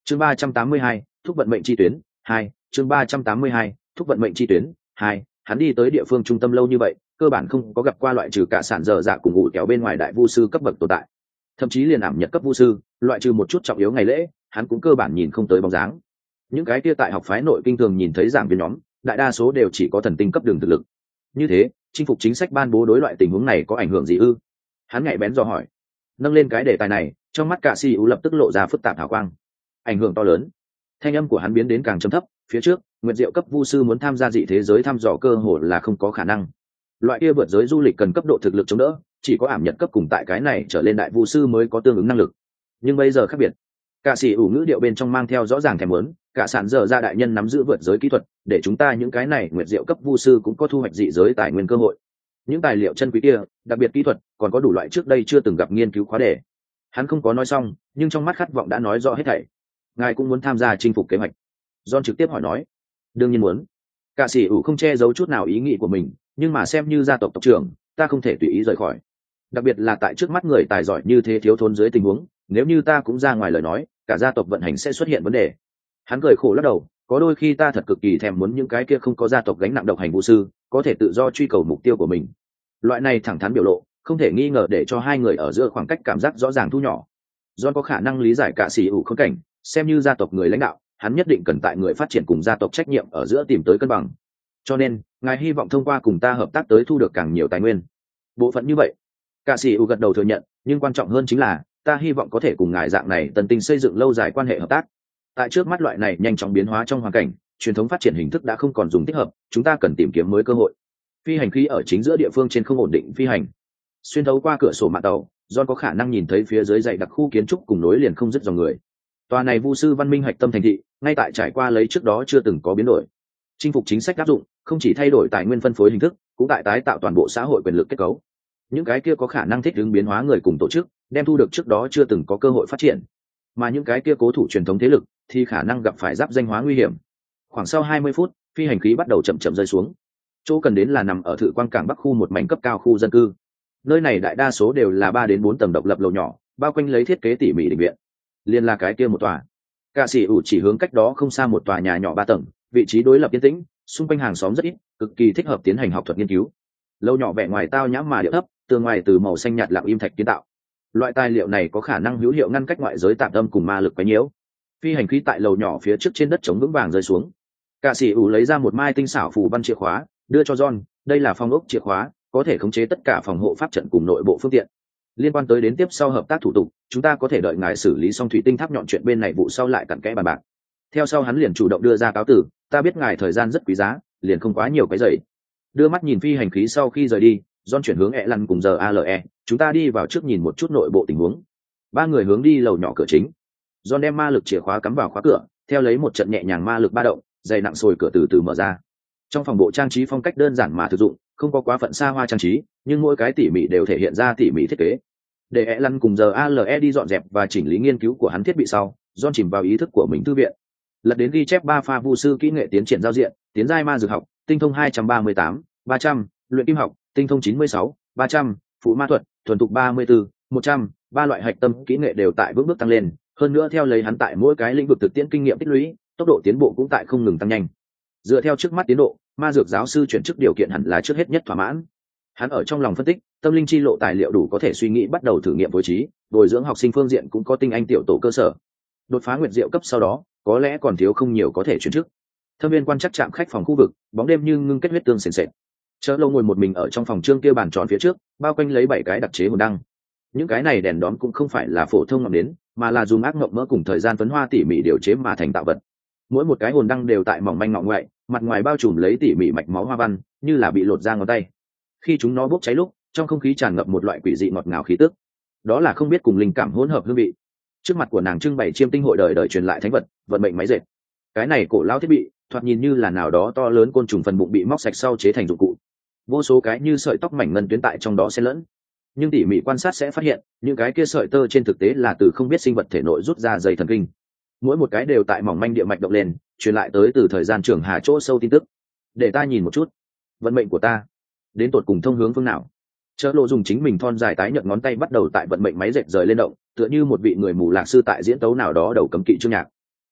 chương 382, thúc vận mệnh chi tuyến 2. chương 382, thúc vận mệnh chi tuyến 2. Hắn đi tới địa phương trung tâm lâu như vậy, cơ bản không có gặp qua loại trừ cả sản dở dạ cùng ngủ kéo bên ngoài đại vu sư cấp bậc tồn tại, thậm chí liền ảm nhật cấp vu sư, loại trừ một chút trọng yếu ngày lễ, hắn cũng cơ bản nhìn không tới bóng dáng. Những cái kia tại học phái nội kinh thường nhìn thấy giảng viên nhóm, đại đa số đều chỉ có thần tinh cấp đường thực lực. Như thế, chinh phục chính sách ban bố đối loại tình huống này có ảnh hưởng gì ư? Hắn nhạy bén dò hỏi. Nâng lên cái đề tài này, trong mắt cả si u lập tức lộ ra phức tạp hào quang. Ảnh hưởng to lớn. Thanh âm của hắn biến đến càng trầm thấp, phía trước nguyệt diệu cấp vu sư muốn tham gia dị thế giới thăm dò cơ hội là không có khả năng. Loại kia vượt giới du lịch cần cấp độ thực lực chống đỡ, chỉ có ảm nhật cấp cùng tại cái này trở lên đại vu sư mới có tương ứng năng lực. Nhưng bây giờ khác biệt. Cả sĩ ủ ngữ điệu bên trong mang theo rõ ràng thèm muốn, cả sản dở ra đại nhân nắm giữ vượt giới kỹ thuật, để chúng ta những cái này nguyệt diệu cấp vu sư cũng có thu hoạch dị giới tài nguyên cơ hội. Những tài liệu chân quý kia, đặc biệt kỹ thuật, còn có đủ loại trước đây chưa từng gặp nghiên cứu khóa đề. Hắn không có nói xong, nhưng trong mắt khát vọng đã nói rõ hết thảy. Ngài cũng muốn tham gia chinh phục kế hoạch? John trực tiếp hỏi nói. Đương nhiên muốn. Cả sĩ ủ không che giấu chút nào ý nghĩ của mình, nhưng mà xem như gia tộc tộc trưởng, ta không thể tùy ý rời khỏi. Đặc biệt là tại trước mắt người tài giỏi như thế thiếu thốn dưới tình huống, nếu như ta cũng ra ngoài lời nói, cả gia tộc vận hành sẽ xuất hiện vấn đề. Hắn cười khổ lắc đầu, có đôi khi ta thật cực kỳ thèm muốn những cái kia không có gia tộc gánh nặng độc hành vũ sư, có thể tự do truy cầu mục tiêu của mình. Loại này thẳng thắn biểu lộ, không thể nghi ngờ để cho hai người ở giữa khoảng cách cảm giác rõ ràng thu nhỏ. John có khả năng lý giải cả sĩ ủ khốn cảnh, xem như gia tộc người lãnh đạo, hắn nhất định cần tại người phát triển cùng gia tộc trách nhiệm ở giữa tìm tới cân bằng. Cho nên, ngài hy vọng thông qua cùng ta hợp tác tới thu được càng nhiều tài nguyên. Bộ phận như vậy, cả sĩ ủ gật đầu thừa nhận, nhưng quan trọng hơn chính là ta hy vọng có thể cùng ngài dạng này tần tinh xây dựng lâu dài quan hệ hợp tác. Tại trước mắt loại này nhanh chóng biến hóa trong hoàn cảnh, truyền thống phát triển hình thức đã không còn dùng thích hợp, chúng ta cần tìm kiếm mới cơ hội. Phi hành khí ở chính giữa địa phương trên không ổn định phi hành, xuyên thấu qua cửa sổ mạn tàu, John có khả năng nhìn thấy phía dưới dãy đặc khu kiến trúc cùng nối liền không dứt dòng người. Tòa này vu sư văn minh hạch tâm thành thị, ngay tại trải qua lấy trước đó chưa từng có biến đổi. Chinh phục chính sách áp dụng, không chỉ thay đổi tài nguyên phân phối hình thức, cũng tại tái tạo toàn bộ xã hội quyền lực kết cấu. Những cái kia có khả năng thích ứng biến hóa người cùng tổ chức, đem thu được trước đó chưa từng có cơ hội phát triển. Mà những cái kia cố thủ truyền thống thế lực thì khả năng gặp phải giáp danh hóa nguy hiểm. Khoảng sau 20 phút, phi hành khí bắt đầu chậm chậm rơi xuống. Chỗ cần đến là nằm ở Thự Quang Cảng Bắc khu một mảnh cấp cao khu dân cư. Nơi này đại đa số đều là 3 đến 4 tầng độc lập lầu nhỏ, bao quanh lấy thiết kế tỉ mỉ định viện. Liên là cái kia một tòa. Cả sĩ ủ chỉ hướng cách đó không xa một tòa nhà nhỏ 3 tầng, vị trí đối lập yên tĩnh, xung quanh hàng xóm rất ít, cực kỳ thích hợp tiến hành học thuật nghiên cứu. Lầu nhỏ vẻ ngoài tao nhãm mà điệu thấp, tường ngoài từ màu xanh nhạt lặng im thạch kiến tạo. Loại tài liệu này có khả năng hữu hiệu ngăn cách ngoại giới tạm tâm cùng ma lực quấy nhiễu. Phi hành khí tại lầu nhỏ phía trước trên đất chống vững vàng rơi xuống. Cả sĩ ủ lấy ra một mai tinh xảo phù văn chìa khóa, đưa cho John, đây là phòng ốc chìa khóa, có thể khống chế tất cả phòng hộ pháp trận cùng nội bộ phương tiện. Liên quan tới đến tiếp sau hợp tác thủ tục, chúng ta có thể đợi ngài xử lý xong thủy tinh tháp nhọn chuyện bên này vụ sau lại cặn kẽ bàn bạc. Theo sau hắn liền chủ động đưa ra cáo tử, ta biết ngài thời gian rất quý giá, liền không quá nhiều cái giày. Đưa mắt nhìn phi hành khí sau khi rời đi, John chuyển hướng lăn cùng giờ ale, chúng ta đi vào trước nhìn một chút nội bộ tình huống. 3 người hướng đi lầu nhỏ cửa chính. John đem ma lực chìa khóa cắm vào khóa cửa, theo lấy một trận nhẹ nhàng ma lực ba động, dày nặng sồi cửa từ từ mở ra. Trong phòng bộ trang trí phong cách đơn giản mà thực dụng, không có quá phận xa hoa trang trí, nhưng mỗi cái tỉ mỉ đều thể hiện ra tỉ mỉ thiết kế. Để lăn cùng giờ ale đi dọn dẹp và chỉnh lý nghiên cứu của hắn thiết bị sau, John chìm vào ý thức của mình thư viện. Lật đến ghi chép 3 pha vu sư kỹ nghệ tiến triển giao diện, tiến giai ma dược học, tinh thông 238, 300, luyện kim học, tinh thông 96, 300, phụ ma thuật, thuần thục 34, 100, 3 loại hạch tâm kỹ nghệ đều tại bước bước tăng lên, hơn nữa theo lấy hắn tại mỗi cái lĩnh vực thực tiễn kinh nghiệm tích lũy, tốc độ tiến bộ cũng tại không ngừng tăng nhanh. Dựa theo trước mắt tiến độ, ma dược giáo sư chuyển chức điều kiện hẳn là trước hết nhất thỏa mãn. Hắn ở trong lòng phân tích, tâm linh chi lộ tài liệu đủ có thể suy nghĩ bắt đầu thử nghiệm phối trí, bồi dưỡng học sinh phương diện cũng có tinh anh tiểu tổ cơ sở. Đột phá nguyệt diệu cấp sau đó, có lẽ còn thiếu không nhiều có thể chuyển chức. Thâm viên quan chắc trạm khách phòng khu vực, bóng đêm như ngưng kết huyết tương sền sệt. Chớ Lâu ngồi một mình ở trong phòng trương kia bàn tròn phía trước, bao quanh lấy 7 cái đặc chế hồn đăng. Những cái này đèn đóm cũng không phải là phổ thông ngọn nến, mà là dùng ác ngọc mỡ cùng thời gian phấn hoa tỉ mỉ điều chế mà thành tạo vật. Mỗi một cái hồn đăng đều tại mỏng manh ngọn ngoại, mặt ngoài bao trùm lấy tỉ mỉ mạch máu hoa văn, như là bị lột ra ngón tay. Khi chúng nó bốc cháy lúc, trong không khí tràn ngập một loại quỷ dị ngọt ngào khí tức. Đó là không biết cùng linh cảm hỗn hợp hương vị. Trước mặt của nàng trưng bày chiêm tinh hội đời đời truyền lại thánh vật, vận mệnh máy dệt. Cái này cổ lão thiết bị, thoạt nhìn như là nào đó to lớn côn trùng phần bụng bị móc sạch sau chế thành dụng cụ. Vô số cái như sợi tóc mảnh ngân tuyến tại trong đó xen lẫn. Nhưng tỉ mỉ quan sát sẽ phát hiện, những cái kia sợi tơ trên thực tế là từ không biết sinh vật thể nội rút ra dây thần kinh. Mỗi một cái đều tại mỏng manh địa mạch động lên, truyền lại tới từ thời gian trường hà chỗ sâu tin tức. Để ta nhìn một chút, vận mệnh của ta đến tột cùng thông hướng phương nào. Chớ Lộ dùng chính mình thon dài tái nhợt ngón tay bắt đầu tại vận mệnh máy dệt rời lên động, tựa như một vị người mù lạc sư tại diễn tấu nào đó đầu cấm kỵ chương nhạc.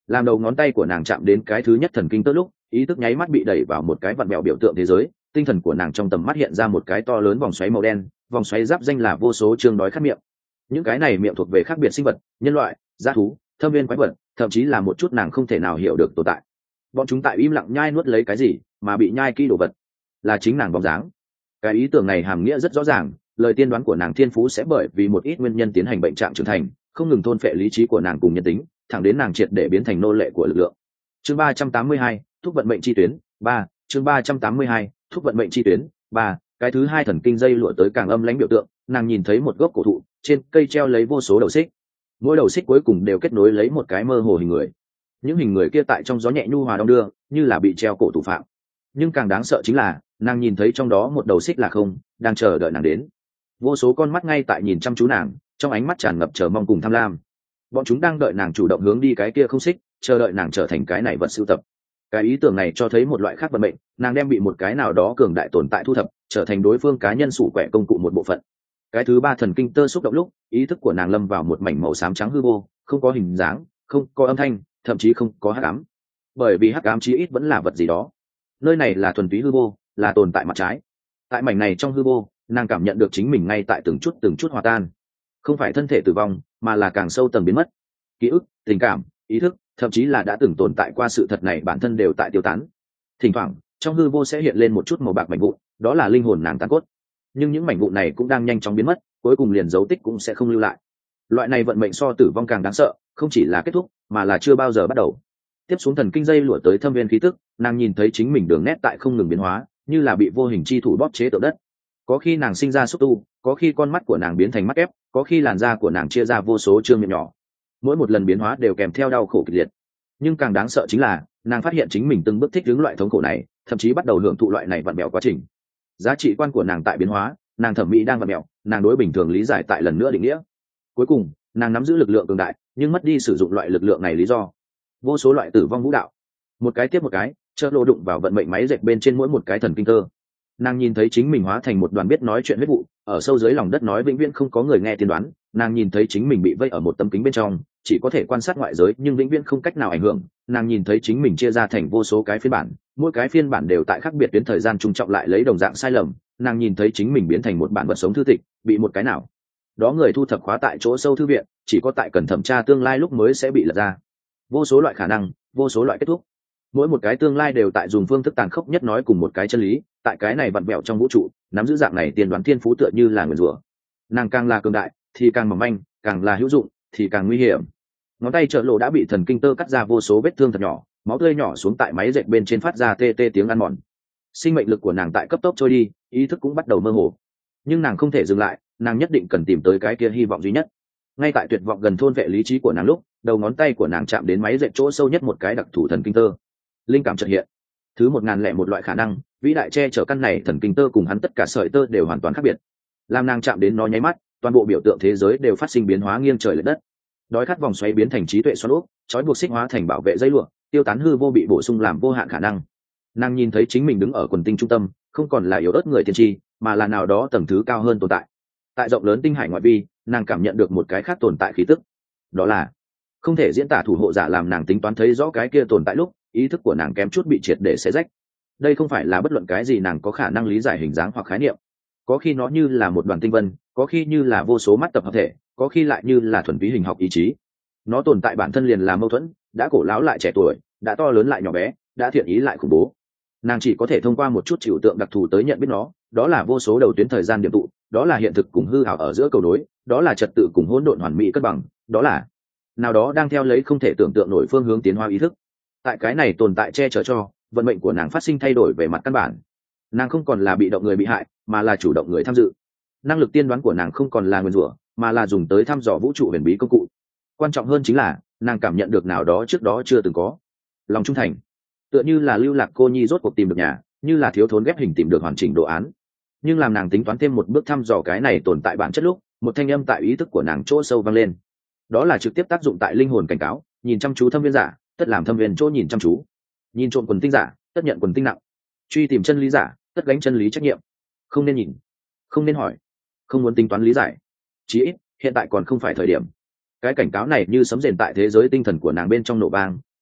làm đầu ngón tay của nàng chạm đến cái thứ nhất thần kinh tơ lúc, ý thức nháy mắt bị đẩy vào một cái vặn vẹo biểu tượng thế giới. Tinh thần của nàng trong tầm mắt hiện ra một cái to lớn vòng xoáy màu đen, vòng xoáy giáp danh là vô số chương đói khát miệng. Những cái này miệng thuộc về khác biệt sinh vật, nhân loại, dã thú, thâm viên quái vật, thậm chí là một chút nàng không thể nào hiểu được tồn tại. Bọn chúng tại im lặng nhai nuốt lấy cái gì, mà bị nhai kỹ đồ vật là chính nàng bóng dáng. Cái ý tưởng này hàm nghĩa rất rõ ràng, lời tiên đoán của nàng thiên phú sẽ bởi vì một ít nguyên nhân tiến hành bệnh trạng trưởng thành, không ngừng thôn phệ lý trí của nàng cùng nhân tính, thẳng đến nàng triệt để biến thành nô lệ của lực lượng. Chương 382, thúc vận mệnh chi tuyến 3. Chương 382, thúc vận mệnh chi tuyến 3. Cái thứ hai thần kinh dây lụa tới càng âm lãnh biểu tượng, nàng nhìn thấy một gốc cổ thụ, trên cây treo lấy vô số đầu xích, mỗi đầu xích cuối cùng đều kết nối lấy một cái mơ hồ hình người. Những hình người kia tại trong gió nhẹ nhu hòa đong đưa, như là bị treo cổ thủ phạm. Nhưng càng đáng sợ chính là nàng nhìn thấy trong đó một đầu xích là không đang chờ đợi nàng đến. Vô số con mắt ngay tại nhìn chăm chú nàng, trong ánh mắt tràn ngập chờ mong cùng tham lam. Bọn chúng đang đợi nàng chủ động hướng đi cái kia không xích, chờ đợi nàng trở thành cái này vật sưu tập. Cái ý tưởng này cho thấy một loại khác vận mệnh, nàng đem bị một cái nào đó cường đại tồn tại thu thập, trở thành đối phương cá nhân sủ quẻ công cụ một bộ phận. Cái thứ ba thần kinh tơ xúc động lúc, ý thức của nàng lâm vào một mảnh màu xám trắng hư vô, không có hình dáng, không có âm thanh, thậm chí không có hắc ám. Bởi vì hắc ám chí ít vẫn là vật gì đó. Nơi này là thuần túy hư vô, là tồn tại mặt trái. Tại mảnh này trong hư vô, nàng cảm nhận được chính mình ngay tại từng chút hòa tan. Không phải thân thể tử vong, mà là càng sâu tầng biến mất. Ký ức, tình cảm, ý thức, thậm chí là đã từng tồn tại qua sự thật này bản thân đều tại tiêu tán. Thỉnh thoảng, trong hư vô sẽ hiện lên một chút màu bạc mảnh vụn, đó là linh hồn nàng tàn cốt. Nhưng những mảnh vụn này cũng đang nhanh chóng biến mất, cuối cùng liền dấu tích cũng sẽ không lưu lại. Loại này vận mệnh so tử vong càng đáng sợ, không chỉ là kết thúc, mà là chưa bao giờ bắt đầu. Tiếp xuống thần kinh dây lụa tới thâm viên khí tức, nàng nhìn thấy chính mình đường nét tại không ngừng biến hóa, như là bị vô hình chi thủ bóp chế tượng đất. Có khi nàng sinh ra xúc tu, có khi con mắt của nàng biến thành mắt ép, có khi làn da của nàng chia ra vô số chương miệng nhỏ. Mỗi một lần biến hóa đều kèm theo đau khổ kịch liệt. Nhưng càng đáng sợ chính là nàng phát hiện chính mình từng bước thích ứng loại thống khổ này, thậm chí bắt đầu hưởng thụ loại này vặn vẹo quá trình. Giá trị quan của nàng tại biến hóa, nàng thẩm mỹ đang vặn vẹo, nàng đối bình thường lý giải tại lần nữa định nghĩa. Cuối cùng nàng nắm giữ lực lượng cường đại, nhưng mất đi sử dụng loại lực lượng này lý do. Vô số loại tử vong vũ đạo, một cái tiếp một cái, chợ lộ đụng vào vận mệnh máy dệt bên trên mỗi một cái thần kinh cơ. Nàng nhìn thấy chính mình hóa thành một đoàn biết nói chuyện huyết vụ, ở sâu dưới lòng đất nói vĩnh viễn không có người nghe tiên đoán. Nàng nhìn thấy chính mình bị vây ở một tấm kính bên trong, chỉ có thể quan sát ngoại giới nhưng vĩnh viễn không cách nào ảnh hưởng. Nàng nhìn thấy chính mình chia ra thành vô số cái phiên bản, mỗi cái phiên bản đều tại khác biệt tuyến thời gian trung trọng lại lấy đồng dạng sai lầm. Nàng nhìn thấy chính mình biến thành một bản vật sống thư tịch, bị một cái nào đó người thu thập khóa tại chỗ sâu thư viện, chỉ có tại cần thẩm tra tương lai lúc mới sẽ bị lật ra. Vô số loại khả năng, vô số loại kết thúc, mỗi một cái tương lai đều tại dùng phương thức tàn khốc nhất nói cùng một cái chân lý. Tại cái này vặn vẹo trong vũ trụ, nắm giữ dạng này tiên đoán thiên phú tựa như là nguyền rủa. Nàng càng là cường đại thì càng mỏng manh, càng là hữu dụng thì càng nguy hiểm. Ngón tay trợ lộ đã bị thần kinh tơ cắt ra vô số vết thương thật nhỏ, máu tươi nhỏ xuống tại máy dệt bên trên phát ra tê tê tiếng ăn mòn. Sinh mệnh lực của nàng tại cấp tốc trôi đi, ý thức cũng bắt đầu mơ hồ. Nhưng nàng không thể dừng lại, nàng nhất định cần tìm tới cái kia hy vọng duy nhất. Ngay tại tuyệt vọng gần thôn vệ lý trí của nàng lúc, đầu ngón tay của nàng chạm đến máy dệt chỗ sâu nhất một cái đặc thù thần kinh tơ. Linh cảm chợt hiện. Thứ 1001 loại khả năng, vĩ đại che chở căn này thần kinh tơ cùng hắn tất cả sợi tơ đều hoàn toàn khác biệt. Làm nàng chạm đến nó nháy mắt, toàn bộ biểu tượng thế giới đều phát sinh biến hóa nghiêng trời lệch đất. Đói khát vòng xoáy biến thành trí tuệ xoắn ốc, trói buộc xích hóa thành bảo vệ dây lụa, tiêu tán hư vô bị bổ sung làm vô hạn khả năng. Nàng nhìn thấy chính mình đứng ở quần tinh trung tâm, không còn là yếu ớt người tiên tri, mà là nào đó tầng thứ cao hơn tồn tại. Tại rộng lớn tinh hải ngoại vi, nàng cảm nhận được một cái khác tồn tại khí tức. Đó là không thể diễn tả thủ hộ giả. Làm nàng tính toán thấy rõ cái kia tồn tại lúc, ý thức của nàng kém chút bị triệt để xé rách. Đây không phải là bất luận cái gì nàng có khả năng lý giải hình dáng hoặc khái niệm. Có khi nó như là một đoàn tinh vân, có khi như là vô số mắt tập hợp thể, có khi lại như là thuần túy hình học ý chí. Nó tồn tại bản thân liền là mâu thuẫn, đã cổ láo lại trẻ tuổi, đã to lớn lại nhỏ bé, đã thiện ý lại khủng bố. Nàng chỉ có thể thông qua một chút trừu tượng đặc thù tới nhận biết nó. Đó là vô số đầu tuyến thời gian điểm tụ, đó là hiện thực cùng hư ảo ở giữa cầu nối, đó là trật tự cùng hỗn độn hoàn mỹ cân bằng, đó là nào đó đang theo lấy không thể tưởng tượng nổi phương hướng tiến hóa ý thức. Tại cái này tồn tại che chở cho vận mệnh của nàng phát sinh thay đổi về mặt căn bản. Nàng không còn là bị động người bị hại, mà là chủ động người tham dự. Năng lực tiên đoán của nàng không còn là nguyên rủa, mà là dùng tới thăm dò vũ trụ huyền bí công cụ. Quan trọng hơn chính là nàng cảm nhận được nào đó trước đó chưa từng có lòng trung thành, tựa như là lưu lạc cô nhi rốt cuộc tìm được nhà, như là thiếu thốn ghép hình tìm được hoàn chỉnh đồ án. Nhưng làm nàng tính toán thêm một bước thăm dò cái này tồn tại bản chất lúc, một thanh âm tại ý thức của nàng chỗ sâu vang lên. Đó là trực tiếp tác dụng tại linh hồn cảnh cáo: nhìn chăm chú thâm viên giả, tất làm thâm viên chỗ nhìn chăm chú; nhìn trộm quần tinh giả, tất nhận quần tinh nặng; truy tìm chân lý giả, tất gánh chân lý trách nhiệm. Không nên nhìn, không nên hỏi, không muốn tính toán lý giải, chí ít hiện tại còn không phải thời điểm. Cái cảnh cáo này như sấm rền tại thế giới tinh thần của nàng bên trong nổ vang,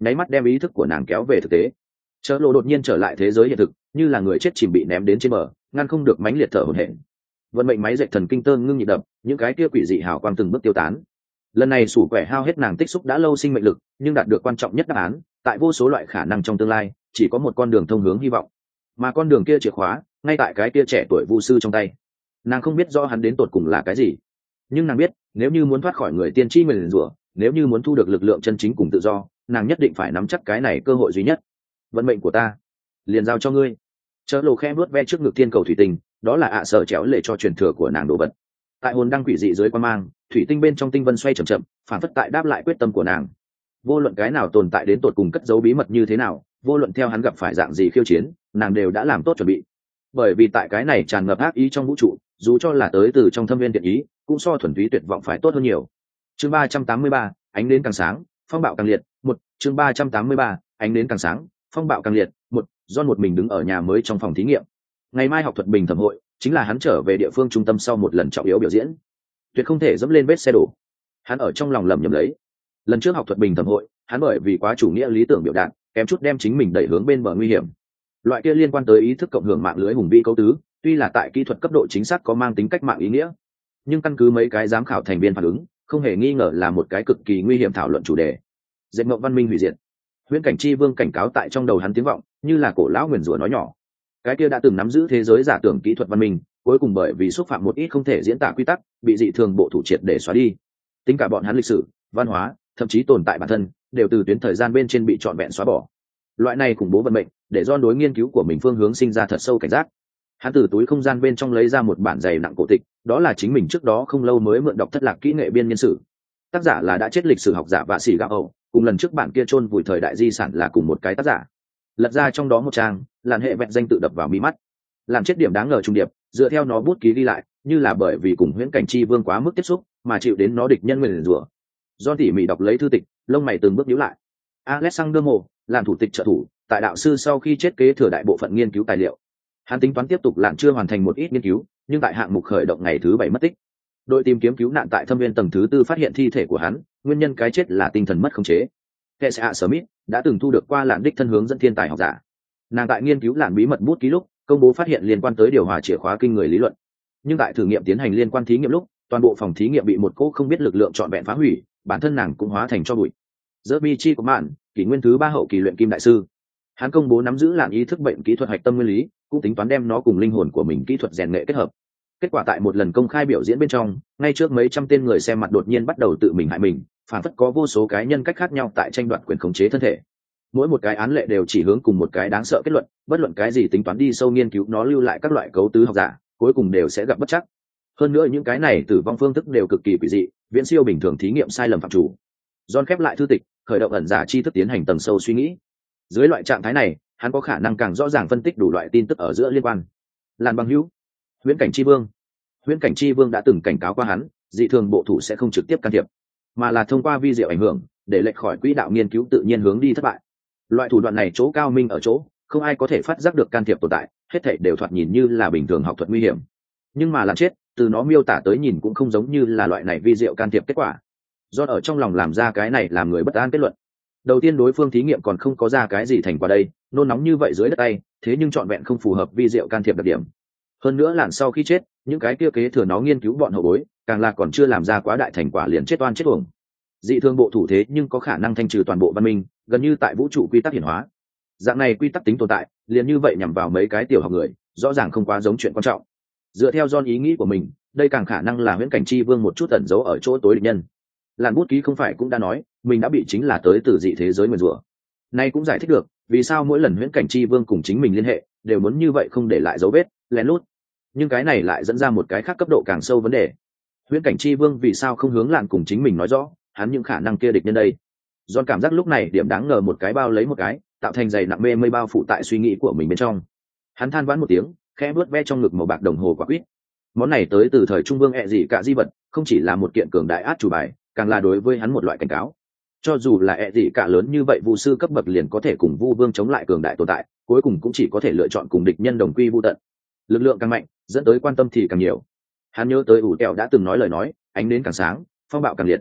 nháy mắt đem ý thức của nàng kéo về thực tế. Chợ lộ đột nhiên trở lại thế giới hiện thực, như là người chết chìm bị ném đến trên bờ, ngăn không được mãnh liệt thở hổn hển. Vận mệnh máy dệt thần kinh tơ ngưng nhịp đập, những cái kia quỷ dị hào quang từng bước tiêu tán. Lần này sủ quẻ hao hết nàng tích xúc đã lâu sinh mệnh lực, nhưng đạt được quan trọng nhất đáp án, tại vô số loại khả năng trong tương lai, chỉ có một con đường thông hướng hy vọng. Mà con đường kia chìa khóa, ngay tại cái kia trẻ tuổi vu sư trong tay. Nàng không biết rõ hắn đến tột cùng là cái gì, nhưng nàng biết, nếu như muốn thoát khỏi người tiên tri nguyền rủa, nếu như muốn thu được lực lượng chân chính cùng tự do, nàng nhất định phải nắm chắc cái này cơ hội duy nhất. Vận mệnh của ta liền giao cho ngươi. Chớ lộ khe vuốt ve trước ngực thiên cầu thủy tinh, đó là ạ sở chéo lệ cho truyền thừa của nàng đồ vật. Tại hồn đăng quỷ dị dưới quan mang, thủy tinh bên trong tinh vân xoay chậm chậm, phản phất tại đáp lại quyết tâm của nàng. Vô luận cái nào tồn tại đến tột cùng cất giấu bí mật như thế nào, vô luận theo hắn gặp phải dạng gì khiêu chiến, nàng đều đã làm tốt chuẩn bị. Bởi vì tại cái này tràn ngập ác ý trong vũ trụ, dù cho là tới từ trong thâm viên thiện ý, cũng so thuần túy tuyệt vọng phải tốt hơn nhiều. Chương 383, ánh đến càng sáng, phong bạo càng liệt. Chương 383, ánh đến càng sáng, phong bạo càng liệt. John một mình đứng ở nhà mới trong phòng thí nghiệm. Ngày mai học thuật bình thẩm hội, chính là hắn trở về địa phương trung tâm sau một lần trọng yếu biểu diễn. Tuyệt không thể dẫm lên vết xe đổ. Hắn ở trong lòng lẩm nhẩm lấy. Lần trước học thuật bình thẩm hội, hắn bởi vì quá chủ nghĩa lý tưởng biểu đạt, kém chút đem chính mình đẩy hướng bên bờ nguy hiểm. Loại kia liên quan tới ý thức cộng hưởng mạng lưới hùng vĩ cấu tứ, tuy là tại kỹ thuật cấp độ chính xác có mang tính cách mạng ý nghĩa, nhưng căn cứ mấy cái giám khảo thành viên phản ứng, không hề nghi ngờ là một cái cực kỳ nguy hiểm thảo luận chủ đề. Dệt mộng văn minh hủy diệt. Huyễn Cảnh Chi Vương cảnh cáo tại trong đầu hắn tiếng vọng, như là cổ lão nguyền rủa nói nhỏ. Cái kia đã từng nắm giữ thế giới giả tưởng kỹ thuật văn minh, cuối cùng bởi vì xúc phạm một ít không thể diễn tả quy tắc, bị dị thường bộ thủ triệt để xóa đi. Tính cả bọn hắn lịch sử, văn hóa, thậm chí tồn tại bản thân, đều từ tuyến thời gian bên trên bị trọn vẹn xóa bỏ. Loại này khủng bố vận mệnh, để do đối nghiên cứu của mình phương hướng sinh ra thật sâu cảnh giác. Hắn từ túi không gian bên trong lấy ra một bản dày nặng cổ tịch, đó là chính mình trước đó không lâu mới mượn đọc thất lạc kỹ nghệ biên niên sử. Tác giả là đã chết lịch sử học giả Vạ Sĩ Gạo Âu, cùng lần trước bản kia chôn vùi thời đại di sản là cùng một cái tác giả. Lật ra trong đó một trang, làn hệ vẹn danh tự đập vào mí mắt. Làm chết điểm đáng ngờ trùng điệp, dựa theo nó bút ký đi lại, như là bởi vì cùng Huyễn Cảnh Chi Vương quá mức tiếp xúc, mà chịu đến nó địch nhân nguyền rủa. John tỉ mỉ đọc lấy thư tịch, lông mày từng bước nhíu lại. Alexander Mộ, làm thủ tịch trợ thủ, tại đạo sư sau khi chết kế thừa đại bộ phận nghiên cứu tài liệu. Hắn tính toán tiếp tục làm chưa hoàn thành một ít nghiên cứu, nhưng tại hạng mục khởi động ngày thứ 7 mất tích. Đội tìm kiếm cứu nạn tại thâm viên tầng thứ 4 phát hiện thi thể của hắn, nguyên nhân cái chết là tinh thần mất khống chế. Tessa Smith đã từng thu được qua lạn đích thân hướng dẫn thiên tài học giả. Nàng tại nghiên cứu lạn bí mật bút ký lúc, công bố phát hiện liên quan tới điều hòa chìa khóa kinh người lý luận. Nhưng tại thử nghiệm tiến hành liên quan thí nghiệm lúc, toàn bộ phòng thí nghiệm bị một cỗ không biết lực lượng trọn vẹn phá hủy, bản thân nàng cũng hóa thành tro bụi. Jeremy Chi của bạn, kỷ nguyên thứ 3 hậu kỳ luyện kim đại sư. Hắn công bố nắm giữ lạn ý thức bệnh kỹ thuật hạch tâm nguyên lý, cũng tính toán đem nó cùng linh hồn của mình kỹ thuật rèn nghệ kết hợp. Kết quả tại một lần công khai biểu diễn bên trong, ngay trước mấy trăm tên người xem mặt đột nhiên bắt đầu tự mình hại mình, phản phất có vô số cái nhân cách khác nhau tại tranh đoạt quyền khống chế thân thể. Mỗi một cái án lệ đều chỉ hướng cùng một cái đáng sợ kết luận, bất luận cái gì tính toán đi sâu nghiên cứu nó lưu lại các loại cấu tứ học giả, cuối cùng đều sẽ gặp bất chắc. Hơn nữa những cái này tử vong phương thức đều cực kỳ quỷ dị, viễn siêu bình thường thí nghiệm sai lầm phạm chủ. John khép lại thư tịch, khởi động ẩn giả tri thức tiến hành tầng sâu suy nghĩ. Dưới loại trạng thái này, hắn có khả năng càng rõ ràng phân tích đủ loại tin tức ở giữa liên quan. Lan Bằng Hữu, Huyễn Cảnh Chi Vương. Huyễn Cảnh Chi Vương đã từng cảnh cáo qua hắn, dị thường bộ thủ sẽ không trực tiếp can thiệp, mà là thông qua vi diệu ảnh hưởng, để lệch khỏi quỹ đạo nghiên cứu tự nhiên hướng đi thất bại. Loại thủ đoạn này chỗ cao minh ở chỗ, không ai có thể phát giác được can thiệp tồn tại, hết thảy đều thoạt nhìn như là bình thường học thuật nguy hiểm. Nhưng mà làm chết, từ nó miêu tả tới nhìn cũng không giống như là loại này vi diệu can thiệp kết quả. Do ở trong lòng làm ra cái này làm người bất an kết luận. Đầu tiên đối phương thí nghiệm còn không có ra cái gì thành quả đây, nôn nóng như vậy dưới đất tay, thế nhưng trọn vẹn không phù hợp vi diệu can thiệp đặc điểm. Hơn nữa lạn sau khi chết, những cái kia kế thừa nó nghiên cứu bọn hậu bối, càng là còn chưa làm ra quá đại thành quả liền chết oan chết uổng. Dị thường bộ thủ thế nhưng có khả năng thanh trừ toàn bộ văn minh, gần như tại vũ trụ quy tắc hiển hóa. Dạng này quy tắc tính tồn tại, liền như vậy nhằm vào mấy cái tiểu học người, rõ ràng không quá giống chuyện quan trọng. Dựa theo John ý nghĩ của mình, đây càng khả năng là Huyễn Cảnh Chi Vương một chút ẩn giấu ở chỗ tối địch nhân. Làn bút ký không phải cũng đã nói, mình đã bị chính là tới từ dị thế giới nguyền rủa. Nay cũng giải thích được, vì sao mỗi lần Huyễn Cảnh Chi Vương cùng chính mình liên hệ, đều muốn như vậy không để lại dấu vết, lén lút. Nhưng cái này lại dẫn ra một cái khác cấp độ càng sâu vấn đề. Huyễn Cảnh Chi Vương vì sao không hướng lạn cùng chính mình nói rõ, hắn những khả năng kia địch nhân đây. John cảm giác lúc này điểm đáng ngờ một cái bao lấy một cái, tạo thành dày nặng mê mây bao phủ tại suy nghĩ của mình bên trong. Hắn than vãn một tiếng, khẽ bước ve trong ngực màu bạc đồng hồ quả quýt. Món này tới từ thời Trung Vương gì cả di vật, không chỉ là một kiện cường đại át chủ bài, càng là đối với hắn một loại cảnh cáo. Cho dù là gì cả lớn như vậy vu sư cấp bậc liền có thể cùng vu vương chống lại cường đại tồn tại, cuối cùng cũng chỉ có thể lựa chọn cùng địch nhân đồng quy vu tận. Lực lượng càng mạnh, dẫn tới quan tâm thì càng nhiều. Hắn nhớ tới ủ kẹo đã từng nói lời nói, ánh đến càng sáng, phong bạo càng liệt.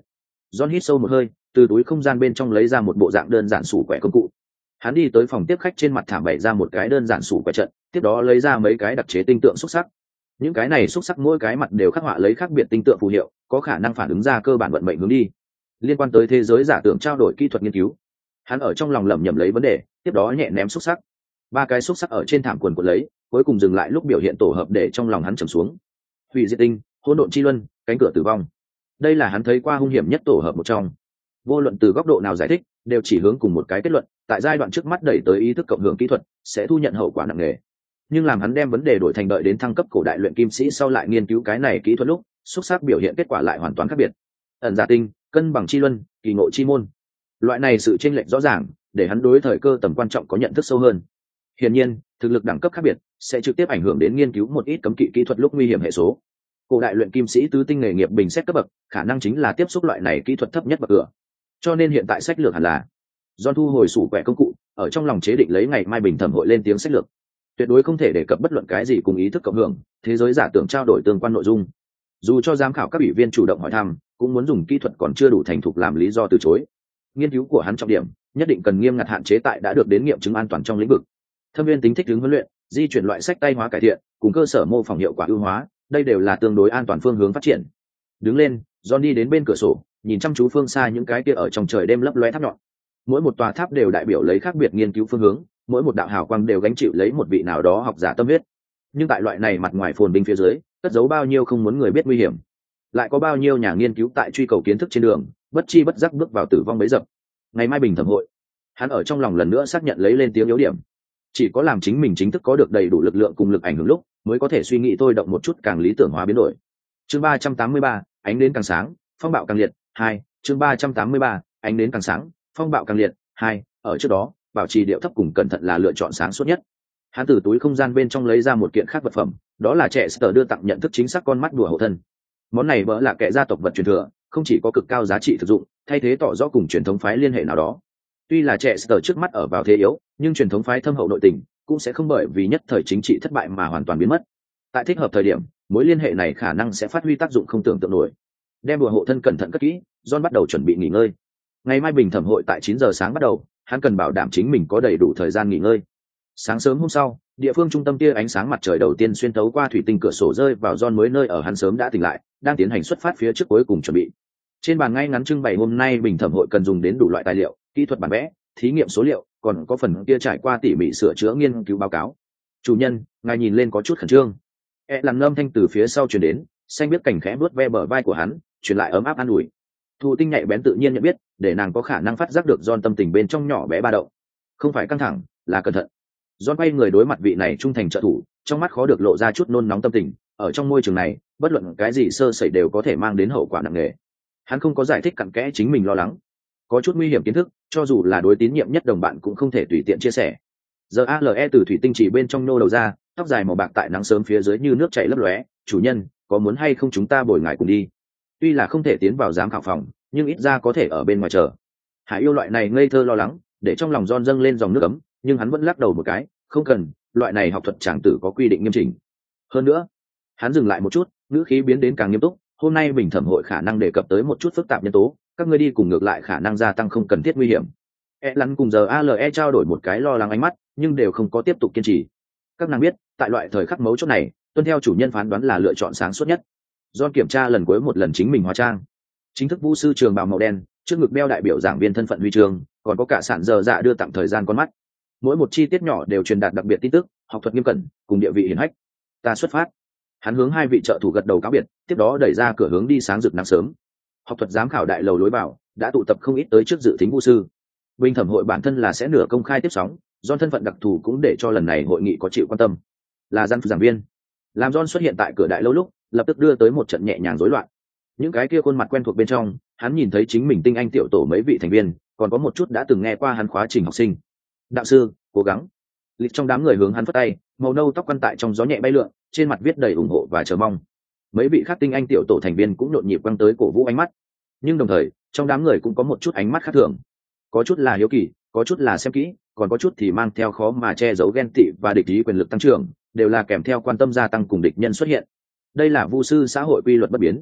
John hít sâu một hơi, từ túi không gian bên trong lấy ra một bộ dạng đơn giản sủ quẻ công cụ. Hắn đi tới phòng tiếp khách, trên mặt thảm bày ra một cái đơn giản sủ quẻ trận, tiếp đó lấy ra mấy cái đặc chế tinh tượng xúc sắc. Những cái này xúc sắc mỗi cái mặt đều khắc họa lấy khác biệt tinh tượng phù hiệu, có khả năng phản ứng ra cơ bản vận mệnh hướng đi. Liên quan tới thế giới giả tưởng trao đổi kỹ thuật nghiên cứu. Hắn ở trong lòng lẩm nhẩm lấy vấn đề, tiếp đó nhẹ ném xúc sắc. Ba cái xúc sắc ở trên thảm quần quật lấy, cuối cùng dừng lại lúc biểu hiện tổ hợp để trong lòng hắn trầm xuống. Hủy diệt tinh, hỗn độn chi luân, cánh cửa tử vong. Đây là hắn thấy qua hung hiểm nhất tổ hợp một trong. Vô luận từ góc độ nào giải thích, đều chỉ hướng cùng một cái kết luận, tại giai đoạn trước mắt đẩy tới ý thức cộng hưởng kỹ thuật sẽ thu nhận hậu quả nặng nề. Nhưng làm hắn đem vấn đề đổi thành đợi đến thăng cấp cổ đại luyện kim sĩ sau lại nghiên cứu cái này kỹ thuật lúc, xúc sắc biểu hiện kết quả lại hoàn toàn khác biệt. Ẩn giả tinh, cân bằng chi luân, kỳ ngộ chi môn. Loại này sự chênh lệch rõ ràng, để hắn đối thời cơ tầm quan trọng có nhận thức sâu hơn. Hiển nhiên, thực lực đẳng cấp khác biệt sẽ trực tiếp ảnh hưởng đến nghiên cứu một ít cấm kỵ kỹ thuật lúc nguy hiểm hệ số. Cổ đại luyện kim sĩ tứ tinh nghề nghiệp bình xét cấp bậc, khả năng chính là tiếp xúc loại này kỹ thuật thấp nhất bậc cửa. Cho nên hiện tại sách lược hẳn là John thu hồi sủ quẻ công cụ, ở trong lòng chế định lấy ngày mai bình thẩm hội lên tiếng sách lược. Tuyệt đối không thể đề cập bất luận cái gì cùng ý thức cộng hưởng, thế giới giả tưởng trao đổi tương quan nội dung. Dù cho giám khảo các ủy viên chủ động hỏi thăm, cũng muốn dùng kỹ thuật còn chưa đủ thành thục làm lý do từ chối. Nghiên cứu của hắn trọng điểm nhất định cần nghiêm ngặt hạn chế tại đã được đến nghiệm chứng an toàn trong lĩnh vực. Thâm viên tính thích ứng huấn luyện, di chuyển loại sách tay hóa cải thiện, cùng cơ sở mô phỏng hiệu quả ưu hóa, đây đều là tương đối an toàn phương hướng phát triển. Đứng lên, John đi đến bên cửa sổ, nhìn chăm chú phương xa những cái kia ở trong trời đêm lấp lóe tháp nhọn. Mỗi một tòa tháp đều đại biểu lấy khác biệt nghiên cứu phương hướng, mỗi một đạo hào quang đều gánh chịu lấy một vị nào đó học giả tâm huyết. Nhưng tại loại này mặt ngoài phồn vinh phía dưới, cất giấu bao nhiêu không muốn người biết nguy hiểm, lại có bao nhiêu nhà nghiên cứu tại truy cầu kiến thức trên đường, bất chi bất giác bước vào tử vong bấy dập. Ngày mai bình thẩm hội, hắn ở trong lòng lần nữa xác nhận lấy lên tiếng yếu điểm. Chỉ có làm chính mình chính thức có được đầy đủ lực lượng cùng lực ảnh hưởng lúc, mới có thể suy nghĩ thôi động một chút càng lý tưởng hóa biến đổi. Chương 383, ánh đến càng sáng, phong bạo càng liệt. 2, chương 383, ánh đến càng sáng, phong bạo càng liệt. 2, ở trước đó, bảo trì điệu thấp cùng cẩn thận là lựa chọn sáng suốt nhất. Hắn từ túi không gian bên trong lấy ra một kiện khác vật phẩm, đó là trẻ Sở đưa tặng nhận thức chính xác con mắt đùa hộ thân. Món này bỡ là kệ gia tộc vật truyền thừa, không chỉ có cực cao giá trị thực dụng, thay thế tỏ rõ cùng truyền thống phái liên hệ nào đó. Tuy là trẻ Sở trước mắt ở vào thế yếu, nhưng truyền thống phái thâm hậu nội tình cũng sẽ không bởi vì nhất thời chính trị thất bại mà hoàn toàn biến mất. Tại thích hợp thời điểm, mối liên hệ này khả năng sẽ phát huy tác dụng không tưởng tượng nổi. Đem đùa hộ thân cẩn thận cất kỹ, John bắt đầu chuẩn bị nghỉ ngơi. Ngày mai bình thẩm hội tại 9 giờ sáng bắt đầu, hắn cần bảo đảm chính mình có đầy đủ thời gian nghỉ ngơi. Sáng sớm hôm sau, địa phương trung tâm tia ánh sáng mặt trời đầu tiên xuyên thấu qua thủy tinh cửa sổ rơi vào John mới nơi ở hắn sớm đã tỉnh lại, đang tiến hành xuất phát phía trước cuối cùng chuẩn bị. Trên bàn ngay ngắn trưng bày hôm nay bình thẩm hội cần dùng đến đủ loại tài liệu, kỹ thuật bản vẽ, thí nghiệm số liệu, còn có phần kia trải qua tỉ mỉ sửa chữa nghiên cứu báo cáo. Chủ nhân, ngài nhìn lên có chút khẩn trương. Làm ngâm thanh từ phía sau truyền đến, xanh biết cảnh khẽ vuốt ve bờ vai của hắn, truyền lại ấm áp an ủi. Thụ tinh nhạy bén tự nhiên nhận biết, để nàng có khả năng phát giác được John tâm tình bên trong nhỏ bé ba động. Không phải căng thẳng, là cẩn thận. John quay người đối mặt vị này trung thành trợ thủ, trong mắt khó được lộ ra chút nôn nóng tâm tình. Ở trong môi trường này, bất luận cái gì sơ sẩy đều có thể mang đến hậu quả nặng nề. Hắn không có giải thích cặn kẽ chính mình lo lắng. Có chút nguy hiểm kiến thức, cho dù là đối tín nhiệm nhất đồng bạn cũng không thể tùy tiện chia sẻ. Giờ Ale từ thủy tinh chỉ bên trong nô đầu ra, tóc dài màu bạc tại nắng sớm phía dưới như nước chảy lấp lóe. Chủ nhân, có muốn hay không chúng ta bồi ngài cùng đi? Tuy là không thể tiến vào giám khảo phòng, nhưng ít ra có thể ở bên ngoài chờ. Hải yêu loại này ngây thơ lo lắng, để trong lòng John dâng lên dòng nước ấm, nhưng hắn vẫn lắc đầu một cái, không cần, loại này học thuật tràng tử có quy định nghiêm chỉnh. Hơn nữa, hắn dừng lại một chút, ngữ khí biến đến càng nghiêm túc, hôm nay bình thẩm hội khả năng đề cập tới một chút phức tạp nhân tố, các ngươi đi cùng ngược lại khả năng gia tăng không cần thiết nguy hiểm. Lắn cùng giờ Ale trao đổi một cái lo lắng ánh mắt, nhưng đều không có tiếp tục kiên trì. Các nàng biết, tại loại thời khắc mấu chốt này, tuân theo chủ nhân phán đoán là lựa chọn sáng suốt nhất. John kiểm tra lần cuối một lần chính mình hóa trang, chính thức vũ sư trường bào màu đen, trước ngực đeo đại biểu giảng viên thân phận huy chương, còn có cả sản giờ dạ đưa tặng thời gian con mắt. Mỗi một chi tiết nhỏ đều truyền đạt đặc biệt tin tức, học thuật nghiêm cẩn, cùng địa vị hiển hách. Ta xuất phát. Hắn hướng hai vị trợ thủ gật đầu cáo biệt, tiếp đó đẩy ra cửa hướng đi sáng rực nắng sớm. Học thuật giám khảo đại lầu lối vào đã tụ tập không ít tới trước dự tính vũ sư. Bình thẩm hội bản thân là sẽ nửa công khai tiếp sóng, John thân phận đặc thù cũng để cho lần này hội nghị có chịu quan tâm. Là gian giảng viên. Làm John xuất hiện tại cửa đại lâu lúc, lập tức đưa tới một trận nhẹ nhàng rối loạn. Những cái kia khuôn mặt quen thuộc bên trong, hắn nhìn thấy chính mình tinh anh tiểu tổ mấy vị thành viên, còn có một chút đã từng nghe qua hắn khóa trình học sinh. Đạo sư, cố gắng. Lịch trong đám người hướng hắn phất tay, màu nâu tóc quăn tại trong gió nhẹ bay lượn, trên mặt viết đầy ủng hộ và chờ mong. Mấy vị khác tinh anh tiểu tổ thành viên cũng nhộn nhịp quăng tới cổ vũ ánh mắt, nhưng đồng thời trong đám người cũng có một chút ánh mắt khác thường, có chút là hiếu kỳ, có chút là xem kỹ, còn có chút thì mang theo khó mà che giấu ghen tị và địch ý quyền lực tăng trưởng, đều là kèm theo quan tâm gia tăng cùng địch nhân xuất hiện. Đây là vu sư xã hội quy luật bất biến.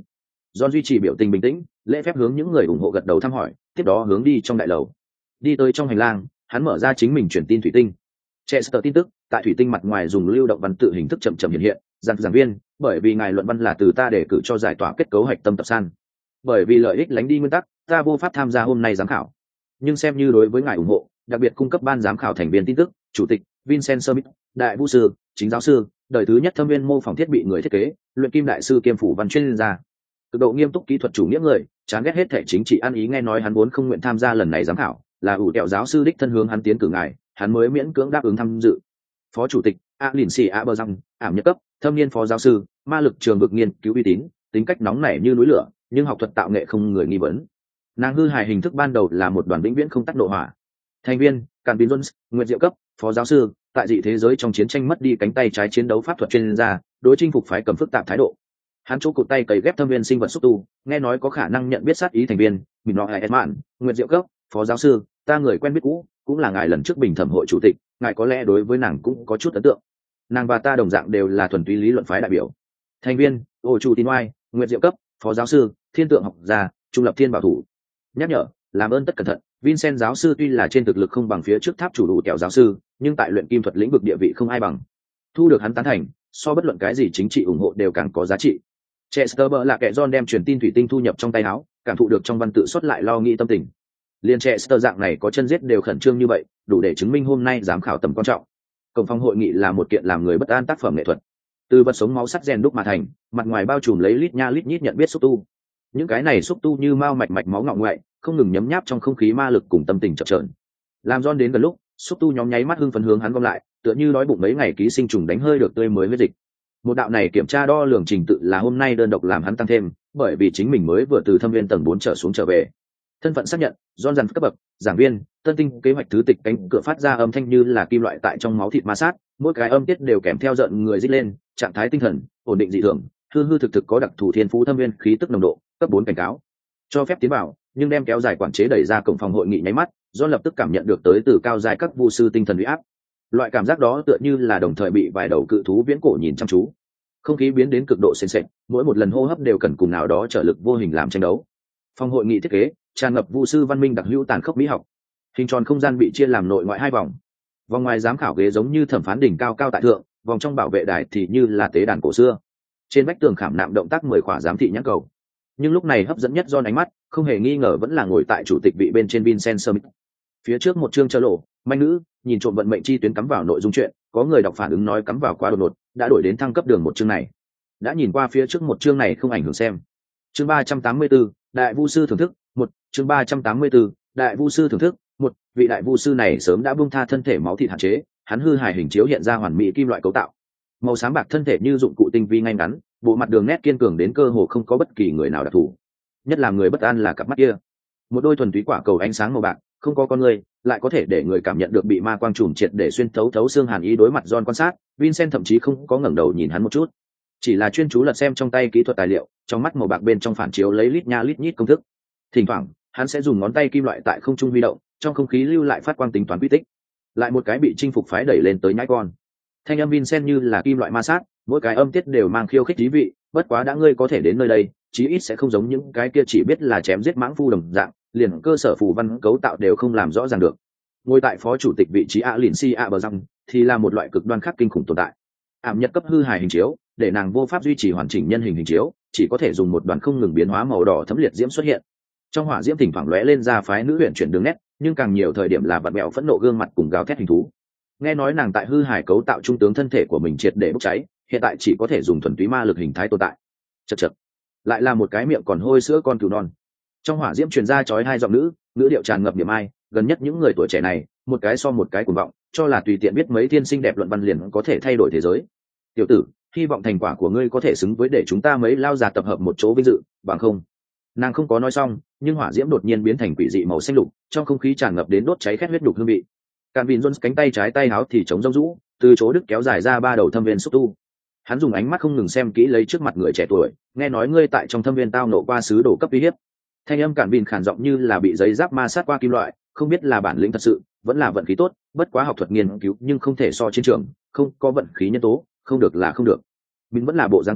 John duy trì biểu tình bình tĩnh, lễ phép hướng những người ủng hộ gật đầu thăm hỏi, tiếp đó hướng đi trong đại lầu. Đi tới trong hành lang, hắn mở ra chính mình truyền tin thủy tinh. Chester tin tức, tại thủy tinh mặt ngoài dùng lưu động văn tự hình thức chậm chậm hiện hiện, giảng viên, bởi vì ngài luận văn là từ ta đề cử cho giải tỏa kết cấu hạch tâm tập san. Bởi vì lợi ích lánh đi nguyên tắc, ta vô pháp tham gia hôm nay giám khảo. Nhưng xem như đối với ngài ủng hộ, đặc biệt cung cấp ban giám khảo thành viên tin tức, chủ tịch Vincent Smith, đại vũ sư, chính giáo sư, đời thứ nhất thâm viên mô phỏng thiết bị người thiết kế, luyện kim đại sư kiêm phủ văn chuyên gia. Cực độ nghiêm túc kỹ thuật chủ nghĩa người, chán ghét hết thể chính trị ăn ý, nghe nói hắn vốn không nguyện tham gia lần này giám khảo, là ủ kẹo giáo sư đích thân hướng hắn tiến cử ngài, hắn mới miễn cưỡng đáp ứng tham dự. Phó chủ tịch Alinsi Aberzang, ảm nhất cấp, thâm niên phó giáo sư, ma lực trường vực nghiên cứu uy tín, tính cách nóng nảy như núi lửa, nhưng học thuật tạo nghệ không người nghi vấn. Nàng hư hài hình thức ban đầu là một đoàn vĩnh viễn không tắt nộ hỏa. Thành viên Càn Jones, Nguyệt Diệu cấp, phó giáo sư, tại dị thế giới trong chiến tranh mất đi cánh tay trái chiến đấu pháp thuật chuyên gia, đối chinh phục phái cầm phức tạp thái độ. Hắn chỗ cụt tay cấy ghép thâm viên sinh vật xúc tu, nghe nói có khả năng nhận biết sát ý thành viên. Mình nói Edman, Nguyệt Diệu cấp, phó giáo sư, ta người quen biết cũ, cũng là ngài lần trước bình thẩm hội chủ tịch, ngài có lẽ đối với nàng cũng có chút ấn tượng. Nàng và ta đồng dạng đều là thuần túy lý luận phái đại biểu. Thành viên Ô Chu Tín Oai, Nguyệt Diệu cấp, phó giáo sư, thiên tượng học gia, trung lập thiên bảo thủ. Nhắc nhở, làm ơn tất cẩn thận, Vincent giáo sư tuy là trên thực lực không bằng phía trước tháp chủ đủ kẹo giáo sư, nhưng tại luyện kim thuật lĩnh vực địa vị không ai bằng. Thu được hắn tán thành, so bất luận cái gì chính trị ủng hộ đều càng có giá trị. Chester bờ là kẻ John đem truyền tin thủy tinh thu nhập trong tay áo, cảm thụ được trong văn tự xuất lại lo nghĩ tâm tình. Liên Chester dạng này có chân giết đều khẩn trương như vậy, đủ để chứng minh hôm nay giám khảo tầm quan trọng. Cổng phòng hội nghị là một kiện làm người bất an tác phẩm nghệ thuật, từ vật sống máu sắt rèn đúc mà thành, mặt ngoài bao trùm lấy lít nha lít nhít nhận biết xúc tu. Những cái này xúc tu như mao mạch máu ngọng ngoại, không ngừng nhấm nháp trong không khí ma lực cùng tâm tình chập chờn. Làm John đến gần lúc, xúc tu nhóm nháy mắt hưng phấn hướng hắn gom lại, tựa như đói bụng mấy ngày ký sinh trùng đánh hơi được tươi mới huyết dịch. Một đạo này kiểm tra đo lường trình tự là hôm nay đơn độc làm hắn tăng thêm, bởi vì chính mình mới vừa từ thâm viên tầng 4 trở xuống trở về. Thân phận xác nhận, John dần cấp bậc, giảng viên, tân tinh kế hoạch thứ tịch, cánh cửa phát ra âm thanh như là kim loại tại trong máu thịt ma sát, mỗi cái âm tiết đều kèm theo giận người rít lên, trạng thái tinh thần ổn định dị thường, hư hư thực thực có đặc thù thiên phú thâm viên khí tức nồng độ, cấp 4 cảnh cáo. Cho phép tiến vào, nhưng đem kéo dài quản chế đẩy ra cổng phòng hội nghị nháy mắt, John lập tức cảm nhận được tới từ cao dài các vu sư tinh thần uy áp. Loại cảm giác đó tựa như là đồng thời bị vài đầu cự thú viễn cổ nhìn chăm chú. Không khí biến đến cực độ sền sệt, mỗi một lần hô hấp đều cần cùng nào đó trở lực vô hình làm tranh đấu. Phòng hội nghị thiết kế tràn ngập vu sư văn minh đặc hữu tàn khốc mỹ học. Hình tròn không gian bị chia làm nội ngoại hai vòng. Vòng ngoài giám khảo ghế giống như thẩm phán đỉnh cao cao tại thượng, vòng trong bảo vệ đài thì như là tế đàn cổ xưa. Trên vách tường khảm nạm động tác 10 khỏa giám thị nhãn cầu. Nhưng lúc này hấp dẫn nhất do ánh mắt, không hề nghi ngờ vẫn là ngồi tại chủ tịch vị bên trên Vincent Smith. Phía trước một chương chơ lộ, manh nữ, nhìn trộm vận mệnh chi tuyến cắm vào nội dung chuyện, có người đọc phản ứng nói cắm vào quá đột ngột, đã đổi đến thăng cấp đường một chương này. Đã nhìn qua phía trước một chương này không ảnh hưởng xem. Chương 384, Đại Vu sư thưởng thức, một chương 384, Đại Vu sư thưởng thức, một vị đại vu sư này sớm đã buông tha thân thể máu thịt hạn chế, hắn hư hài hình chiếu hiện ra hoàn mỹ kim loại cấu tạo. Màu xám bạc thân thể như dụng cụ tinh vi ngay ngắn, bộ mặt đường nét kiên cường đến cơ hồ không có bất kỳ người nào đặc thù. Nhất là người bất an là cặp mắt kia, một đôi thuần túy quả cầu ánh sáng màu bạc, không có con người, lại có thể để người cảm nhận được bị ma quang trùm triệt để xuyên thấu xương hàn ý. Đối mặt John quan sát, Vincent thậm chí không có ngẩng đầu nhìn hắn một chút, chỉ là chuyên chú lật xem trong tay kỹ thuật tài liệu, trong mắt màu bạc bên trong phản chiếu lấy lít nha lít nhít công thức. Thỉnh thoảng hắn sẽ dùng ngón tay kim loại tại không trung huy động, trong không khí lưu lại phát quang tính toán quy tích. Lại một cái bị chinh phục phái đẩy lên tới nhãi con. Thanh âm Vincent như là kim loại ma sát, mỗi cái âm tiết đều mang khiêu khích thú vị. Bất quá đã ngươi có thể đến nơi đây, chí ít sẽ không giống những cái kia chỉ biết là chém giết mãng phu đồng dạng, liền cơ sở phù văn cấu tạo đều không làm rõ ràng được. Ngồi tại phó chủ tịch vị trí Alinsi Aberzang thì là một loại cực đoan khác kinh khủng tồn tại. Ảm nhật cấp hư hài hình chiếu, để nàng vô pháp duy trì hoàn chỉnh nhân hình hình chiếu, chỉ có thể dùng một đoàn không ngừng biến hóa màu đỏ thấm liệt diễm xuất hiện. Trong hỏa diễm thỉnh thoảng lóe lên ra phái nữ huyền chuyển đường nét, nhưng càng nhiều thời điểm là vặn mẹo phẫn nộ gương mặt cùng gào thét hình thú. Nghe nói nàng tại hư hài cấu tạo trung tướng thân thể của mình triệt để bốc cháy, hiện tại chỉ có thể dùng thuần túy ma lực hình thái tồn tại. Chậc chậc, lại là một cái miệng còn hôi sữa con cừu non. Trong hỏa diễm truyền ra chói hai giọng nữ, ngữ điệu tràn ngập niềm ai. Gần nhất những người tuổi trẻ này, một cái so một cái cuồng vọng, cho là tùy tiện biết mấy thiên sinh đẹp luận văn liền có thể thay đổi thế giới. Tiểu tử, hy vọng thành quả của ngươi có thể xứng với để chúng ta mấy lao già tập hợp một chỗ vinh dự, bằng không. Nàng không có nói xong, nhưng hỏa diễm đột nhiên biến thành quỷ dị màu xanh lục, trong không khí tràn ngập đến đốt cháy khét huyết đục hương vị. Càn Vin Jones cánh tay trái tay háo thì chống rông rũ, từ chỗ đứt kéo dài ra ba đầu thâm viên xúc tu. Hắn dùng ánh mắt không ngừng xem kỹ lấy trước mặt người trẻ tuổi, nghe nói ngươi tại trong thâm viên tao nộ qua sứ đồ cấp uy hiếp. Thanh âm Càn Vin khàn giọng như là bị giấy giáp ma sát qua kim loại, không biết là bản lĩnh thật sự, vẫn là vận khí tốt, bất quá học thuật nghiên cứu nhưng không thể so chiến trường, không có vận khí nhân tố, không được là không được. Mình vẫn là bộ dáng kia,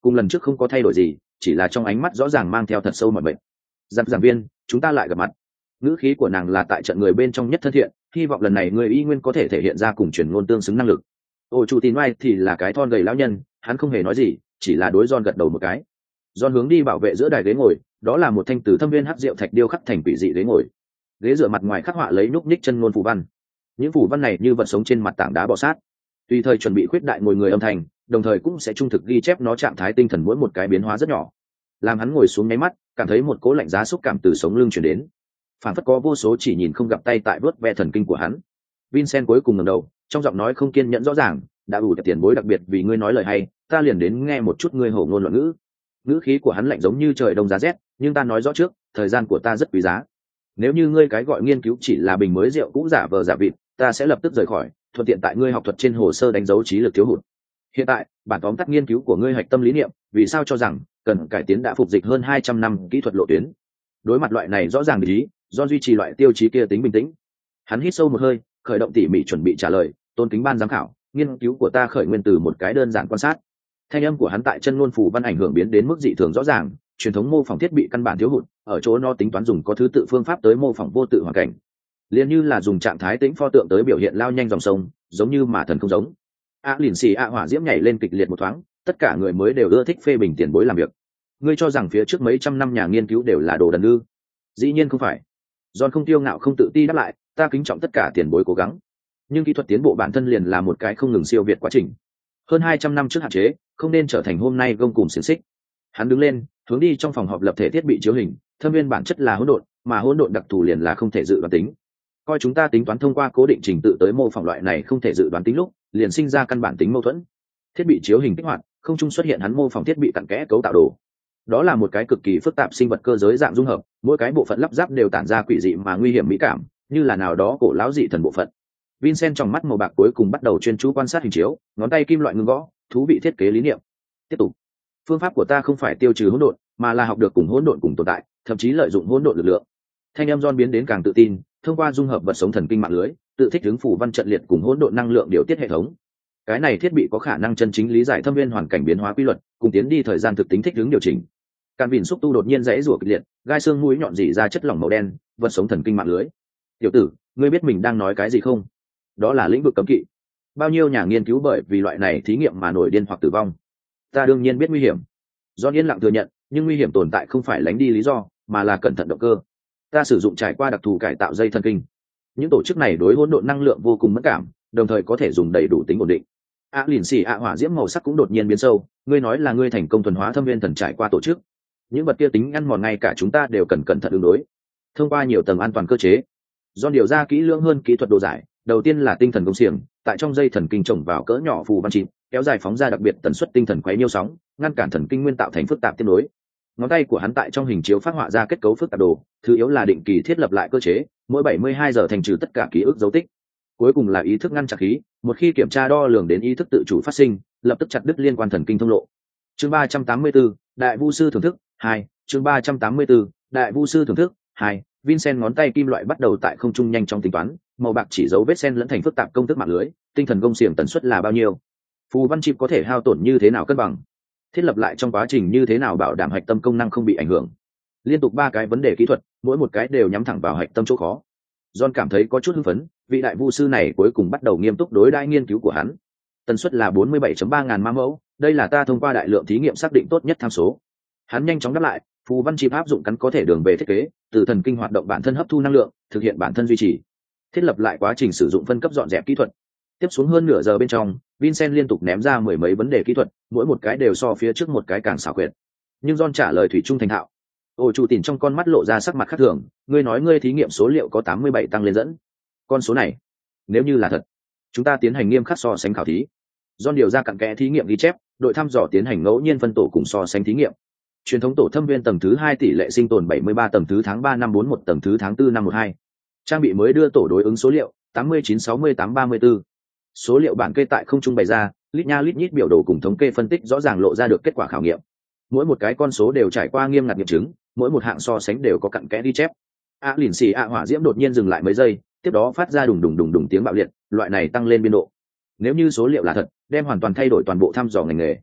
cùng lần trước không có thay đổi gì, chỉ là trong ánh mắt rõ ràng mang theo thật sâu mọi bệnh. Giảng viên, chúng ta lại gặp mặt. Ngữ khí của nàng là tại trận người bên trong nhất thân thiện, hy vọng lần này người y nguyên có thể thể hiện ra cùng truyền ngôn tương xứng năng lực. Ổ chủ tín oai thì là cái thon gầy lão nhân, hắn không hề nói gì, chỉ là đối John gật đầu một cái. John hướng đi bảo vệ giữa đài ghế ngồi, đó là một thanh từ thâm viên hắc diệu thạch điêu khắc thành quỷ dị ghế ngồi. Ghế dựa mặt ngoài khắc họa lấy nhúc nhích chân ngôn phù văn. Những phù văn này như vật sống trên mặt tảng đá bọ sát, tùy thời chuẩn bị khuyết đại ngồi người âm thanh, đồng thời cũng sẽ trung thực ghi chép nó trạng thái tinh thần mỗi một cái biến hóa rất nhỏ. Làm hắn ngồi xuống nháy mắt, cảm thấy một cỗ lạnh giá xúc cảm từ sống lưng truyền đến, phản phất có vô số chỉ nhìn không gặp tay tại vớt ve thần kinh của hắn. Vincent cuối cùng ngẩng đầu, trong giọng nói không kiên nhẫn rõ ràng, đã ủ tiền bối đặc biệt vì ngươi nói lời hay, ta liền đến nghe một chút ngươi hổ ngôn loạn ngữ. Ngữ khí của hắn lạnh giống như trời đông giá rét, nhưng ta nói rõ trước, thời gian của ta rất quý giá. Nếu như ngươi cái gọi nghiên cứu chỉ là bình mới rượu cũ giả vờ giả vịt, ta sẽ lập tức rời khỏi, thuận tiện tại ngươi học thuật trên hồ sơ đánh dấu trí lực thiếu hụt. Hiện tại, bản tóm tắt nghiên cứu của ngươi hạch tâm lý niệm, vì sao cho rằng cần cải tiến đã phục dịch hơn 200 năm kỹ thuật lộ tuyến. Đối mặt loại này rõ ràng ý, do duy trì loại tiêu chí kia tính bình tĩnh. Hắn hít sâu một hơi, khởi động tỉ mỉ chuẩn bị trả lời, tôn kính ban giám khảo, nghiên cứu của ta khởi nguyên từ một cái đơn giản quan sát. Thanh âm của hắn tại chân ngôn phù văn ảnh hưởng biến đến mức dị thường rõ ràng, truyền thống mô phỏng thiết bị căn bản thiếu hụt, ở chỗ nó tính toán dùng có thứ tự phương pháp tới mô phỏng vô tự hoàn cảnh. Liên như là dùng trạng thái tĩnh pho tượng tới biểu hiện lao nhanh dòng sông, giống như mà thần không giống. Lìn xì hỏa diễm nhảy lên kịch liệt một thoáng, tất cả người mới đều ưa thích phê bình tiền bối làm việc. Ngươi cho rằng phía trước mấy trăm năm nhà nghiên cứu đều là đồ đần ư? Dĩ nhiên không phải. John không tiêu ngạo không tự ti đáp lại, ta kính trọng tất cả tiền bối cố gắng, nhưng kỹ thuật tiến bộ bản thân liền là một cái không ngừng siêu việt quá trình. Hơn 200 năm trước hạn chế, không nên trở thành hôm nay gông cùm xiềng xích. Hắn đứng lên, hướng đi trong phòng họp lập thể thiết bị chiếu hình, thâm viên bản chất là hỗn độn, mà hỗn độn đặc thù liền là không thể dự đoán tính. Coi chúng ta tính toán thông qua cố định trình tự tới mô phỏng loại này không thể dự đoán tính lúc, liền sinh ra căn bản tính mâu thuẫn. Thiết bị chiếu hình kích hoạt, không trung xuất hiện hắn mô phỏng thiết bị cặn kẽ cấu tạo đồ. Đó là một cái cực kỳ phức tạp sinh vật cơ giới dạng dung hợp, mỗi cái bộ phận lắp ráp đều tản ra quỷ dị mà nguy hiểm mỹ cảm, như là nào đó cổ lão dị thần bộ phận. Vincent trong mắt màu bạc cuối cùng bắt đầu chuyên chú quan sát hình chiếu, ngón tay kim loại ngưng gõ, thú vị thiết kế lý niệm. Tiếp tục. Phương pháp của ta không phải tiêu trừ hỗn độn, mà là học được cùng hỗn độn cùng tồn tại, thậm chí lợi dụng hỗn độn lực lượng. Thanh âm John biến đến càng tự tin, thông qua dung hợp vật sống thần kinh mạng lưới, tự thích ứng phủ văn trận liệt cùng hỗn độn năng lượng điều tiết hệ thống. Cái này thiết bị có khả năng chân chính lý giải thâm viên hoàn cảnh biến hóa quy luật, cùng tiến đi thời gian thực tính thích ứng điều chỉnh. Càn Vịn xúc tu đột nhiên rẽ rủa kịch liệt, gai xương mũi nhọn rỉ ra chất lỏng màu đen, vật sống thần kinh mạng lưới. Tiểu tử, ngươi biết mình đang nói cái gì không? Đó là lĩnh vực cấm kỵ. Bao nhiêu nhà nghiên cứu bởi vì loại này thí nghiệm mà nổi điên hoặc tử vong. Ta đương nhiên biết nguy hiểm. Do yên lặng thừa nhận, nhưng nguy hiểm tồn tại không phải lánh đi lý do, mà là cẩn thận động cơ. Ta sử dụng trải qua đặc thù cải tạo dây thần kinh. Những tổ chức này đối hỗn độn năng lượng vô cùng mẫn cảm, đồng thời có thể dùng đầy đủ tính ổn định. Lìn xì hỏa diễm màu sắc cũng đột nhiên biến sâu. Ngươi nói là ngươi thành công thuần hóa thâm viên thần trải qua tổ chức. Những vật kia tính ăn mòn ngay cả chúng ta đều cần cẩn thận ứng đối. Thông qua nhiều tầng an toàn cơ chế, do điều ra kỹ lưỡng hơn kỹ thuật đồ giải. Đầu tiên là tinh thần công xiềng, tại trong dây thần kinh trồng vào cỡ nhỏ phù văn chìm, kéo dài phóng ra đặc biệt tần suất tinh thần quấy nhiêu sóng, ngăn cản thần kinh nguyên tạo thành phức tạp tiếp nối. Ngón tay của hắn tại trong hình chiếu phát họa ra kết cấu phức tạp đồ, thứ yếu là định kỳ thiết lập lại cơ chế, mỗi 72 giờ thành trừ tất cả ký ức dấu tích. Cuối cùng là ý thức ngăn chặn khí, một khi kiểm tra đo lường đến ý thức tự chủ phát sinh, lập tức chặt đứt liên quan thần kinh thông lộ. Chương 384, Đại Vu sư thưởng thức 2, chương 384, Đại Vu sư thưởng thức 2. Vincent ngón tay kim loại bắt đầu tại không trung nhanh trong tính toán, màu bạc chỉ dấu vết sen lẫn thành phức tạp công thức mạng lưới, tinh thần công xiềng tần suất là bao nhiêu, phù văn chip có thể hao tổn như thế nào cân bằng, thiết lập lại trong quá trình như thế nào bảo đảm hạch tâm công năng không bị ảnh hưởng. Liên tục 3 cái vấn đề kỹ thuật, mỗi một cái đều nhắm thẳng vào hạch tâm chỗ khó. John cảm thấy có chút hưng phấn, vị đại vu sư này cuối cùng bắt đầu nghiêm túc đối đãi nghiên cứu của hắn. Tần suất là 47.3 ngàn ma mẫu, đây là ta thông qua đại lượng thí nghiệm xác định tốt nhất tham số. Hắn nhanh chóng đáp lại, phù văn chip áp dụng cắn có thể đường về thiết kế, từ thần kinh hoạt động bản thân hấp thu năng lượng, thực hiện bản thân duy trì. Thiết lập lại quá trình sử dụng phân cấp dọn dẹp kỹ thuật. Tiếp xuống hơn nửa giờ bên trong, Vincent liên tục ném ra mười mấy vấn đề kỹ thuật, mỗi một cái đều so phía trước một cái càng xảo quyệt. Nhưng John trả lời thủy chung thành thạo. Ôi chủ tìm trong con mắt lộ ra sắc mặt khác thường, ngươi nói ngươi thí nghiệm số liệu có 87 tăng lên dẫn. Con số này, nếu như là thật, chúng ta tiến hành nghiêm khắc so sánh khảo thí. John điều ra cặn kẽ thí nghiệm ghi chép, đội thăm dò tiến hành ngẫu nhiên phân tổ cùng so sánh thí nghiệm. Truyền thống tổ thâm viên tầng thứ 2 tỷ lệ sinh tồn 73, tầng thứ tháng 3 năm 41, tầng thứ tháng 4 năm 12. Trang bị mới đưa tổ đối ứng số liệu 89 68 34. Số liệu bản kê tại không trung bày ra, lít nha lít nhít biểu đồ cùng thống kê phân tích rõ ràng lộ ra được kết quả khảo nghiệm. Mỗi một cái con số đều trải qua nghiêm ngặt nghiệm chứng, mỗi một hạng so sánh đều có cặn kẽ ghi chép. Lìn xì hỏa diễm đột nhiên dừng lại mấy giây, tiếp đó phát ra đùng đùng đùng đùng tiếng bạo liệt, loại này tăng lên biên độ. Nếu như số liệu là thật, đem hoàn toàn thay đổi toàn bộ thăm dò ngành nghề.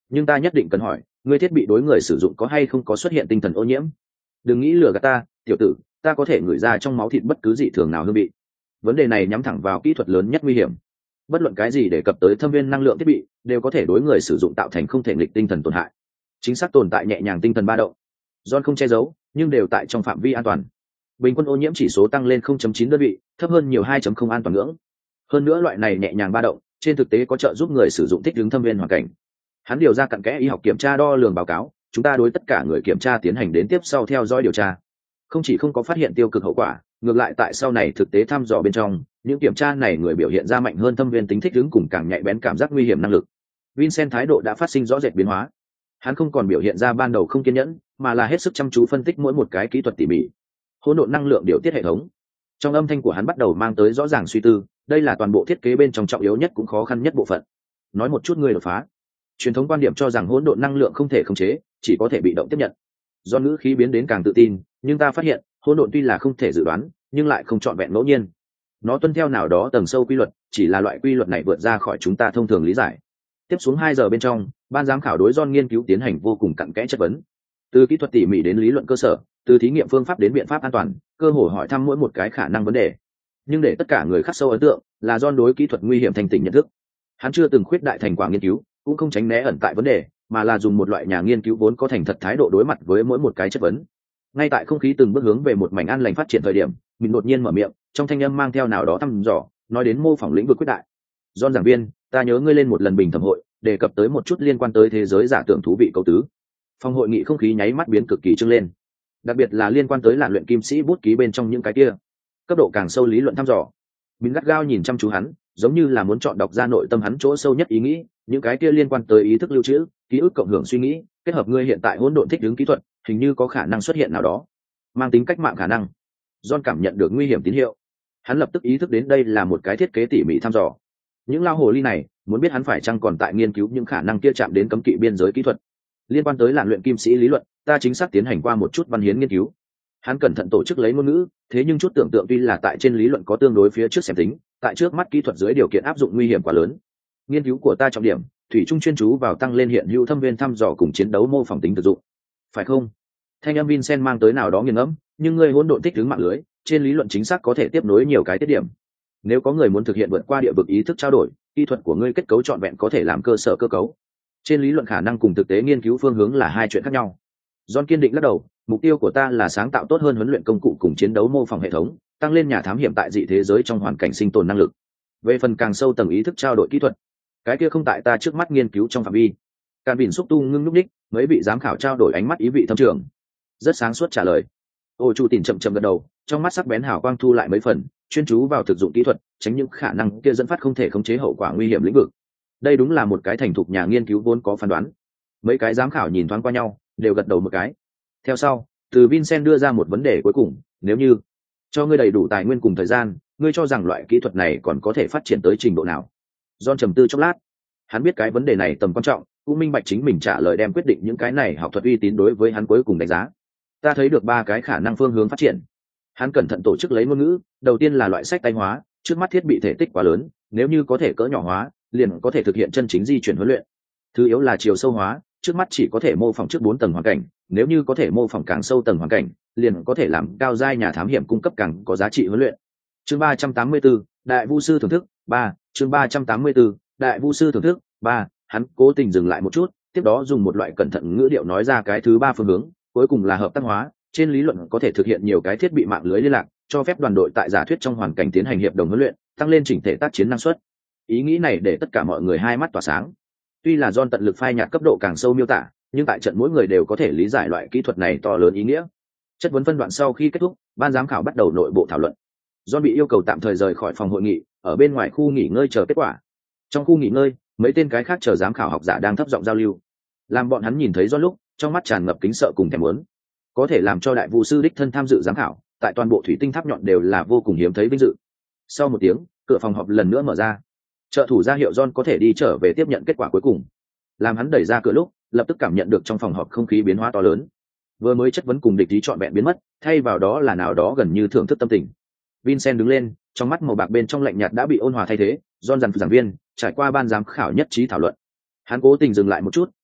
nhưng ta nhất định cần hỏi, ngươi thiết bị đối người sử dụng có hay không có xuất hiện tinh thần ô nhiễm? Đừng nghĩ lừa gạt ta, tiểu tử, ta có thể ngửi ra trong máu thịt bất cứ dị thường nào hương vị. Vấn đề này nhắm thẳng vào kỹ thuật lớn nhất nguy hiểm. Bất luận cái gì đề cập tới thâm viên năng lượng thiết bị đều có thể đối người sử dụng tạo thành không thể nghịch tinh thần tổn hại. Chính xác tồn tại nhẹ nhàng tinh thần ba động. John không che giấu, nhưng đều tại trong phạm vi an toàn. Bình quân ô nhiễm chỉ số tăng lên 0.9 đơn vị, thấp hơn nhiều 2.0 an toàn ngưỡng. Hơn nữa loại này nhẹ nhàng ba động, trên thực tế có trợ giúp người sử dụng thích ứng thâm viên hoàn cảnh. Hắn điều ra cặn kẽ y học kiểm tra đo lường báo cáo, chúng ta đối tất cả người kiểm tra tiến hành đến tiếp sau theo dõi điều tra. Không chỉ không có phát hiện tiêu cực hậu quả, ngược lại tại sau này thực tế thăm dò bên trong, những kiểm tra này người biểu hiện ra mạnh hơn thâm viên tính thích ứng cùng càng nhạy bén cảm giác nguy hiểm năng lực. Vincent thái độ đã phát sinh rõ rệt biến hóa. Hắn không còn biểu hiện ra ban đầu không kiên nhẫn, mà là hết sức chăm chú phân tích mỗi một cái kỹ thuật tỉ mỉ. Hỗn độn năng lượng điều tiết hệ thống. Trong âm thanh của hắn bắt đầu mang tới rõ ràng suy tư, đây là toàn bộ thiết kế bên trong trọng yếu nhất cũng khó khăn nhất bộ phận. Nói một chút người đột phá. Truyền thống quan điểm cho rằng hỗn độn năng lượng không thể khống chế, chỉ có thể bị động tiếp nhận. Do ngữ khí biến đến càng tự tin, nhưng ta phát hiện, hỗn độn tuy là không thể dự đoán, nhưng lại không trọn vẹn ngẫu nhiên. Nó tuân theo nào đó tầng sâu quy luật, chỉ là loại quy luật này vượt ra khỏi chúng ta thông thường lý giải. Tiếp xuống 2 giờ bên trong, ban giám khảo đối John nghiên cứu tiến hành vô cùng cặn kẽ chất vấn. Từ kỹ thuật tỉ mỉ đến lý luận cơ sở, từ thí nghiệm phương pháp đến biện pháp an toàn, cơ hội hỏi thăm mỗi một cái khả năng vấn đề. Nhưng để tất cả người khắc sâu ấn tượng là John đối kỹ thuật nguy hiểm thành tỉnh nhận thức. Hắn chưa từng khuyết đại thành quả nghiên cứu, cũng không tránh né ẩn tại vấn đề, mà là dùng một loại nhà nghiên cứu vốn có thành thật thái độ đối mặt với mỗi một cái chất vấn. Ngay tại không khí từng bước hướng về một mảnh an lành phát triển thời điểm, mình đột nhiên mở miệng, trong thanh âm mang theo nào đó thăm dò, nói đến mô phỏng lĩnh vực quyết đại. John giảng viên, ta nhớ ngươi lên một lần bình thẩm hội, đề cập tới một chút liên quan tới thế giới giả tưởng thú vị câu tứ. Phòng hội nghị không khí nháy mắt biến cực kỳ trưng lên, đặc biệt là liên quan tới lạn luyện kim sĩ bút ký bên trong những cái kia cấp độ càng sâu lý luận thăm dò. Mình gắt gao nhìn chăm chú hắn, giống như là muốn chọn đọc ra nội tâm hắn chỗ sâu nhất ý nghĩ, những cái kia liên quan tới ý thức lưu trữ, ký ức cộng hưởng suy nghĩ, kết hợp ngươi hiện tại hỗn độn thích ứng kỹ thuật, hình như có khả năng xuất hiện nào đó mang tính cách mạng khả năng. John cảm nhận được nguy hiểm tín hiệu, hắn lập tức ý thức đến đây là một cái thiết kế tỉ mỉ thăm dò. Những lao hồ ly này muốn biết hắn phải chăng còn tại nghiên cứu những khả năng kia chạm đến cấm kỵ biên giới kỹ thuật. Liên quan tới lạn luyện kim sĩ lý luận, ta chính xác tiến hành qua một chút văn hiến nghiên cứu. Hắn cẩn thận tổ chức lấy ngôn ngữ, thế nhưng chút tưởng tượng tuy là tại trên lý luận có tương đối phía trước xem tính, tại trước mắt kỹ thuật dưới điều kiện áp dụng nguy hiểm quá lớn. Nghiên cứu của ta trọng điểm thủy chung chuyên chú vào tăng lên hiện hữu thâm viên thăm dò cùng chiến đấu mô phỏng tính thực dụng, phải không? Thanh âm Vincent mang tới nào đó nghiền ngẫm, nhưng ngươi hỗn độn thích ứng mạng lưới, trên lý luận chính xác có thể tiếp nối nhiều cái tiết điểm. Nếu có người muốn thực hiện vượt qua địa vực ý thức trao đổi, kỹ thuật của ngươi kết cấu trọn vẹn có thể làm cơ sở cơ cấu. Trên lý luận khả năng cùng thực tế nghiên cứu phương hướng là hai chuyện khác nhau. John kiên định lắc đầu, mục tiêu của ta là sáng tạo tốt hơn huấn luyện công cụ cùng chiến đấu mô phỏng hệ thống, tăng lên nhà thám hiểm tại dị thế giới trong hoàn cảnh sinh tồn năng lực. Về phần càng sâu tầng ý thức trao đổi kỹ thuật, cái kia không tại ta trước mắt nghiên cứu trong phạm vi. Càn Bỉn xúc tu ngưng nhúc ních, mấy vị giám khảo trao đổi ánh mắt ý vị thâm trường. Rất sáng suốt trả lời. Ô Chu Tỉnh chậm chậm gật đầu, trong mắt sắc bén hào quang thu lại mấy phần, chuyên chú vào thực dụng kỹ thuật, tránh những khả năng kia dẫn phát không thể khống chế hậu quả nguy hiểm lĩnh vực. Đây đúng là một cái thành thục nhà nghiên cứu vốn có phán đoán. Mấy cái giám khảo nhìn thoáng qua nhau, đều gật đầu một cái. Theo sau, từ Vincent đưa ra một vấn đề cuối cùng, nếu như cho ngươi đầy đủ tài nguyên cùng thời gian, ngươi cho rằng loại kỹ thuật này còn có thể phát triển tới trình độ nào? John trầm tư chốc lát, hắn biết cái vấn đề này tầm quan trọng, cũng minh bạch chính mình trả lời đem quyết định những cái này học thuật uy tín đối với hắn cuối cùng đánh giá. Ta thấy được 3 cái khả năng phương hướng phát triển. Hắn cẩn thận tổ chức lấy ngôn ngữ, đầu tiên là loại sách tay hóa, trước mắt thiết bị thể tích quá lớn, nếu như có thể cỡ nhỏ hóa, liền có thể thực hiện chân chính di chuyển huấn luyện. Thứ yếu là chiều sâu hóa, trước mắt chỉ có thể mô phỏng trước 4 tầng hoàn cảnh, nếu như có thể mô phỏng càng sâu tầng hoàn cảnh, liền có thể làm cao giai nhà thám hiểm cung cấp càng có giá trị huấn luyện. Chương 384, Đại Vu sư thưởng thức 3, chương 384, Đại Vu sư thưởng thức 3, hắn cố tình dừng lại một chút, tiếp đó dùng một loại cẩn thận ngữ điệu nói ra cái thứ 3 phương hướng, cuối cùng là hợp tác hóa, trên lý luận có thể thực hiện nhiều cái thiết bị mạng lưới liên lạc, cho phép đoàn đội tại giả thuyết trong hoàn cảnh tiến hành hiệp đồng huấn luyện, tăng lên chỉnh thể tác chiến năng suất. Ý nghĩ này để tất cả mọi người hai mắt tỏa sáng. Tuy là John tận lực phai nhạt cấp độ càng sâu miêu tả, nhưng tại trận mỗi người đều có thể lý giải loại kỹ thuật này to lớn ý nghĩa. Chất vấn phân đoạn sau khi kết thúc, ban giám khảo bắt đầu nội bộ thảo luận. John bị yêu cầu tạm thời rời khỏi phòng hội nghị, ở bên ngoài khu nghỉ ngơi chờ kết quả. Trong khu nghỉ ngơi, mấy tên cái khác chờ giám khảo học giả đang thấp giọng giao lưu. Làm bọn hắn nhìn thấy John lúc, trong mắt tràn ngập kính sợ cùng thèm muốn. Có thể làm cho đại vu sư đích thân tham dự giám khảo, tại toàn bộ thủy tinh tháp nhọn đều là vô cùng hiếm thấy vinh dự. Sau một tiếng, cửa phòng họp lần nữa mở ra. Trợ thủ ra hiệu John có thể đi trở về tiếp nhận kết quả cuối cùng. Làm hắn đẩy ra cửa lúc, lập tức cảm nhận được trong phòng họp không khí biến hóa to lớn. Vừa mới chất vấn cùng địch ý trọn vẹn biến mất, thay vào đó là nào đó gần như thưởng thức tâm tình. Vincent đứng lên, trong mắt màu bạc bên trong lạnh nhạt đã bị ôn hòa thay thế. John dặn giảng viên, trải qua ban giám khảo nhất trí thảo luận. Hắn cố tình dừng lại một chút,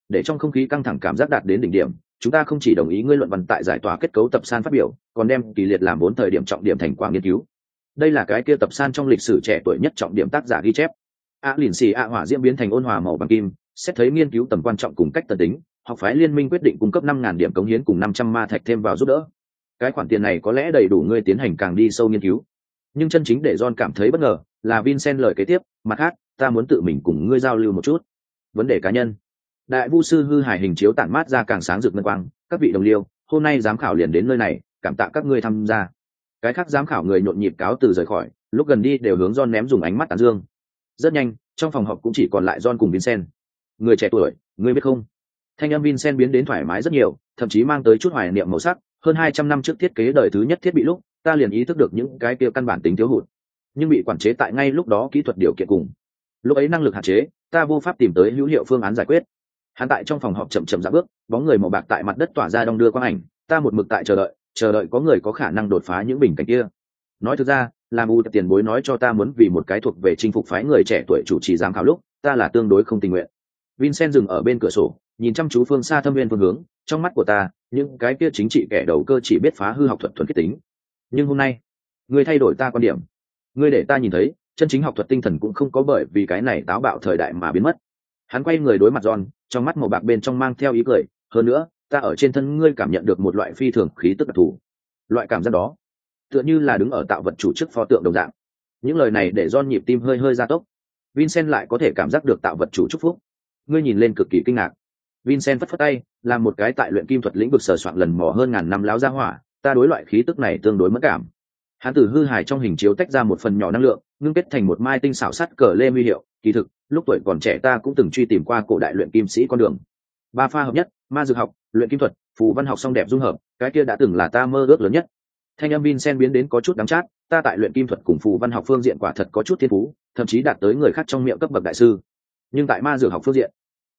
để trong không khí căng thẳng cảm giác đạt đến đỉnh điểm. Chúng ta không chỉ đồng ý ngươi luận văn tại giải tỏa kết cấu tập san phát biểu, còn đem kỳ liệt làm 4 thời điểm trọng điểm thành quả nghiên cứu. Đây là cái kia tập san trong lịch sử trẻ tuổi nhất trọng điểm tác giả ghi chép. Lìn xì hỏa diễm biến thành ôn hòa màu bằng kim, xét thấy nghiên cứu tầm quan trọng cùng cách tần tính, học phái liên minh quyết định cung cấp 5.000 điểm cống hiến cùng 500 ma thạch thêm vào giúp đỡ. Cái khoản tiền này có lẽ đầy đủ ngươi tiến hành càng đi sâu nghiên cứu. Nhưng chân chính để John cảm thấy bất ngờ là Vincent lời kế tiếp, mặt khác, ta muốn tự mình cùng ngươi giao lưu một chút. Vấn đề cá nhân. Đại vu sư hư hài hình chiếu tản mát ra càng sáng rực ngân quang, các vị đồng liêu, hôm nay giám khảo liền đến nơi này, cảm tạ các ngươi tham gia. Cái khác giám khảo người nhộn nhịp cáo từ rời khỏi, lúc gần đi đều hướng John ném dùng ánh mắt tán dương. Rất nhanh, trong phòng họp cũng chỉ còn lại John cùng Vincent. Người trẻ tuổi, ngươi biết không? Thanh âm Vincent biến đến thoải mái rất nhiều, thậm chí mang tới chút hoài niệm màu sắc. Hơn 200 năm trước thiết kế đời thứ nhất thiết bị lúc, ta liền ý thức được những cái kia căn bản tính thiếu hụt, nhưng bị quản chế tại ngay lúc đó kỹ thuật điều kiện cùng. Lúc ấy năng lực hạn chế, ta vô pháp tìm tới hữu hiệu phương án giải quyết. Hắn tại trong phòng họp chậm chậm dạo bước, bóng người màu bạc tại mặt đất tỏa ra đong đưa quang ảnh. Ta một mực tại chờ đợi có người có khả năng đột phá những bình cảnh kia. Nói thực ra, làm u tiền bối nói cho ta muốn vì một cái thuộc về chinh phục phái người trẻ tuổi chủ trì giám khảo lúc, ta là tương đối không tình nguyện. Vincent dừng ở bên cửa sổ, nhìn chăm chú phương xa thâm viên phương hướng. Trong mắt của ta, những cái kia chính trị kẻ đầu cơ chỉ biết phá hư học thuật thuần khiết tính. Nhưng hôm nay, ngươi thay đổi ta quan điểm. Ngươi để ta nhìn thấy, chân chính học thuật tinh thần cũng không có bởi vì cái này táo bạo thời đại mà biến mất. Hắn quay người đối mặt John, trong mắt màu bạc bên trong mang theo ý cười. Hơn nữa, ta ở trên thân ngươi cảm nhận được một loại phi thường khí tức đặc thù. Loại cảm giác đó, tựa như là đứng ở tạo vật chủ trước pho tượng đồng dạng. Những lời này để John nhịp tim hơi hơi gia tốc. Vincent lại có thể cảm giác được tạo vật chủ chúc phúc. Ngươi nhìn lên cực kỳ kinh ngạc. Vincent phất phất tay, làm một cái tại luyện kim thuật lĩnh vực sờ soạn lần mò hơn ngàn năm láo ra hỏa, ta đối loại khí tức này tương đối mất cảm. Hắn từ hư hài trong hình chiếu tách ra một phần nhỏ năng lượng, ngưng kết thành một mai tinh xảo sắt cờ lê huy hiệu. Kỳ thực, lúc tuổi còn trẻ ta cũng từng truy tìm qua cổ đại luyện kim sĩ con đường. Ba pha hợp nhất, ma dược học, luyện kim thuật, phù văn học song đẹp dung hợp, cái kia đã từng là ta mơ ước lớn nhất. Thanh âm Vincent biến đến có chút đắng chát, ta tại luyện kim thuật cùng phù văn học phương diện quả thật có chút thiên phú, thậm chí đạt tới người khác trong miệng cấp bậc đại sư. Nhưng tại ma dược học phương diện,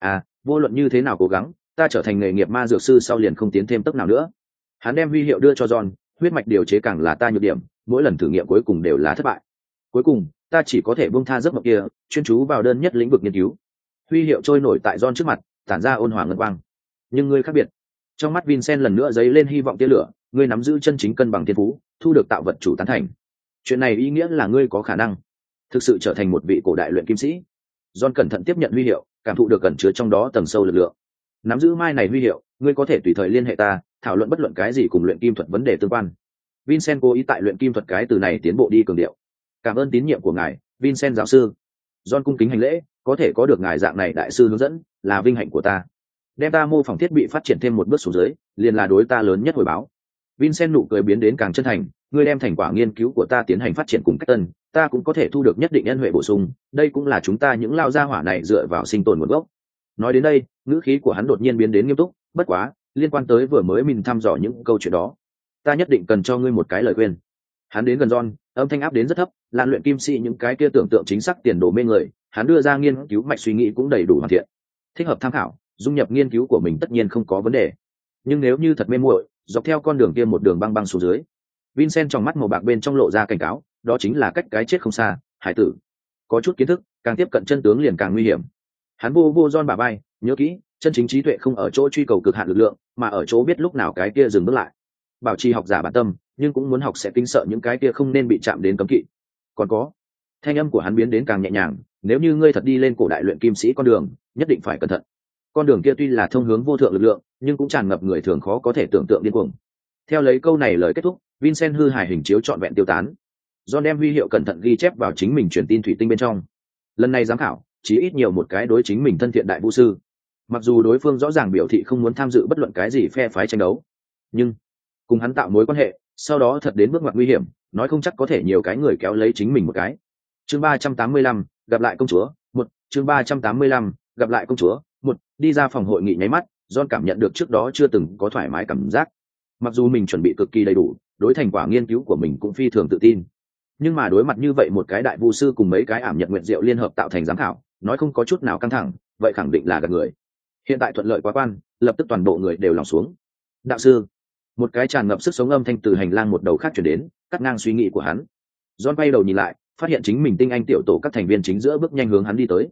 vô luận như thế nào cố gắng, ta trở thành nghề nghiệp ma dược sư sau liền không tiến thêm tốc nào nữa. Hắn đem huy hiệu đưa cho John, huyết mạch điều chế càng là ta nhược điểm, mỗi lần thử nghiệm cuối cùng đều là thất bại. Cuối cùng, ta chỉ có thể buông tha giấc mộng kia, chuyên chú vào đơn nhất lĩnh vực nghiên cứu. Huy hiệu trôi nổi tại John trước mặt, tản ra ôn hòa ngân quang. Nhưng ngươi khác biệt. Trong mắt Vincent lần nữa dấy lên hy vọng tia lửa, ngươi nắm giữ chân chính cân bằng thiên phú, thu được tạo vật chủ tán thành. Chuyện này ý nghĩa là ngươi có khả năng thực sự trở thành một vị cổ đại luyện kim sĩ. John cẩn thận tiếp nhận huy hiệu, cảm thụ được cẩn chứa trong đó tầng sâu lực lượng. Nắm giữ mai này huy hiệu, ngươi có thể tùy thời liên hệ ta, thảo luận bất luận cái gì cùng luyện kim thuật vấn đề tương quan. Vincent cố ý tại luyện kim thuật cái từ này tiến bộ đi cường điệu. Cảm ơn tín nhiệm của ngài, Vincent giáo sư. John cung kính hành lễ, có thể có được ngài dạng này đại sư hướng dẫn, là vinh hạnh của ta. Đem ta mô phỏng thiết bị phát triển thêm một bước xuống dưới, liền là đối ta lớn nhất hồi báo. Vincent nụ cười biến đến càng chân thành, ngươi đem thành quả nghiên cứu của ta tiến hành phát triển cùng cách tân, ta cũng có thể thu được nhất định ân huệ bổ sung, đây cũng là chúng ta những lao gia hỏa này dựa vào sinh tồn nguồn gốc. Nói đến đây, ngữ khí của hắn đột nhiên biến đến nghiêm túc, bất quá, liên quan tới vừa mới mình thăm dò những câu chuyện đó, ta nhất định cần cho ngươi một cái lời khuyên. Hắn đến gần John, âm thanh áp đến rất thấp, lan luyện kim sĩ những cái kia tưởng tượng chính xác tiền đồ mê người, hắn đưa ra nghiên cứu mạch suy nghĩ cũng đầy đủ hoàn thiện, thích hợp tham khảo, dung nhập nghiên cứu của mình tất nhiên không có vấn đề. Nhưng nếu như thật mê muội, dọc theo con đường kia một đường băng băng xuống dưới. Vincent trong mắt màu bạc bên trong lộ ra cảnh cáo, đó chính là cách cái chết không xa, hải tử. Có chút kiến thức, càng tiếp cận chân tướng liền càng nguy hiểm. Hắn vô John bả vai, nhớ kỹ, chân chính trí tuệ không ở chỗ truy cầu cực hạn lực lượng, mà ở chỗ biết lúc nào cái kia dừng bước lại. Bảo trì học giả bản tâm, nhưng cũng muốn học sẽ kinh sợ những cái kia không nên bị chạm đến cấm kỵ. Còn có, thanh âm của hắn biến đến càng nhẹ nhàng, nếu như ngươi thật đi lên cổ đại luyện kim sĩ con đường, nhất định phải cẩn thận. Con đường kia tuy là thông hướng vô thượng lực lượng, nhưng cũng tràn ngập người thường khó có thể tưởng tượng điên cuồng. Theo lấy câu này lời kết thúc, Vincent hư hài hình chiếu trọn vẹn tiêu tán. John đem huy hiệu cẩn thận ghi chép vào chính mình truyền tin thủy tinh bên trong. Lần này giám khảo, chỉ ít nhiều một cái đối chính mình thân thiện đại vũ sư. Mặc dù đối phương rõ ràng biểu thị không muốn tham dự bất luận cái gì phe phái tranh đấu, nhưng cùng hắn tạo mối quan hệ, sau đó thật đến bước ngoặt nguy hiểm, nói không chắc có thể nhiều cái người kéo lấy chính mình một cái. Chương 385, gặp lại công chúa. Chương 385, gặp lại công chúa. Đi ra phòng hội nghị nháy mắt, John cảm nhận được trước đó chưa từng có thoải mái cảm giác. Mặc dù mình chuẩn bị cực kỳ đầy đủ, đối thành quả nghiên cứu của mình cũng phi thường tự tin, nhưng mà đối mặt như vậy một cái đại vu sư cùng mấy cái ảm nhật nguyện diệu liên hợp tạo thành giám khảo, nói không có chút nào căng thẳng, vậy khẳng định là gạt người. Hiện tại thuận lợi quá quan, lập tức toàn bộ người đều lòng xuống. Đạo sư, một cái tràn ngập sức sống âm thanh từ hành lang một đầu khác chuyển đến, cắt ngang suy nghĩ của hắn. John quay đầu nhìn lại, phát hiện chính mình tinh anh tiểu tổ các thành viên chính giữa bước nhanh hướng hắn đi tới.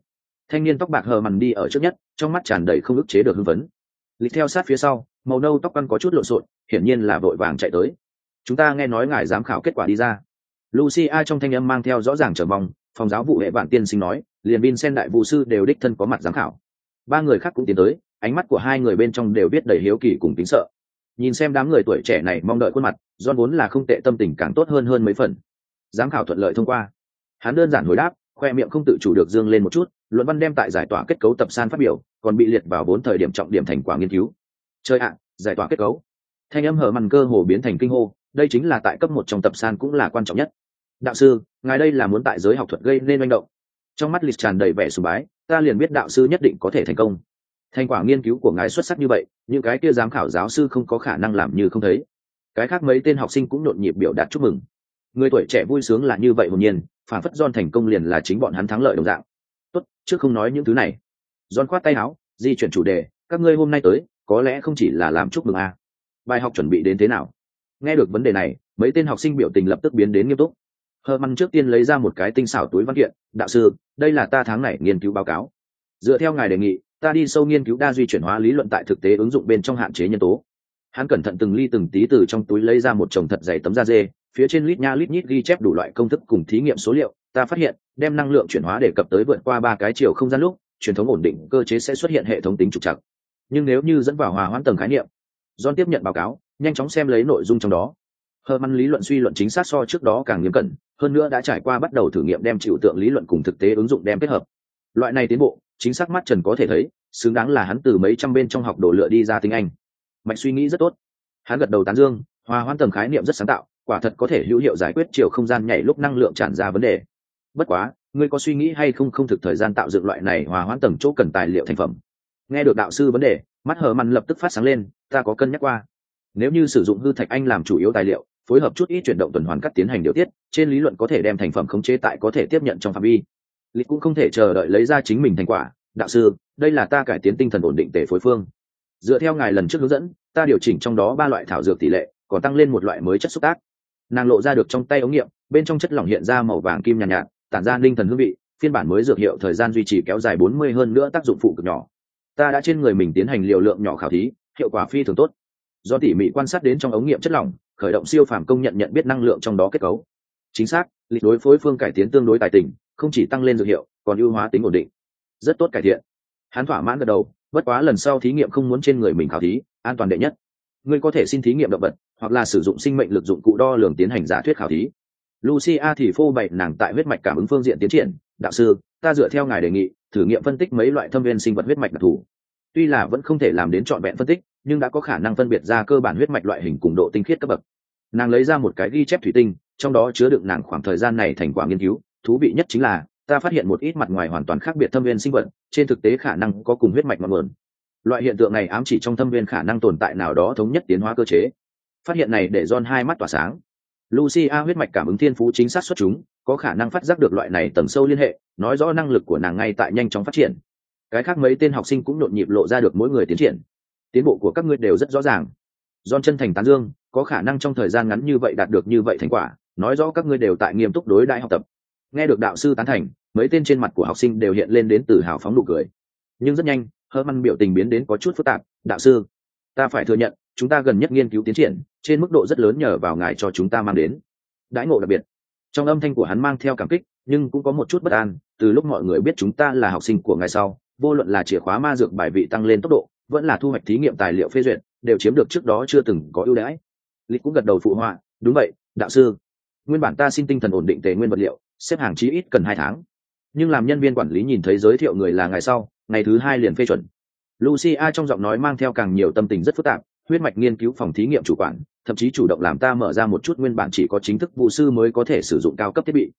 Thanh niên tóc bạc hờ mằn đi ở trước nhất, trong mắt tràn đầy không ức chế được hưng phấn. Lịch theo sát phía sau, màu nâu tóc căn có chút lộn xộn, hiển nhiên là vội vàng chạy tới. Chúng ta nghe nói ngài giám khảo kết quả đi ra. Lucia trong thanh âm mang theo rõ ràng chờ mong, phòng giáo vụ hệ bạn tiên sinh nói, liền Vincent đại vụ sư đều đích thân có mặt giám khảo. Ba người khác cũng tiến tới, ánh mắt của hai người bên trong đều biết đầy hiếu kỳ cùng kính sợ. Nhìn xem đám người tuổi trẻ này mong đợi khuôn mặt, John vốn là không tệ, tâm tình càng tốt hơn mấy phần. Giám khảo thuận lợi thông qua. Hắn đơn giản hồi đáp, khoe miệng không tự chủ được dương lên một chút, luận văn đem tại giải tỏa kết cấu tập san phát biểu, còn bị liệt vào 4 thời điểm trọng điểm thành quả nghiên cứu. Chơi ạ, giải tỏa kết cấu. Thanh âm hở mằn cơ hồ biến thành kinh hô, đây chính là tại cấp 1 trong tập san cũng là quan trọng nhất. Đạo sư, ngài đây là muốn tại giới học thuật gây nên manh động. Trong mắt Lịch tràn đầy vẻ sùng bái, ta liền biết đạo sư nhất định có thể thành công. Thành quả nghiên cứu của ngài xuất sắc như vậy, những cái kia giám khảo giáo sư không có khả năng làm như không thấy. Cái khác mấy tên học sinh cũng nhộn nhịp biểu đạt chúc mừng. Người tuổi trẻ vui sướng là như vậy hồn nhiên, phản phất John thành công liền là chính bọn hắn thắng lợi đồng dạng. Tốt, trước không nói những thứ này. John khoát tay áo, di chuyển chủ đề, các ngươi hôm nay tới, có lẽ không chỉ là làm chúc mừng à. Bài học chuẩn bị đến thế nào? Nghe được vấn đề này, mấy tên học sinh biểu tình lập tức biến đến nghiêm túc. Herman trước tiên lấy ra một cái tinh xảo túi văn kiện, đạo sư, đây là ta tháng này nghiên cứu báo cáo. Dựa theo ngài đề nghị, ta đi sâu nghiên cứu đa duy chuyển hóa lý luận tại thực tế ứng dụng bên trong hạn chế nhân tố. Hắn cẩn thận từng ly từng tí từ trong túi lấy ra một chồng thật dày tấm da dê, phía trên lít nha lít nhít ghi chép đủ loại công thức cùng thí nghiệm số liệu. Ta phát hiện, đem năng lượng chuyển hóa đề cập tới vượt qua 3 cái chiều không gian lúc, truyền thống ổn định cơ chế sẽ xuất hiện hệ thống tính trục trặc. Nhưng nếu như dẫn vào hòa hoãn tầng khái niệm, John tiếp nhận báo cáo, nhanh chóng xem lấy nội dung trong đó. Herman lý luận suy luận chính xác so trước đó càng nghiêm cẩn, hơn nữa đã trải qua bắt đầu thử nghiệm đem trừu tượng lý luận cùng thực tế ứng dụng đem kết hợp. Loại này tiến bộ, chính xác mắt trần có thể thấy, xứng đáng là hắn từ mấy trăm bên trong học đồ lựa đi ra tiếng Anh. Mạch suy nghĩ rất tốt. Hắn gật đầu tán dương, hòa hoãn tầng khái niệm rất sáng tạo, quả thật có thể hữu hiệu giải quyết chiều không gian nhảy lúc năng lượng tràn ra vấn đề. Bất quá, ngươi có suy nghĩ hay không thực thời gian tạo dựng loại này hòa hoãn tầng chỗ cần tài liệu thành phẩm? Nghe được đạo sư vấn đề, mắt Herman lập tức phát sáng lên, ta có cân nhắc qua. Nếu như sử dụng hư thạch anh làm chủ yếu tài liệu, phối hợp chút ít chuyển động tuần hoàn cắt tiến hành điều tiết, trên lý luận có thể đem thành phẩm khống chế tại có thể tiếp nhận trong phạm vi. Lịch cũng không thể chờ đợi lấy ra chính mình thành quả. Đạo sư, đây là ta cải tiến tinh thần ổn định tể phối phương. Dựa theo ngài lần trước hướng dẫn, ta điều chỉnh trong đó 3 loại thảo dược tỷ lệ, còn tăng lên một loại mới chất xúc tác. Nàng lộ ra được trong tay ống nghiệm, bên trong chất lỏng hiện ra màu vàng kim nhàn nhạt, tản ra linh thần hương vị, phiên bản mới dược hiệu thời gian duy trì kéo dài 40 hơn nữa tác dụng phụ cực nhỏ. Ta đã trên người mình tiến hành liều lượng nhỏ khảo thí, hiệu quả phi thường tốt. Do tỉ mỉ quan sát đến trong ống nghiệm chất lỏng, khởi động siêu phàm công nhận biết năng lượng trong đó kết cấu. Chính xác, lịch đối phối phương cải tiến tương đối tài tình, không chỉ tăng lên dược hiệu, còn ưu hóa tính ổn định. Rất tốt cải thiện. Hắn thỏa mãn gật đầu, bất quá lần sau thí nghiệm không muốn trên người mình khảo thí, an toàn đệ nhất. Ngươi có thể xin thí nghiệm động vật, hoặc là sử dụng sinh mệnh lực dụng cụ đo lường tiến hành giả thuyết khảo thí. Lucia thì phô bày nàng tại huyết mạch cảm ứng phương diện tiến triển. Đạo sư, ta dựa theo ngài đề nghị, thử nghiệm phân tích mấy loại thâm viên sinh vật huyết mạch đặc thù. Tuy là vẫn không thể làm đến trọn vẹn phân tích, nhưng đã có khả năng phân biệt ra cơ bản huyết mạch loại hình cùng độ tinh khiết cấp bậc. Nàng lấy ra một cái ghi chép thủy tinh, trong đó chứa đựng nàng khoảng thời gian này thành quả nghiên cứu. Thú vị nhất chính là, ta phát hiện một ít mặt ngoài hoàn toàn khác biệt thâm viên sinh vật, trên thực tế khả năng có cùng huyết mạch ngọn nguồn. Loại hiện tượng này ám chỉ trong thâm viên khả năng tồn tại nào đó thống nhất tiến hóa cơ chế. Phát hiện này để John hai mắt tỏa sáng. Lucia huyết mạch cảm ứng thiên phú chính xác xuất chúng, có khả năng phát giác được loại này tầng sâu liên hệ, nói rõ năng lực của nàng ngay tại nhanh chóng phát triển. Cái khác mấy tên học sinh cũng nhộn nhịp lộ ra được mỗi người tiến triển. Tiến bộ của các ngươi đều rất rõ ràng. John chân thành tán dương, có khả năng trong thời gian ngắn như vậy đạt được như vậy thành quả, nói rõ các ngươi đều tại nghiêm túc đối đãi học tập. Nghe được đạo sư tán thành, mấy tên trên mặt của học sinh đều hiện lên đến từ hào phóng nụ cười. Nhưng rất nhanh, Herman biểu tình biến đến có chút phức tạp. Đạo sư, ta phải thừa nhận, chúng ta gần nhất nghiên cứu tiến triển, trên mức độ rất lớn nhờ vào ngài cho chúng ta mang đến đãi ngộ đặc biệt. Trong âm thanh của hắn mang theo cảm kích, nhưng cũng có một chút bất an. Từ lúc mọi người biết chúng ta là học sinh của ngài sau, vô luận là chìa khóa ma dược bài vị tăng lên tốc độ, vẫn là thu hoạch thí nghiệm tài liệu phê duyệt, đều chiếm được trước đó chưa từng có ưu đãi. Lịch cũng gật đầu phụ họa, đúng vậy, đạo sư. Nguyên bản ta xin tinh thần ổn định tề nguyên vật liệu, xếp hàng chí ít cần 2 tháng. Nhưng làm nhân viên quản lý nhìn thấy giới thiệu người là ngày sau, ngày thứ 2 liền phê chuẩn. Lucia trong giọng nói mang theo càng nhiều tâm tình rất phức tạp, huyết mạch nghiên cứu phòng thí nghiệm chủ quản, thậm chí chủ động làm ta mở ra một chút nguyên bản chỉ có chính thức vụ sư mới có thể sử dụng cao cấp thiết bị.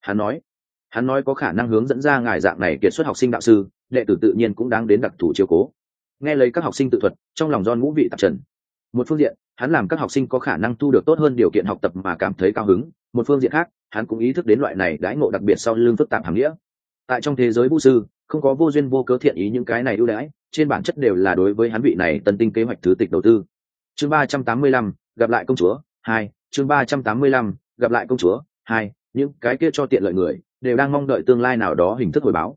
Hắn nói có khả năng hướng dẫn ra ngài dạng này kiệt xuất học sinh đạo sư, đệ tử tự nhiên cũng đáng đến đặc thù chiếu cố. Nghe lấy các học sinh tự thuật, trong lòng John ngũ vị tạp trần. Một phương diện, hắn làm các học sinh có khả năng thu được tốt hơn điều kiện học tập mà cảm thấy cao hứng. Một phương diện khác, hắn cũng ý thức đến loại này đãi ngộ đặc biệt sau lưng phức tạp hàm nghĩa. Tại trong thế giới vũ sư, không có vô duyên vô cớ thiện ý những cái này ưu đãi, trên bản chất đều là đối với hắn vị này tân tinh kế hoạch thứ tịch đầu tư. Chương 385, gặp lại công chúa 2. Chương 385, gặp lại công chúa 2. Những cái kia cho tiện lợi người đều đang mong đợi tương lai nào đó hình thức hồi báo.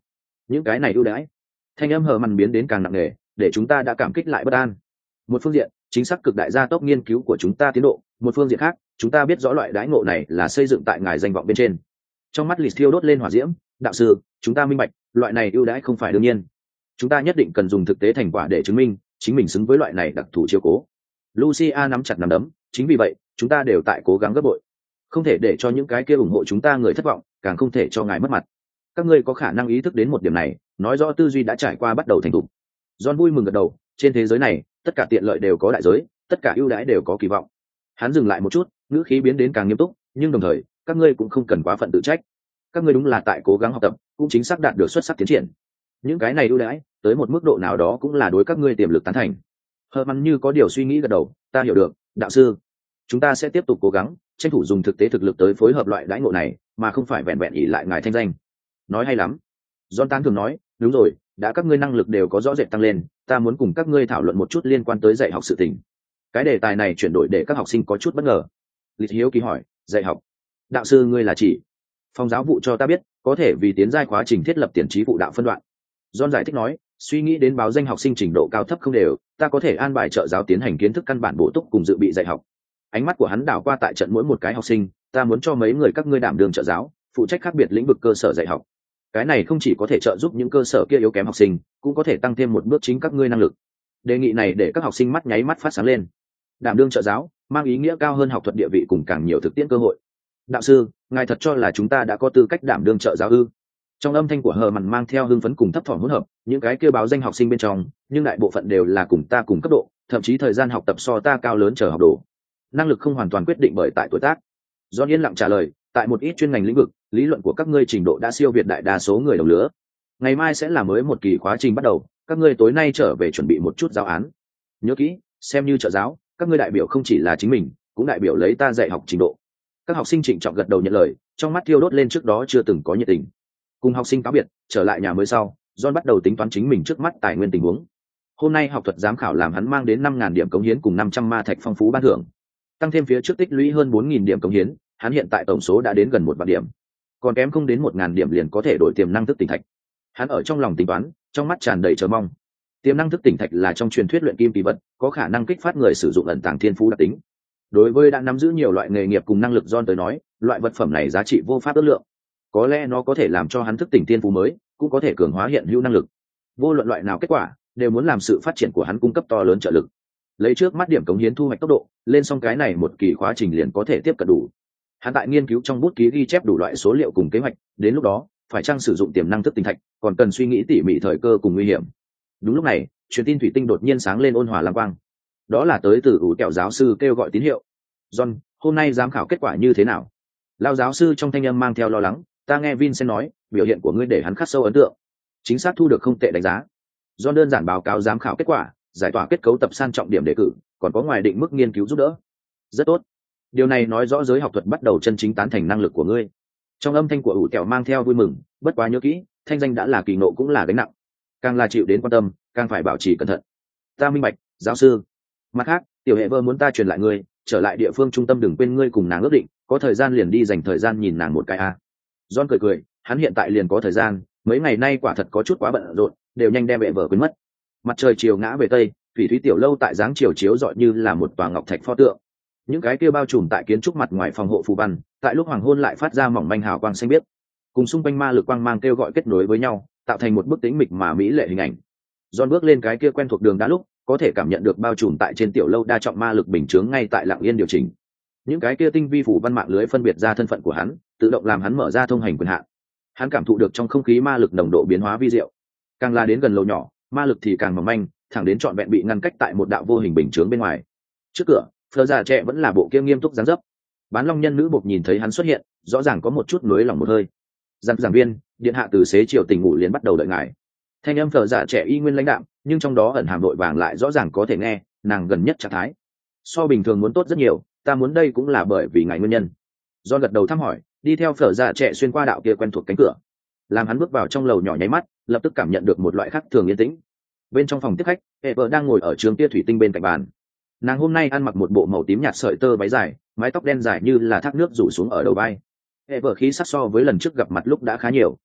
những cái này ưu đãi. Thanh âm hờ mằn biến đến càng nặng nề, để chúng ta đã cảm kích lại bất an. Một phương diện, chính xác cực đại gia tốc nghiên cứu của chúng ta tiến độ, một phương diện khác, chúng ta biết rõ loại đãi ngộ này là xây dựng tại ngài danh vọng bên trên. Trong mắt Lịch thiêu đốt lên hỏa diễm. Đạo sư, chúng ta minh bạch, loại này ưu đãi không phải đương nhiên. Chúng ta nhất định cần dùng thực tế thành quả để chứng minh chính mình xứng với loại này đặc thù chiếu cố. Lucia nắm chặt nắm đấm, chính vì vậy, chúng ta đều tại cố gắng gấp bội. Không thể để cho những cái kia ủng hộ chúng ta người thất vọng, càng không thể cho ngài mất mặt. Các ngươi có khả năng ý thức đến một điểm này, nói rõ tư duy đã trải qua bắt đầu thành thục. John vui mừng gật đầu, trên thế giới này, tất cả tiện lợi đều có đại giới, tất cả ưu đãi đều có kỳ vọng. Hắn dừng lại một chút, ngữ khí biến đến càng nghiêm túc, nhưng đồng thời, các ngươi cũng không cần quá phận tự trách. Các ngươi đúng là tại cố gắng học tập, cũng chính xác đạt được xuất sắc tiến triển. Những cái này ưu đãi, tới một mức độ nào đó cũng là đối các ngươi tiềm lực tán thành. Herman như có điều suy nghĩ gật đầu, ta hiểu được, đạo sư. Chúng ta sẽ tiếp tục cố gắng, tranh thủ dùng thực tế thực lực tới phối hợp loại đãi ngộ này, mà không phải vẹn vẹn ỷ lại ngài thanh danh. Nói hay lắm. John tán thường nói, đúng rồi, đã các ngươi năng lực đều có rõ rệt tăng lên, ta muốn cùng các ngươi thảo luận một chút liên quan tới dạy học sự tình. Cái đề tài này chuyển đổi để các học sinh có chút bất ngờ. Lịch hiếu kỳ hỏi, dạy học. Đạo sư ngươi là chỉ? Phòng giáo vụ cho ta biết, có thể vì tiến giai quá trình thiết lập tiền trí phụ đạo phân đoạn. John giải thích nói, suy nghĩ đến báo danh học sinh trình độ cao thấp không đều, ta có thể an bài trợ giáo tiến hành kiến thức căn bản bổ túc cùng dự bị dạy học. Ánh mắt của hắn đảo qua tại trận mỗi một cái học sinh, ta muốn cho mấy người các ngươi đảm đương trợ giáo, phụ trách khác biệt lĩnh vực cơ sở dạy học. Cái này không chỉ có thể trợ giúp những cơ sở kia yếu kém học sinh, cũng có thể tăng thêm một bước chính các ngươi năng lực. Đề nghị này để các học sinh mắt nháy mắt phát sáng lên. Đảm đương trợ giáo mang ý nghĩa cao hơn học thuật địa vị cùng càng nhiều thực tiễn cơ hội. Đạo sư, ngài thật cho là chúng ta đã có tư cách đảm đương trợ giáo ư? Trong âm thanh của hờ mằn mang theo hưng phấn cùng thấp thỏm hỗn hợp, những cái kêu báo danh học sinh bên trong, nhưng đại bộ phận đều là cùng ta cùng cấp độ, thậm chí thời gian học tập so ta cao lớn chờ học đồ. Năng lực không hoàn toàn quyết định bởi tại tuổi tác. John yên lặng trả lời, tại một ít chuyên ngành lĩnh vực, lý luận của các ngươi trình độ đã siêu việt đại đa số người đồng lứa. Ngày mai sẽ là mới một kỳ khóa trình bắt đầu, các ngươi tối nay trở về chuẩn bị một chút giáo án. Nhớ kỹ, xem như trợ giáo, các ngươi đại biểu không chỉ là chính mình, cũng đại biểu lấy ta dạy học trình độ. Các học sinh trịnh trọng gật đầu nhận lời, trong mắt thiêu đốt lên trước đó chưa từng có nhiệt tình. Cùng học sinh cáo biệt, trở lại nhà mới sau, John bắt đầu tính toán chính mình trước mắt tài nguyên tình huống. Hôm nay học thuật giám khảo làm hắn mang đến 5.000 điểm cống hiến cùng 500 ma thạch phong phú ban thưởng. Tăng thêm phía trước tích lũy hơn 4.000 điểm cống hiến, hắn hiện tại tổng số đã đến gần 1 vạn điểm. Còn kém không đến 1.000 điểm liền có thể đổi tiềm năng thức tỉnh thạch. Hắn ở trong lòng tính toán, trong mắt tràn đầy chờ mong. Tiềm năng thức tỉnh thạch là trong truyền thuyết luyện kim kỳ vật, có khả năng kích phát người sử dụng ẩn tàng thiên phú đặc tính. Đối với đã nắm giữ nhiều loại nghề nghiệp cùng năng lực John tới nói, loại vật phẩm này giá trị vô pháp ước lượng. Có lẽ nó có thể làm cho hắn thức tỉnh thiên phú mới, cũng có thể cường hóa hiện hữu năng lực. Vô luận loại nào kết quả, đều muốn làm sự phát triển của hắn cung cấp to lớn trợ lực. Lấy trước mắt điểm cống hiến thu hoạch tốc độ, lên xong cái này một kỳ khóa trình liền có thể tiếp cận đủ. Hắn tại nghiên cứu trong bút ký ghi chép đủ loại số liệu cùng kế hoạch, đến lúc đó, phải chăng sử dụng tiềm năng thức tỉnh thạch, còn cần suy nghĩ tỉ mỉ thời cơ cùng nguy hiểm. Đúng lúc này, truyền tin thủy tinh đột nhiên sáng lên ôn hòa lam quang. Đó là tới từ ủ kẹo giáo sư kêu gọi tín hiệu. John, hôm nay giám khảo kết quả như thế nào? Lao giáo sư trong thanh âm mang theo lo lắng, ta nghe Vincent nói, biểu hiện của ngươi để hắn khắc sâu ấn tượng. Chính xác thu được không tệ đánh giá. John đơn giản báo cáo giám khảo kết quả, giải tỏa kết cấu tập san trọng điểm đề cử, còn có ngoài định mức nghiên cứu giúp đỡ. Rất tốt. Điều này nói rõ giới học thuật bắt đầu chân chính tán thành năng lực của ngươi. Trong âm thanh của ủ kẹo mang theo vui mừng, bất quá nhớ kỹ, thanh danh đã là kỳ ngộ cũng là gánh nặng. Càng là chịu đến quan tâm, càng phải bảo trì cẩn thận. Ta minh bạch, giáo sư. Mặt khác, tiểu hệ vợ muốn ta truyền lại ngươi, trở lại địa phương trung tâm đừng quên ngươi cùng nàng ước định, có thời gian liền đi dành thời gian nhìn nàng một cái a. John cười cười, hắn hiện tại liền có thời gian, mấy ngày nay quả thật có chút quá bận rộn, đều nhanh đem hệ vợ quên mất. Mặt trời chiều ngã về tây, thủy thúy tiểu lâu tại dáng chiều chiếu rọi như là một tòa ngọc thạch pho tượng. Những cái kia bao trùm tại kiến trúc mặt ngoài phòng hộ phù văn, tại lúc hoàng hôn lại phát ra mỏng manh hào quang xanh biếc, cùng xung quanh ma lực quang mang kêu gọi kết nối với nhau, tạo thành một bức tĩnh mịch mà mỹ lệ hình ảnh. John bước lên cái kia quen thuộc đường đá lúc, có thể cảm nhận được bao trùm tại trên tiểu lâu đa trọng ma lực bình chướng ngay tại lặng yên điều chỉnh. Những cái kia tinh vi phủ văn mạng lưới phân biệt ra thân phận của hắn, tự động làm hắn mở ra thông hành quyền hạn. Hắn cảm thụ được trong không khí ma lực nồng độ biến hóa vi diệu. Càng là đến gần lầu nhỏ, ma lực thì càng mỏng manh, thẳng đến trọn vẹn bị ngăn cách tại một đạo vô hình bình chướng bên ngoài. Trước cửa, Fleur già trẻ vẫn là bộ kia nghiêm túc dáng dấp. Bán long nhân nữ buộc nhìn thấy hắn xuất hiện, rõ ràng có một chút nới lòng một hơi. Giảng viên, điện hạ từ xế chiều tỉnh ngủ liền bắt đầu đợi ngài. Thanh âm Fleur già trẻ y nguyên lãnh đạm, nhưng trong đó ẩn hàm đội vàng lại rõ ràng có thể nghe, nàng gần nhất trạng thái so bình thường muốn tốt rất nhiều, ta muốn đây cũng là bởi vì ngài nguyên nhân. Do gật đầu thăm hỏi, đi theo Fleur già trẻ xuyên qua đạo kia quen thuộc cánh cửa. Làm hắn bước vào trong lầu nhỏ nháy mắt, lập tức cảm nhận được một loại khác thường yên tĩnh. Bên trong phòng tiếp khách, Ever đang ngồi ở trường tia thủy tinh bên cạnh bàn. Nàng hôm nay ăn mặc một bộ màu tím nhạt sợi tơ váy dài, mái tóc đen dài như là thác nước rủ xuống ở đầu vai. Ever khí sắc so với lần trước gặp mặt lúc đã khá nhiều.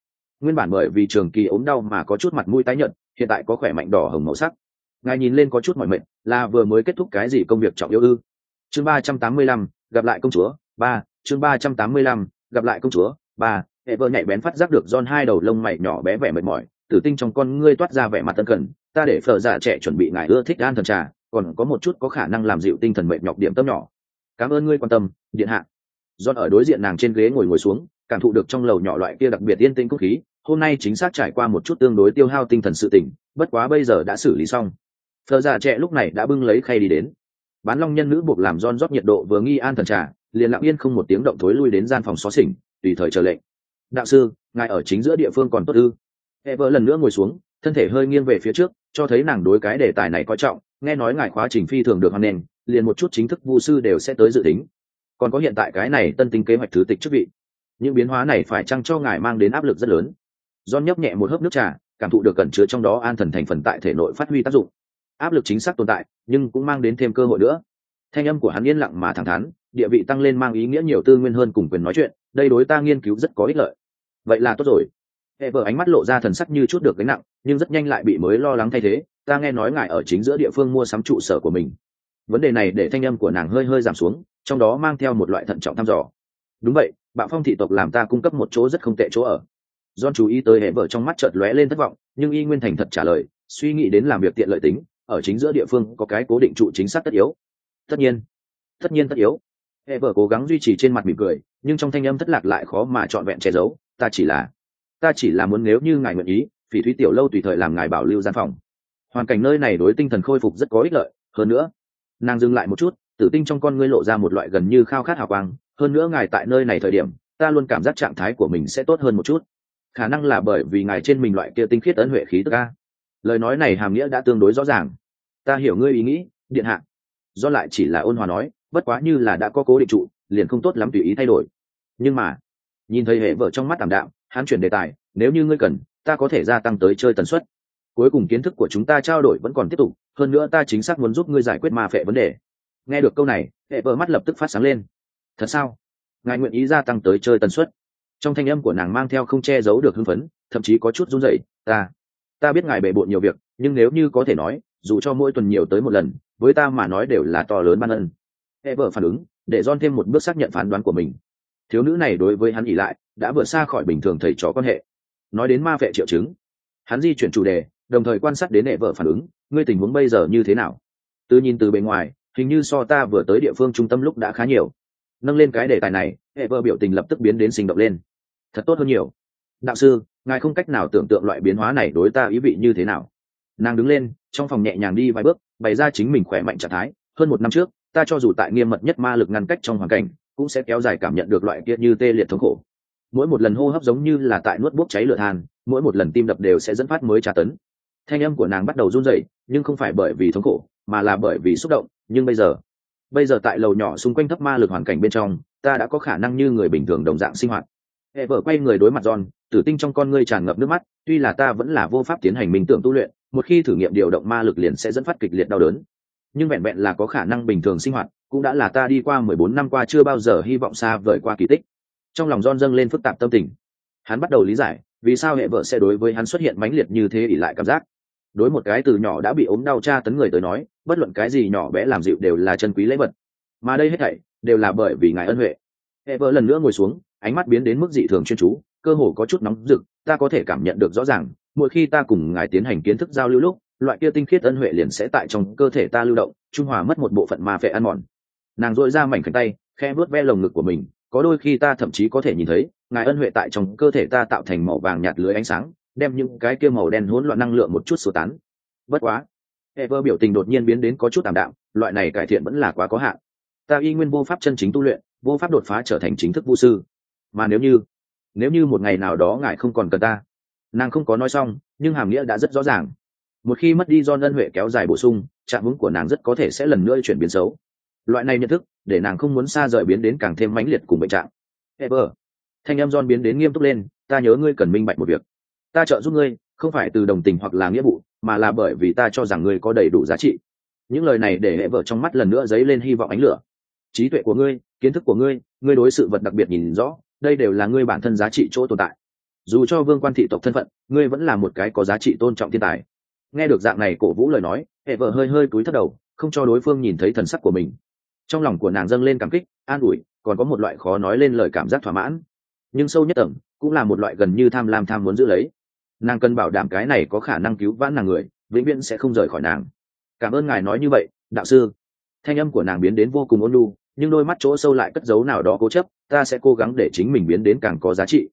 nguyên bản bởi vì trường kỳ ốm đau mà có chút mặt mũi tái nhợt, hiện tại có khỏe mạnh đỏ hồng màu sắc. Ngài nhìn lên có chút mỏi mệt, là vừa mới kết thúc cái gì công việc trọng yếu ư? Chương 385, gặp lại công chúa. 3, chương 385, gặp lại công chúa. 3, Ever nhạy bén phát giác được John hai đầu lông mày nhỏ bé vẻ mệt mỏi, tử tinh trong con ngươi toát ra vẻ mặt tân cần. Ta để phở dạ trẻ chuẩn bị ngài ưa thích an thần trà, còn có một chút có khả năng làm dịu tinh thần mệt nhọc điểm tâm nhỏ. Cảm ơn ngươi quan tâm, điện hạ. John ở đối diện nàng trên ghế ngồi xuống, cảm thụ được trong lầu nhỏ loại kia đặc biệt yên tĩnh không khí. Hôm nay chính xác trải qua một chút tương đối tiêu hao tinh thần sự tỉnh, bất quá bây giờ đã xử lý xong. Phở dạ trẻ lúc này đã bưng lấy khay đi đến. Bán long nhân nữ buộc làm John rót nhiệt độ vừa nghi an thần trà, liền lặng yên không một tiếng động thối lui đến gian phòng xó xỉnh, tùy thời chờ lệnh. Đạo sư, ngài ở chính giữa địa phương còn tốt ư? Ever lần nữa ngồi xuống, thân thể hơi nghiêng về phía trước, cho thấy nàng đối cái đề tài này coi trọng. Nghe nói ngài khóa trình phi thường được hoan nghênh, liền một chút chính thức vu sư đều sẽ tới dự tính. Còn có hiện tại cái này tân tính kế hoạch thứ tịch chức vị, những biến hóa này phải chăng cho ngài mang đến áp lực rất lớn? John nhấp nhẹ một hớp nước trà, cảm thụ được cẩn chứa trong đó an thần thành phần tại thể nội phát huy tác dụng. Áp lực chính xác tồn tại, nhưng cũng mang đến thêm cơ hội nữa. Thanh âm của hắn yên lặng mà thẳng thắn, địa vị tăng lên mang ý nghĩa nhiều tư nguyên hơn cùng quyền nói chuyện, đây đối ta nghiên cứu rất có ích lợi. Vậy là tốt rồi. Ever ánh mắt lộ ra thần sắc như chút được gánh nặng, nhưng rất nhanh lại bị mới lo lắng thay thế. Ta nghe nói ngài ở chính giữa địa phương mua sắm trụ sở của mình. Vấn đề này để thanh âm của nàng hơi hơi giảm xuống, trong đó mang theo một loại thận trọng thăm dò. Đúng vậy, Bạo Phong thị tộc làm ta cung cấp một chỗ rất không tệ chỗ ở. John chú ý tới Ever trong mắt chợt lóe lên thất vọng, nhưng y nguyên thành thật trả lời, suy nghĩ đến làm việc tiện lợi tính, ở chính giữa địa phương có cái cố định trụ chính xác tất yếu. Tất nhiên tất yếu. Ever cố gắng duy trì trên mặt mỉm cười, nhưng trong thanh âm thất lạc lại khó mà trọn vẹn che giấu. Ta chỉ là muốn nếu như ngài nguyện ý, Phỉ Thúy tiểu lâu tùy thời làm ngài bảo lưu gian phòng. Hoàn cảnh nơi này đối tinh thần khôi phục rất có ích lợi. Hơn nữa, nàng dừng lại một chút, tử tinh trong con ngươi lộ ra một loại gần như khao khát hào quang. Hơn nữa ngài tại nơi này thời điểm, ta luôn cảm giác trạng thái của mình sẽ tốt hơn một chút. Khả năng là bởi vì ngài trên mình loại kia tinh khiết ấn huệ khí tức a. Lời nói này hàm nghĩa đã tương đối rõ ràng. Ta hiểu ngươi ý nghĩ, điện hạ. Do lại chỉ là ôn hòa nói, bất quá như là đã có cố định trụ, liền không tốt lắm tùy ý thay đổi. Nhưng mà, nhìn thấy hệ vợ trong mắt tạm đạm, hắn chuyển đề tài, nếu như ngươi cần, ta có thể gia tăng tới chơi tần suất. Cuối cùng kiến thức của chúng ta trao đổi vẫn còn tiếp tục, hơn nữa ta chính xác muốn giúp ngươi giải quyết ma phệ vấn đề. Nghe được câu này, hệ vợ mắt lập tức phát sáng lên. Thật sao? Ngài nguyện ý gia tăng tới chơi tần suất? Trong thanh âm của nàng mang theo không che giấu được hưng phấn, thậm chí có chút run rẩy. Ta biết ngài bề bộn nhiều việc, nhưng nếu như có thể nói, dù cho mỗi tuần nhiều tới một lần, với ta mà nói đều là to lớn ban ân. Ever phản ứng, để John thêm một bước xác nhận phán đoán của mình. Thiếu nữ này đối với hắn ỷ lại, đã vượt xa khỏi bình thường thầy trò quan hệ. Nói đến ma vệ triệu chứng, hắn di chuyển chủ đề, đồng thời quan sát đến Ever phản ứng, ngươi tình huống bây giờ như thế nào? Nhìn từ bề ngoài, hình như so ta vừa tới địa phương trung tâm lúc đã khá nhiều. Nâng lên cái đề tài này, Ever biểu tình lập tức biến đến sinh động lên. Thật tốt hơn nhiều. Đạo sư, ngài không cách nào tưởng tượng loại biến hóa này đối ta ý vị như thế nào. Nàng đứng lên, trong phòng nhẹ nhàng đi vài bước, bày ra chính mình khỏe mạnh trạng thái. Hơn một năm trước, ta cho dù tại nghiêm mật nhất ma lực ngăn cách trong hoàn cảnh, cũng sẽ kéo dài cảm nhận được loại kia như tê liệt thống khổ. Mỗi một lần hô hấp giống như là tại nuốt bốc cháy lửa than, mỗi một lần tim đập đều sẽ dẫn phát mới tra tấn. Thanh âm của nàng bắt đầu run rẩy, nhưng không phải bởi vì thống khổ, mà là bởi vì xúc động. Nhưng bây giờ tại lầu nhỏ xung quanh thấp ma lực hoàn cảnh bên trong, ta đã có khả năng như người bình thường đồng dạng sinh hoạt. Ever quay người đối mặt John, tử tinh trong con ngươi tràn ngập nước mắt. Tuy là ta vẫn là vô pháp tiến hành minh tưởng tu luyện, một khi thử nghiệm điều động ma lực liền sẽ dẫn phát kịch liệt đau đớn. Nhưng vẹn vẹn là có khả năng bình thường sinh hoạt, cũng đã là ta đi qua 14 năm qua chưa bao giờ hy vọng xa vời qua kỳ tích. Trong lòng John dâng lên phức tạp tâm tình. Hắn bắt đầu lý giải, vì sao hệ vợ sẽ đối với hắn xuất hiện mãnh liệt như thế ỷ lại cảm giác. Đối một cái từ nhỏ đã bị ốm đau tra tấn người tới nói, bất luận cái gì nhỏ bé làm dịu đều là chân quý lễ vật. Mà đây hết thảy đều là bởi vì ngài ân huệ. Hệ vợ lần nữa ngồi xuống, ánh mắt biến đến mức dị thường chuyên chú, cơ hồ có chút nóng rực. Ta có thể cảm nhận được rõ ràng, mỗi khi ta cùng ngài tiến hành kiến thức giao lưu lúc, loại kia tinh khiết ân huệ liền sẽ tại trong cơ thể ta lưu động, trung hòa mất một bộ phận ma phệ ăn mòn. Nàng dội ra mảnh khảnh tay, khẽ vuốt ve lồng ngực của mình, có đôi khi ta thậm chí có thể nhìn thấy ngài ân huệ tại trong cơ thể ta tạo thành màu vàng nhạt lưới ánh sáng, đem những cái kia màu đen hỗn loạn năng lượng một chút xua tán. Bất quá, Ever biểu tình đột nhiên biến đến có chút tạm đạm, loại này cải thiện vẫn là quá có hạn. Ta y nguyên vô pháp chân chính tu luyện, vô pháp đột phá trở thành chính thức vu sư. Mà nếu như một ngày nào đó ngài không còn cần ta. Nàng không có nói xong, nhưng hàm nghĩa đã rất rõ ràng. Một khi mất đi do ân huệ kéo dài bổ sung, trạng huống của nàng rất có thể sẽ lần nữa chuyển biến xấu. Loại này nhận thức để nàng không muốn xa rời biến đến càng thêm mãnh liệt cùng bệnh trạng. Ever, thanh âm John biến đến nghiêm túc lên, ta nhớ ngươi cần minh bạch một việc. Ta trợ giúp ngươi, không phải từ đồng tình hoặc là nghĩa vụ, mà là bởi vì ta cho rằng ngươi có đầy đủ giá trị. Những lời này để Ever trong mắt lần nữa dấy lên hy vọng ánh lửa. Trí tuệ của ngươi, kiến thức của ngươi, ngươi đối sự vật đặc biệt nhìn rõ, đây đều là ngươi bản thân giá trị chỗ tồn tại. dù cho vương quan thị tộc thân phận, ngươi vẫn là một cái có giá trị tôn trọng thiên tài. Nghe được dạng này cổ vũ lời nói, hệ vợ hơi hơi cúi thấp đầu, không cho đối phương nhìn thấy thần sắc của mình. Trong lòng của nàng dâng lên cảm kích, an ủi, còn có một loại khó nói lên lời cảm giác thỏa mãn, nhưng sâu nhất tầng cũng là một loại gần như tham muốn giữ lấy. Nàng cần bảo đảm cái này có khả năng cứu vãn nàng người vĩnh viễn sẽ không rời khỏi nàng. Cảm ơn ngài nói như vậy, đạo sư. Thanh âm của nàng biến đến vô cùng ôn nhu, nhưng đôi mắt chỗ sâu lại cất giấu nào đó cố chấp. Ta sẽ cố gắng để chính mình biến đến càng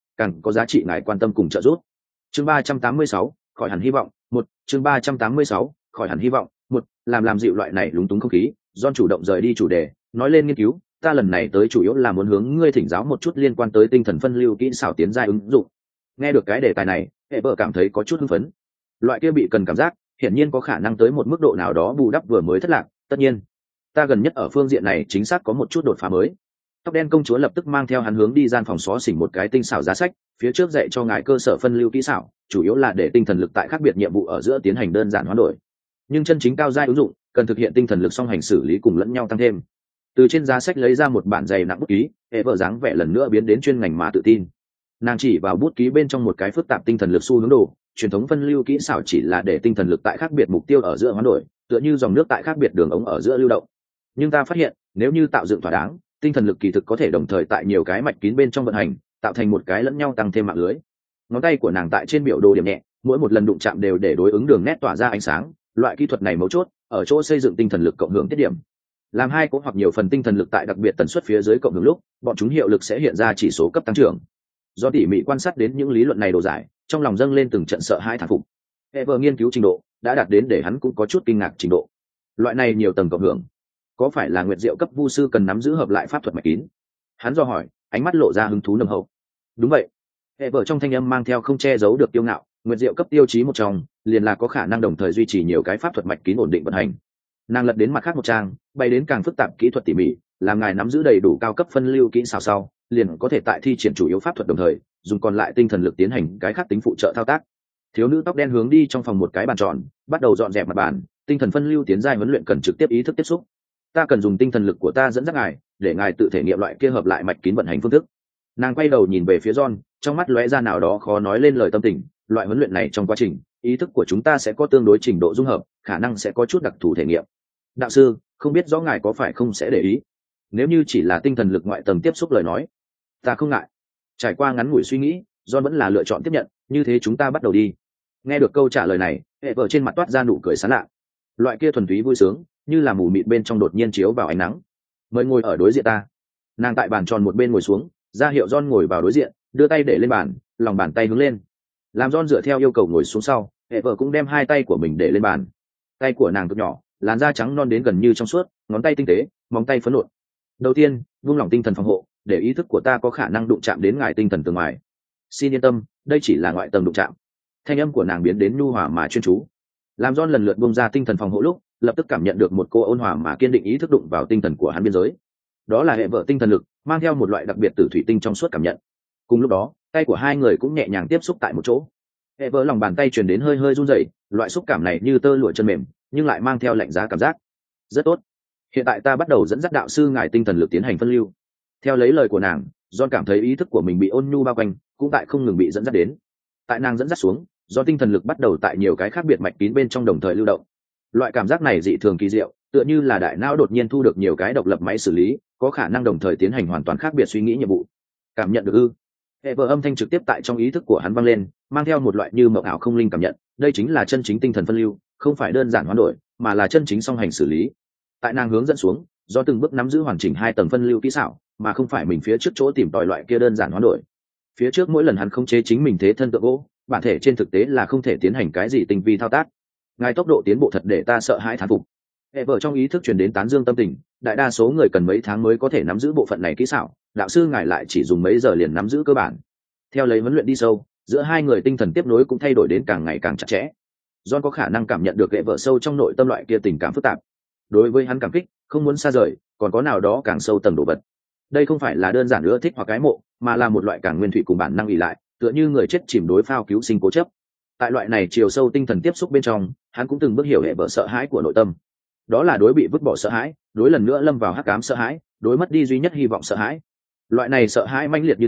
có giá trị ngài quan tâm cùng trợ giúp. Chương 386, khỏi hẳn hy vọng. Chương 386, khỏi hẳn hy vọng. Làm dịu loại này lúng túng không khí, John chủ động rời đi chủ đề, nói lên nghiên cứu. Ta lần này tới chủ yếu là muốn hướng ngươi thỉnh giáo một chút liên quan tới tinh thần phân lưu kỹ xảo tiến giai ứng dụng. Nghe được cái đề tài này, hệ vợ cảm thấy có chút hưng phấn. Loại kia bị cần cảm giác hiển nhiên có khả năng tới một mức độ nào đó bù đắp vừa mới thất lạc. Tất nhiên, ta gần nhất ở phương diện này chính xác có một chút đột phá mới. Tóc đen công chúa lập tức mang theo hắn hướng đi gian phòng xó xỉnh một cái tinh xảo giá sách, phía trước dạy cho ngài cơ sở phân lưu kỹ xảo, chủ yếu là để tinh thần lực tại khác biệt nhiệm vụ ở giữa tiến hành đơn giản hoán đổi. Nhưng chân chính cao giai ứng dụng, cần thực hiện tinh thần lực song hành xử lý cùng lẫn nhau tăng thêm. Từ trên giá sách lấy ra một bản dày nặng bút ký, hệ vợ dáng vẻ lần nữa biến đến chuyên ngành mà tự tin. Nàng chỉ vào bút ký bên trong một cái phức tạp tinh thần lực xu hướng đồ. Truyền thống phân lưu kỹ xảo chỉ là để tinh thần lực tại khác biệt mục tiêu ở giữa hoán đổi, tựa như dòng nước tại khác biệt đường ống ở giữa lưu động. Nhưng ta phát hiện, nếu như tạo dựng thỏa đáng, tinh thần lực kỳ thực có thể đồng thời tại nhiều cái mạch kín bên trong vận hành, tạo thành một cái lẫn nhau tăng thêm mạng lưới. Ngón tay của nàng tại trên biểu đồ điểm nhẹ, mỗi một lần đụng chạm đều để đối ứng đường nét tỏa ra ánh sáng. Loại kỹ thuật này mấu chốt ở chỗ xây dựng tinh thần lực cộng hưởng tiết điểm. Làm hai có hoặc nhiều phần tinh thần lực tại đặc biệt tần suất phía dưới cộng hưởng lúc, bọn chúng hiệu lực sẽ hiện ra chỉ số cấp tăng trưởng. Do tỉ mỉ quan sát đến những lý luận này đồ giải, trong lòng dâng lên từng trận sợ hãi thán phục. Ever nghiên cứu trình độ đã đạt đến để hắn cũng có chút kinh ngạc trình độ. Loại này nhiều tầng cộng hưởng, có phải là nguyệt diệu cấp vu sư cần nắm giữ hợp lại pháp thuật mạch kín? Hắn do hỏi, ánh mắt lộ ra hứng thú nồng hậu. Đúng vậy. Ever trong thanh âm mang theo không che giấu được kiêu ngạo, nguyệt diệu cấp tiêu chí một trong, liền là có khả năng đồng thời duy trì nhiều cái pháp thuật mạch kín ổn định vận hành. Nàng lật đến mặt khác một trang, bay đến càng phức tạp kỹ thuật tỉ mỉ, làm ngài nắm giữ đầy đủ cao cấp phân lưu kỹ xảo sau, liền có thể tại thi triển chủ yếu pháp thuật đồng thời dùng còn lại tinh thần lực tiến hành cái khác tính phụ trợ thao tác. Thiếu nữ tóc đen hướng đi trong phòng một cái bàn tròn, bắt đầu dọn dẹp mặt bàn. Tinh thần phân lưu tiến giai huấn luyện cần trực tiếp ý thức tiếp xúc. Ta cần dùng tinh thần lực của ta dẫn dắt ngài, để ngài tự thể nghiệm loại kia hợp lại mạch kín vận hành phương thức. Nàng quay đầu nhìn về phía John, trong mắt lóe ra nào đó khó nói lên lời tâm tình. Loại huấn luyện này trong quá trình, ý thức của chúng ta sẽ có tương đối trình độ dung hợp, khả năng sẽ có chút đặc thù thể nghiệm. Đạo sư, không biết rõ ngài có phải không sẽ để ý, nếu như chỉ là tinh thần lực ngoại tầng tiếp xúc lời nói. Ta không ngại. Trải qua ngắn ngủi suy nghĩ, John vẫn là lựa chọn tiếp nhận. Như thế chúng ta bắt đầu đi. Nghe được câu trả lời này, hệ vợ trên mặt toát ra nụ cười sán lạ. Loại kia thuần túy vui sướng, như là mù mịt bên trong đột nhiên chiếu vào ánh nắng. Mời ngồi ở đối diện ta. Nàng tại bàn tròn một bên ngồi xuống, ra hiệu John ngồi vào đối diện, đưa tay để lên bàn, lòng bàn tay hướng lên. Làm John dựa theo yêu cầu ngồi xuống sau, hệ vợ cũng đem hai tay của mình để lên bàn. Tay của nàng cực nhỏ, làn da trắng non đến gần như trong suốt, ngón tay tinh tế, móng tay phấn nộn. Đầu tiên, vung lòng tinh thần phòng hộ, để ý thức của ta có khả năng đụng chạm đến ngài tinh thần từ ngoài. Xin yên tâm, đây chỉ là ngoại tầng đụng chạm. Thanh âm của nàng biến đến nhu hòa mà chuyên chú. Làm John lần lượt bung ra tinh thần phòng hộ lúc, lập tức cảm nhận được một cô ôn hòa mà kiên định ý thức đụng vào tinh thần của hắn biên giới. Đó là hệ vợ tinh thần lực, mang theo một loại đặc biệt tử thủy tinh trong suốt cảm nhận. Cùng lúc đó, tay của hai người cũng nhẹ nhàng tiếp xúc tại một chỗ. Hệ vợ lòng bàn tay truyền đến hơi hơi run rẩy, loại xúc cảm này như tơ lụa chân mềm, nhưng lại mang theo lạnh giá cảm giác. Rất tốt. Hiện tại ta bắt đầu dẫn dắt đạo sư ngài tinh thần lực tiến hành phân lưu. Theo lấy lời của nàng, John cảm thấy ý thức của mình bị ôn nhu bao quanh, cũng tại không ngừng bị dẫn dắt đến. Tại nàng dẫn dắt xuống, do tinh thần lực bắt đầu tại nhiều cái khác biệt mạch kín bên trong đồng thời lưu động. Loại cảm giác này dị thường kỳ diệu, tựa như là đại não đột nhiên thu được nhiều cái độc lập máy xử lý, có khả năng đồng thời tiến hành hoàn toàn khác biệt suy nghĩ nhiệm vụ. Cảm nhận được ư? Hệ vợ âm thanh trực tiếp tại trong ý thức của hắn vang lên, mang theo một loại như mộng ảo không linh cảm nhận. Đây chính là chân chính tinh thần phân lưu, không phải đơn giản hoán đổi, mà là chân chính song hành xử lý. Tại nàng hướng dẫn xuống, do từng bước nắm giữ hoàn chỉnh hai tầng phân lưu kỹ xảo, mà không phải mình phía trước chỗ tìm tòi loại kia đơn giản hoán đổi. Phía trước mỗi lần hắn khống chế chính mình thế thân tượng gỗ, bản thể trên thực tế là không thể tiến hành cái gì tinh vi thao tác. Ngài tốc độ tiến bộ thật để ta sợ hãi thán phục. Hệ vợ trong ý thức truyền đến tán dương tâm tình, đại đa số người cần mấy tháng mới có thể nắm giữ bộ phận này kỹ xảo, đạo sư ngài lại chỉ dùng mấy giờ liền nắm giữ cơ bản. Theo lấy huấn luyện đi sâu, giữa hai người tinh thần tiếp nối cũng thay đổi đến càng ngày càng chặt chẽ. John có khả năng cảm nhận được hệ vợ sâu trong nội tâm loại kia tình cảm phức tạp. Đối với hắn cảm kích, không muốn xa rời, còn có nào đó càng sâu tầng đồ vật. Đây không phải là đơn giản ưa thích hoặc cái mộ, mà là một loại càng nguyên thủy cùng bản năng ỷ lại, tựa như người chết chìm đối phao cứu sinh cố chấp. Tại loại này chiều sâu tinh thần tiếp xúc bên trong, hắn cũng từng bước hiểu hệ vợ sợ hãi của nội tâm. Đó là đối bị vứt bỏ sợ hãi, đối lần nữa lâm vào hắc ám sợ hãi, đối mất đi duy nhất hy vọng sợ hãi. Loại này sợ hãi mãnh liệt như thế,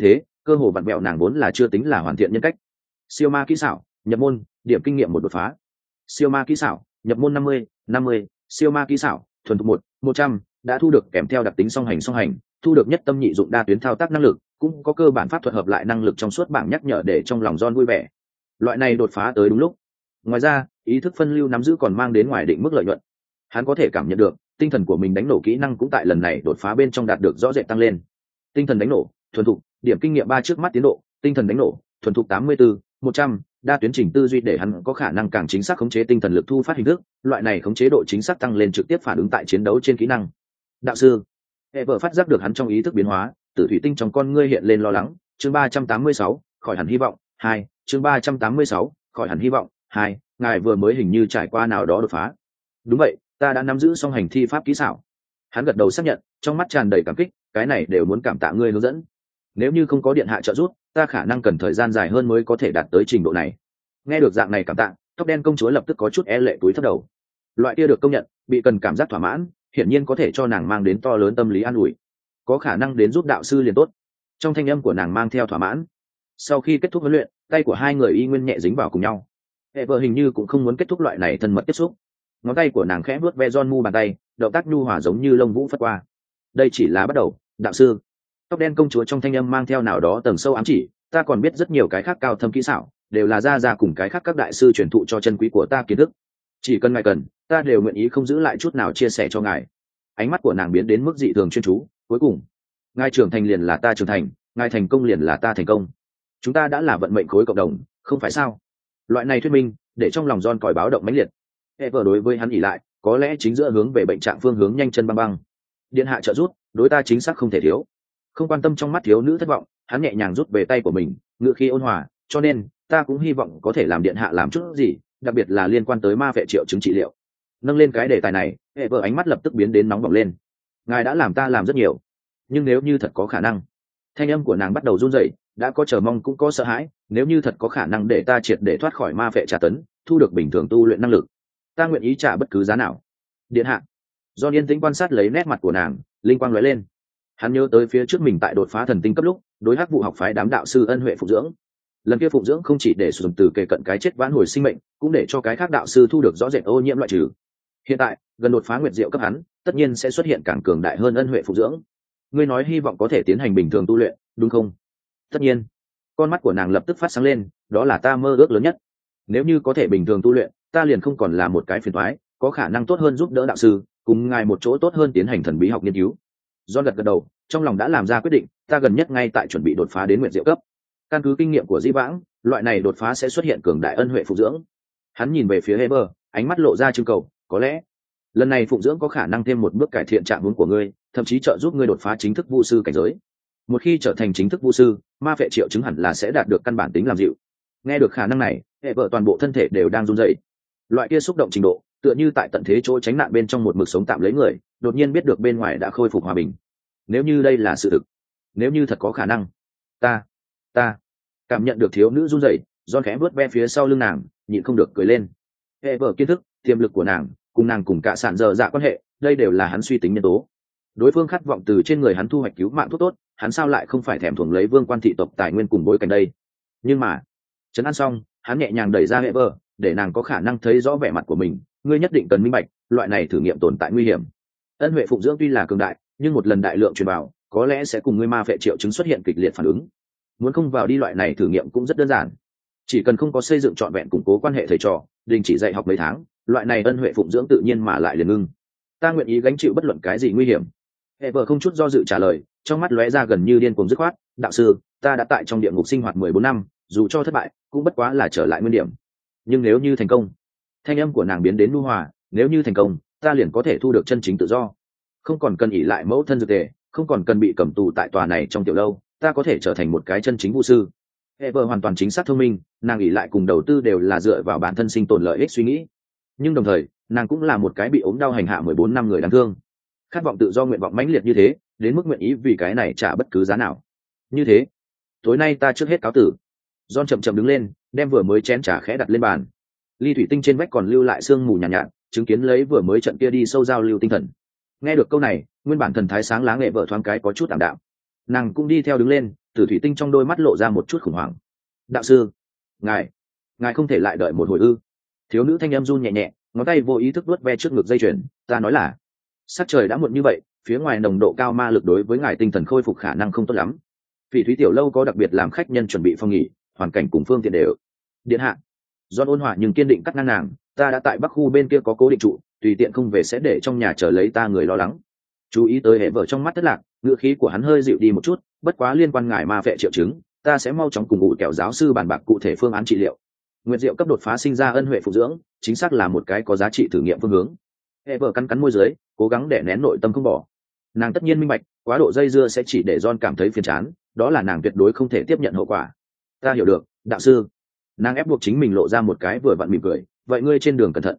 cơ hồ vặn vẹo nàng vốn là chưa tính là hoàn thiện nhân cách. Siêu ma kỹ xảo nhập môn, điểm kinh nghiệm một đột phá. Siêu ma kỹ xảo nhập môn 50, siêu ma kỹ xảo thuần thục 100, đã thu được kèm theo đặc tính song hành, thu được nhất tâm nhị dụng đa tuyến thao tác năng lực, cũng có cơ bản pháp thuật hợp lại năng lực trong suốt bảng nhắc nhở để trong lòng John vui vẻ. Loại này đột phá tới đúng lúc. Ngoài ra, ý thức phân lưu nắm giữ còn mang đến ngoài định mức lợi nhuận. Hắn có thể cảm nhận được, tinh thần của mình đánh nổ kỹ năng cũng tại lần này đột phá bên trong đạt được rõ rệt tăng lên. Tinh thần đánh nổ, thuần thục, điểm kinh nghiệm 3 trước mắt tiến độ, tinh thần đánh nổ, thuần thục 84, 100, đa tuyến trình tư duy để hắn có khả năng càng chính xác khống chế tinh thần lực thu phát hình thức, loại này khống chế độ chính xác tăng lên trực tiếp phản ứng tại chiến đấu trên kỹ năng. Đạo sư, Ever phát giác được hắn trong ý thức biến hóa, tử thủy tinh trong con ngươi hiện lên lo lắng. Chương 386, khỏi hẳn hy vọng 2, chương 386, khỏi hẳn hy vọng 2, ngài vừa mới hình như trải qua nào đó đột phá. Đúng vậy, ta đã nắm giữ xong hành thi pháp kỹ xảo. Hắn gật đầu xác nhận, trong mắt tràn đầy cảm kích, cái này đều muốn cảm tạ ngươi hướng dẫn. Nếu như không có điện hạ trợ giúp, ta khả năng cần thời gian dài hơn mới có thể đạt tới trình độ này. Nghe được dạng này cảm tạ, tóc đen công chúa lập tức có chút e lệ túi thấp đầu. Loại kia được công nhận, bị cần cảm giác thỏa mãn, hiển nhiên có thể cho nàng mang đến to lớn tâm lý an ủi. Có khả năng đến giúp đạo sư liền tốt. Trong thanh âm của nàng mang theo thỏa mãn. Sau khi kết thúc huấn luyện, tay của hai người y nguyên nhẹ dính vào cùng nhau. Ever hình như cũng không muốn kết thúc loại này thân mật tiếp xúc. Ngón tay của nàng khẽ vuốt ve John mu bàn tay, động tác nhu hòa giống như lông vũ phất qua. Đây chỉ là bắt đầu, đạo sư. Tóc đen công chúa trong thanh âm mang theo nào đó tầng sâu ám chỉ, ta còn biết rất nhiều cái khác cao thâm kỹ xảo, đều là ra cùng cái khác các đại sư truyền thụ cho chân quý của ta kiến thức. Chỉ cần ngài cần, ta đều nguyện ý không giữ lại chút nào chia sẻ cho ngài. Ánh mắt của nàng biến đến mức dị thường chuyên chú. Cuối cùng, ngài trưởng thành liền là ta trưởng thành, ngài thành công liền là ta thành công. Chúng ta đã là vận mệnh khối cộng đồng, không phải sao? Loại này thuyết minh để trong lòng John còi báo động mãnh liệt. Ever đối với hắn ỉ lại, có lẽ chính giữa hướng về bệnh trạng phương hướng nhanh chân băng băng. Điện hạ trợ giúp, đối ta chính xác không thể thiếu. Không quan tâm trong mắt thiếu nữ thất vọng, hắn nhẹ nhàng rút về tay của mình, ngữ khí ôn hòa, cho nên ta cũng hy vọng có thể làm điện hạ làm chút gì, đặc biệt là liên quan tới ma vệ triệu chứng trị liệu. Nâng lên cái đề tài này, Ever ánh mắt lập tức biến đến nóng bỏng lên. Ngài đã làm ta làm rất nhiều, nhưng nếu như thật có khả năng, thanh âm của nàng bắt đầu run rẩy, đã có chờ mong cũng có sợ hãi, nếu như thật có khả năng để ta triệt để thoát khỏi ma vệ tra tấn, thu được bình thường tu luyện năng lực, ta nguyện ý trả bất cứ giá nào. Điện hạ. Do yên tĩnh quan sát lấy nét mặt của nàng, linh quang lóe lên. Hắn nhớ tới phía trước mình tại đột phá thần tinh cấp lúc, đối hắc vụ học phái đám đạo sư ân huệ phụng dưỡng. Lần kia phụng dưỡng không chỉ để sử dụng từ kề cận cái chết vãn hồi sinh mệnh, cũng để cho cái khác đạo sư thu được rõ rệt ô nhiễm loại trừ. Hiện tại, gần đột phá nguyệt diệu cấp hắn, tất nhiên sẽ xuất hiện càng cường đại hơn ân huệ phụng dưỡng. Ngươi nói hy vọng có thể tiến hành bình thường tu luyện, đúng không? Tất nhiên. Con mắt của nàng lập tức phát sáng lên, đó là ta mơ ước lớn nhất. Nếu như có thể bình thường tu luyện, ta liền không còn là một cái phiền toái, có khả năng tốt hơn giúp đỡ đạo sư, cùng ngài một chỗ tốt hơn tiến hành thần bí học nghiên cứu. John gật đầu, trong lòng đã làm ra quyết định, ta gần nhất ngay tại chuẩn bị đột phá đến nguyệt diệu cấp. Căn cứ kinh nghiệm của Di Vãng, loại này đột phá sẽ xuất hiện cường đại ân huệ phụng dưỡng. Hắn nhìn về phía Heber, ánh mắt lộ ra trưng cầu, có lẽ lần này phụng dưỡng có khả năng thêm một bước cải thiện trạng huống của ngươi, thậm chí trợ giúp ngươi đột phá chính thức vu sư cảnh giới. Một khi trở thành chính thức vu sư, ma vệ triệu chứng hẳn là sẽ đạt được căn bản tính làm dịu. Nghe được khả năng này, Heber toàn bộ thân thể đều đang run rẩy. Loại kia xúc động trình độ, tựa như tại tận thế chỗ tránh nạn bên trong một mực sống tạm lấy người, đột nhiên biết được bên ngoài đã khôi phục hòa bình. Nếu như đây là sự thực, nếu như thật có khả năng, ta cảm nhận được thiếu nữ run rẩy, John khẽ vuốt ve phía sau lưng nàng, nhịn không được cười lên. Ever kiến thức, tiềm lực của nàng cùng cả sản giờ dạ quan hệ, đây đều là hắn suy tính nhân tố. Đối phương khát vọng từ trên người hắn thu hoạch cứu mạng thuốc tốt, hắn sao lại không phải thèm thuồng lấy vương quan thị tộc tài nguyên cùng bối cảnh đây? Nhưng mà, trấn an xong, hắn nhẹ nhàng đẩy ra Ever, để nàng có khả năng thấy rõ vẻ mặt của mình. Ngươi nhất định cần minh bạch, loại này thử nghiệm tồn tại nguy hiểm. Ân huệ phụng dưỡng tuy là cường đại, nhưng một lần đại lượng truyền vào, có lẽ sẽ cùng ngươi ma vệ triệu chứng xuất hiện kịch liệt phản ứng. Muốn không vào đi loại này thử nghiệm cũng rất đơn giản, chỉ cần không có xây dựng trọn vẹn củng cố quan hệ thầy trò, đình chỉ dạy học mấy tháng, loại này ân huệ phụng dưỡng tự nhiên mà lại liền ngưng. Ta nguyện ý gánh chịu bất luận cái gì nguy hiểm. Ever không chút do dự trả lời, trong mắt lóe ra gần như điên cuồng dứt khoát. Đạo sư, ta đã tại trong địa ngục sinh hoạt 14 năm, dù cho thất bại, cũng bất quá là trở lại nguyên điểm. Nhưng nếu như thành công, thanh âm của nàng biến đến nhu hòa, nếu như thành công, ta liền có thể thu được chân chính tự do, không còn cần ỷ lại mẫu thân dược tề, không còn cần bị cầm tù tại tòa này trong tiểu lâu, ta có thể trở thành một cái chân chính vũ sư. Ever hoàn toàn chính xác thông minh, nàng ỷ lại cùng đầu tư đều là dựa vào bản thân sinh tồn lợi ích suy nghĩ, nhưng đồng thời nàng cũng là một cái bị ốm đau hành hạ 14 năm người đáng thương, khát vọng tự do, nguyện vọng mãnh liệt như thế, đến mức nguyện ý vì cái này trả bất cứ giá nào. Như thế, tối nay ta trước hết cáo tử. John chậm chậm đứng lên, đem vừa mới chén trà khẽ đặt lên bàn. Ly thủy tinh trên vách còn lưu lại sương mù nhàn nhạt, chứng kiến lấy vừa mới trận kia đi sâu giao lưu tinh thần. Nghe được câu này, nguyên bản thần thái sáng láng nghệ vợ thoáng cái có chút tạm đạm. Nàng cũng đi theo đứng lên, từ thủy tinh trong đôi mắt lộ ra một chút khủng hoảng. Đạo sư, ngài không thể lại đợi một hồi ư? Thiếu nữ thanh em run nhẹ nhẹ, ngón tay vô ý thức vuốt ve trước ngực dây chuyền. Ta nói là, sắc trời đã muộn như vậy, phía ngoài nồng độ cao ma lực đối với ngài tinh thần khôi phục khả năng không tốt lắm. Phỉ thúy tiểu lâu có đặc biệt làm khách nhân chuẩn bị phòng nghỉ, hoàn cảnh cùng phương tiện đều. Điện hạ, John ôn hòa nhưng kiên định cắt ngang nàng. Ta đã tại bắc khu bên kia có cố định trụ, tùy tiện không về sẽ để trong nhà chờ lấy ta người lo lắng. Chú ý tới hệ vợ trong mắt thất lạc, ngữ khí của hắn hơi dịu đi một chút. Bất quá liên quan ngài ma phệ triệu chứng, ta sẽ mau chóng cùng ngụ kẹo giáo sư bàn bạc cụ thể phương án trị liệu. Nguyệt diệu cấp đột phá sinh ra ân huệ phụ dưỡng, chính xác là một cái có giá trị thử nghiệm phương hướng. Hệ vợ cắn môi dưới, cố gắng để nén nội tâm không bỏ. Nàng tất nhiên minh bạch, quá độ dây dưa sẽ chỉ để John cảm thấy phiền chán, đó là nàng tuyệt đối không thể tiếp nhận hậu quả. Ta hiểu được, đạo sư. Nàng ép buộc chính mình lộ ra một cái vừa vặn mỉm cười. Vậy ngươi trên đường cẩn thận,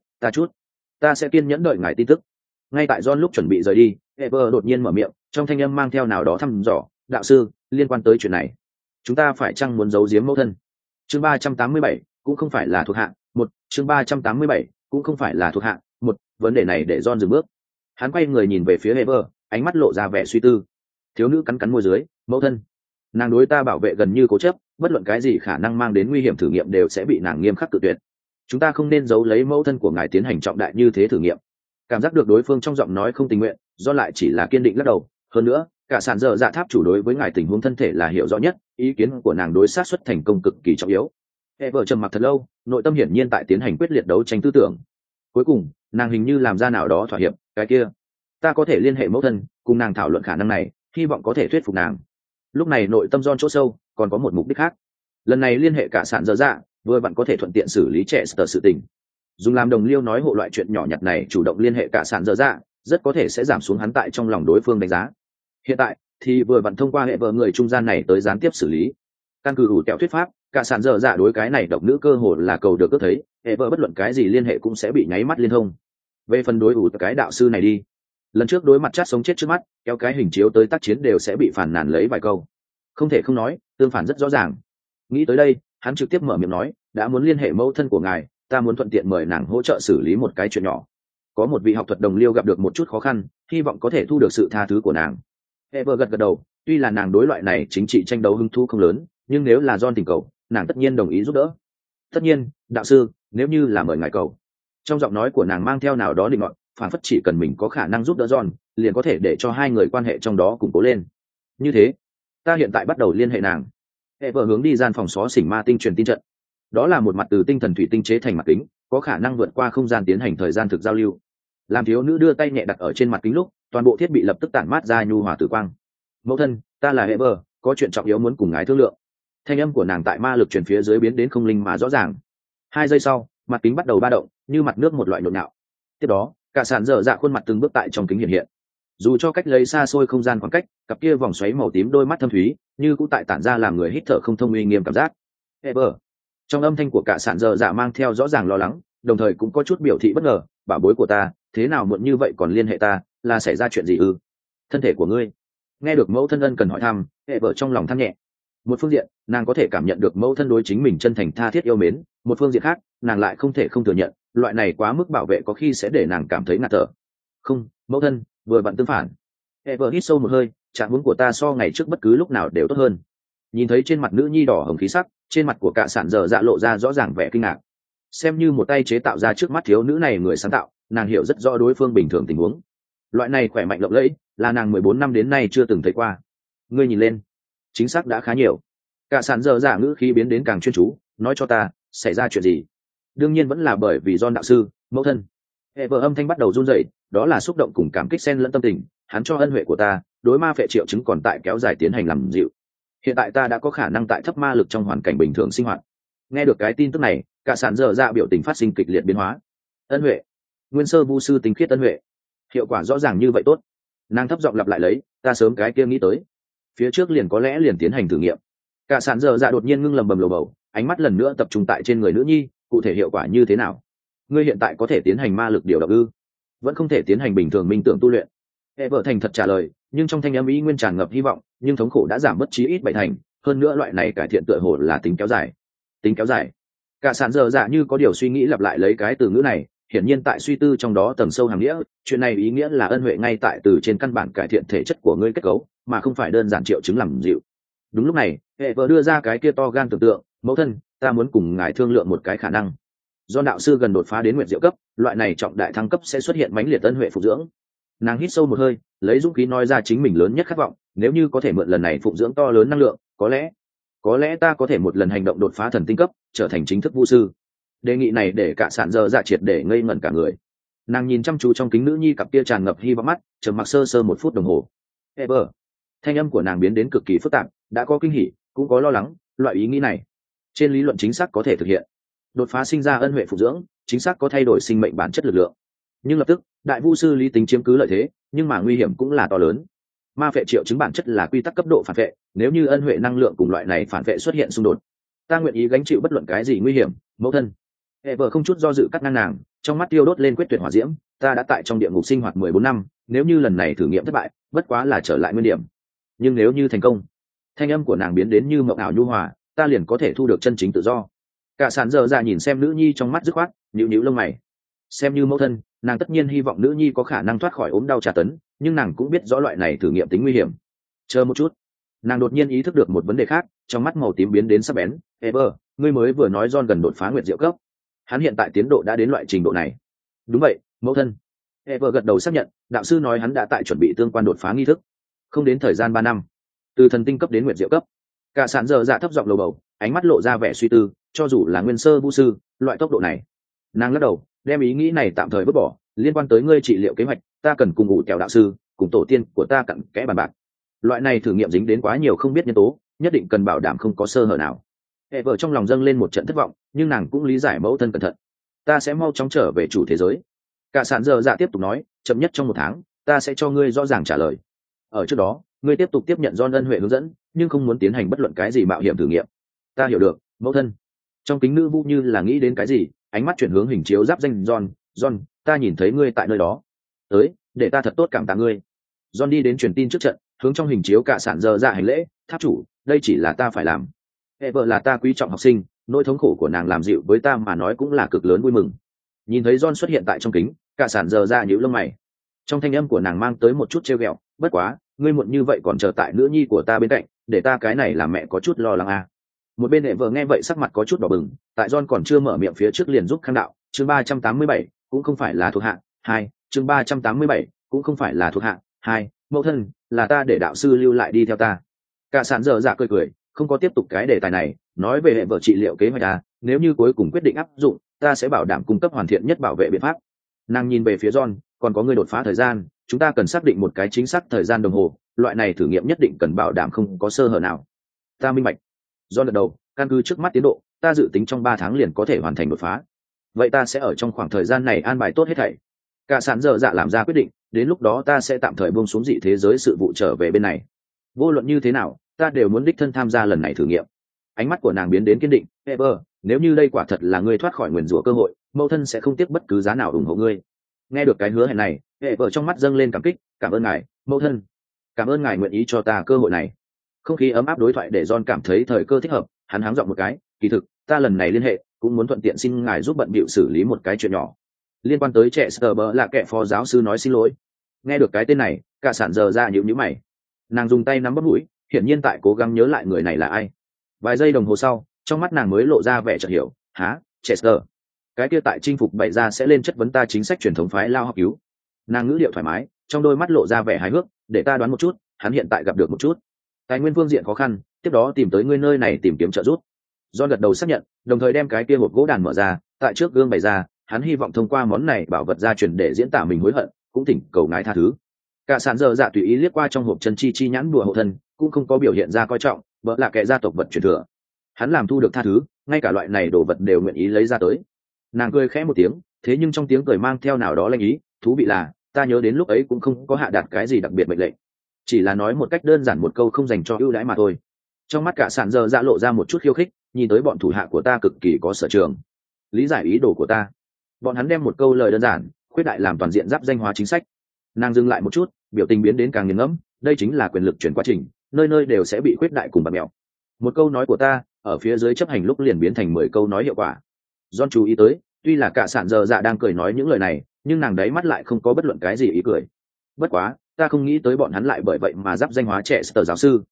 ta sẽ kiên nhẫn đợi ngài tin tức. Ngay tại John lúc chuẩn bị rời đi, Ever đột nhiên mở miệng, trong thanh âm mang theo nào đó thăm dò. Đạo sư, liên quan tới chuyện này, chúng ta phải chăng muốn giấu giếm mẫu thân? Chương 387, cũng không phải là thuộc hạng một. Chương 387, cũng không phải là thuộc hạng một. Vấn đề này để John dừng bước. Hắn quay người nhìn về phía Ever, ánh mắt lộ ra vẻ suy tư. Thiếu nữ cắn môi dưới. Mẫu thân, nàng đối ta bảo vệ gần như cố chấp, bất luận cái gì khả năng mang đến nguy hiểm thử nghiệm đều sẽ bị nàng nghiêm khắc cự tuyệt. Chúng ta không nên giấu lấy mẫu thân của ngài tiến hành trọng đại như thế thử nghiệm. Cảm giác được đối phương trong giọng nói không tình nguyện, do lại chỉ là kiên định lắc đầu. Hơn nữa, cả sàn dở dạ tháp chủ đối với ngài tình huống thân thể là hiểu rõ nhất, ý kiến của nàng đối sát xuất thành công cực kỳ trọng yếu. Ever trầm mặc thật lâu, nội tâm hiển nhiên tại tiến hành quyết liệt đấu tranh tư tưởng. Cuối cùng, nàng hình như làm ra nào đó thỏa hiệp. Cái kia, ta có thể liên hệ mẫu thân, cùng nàng thảo luận khả năng này, hy vọng có thể thuyết phục nàng. Lúc này nội tâm John chỗ sâu còn có một mục đích khác. Lần này liên hệ cả sàn dở dạ, vừa bạn có thể thuận tiện xử lý trẻ sở sự tình. Dùng làm đồng liêu nói hộ loại chuyện nhỏ nhặt này, chủ động liên hệ cả sàn dở dạ, rất có thể sẽ giảm xuống hắn tại trong lòng đối phương đánh giá. Hiện tại thì vừa bạn thông qua hệ vợ người trung gian này tới gián tiếp xử lý. Căn cứ ủ kẹo thuyết pháp, cả sàn dở dạ đối cái này độc nữ cơ hồ là cầu được ước thấy, hệ vợ bất luận cái gì liên hệ cũng sẽ bị nháy mắt liên thông. Về phần đối ủ cái đạo sư này đi, lần trước đối mặt chát sống chết trước mắt, kéo cái hình chiếu tới tác chiến đều sẽ bị phản nàn lấy vài câu. Không thể không nói, tương phản rất rõ ràng. Nghĩ tới đây, hắn trực tiếp mở miệng nói, đã muốn liên hệ mẫu thân của ngài, ta muốn thuận tiện mời nàng hỗ trợ xử lý một cái chuyện nhỏ. Có một vị học thuật đồng liêu gặp được một chút khó khăn, hy vọng có thể thu được sự tha thứ của nàng. Ever gật đầu, tuy là nàng đối loại này chính trị tranh đấu hứng thú không lớn, nhưng nếu là John tình cầu, nàng tất nhiên đồng ý giúp đỡ. Tất nhiên, đạo sư, nếu như là mời ngài cầu. Trong giọng nói của nàng mang theo nào đó định ngọn, phản phất chỉ cần mình có khả năng giúp đỡ John, liền có thể để cho hai người quan hệ trong đó củng cố lên. Như thế, ta hiện tại bắt đầu liên hệ nàng. Ever hướng đi gian phòng xó xỉnh ma tinh truyền tin trận. Đó là một mặt từ tinh thần thủy tinh chế thành mặt kính, có khả năng vượt qua không gian tiến hành thời gian thực giao lưu. Làm thiếu nữ đưa tay nhẹ đặt ở trên mặt kính lúc, toàn bộ thiết bị lập tức tản mát ra nhu hòa tử quang. Mẫu thân, ta là Ever, có chuyện trọng yếu muốn cùng ngài thương lượng. Thanh âm của nàng tại ma lực truyền phía dưới biến đến không linh mà rõ ràng. 2 giây sau, mặt kính bắt đầu ba động, như mặt nước một loại nhộn nhạo. Tiếp đó, cả sàn dở dạ khuôn mặt từng bước tại trong kính hiện hiện. Dù cho cách lấy xa xôi không gian khoảng cách, cặp kia vòng xoáy màu tím đôi mắt thâm thúy, như cũng tại tản ra làm người hít thở không thông uy nghiêm cảm giác. Ever. Trong âm thanh của cả sàn dở dạ mang theo rõ ràng lo lắng, đồng thời cũng có chút biểu thị bất ngờ. Bảo bối của ta, thế nào muộn như vậy còn liên hệ ta, là xảy ra chuyện gì ư? Thân thể của ngươi. Nghe được mẫu thân ân cần hỏi thăm, Ever trong lòng than nhẹ. Một phương diện, nàng có thể cảm nhận được mẫu thân đối chính mình chân thành tha thiết yêu mến. Một phương diện khác, nàng lại không thể không thừa nhận, loại này quá mức bảo vệ có khi sẽ để nàng cảm thấy ngạt thở. Không, mẫu thân, vừa vặn tương phản. Ever hít sâu một hơi, trạng huống của ta so ngày trước bất cứ lúc nào đều tốt hơn. Nhìn thấy trên mặt nữ nhi đỏ hồng khí sắc, trên mặt của cả sản dở dạ lộ ra rõ ràng vẻ kinh ngạc. Xem như một tay chế tạo ra trước mắt thiếu nữ này người sáng tạo, nàng hiểu rất rõ đối phương bình thường tình huống. Loại này khỏe mạnh lộng lẫy, là nàng 14 năm đến nay chưa từng thấy qua. Ngươi nhìn lên, chính xác đã khá nhiều. Cả sản dở dạ ngữ khí biến đến càng chuyên chú, nói cho ta, xảy ra chuyện gì? Đương nhiên vẫn là bởi vì John đạo sư, mẫu thân. Ever âm thanh bắt đầu run rẩy, đó là xúc động cùng cảm kích xen lẫn tâm tình. Hắn cho ân huệ của ta, đối ma phệ triệu chứng còn tại kéo dài tiến hành làm dịu. Hiện tại ta đã có khả năng tại thấp ma lực trong hoàn cảnh bình thường sinh hoạt. Nghe được cái tin tức này, cả sản dở dạ biểu tình phát sinh kịch liệt biến hóa. Ân huệ, nguyên sơ vu sư tinh khiết ân huệ, hiệu quả rõ ràng như vậy tốt. Nàng thấp giọng lặp lại lấy, ta sớm cái kia nghĩ tới, phía trước liền có lẽ liền tiến hành thử nghiệm. Cả sản dở dạ đột nhiên ngưng lầm bầm lầu bầu, ánh mắt lần nữa tập trung tại trên người nữ nhi, cụ thể hiệu quả như thế nào? Ngươi hiện tại có thể tiến hành ma lực điều động ư? Vẫn không thể tiến hành bình thường minh tưởng tu luyện. Ever thành thật trả lời, nhưng trong thanh âm ý nguyên tràn ngập hy vọng, nhưng thống khổ đã giảm bất chí ít 7 thành, hơn nữa loại này cải thiện tựa hồ là tính kéo dài. Tính kéo dài. Cả sản dở dạ như có điều suy nghĩ lặp lại lấy cái từ ngữ này, hiển nhiên tại suy tư trong đó tầng sâu hàm nghĩa, chuyện này ý nghĩa là ân huệ ngay tại từ trên căn bản cải thiện thể chất của ngươi kết cấu, mà không phải đơn giản triệu chứng làm dịu. Đúng lúc này hệ vợ đưa ra cái kia to gan tưởng tượng, mẫu thân, ta muốn cùng ngài thương lượng một cái khả năng. Do đạo sư gần đột phá đến nguyệt diệu cấp, loại này trọng đại thăng cấp sẽ xuất hiện mãnh liệt ân huệ phụ dưỡng. Nàng hít sâu một hơi, lấy dũng khí nói ra chính mình lớn nhất khát vọng, nếu như có thể mượn lần này phụng dưỡng to lớn năng lượng, có lẽ ta có thể một lần hành động đột phá thần tinh cấp, trở thành chính thức vu sư. Đề nghị này để cả sản dơ dạ triệt để ngây ngẩn cả người. Nàng nhìn chăm chú trong kính nữ nhi cặp kia tràn ngập hy vọng mắt, trầm mặc sơ sơ 1 phút đồng hồ. Ever, thanh âm của nàng biến đến cực kỳ phức tạp, đã có kinh hỉ cũng có lo lắng. Loại ý nghĩ này trên lý luận chính xác có thể thực hiện, đột phá sinh ra ân huệ phụ dưỡng chính xác có thay đổi sinh mệnh bản chất lực lượng, nhưng lập tức đại vu sư lý tính chiếm cứ lợi thế, nhưng mà nguy hiểm cũng là to lớn. Ma phệ triệu chứng bản chất là quy tắc cấp độ phản vệ, nếu như ân huệ năng lượng cùng loại này phản vệ xuất hiện xung đột, ta nguyện ý gánh chịu bất luận cái gì nguy hiểm, mẫu thân. Ever không chút do dự cắt ngang nàng, trong mắt tiêu đốt lên quyết tuyệt hỏa diễm. Ta đã tại trong địa ngục sinh hoạt 14 năm, nếu như lần này thử nghiệm thất bại, bất quá là trở lại nguyên điểm. Nhưng nếu như thành công, thanh âm của nàng biến đến như mộng ảo nhu hòa, ta liền có thể thu được chân chính tự do. Cả sàn dơ ra nhìn xem nữ nhi trong mắt dứt khoát, nhíu nhíu lông mày. Xem như mẫu thân, nàng tất nhiên hy vọng nữ nhi có khả năng thoát khỏi ốm đau tra tấn, nhưng nàng cũng biết rõ loại này thử nghiệm tính nguy hiểm. Chờ một chút, nàng đột nhiên ý thức được một vấn đề khác, trong mắt màu tím biến đến sắc bén. Ever, ngươi mới vừa nói John gần đột phá nguyệt diệu cấp, hắn hiện tại tiến độ đã đến loại trình độ này. Đúng vậy, mẫu thân. Ever gật đầu xác nhận, đạo sư nói hắn đã tại chuẩn bị tương quan đột phá nghi thức, không đến thời gian 3 năm, từ thần tinh cấp đến nguyệt diệu cấp. Cả sàn dơ dạ thấp giọng lầu bầu, ánh mắt lộ ra vẻ suy tư, cho dù là nguyên sơ vu sư, loại tốc độ này. Nàng lắc đầu, đem ý nghĩ này tạm thời vứt bỏ, liên quan tới ngươi trị liệu kế hoạch, ta cần cùng ngủ kèo đạo sư, cùng tổ tiên của ta cặn kẽ bàn bạc. Loại này thử nghiệm dính đến quá nhiều không biết nhân tố, nhất định cần bảo đảm không có sơ hở nào. Vợ trong lòng dâng lên một trận thất vọng, nhưng nàng cũng lý giải mẫu thân cẩn thận. Ta sẽ mau chóng trở về chủ thế giới. Cả sàn dơ dạ tiếp tục nói, chậm nhất trong 1 tháng, ta sẽ cho ngươi rõ ràng trả lời. Ở trước đó, ngươi tiếp tục tiếp nhận John ân huệ hướng dẫn, nhưng không muốn tiến hành bất luận cái gì mạo hiểm thử nghiệm. Ta hiểu được, mẫu thân. Trong kính nữ vũ như là nghĩ đến cái gì, ánh mắt chuyển hướng hình chiếu giáp danh John, ta nhìn thấy ngươi tại nơi đó. Tới, để ta thật tốt cảm tạ ngươi. John đi đến truyền tin trước trận, hướng trong hình chiếu cả sản dơ dạ hành lễ, tháp chủ, đây chỉ là ta phải làm. Vợ là ta quý trọng học sinh, nỗi thống khổ của nàng làm dịu với ta mà nói cũng là cực lớn vui mừng. Nhìn thấy John xuất hiện tại trong kính, cả sản dơ dạ nhíu lông mày. Trong thanh âm của nàng mang tới một chút trêu ghẹo, bất quá, ngươi muộn như vậy còn chờ tại nữ nhi của ta bên cạnh, để ta cái này làm mẹ có chút lo lắng à. Một bên vợ nghe vậy sắc mặt có chút đỏ bừng, tại John còn chưa mở miệng phía trước liền giúp khang đạo, chương 387, cũng không phải là thuộc hạng 2, chương 387, cũng không phải là thuộc hạng 2, mẫu thân, là ta để đạo sư lưu lại đi theo ta. Cả sản dở dạ cười, không có tiếp tục cái đề tài này, nói về hệ vợ trị liệu kế hoạch à, nếu như cuối cùng quyết định áp dụng, ta sẽ bảo đảm cung cấp hoàn thiện nhất bảo vệ biện pháp. Nàng nhìn về phía John, còn có người đột phá thời gian, chúng ta cần xác định một cái chính xác thời gian đồng hồ, loại này thử nghiệm nhất định cần bảo đảm không có sơ hở nào. Ta minh bạch. John gật đầu, căn cứ trước mắt tiến độ, ta dự tính trong 3 tháng liền có thể hoàn thành đột phá. Vậy ta sẽ ở trong khoảng thời gian này an bài tốt hết thảy. Cả sản dở dạ làm ra quyết định, đến lúc đó ta sẽ tạm thời buông xuống dị thế giới sự vụ trở về bên này. Vô luận như thế nào, ta đều muốn đích thân tham gia lần này thử nghiệm. Ánh mắt của nàng biến đến kiên định. Ever, nếu như đây quả thật là ngươi thoát khỏi nguyền rủa cơ hội, mẫu thân sẽ không tiếc bất cứ giá nào ủng hộ ngươi. Nghe được cái hứa hẹn này, Ever trong mắt dâng lên cảm kích, cảm ơn ngài, mẫu thân. Cảm ơn ngài nguyện ý cho ta cơ hội này. Không khí ấm áp đối thoại để John cảm thấy thời cơ thích hợp, hắn háng giọng một cái, kỳ thực, ta lần này liên hệ, cũng muốn thuận tiện xin ngài giúp bận bịu xử lý một cái chuyện nhỏ. Liên quan tới trẻ Sờ Bờ là kẻ phó giáo sư nói xin lỗi. Nghe được cái tên này, cả sản dở dạ nhíu mày. Nàng dùng tay nắm bắp mũi, hiển nhiên tại cố gắng nhớ lại người này là ai. Vài giây đồng hồ sau, trong mắt nàng mới lộ ra vẻ chợt hiểu, há, Chester. Cái kia tại chinh phục bày ra sẽ lên chất vấn ta chính sách truyền thống phái lao học cứu. Nàng ngữ điệu thoải mái, trong đôi mắt lộ ra vẻ hài hước, để ta đoán một chút, hắn hiện tại gặp được một chút tài nguyên phương diện khó khăn, tiếp đó tìm tới ngươi nơi này tìm kiếm trợ giúp. John gật đầu xác nhận, đồng thời đem cái kia hộp gỗ đàn mở ra, tại trước gương bày ra, hắn hy vọng thông qua món này bảo vật gia truyền để diễn tả mình hối hận, cũng thỉnh cầu ngài tha thứ. Cả sản dở dạ tùy ý liếc qua trong hộp chân chi nhãn đùa hộ thân, cũng không có biểu hiện ra coi trọng, vợ là kẻ gia tộc vật truyền thừa. Hắn làm thu được tha thứ, ngay cả loại này đồ vật đều nguyện ý lấy ra tới. Nàng cười khẽ một tiếng, thế nhưng trong tiếng cười mang theo nào đó lanh ý, thú vị là, ta nhớ đến lúc ấy cũng không có hạ đạt cái gì đặc biệt mệnh lệnh, chỉ là nói một cách đơn giản một câu không dành cho ưu đãi mà thôi. Trong mắt cả sản dở dạ lộ ra một chút khiêu khích, nhìn tới bọn thủ hạ của ta cực kỳ có sở trường, lý giải ý đồ của ta. Bọn hắn đem một câu lời đơn giản khuyết đại làm toàn diện giáp danh hóa chính sách. Nàng dừng lại một chút, biểu tình biến đến càng nghiền ngẫm, đây chính là quyền lực chuyển quá trình, nơi nơi đều sẽ bị khuyết đại cùng bạt mẹo. Một câu nói của ta ở phía dưới chấp hành lúc liền biến thành 10 câu nói hiệu quả. John chú ý tới, tuy là cả sản dở dạ đang cười nói những lời này, nhưng nàng đấy mắt lại không có bất luận cái gì ý cười. Bất quá, ta không nghĩ tới bọn hắn lại bởi vậy mà giáp danh hóa trẻ sở giáo sư.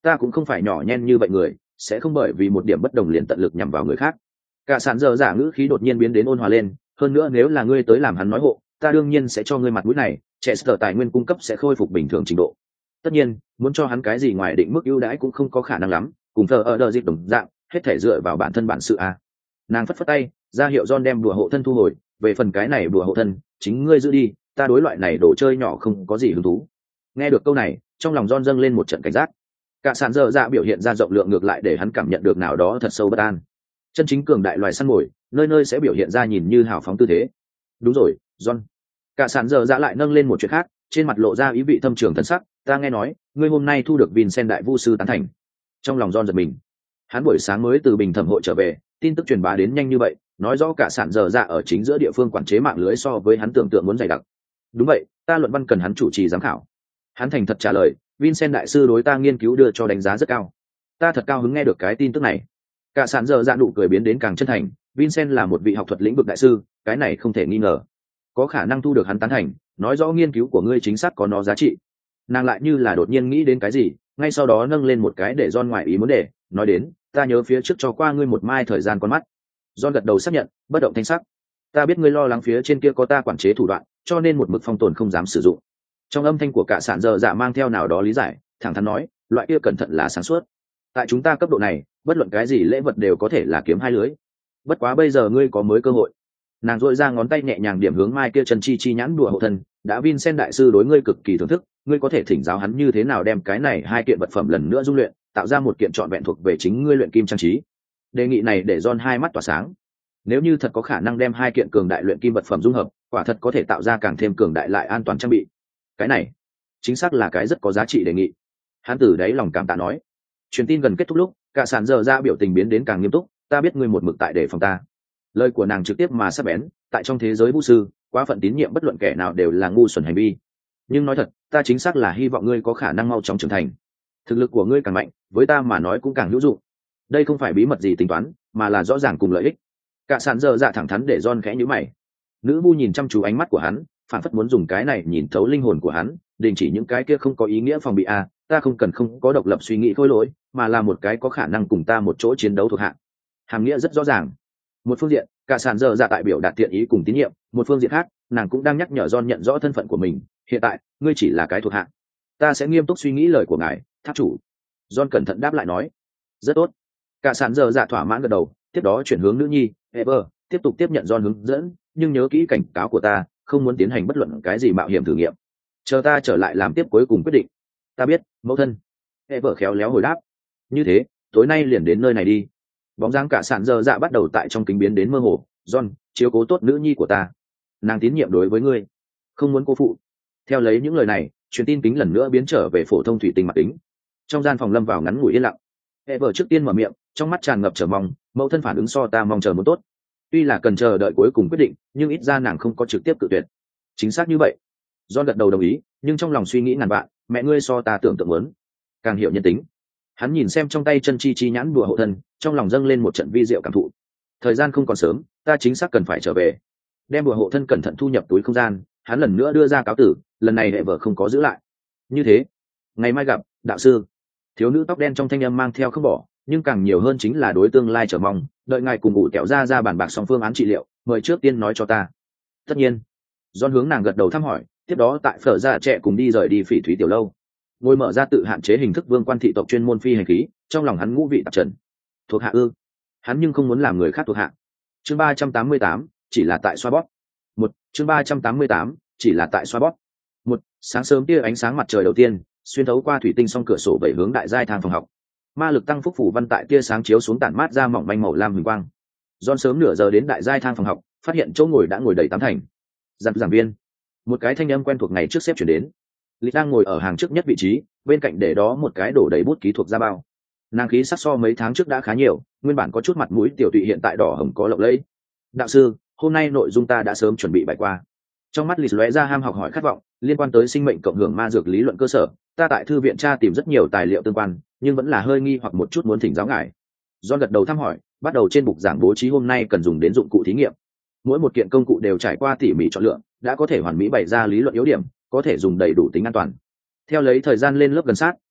ta cũng không phải nhỏ nhen như vậy người, sẽ không bởi vì một điểm bất đồng liền tận lực nhằm vào người khác. Cả sạn dở dạ ngữ khí đột nhiên biến đến ôn hòa lên, hơn nữa nếu là ngươi tới làm hắn nói hộ, ta đương nhiên sẽ cho ngươi mặt mũi này, trẻ sở tài nguyên cung cấp sẽ khôi phục bình thường trình độ. Tất nhiên, muốn cho hắn cái gì ngoài định mức ưu đãi cũng không có khả năng lắm, cùng thờ ở đợt dịp đồng dạng, hết thể dựa vào bản thân bản sự a. Nàng phất phất tay, ra hiệu John đem đùa hộ thân thu hồi, về phần cái này đùa hộ thân, chính ngươi giữ đi, ta đối loại này đồ chơi nhỏ không có gì hứng thú. Nghe được câu này, trong lòng John dâng lên một trận cảnh giác. Cả sàn dở dạ biểu hiện ra rộng lượng ngược lại để hắn cảm nhận được nào đó thật sâu bất an. Chân chính cường đại loài săn mồi, nơi nơi sẽ biểu hiện ra nhìn như hào phóng tư thế. Đúng rồi, John. Cả sàn dở dạ lại nâng lên một chuyện khác, trên mặt lộ ra ý vị thâm trường thần sắc, ta nghe nói, ngươi hôm nay thu được Vincent đại vu sư tán thành. Trong lòng John giật mình. Hắn buổi sáng mới từ bình thẩm hội trở về, tin tức truyền bá đến nhanh như vậy, nói rõ cả sàn dở dạ ở chính giữa địa phương quản chế mạng lưới so với hắn tưởng tượng muốn dày đặc. Đúng vậy, ta luận văn cần hắn chủ trì giám khảo. Hắn thành thật trả lời, Vincent đại sư đối ta nghiên cứu đưa cho đánh giá rất cao. Ta thật cao hứng nghe được cái tin tức này. Cả sàn dở dạ nụ cười biến đến càng chân thành, Vincent là một vị học thuật lĩnh vực đại sư, cái này không thể nghi ngờ. Có khả năng thu được hắn tán thành, nói rõ nghiên cứu của ngươi chính xác có nó giá trị. Nàng lại như là đột nhiên nghĩ đến cái gì, ngay sau đó nâng lên một cái để John ngoại ý muốn để, nói đến, ta nhớ phía trước cho qua ngươi một mai thời gian con mắt. John gật đầu xác nhận, bất động thanh sắc. Ta biết ngươi lo lắng phía trên kia có ta quản chế thủ đoạn, cho nên một mực phong tồn không dám sử dụng. Trong âm thanh của cả sạn dở dạ mang theo nào đó lý giải, thẳng thắn nói, loại kia cẩn thận là sáng suốt. Tại chúng ta cấp độ này, bất luận cái gì lễ vật đều có thể là kiếm hai lưới. Bất quá bây giờ ngươi có mới cơ hội. Nàng dội ra ngón tay nhẹ nhàng điểm hướng mai kia chân chi nhãn đùa hộ thân, đã Vincent đại sư đối ngươi cực kỳ thưởng thức, ngươi có thể thỉnh giáo hắn như thế nào đem cái này hai kiện vật phẩm lần nữa dung luyện, tạo ra một kiện trọn vẹn thuộc về chính ngươi luyện kim trang trí. Đề nghị này để John hai mắt tỏa sáng. Nếu như thật có khả năng đem hai kiện cường đại luyện kim vật phẩm dung hợp, quả thật có thể tạo ra càng thêm cường đại lại an toàn trang bị. Cái này chính xác là cái rất có giá trị đề nghị. Hắn từ đáy lòng cảm tạ nói. Truyền tin gần kết thúc lúc, cả sàn dở dạ biểu tình biến đến càng nghiêm túc, ta biết ngươi một mực tại để phòng ta. Lời của nàng trực tiếp mà sắc bén, tại trong thế giới vũ sư, quá phận tín nhiệm bất luận kẻ nào đều là ngu xuẩn hành vi. Nhưng nói thật, ta chính xác là hy vọng ngươi có khả năng mau chóng trưởng thành. Thực lực của ngươi càng mạnh, với ta mà nói cũng càng hữu dụng. Đây không phải bí mật gì tính toán, mà là rõ ràng cùng lợi ích. Cả sàn dở dạ thẳng thắn để John khẽ nhíu mày. Nữ vu nhìn chăm chú ánh mắt của hắn, phản phất muốn dùng cái này nhìn thấu linh hồn của hắn, đình chỉ những cái kia không có ý nghĩa phòng bị a, ta không cần không có độc lập suy nghĩ khôi lỗi, mà là một cái có khả năng cùng ta một chỗ chiến đấu thuộc hạ. Hàm nghĩa rất rõ ràng. Một phương diện, cả sàn dở dạ tại biểu đạt thiện ý cùng tín nhiệm, một phương diện khác, nàng cũng đang nhắc nhở John nhận rõ thân phận của mình, hiện tại, ngươi chỉ là cái thuộc hạ. Ta sẽ nghiêm túc suy nghĩ lời của ngài, tháp chủ. John cẩn thận đáp lại nói. Rất tốt. Cả sàn dở dạ thỏa mãn gật đầu, tiếp đó chuyển hướng nữ nhi, Ever, tiếp tục tiếp nhận John hướng dẫn, nhưng nhớ kỹ cảnh cáo của ta, không muốn tiến hành bất luận cái gì mạo hiểm thử nghiệm. Chờ ta trở lại làm tiếp cuối cùng quyết định. Ta biết, mẫu thân. Ever khéo léo hồi đáp. Như thế, tối nay liền đến nơi này đi. Bóng dáng cả sàn dở dạ bắt đầu tại trong kính biến đến mơ hồ. John, chiếu cố tốt nữ nhi của ta. Nàng tín nhiệm đối với ngươi, không muốn cô phụ. Theo lấy những lời này, truyền tin kính lần nữa biến trở về phổ thông thủy tinh mặt kính. Trong gian phòng lâm vào ngắn ngủi yên lặng. Ever trước tiên mở miệng, trong mắt tràn ngập chờ mong, mẫu thân phản ứng so ta mong chờ muốn tốt. Tuy là cần chờ đợi cuối cùng quyết định, nhưng ít ra nàng không có trực tiếp cự tuyệt. Chính xác như vậy. John gật đầu đồng ý, nhưng trong lòng suy nghĩ ngàn vạn, mẹ ngươi so ta tưởng tượng muốn càng hiểu nhân tính. Hắn nhìn xem trong tay chân chi nhãn đùa hộ thân, trong lòng dâng lên một trận vi diệu cảm thụ. Thời gian không còn sớm, ta chính xác cần phải trở về. Đem đùa hộ thân cẩn thận thu nhập túi không gian, hắn lần nữa đưa ra cáo tử, lần này hệ vợ không có giữ lại. Như thế, ngày mai gặp, đạo sư. Thiếu nữ tóc đen trong thanh âm mang theo không bỏ, nhưng càng nhiều hơn chính là đối tương lai chờ mong, đợi ngài cùng ngủ kẹo ra bàn bạc xong phương án trị liệu, mời trước tiên nói cho ta. Tất nhiên. John hướng nàng gật đầu thăm hỏi, tiếp đó tại phở ra trẻ cùng đi rời đi phỉ thúy tiểu lâu. Ngồi mở ra tự hạn chế hình thức vương quan thị tộc chuyên môn phi hành khí, trong lòng hắn ngũ vị tạp trần. Thuộc hạ ư? Hắn nhưng không muốn làm người khác thuộc hạ. Chương 388, chỉ là tại xoa bóp. Chương 388, chỉ là tại xoa bóp. Sáng sớm tia ánh sáng mặt trời đầu tiên, xuyên thấu qua thủy tinh song cửa sổ bảy hướng đại giai thang phòng học. Ma lực tăng phúc phủ văn tại tia sáng chiếu xuống tản mát ra mỏng manh màu lam huỳnh quang. John sớm nửa giờ đến đại giai thang phòng học, phát hiện chỗ ngồi đã ngồi đầy tám thành. Giảng viên. Một cái thanh âm quen thuộc ngày trước xếp chuyển đến. Lịch đang ngồi ở hàng trước nhất vị trí, bên cạnh để đó một cái đổ đầy bút ký thuộc ra bao. Nàng khí sắc so mấy tháng trước đã khá nhiều, nguyên bản có chút mặt mũi tiểu tụy hiện tại đỏ hồng có lộng lẫy. Đạo sư, hôm nay nội dung ta đã sớm chuẩn bị bài qua. Trong mắt Lịch lóe ra ham học hỏi khát vọng, liên quan tới sinh mệnh cộng hưởng ma dược lý luận cơ sở, ta tại thư viện tra tìm rất nhiều tài liệu tương quan, nhưng vẫn là hơi nghi hoặc một chút muốn thỉnh giáo ngài. John gật đầu thăm hỏi, bắt đầu trên bục giảng bố trí hôm nay cần dùng đến dụng cụ thí nghiệm. Mỗi một kiện công cụ đều trải qua tỉ mỉ chọn lựa, đã có thể hoàn mỹ bày ra lý luận yếu điểm, có thể dùng đầy đủ tính an toàn. Theo lấy thời gian lên lớp gần sát,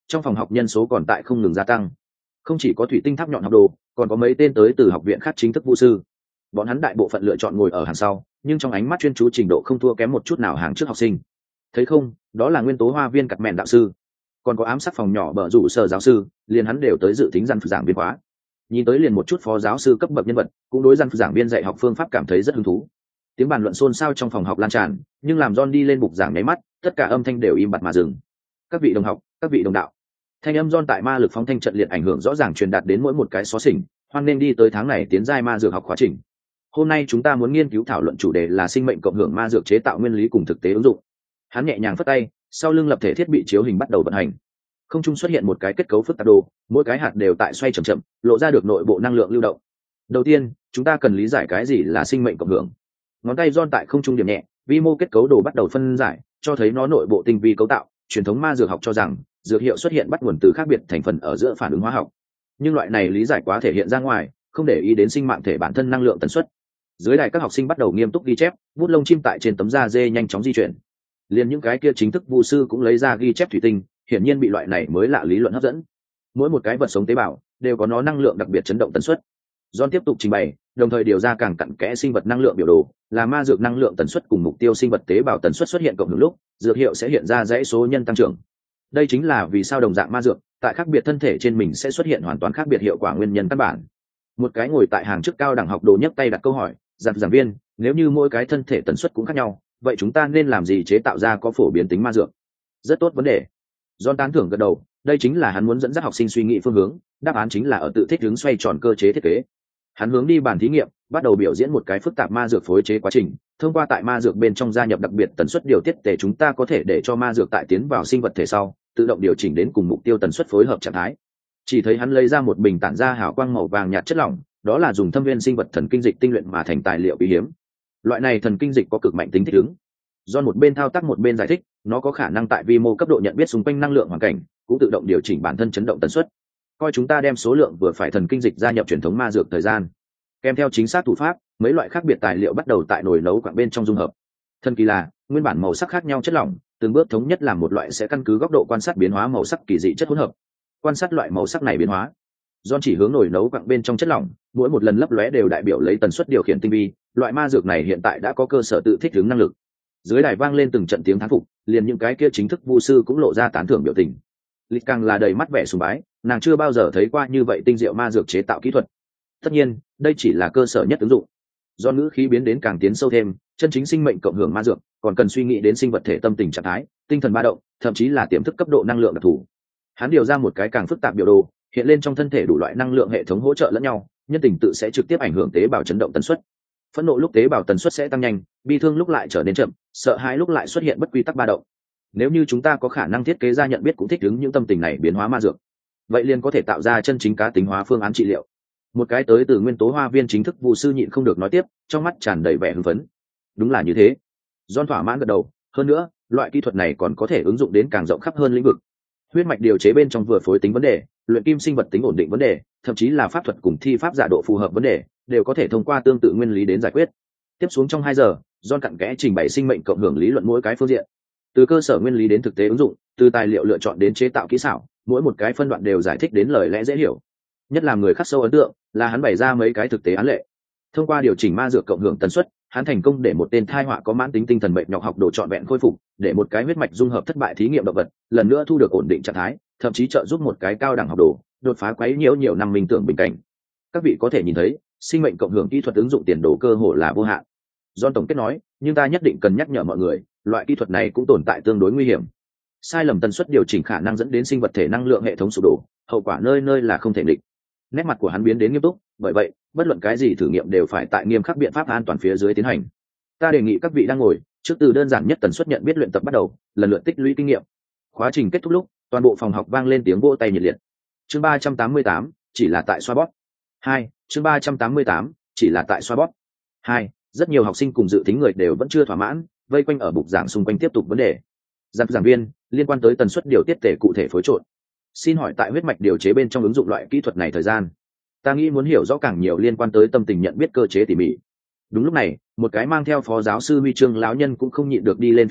trong phòng học nhân số còn tại không ngừng gia tăng. Không chỉ có thủy tinh tháp nhọn học đồ, còn có mấy tên tới từ học viện khác chính thức vu sư. Bọn hắn đại bộ phận lựa chọn ngồi ở hàng sau, nhưng trong ánh mắt chuyên chú trình độ không thua kém một chút nào hàng trước học sinh. Thấy không, đó là nguyên tố hoa viên cặt mẹn đạo sư, còn có ám sát phòng nhỏ bờ rủ sở giáo sư, liền hắn đều tới dự tính giảng giảng viên khóa. Nhìn tới liền một chút phó giáo sư cấp bậc nhân vật cũng đối giảng viên dạy học phương pháp cảm thấy rất hứng thú. Tiếng bàn luận xôn xao trong phòng học lan tràn, nhưng làm John đi lên bục giảng nháy mắt, tất cả âm thanh đều im bặt mà dừng. Các vị đồng học, các vị đồng đạo, thanh âm John tại ma lực phóng thanh trận liệt ảnh hưởng rõ ràng truyền đạt đến mỗi một cái xó xỉnh, hoan nên đi tới tháng này tiến giai ma dược học khóa trình. Hôm nay chúng ta muốn nghiên cứu thảo luận chủ đề là sinh mệnh cộng hưởng ma dược chế tạo nguyên lý cùng thực tế ứng dụng. Hắn nhẹ nhàng phất tay, sau lưng lập thể thiết bị chiếu hình bắt đầu vận hành. Không trung xuất hiện một cái kết cấu phức tạp đồ, mỗi cái hạt đều tại xoay chậm chậm, lộ ra được nội bộ năng lượng lưu động. Đầu tiên, chúng ta cần lý giải cái gì là sinh mệnh cộng hưởng. Ngón tay John tại không trung điểm nhẹ, vi mô kết cấu đồ bắt đầu phân giải, cho thấy nó nội bộ tinh vi cấu tạo. Truyền thống ma dược học cho rằng dược hiệu xuất hiện bắt nguồn từ khác biệt thành phần ở giữa phản ứng hóa học, nhưng loại này lý giải quá thể hiện ra ngoài, không để ý đến sinh mạng thể bản thân năng lượng tần suất. Dưới đài các học sinh bắt đầu nghiêm túc ghi chép, bút lông chim tại trên tấm da dê nhanh chóng di chuyển. Liền những cái kia chính thức vu sư cũng lấy ra ghi chép thủy tinh, hiển nhiên bị loại này mới lạ lý luận hấp dẫn. Mỗi một cái vật sống tế bào đều có nó năng lượng đặc biệt chấn động tần suất. John tiếp tục trình bày, đồng thời điều ra càng cặn kẽ sinh vật năng lượng biểu đồ, là ma dược năng lượng tần suất cùng mục tiêu sinh vật tế bào tần suất xuất hiện cộng hưởng lúc, dược hiệu sẽ hiện ra dãy số nhân tăng trưởng. Đây chính là vì sao đồng dạng ma dược tại khác biệt thân thể trên mình sẽ xuất hiện hoàn toàn khác biệt hiệu quả nguyên nhân căn bản. Một cái ngồi tại hàng trước cao đẳng học đồ nhấc tay đặt câu hỏi, giảng viên, nếu như mỗi cái thân thể tần suất cũng khác nhau, vậy chúng ta nên làm gì chế tạo ra có phổ biến tính ma dược? Rất tốt vấn đề. John tán thưởng gật đầu, đây chính là hắn muốn dẫn dắt học sinh suy nghĩ phương hướng, đáp án chính là ở tự thích ứng xoay tròn cơ chế thiết kế. Hắn hướng đi bàn thí nghiệm, bắt đầu biểu diễn một cái phức tạp ma dược phối chế quá trình. Thông qua tại ma dược bên trong gia nhập đặc biệt tần suất điều tiết để chúng ta có thể để cho ma dược tại tiến vào sinh vật thể sau, tự động điều chỉnh đến cùng mục tiêu tần suất phối hợp trạng thái. Chỉ thấy hắn lấy ra một bình tản ra hào quang màu vàng nhạt chất lỏng, đó là dùng thâm viên sinh vật thần kinh dịch tinh luyện mà thành tài liệu quý hiếm. Loại này thần kinh dịch có cực mạnh tính thích ứng. Do một bên thao tác một bên giải thích, nó có khả năng tại vi mô cấp độ nhận biết xung quanh năng lượng hoàn cảnh, cũng tự động điều chỉnh bản thân chấn động tần suất. Coi chúng ta đem số lượng vừa phải thần kinh dịch gia nhập truyền thống ma dược thời gian, kèm theo chính xác thủ pháp, mấy loại khác biệt tài liệu bắt đầu tại nồi nấu quặng bên trong dung hợp. Thần kỳ là, nguyên bản màu sắc khác nhau chất lỏng, từng bước thống nhất làm một loại sẽ căn cứ góc độ quan sát biến hóa màu sắc kỳ dị chất hỗn hợp. Quan sát loại màu sắc này biến hóa, John chỉ hướng nồi nấu quặng bên trong chất lỏng, mỗi một lần lấp lóe đều đại biểu lấy tần suất điều khiển tinh vi. Loại ma dược này hiện tại đã có cơ sở tự thích ứng năng lực. Dưới đài vang lên từng trận tiếng thán phục, liền những cái kia chính thức vu sư cũng lộ ra tán thưởng biểu tình. Lịch càng là đầy mắt vẻ sùng bái, nàng chưa bao giờ thấy qua như vậy tinh diệu ma dược chế tạo kỹ thuật. Tất nhiên, đây chỉ là cơ sở nhất ứng dụng. Do ngữ khí biến đến càng tiến sâu thêm, chân chính sinh mệnh cộng hưởng ma dược, còn cần suy nghĩ đến sinh vật thể tâm tình trạng thái, tinh thần ba động, thậm chí là tiềm thức cấp độ năng lượng đặc thù. Hắn điều ra một cái càng phức tạp biểu đồ, hiện lên trong thân thể đủ loại năng lượng hệ thống hỗ trợ lẫn nhau, nhân tình tự sẽ trực tiếp ảnh hưởng tế bào chấn động tần suất. Phẫn nộ lúc tế bào tần suất sẽ tăng nhanh, bi thương lúc lại trở nên chậm, sợ hãi lúc lại xuất hiện bất quy tắc ba động. Nếu như chúng ta có khả năng thiết kế ra nhận biết cũng thích ứng những tâm tình này biến hóa ma dược, vậy liền có thể tạo ra chân chính cá tính hóa phương án trị liệu. Một cái tới từ nguyên tố hoa viên chính thức vu sư nhịn không được nói tiếp, trong mắt tràn đầy vẻ hưng phấn. Đúng là như thế. John thỏa mãn gật đầu, hơn nữa, loại kỹ thuật này còn có thể ứng dụng đến càng rộng khắp hơn lĩnh vực. Huyết mạch điều chế bên trong vừa phối tính vấn đề, luyện kim sinh vật tính ổn định vấn đề, thậm chí là pháp thuật cùng thi pháp giả độ phù hợp vấn đề, đều có thể thông qua tương tự nguyên lý đến giải quyết. Tiếp xuống trong 2 giờ, John cặn kẽ trình bày sinh mệnh cộng hưởng lý luận mỗi cái phương diện, từ cơ sở nguyên lý đến thực tế ứng dụng, từ tài liệu lựa chọn đến chế tạo kỹ xảo, mỗi một cái phân đoạn đều giải thích đến lời lẽ dễ hiểu. Nhất làm người khắc sâu ấn tượng là hắn bày ra mấy cái thực tế án lệ. Thông qua điều chỉnh ma dược cộng hưởng tần suất, hắn thành công để một tên thai họa có mãn tính tinh thần bệnh nhọc học đồ trọn vẹn khôi phục, để một cái huyết mạch dung hợp thất bại thí nghiệm động vật lần nữa thu được ổn định trạng thái, thậm chí trợ giúp một cái cao đẳng học đồ đột phá quấy nhiễu nhiều năm minh tưởng bình cảnh. Các vị có thể nhìn thấy, sinh mệnh cộng hưởng kỹ thuật ứng dụng tiền đồ cơ hồ là vô hạn. John tổng kết nói, nhưng ta nhất định cần nhắc nhở mọi người, loại kỹ thuật này cũng tồn tại tương đối nguy hiểm. Sai lầm tần suất điều chỉnh khả năng dẫn đến sinh vật thể năng lượng hệ thống sụp đổ, hậu quả nơi nơi là không thể định. Nét mặt của hắn biến đến nghiêm túc, bởi vậy, bất luận cái gì thử nghiệm đều phải tại nghiêm khắc biện pháp an toàn phía dưới tiến hành. Ta đề nghị các vị đang ngồi, trước từ đơn giản nhất tần suất nhận biết luyện tập bắt đầu, lần lượt tích lũy kinh nghiệm. Quá trình kết thúc lúc, toàn bộ phòng học vang lên tiếng vỗ tay nhiệt liệt. Chương 388, chỉ là tại xoa bóp. 2, chương 388, chỉ là tại xoa bóp. 2, rất nhiều học sinh cùng dự tính người đều vẫn chưa thỏa mãn, vây quanh ở bục giảng xung quanh tiếp tục vấn đề. Giảng viên, liên quan tới tần suất điều tiết tể cụ thể phối trộn. Xin hỏi tại huyết mạch điều chế bên trong ứng dụng loại kỹ thuật này thời gian. Ta nghĩ muốn hiểu rõ càng nhiều liên quan tới tâm tình nhận biết cơ chế tỉ mỉ. Đúng lúc này, một cái mang theo phó giáo sư huy chương lão nhân cũng không nhịn được đi lên phía trước,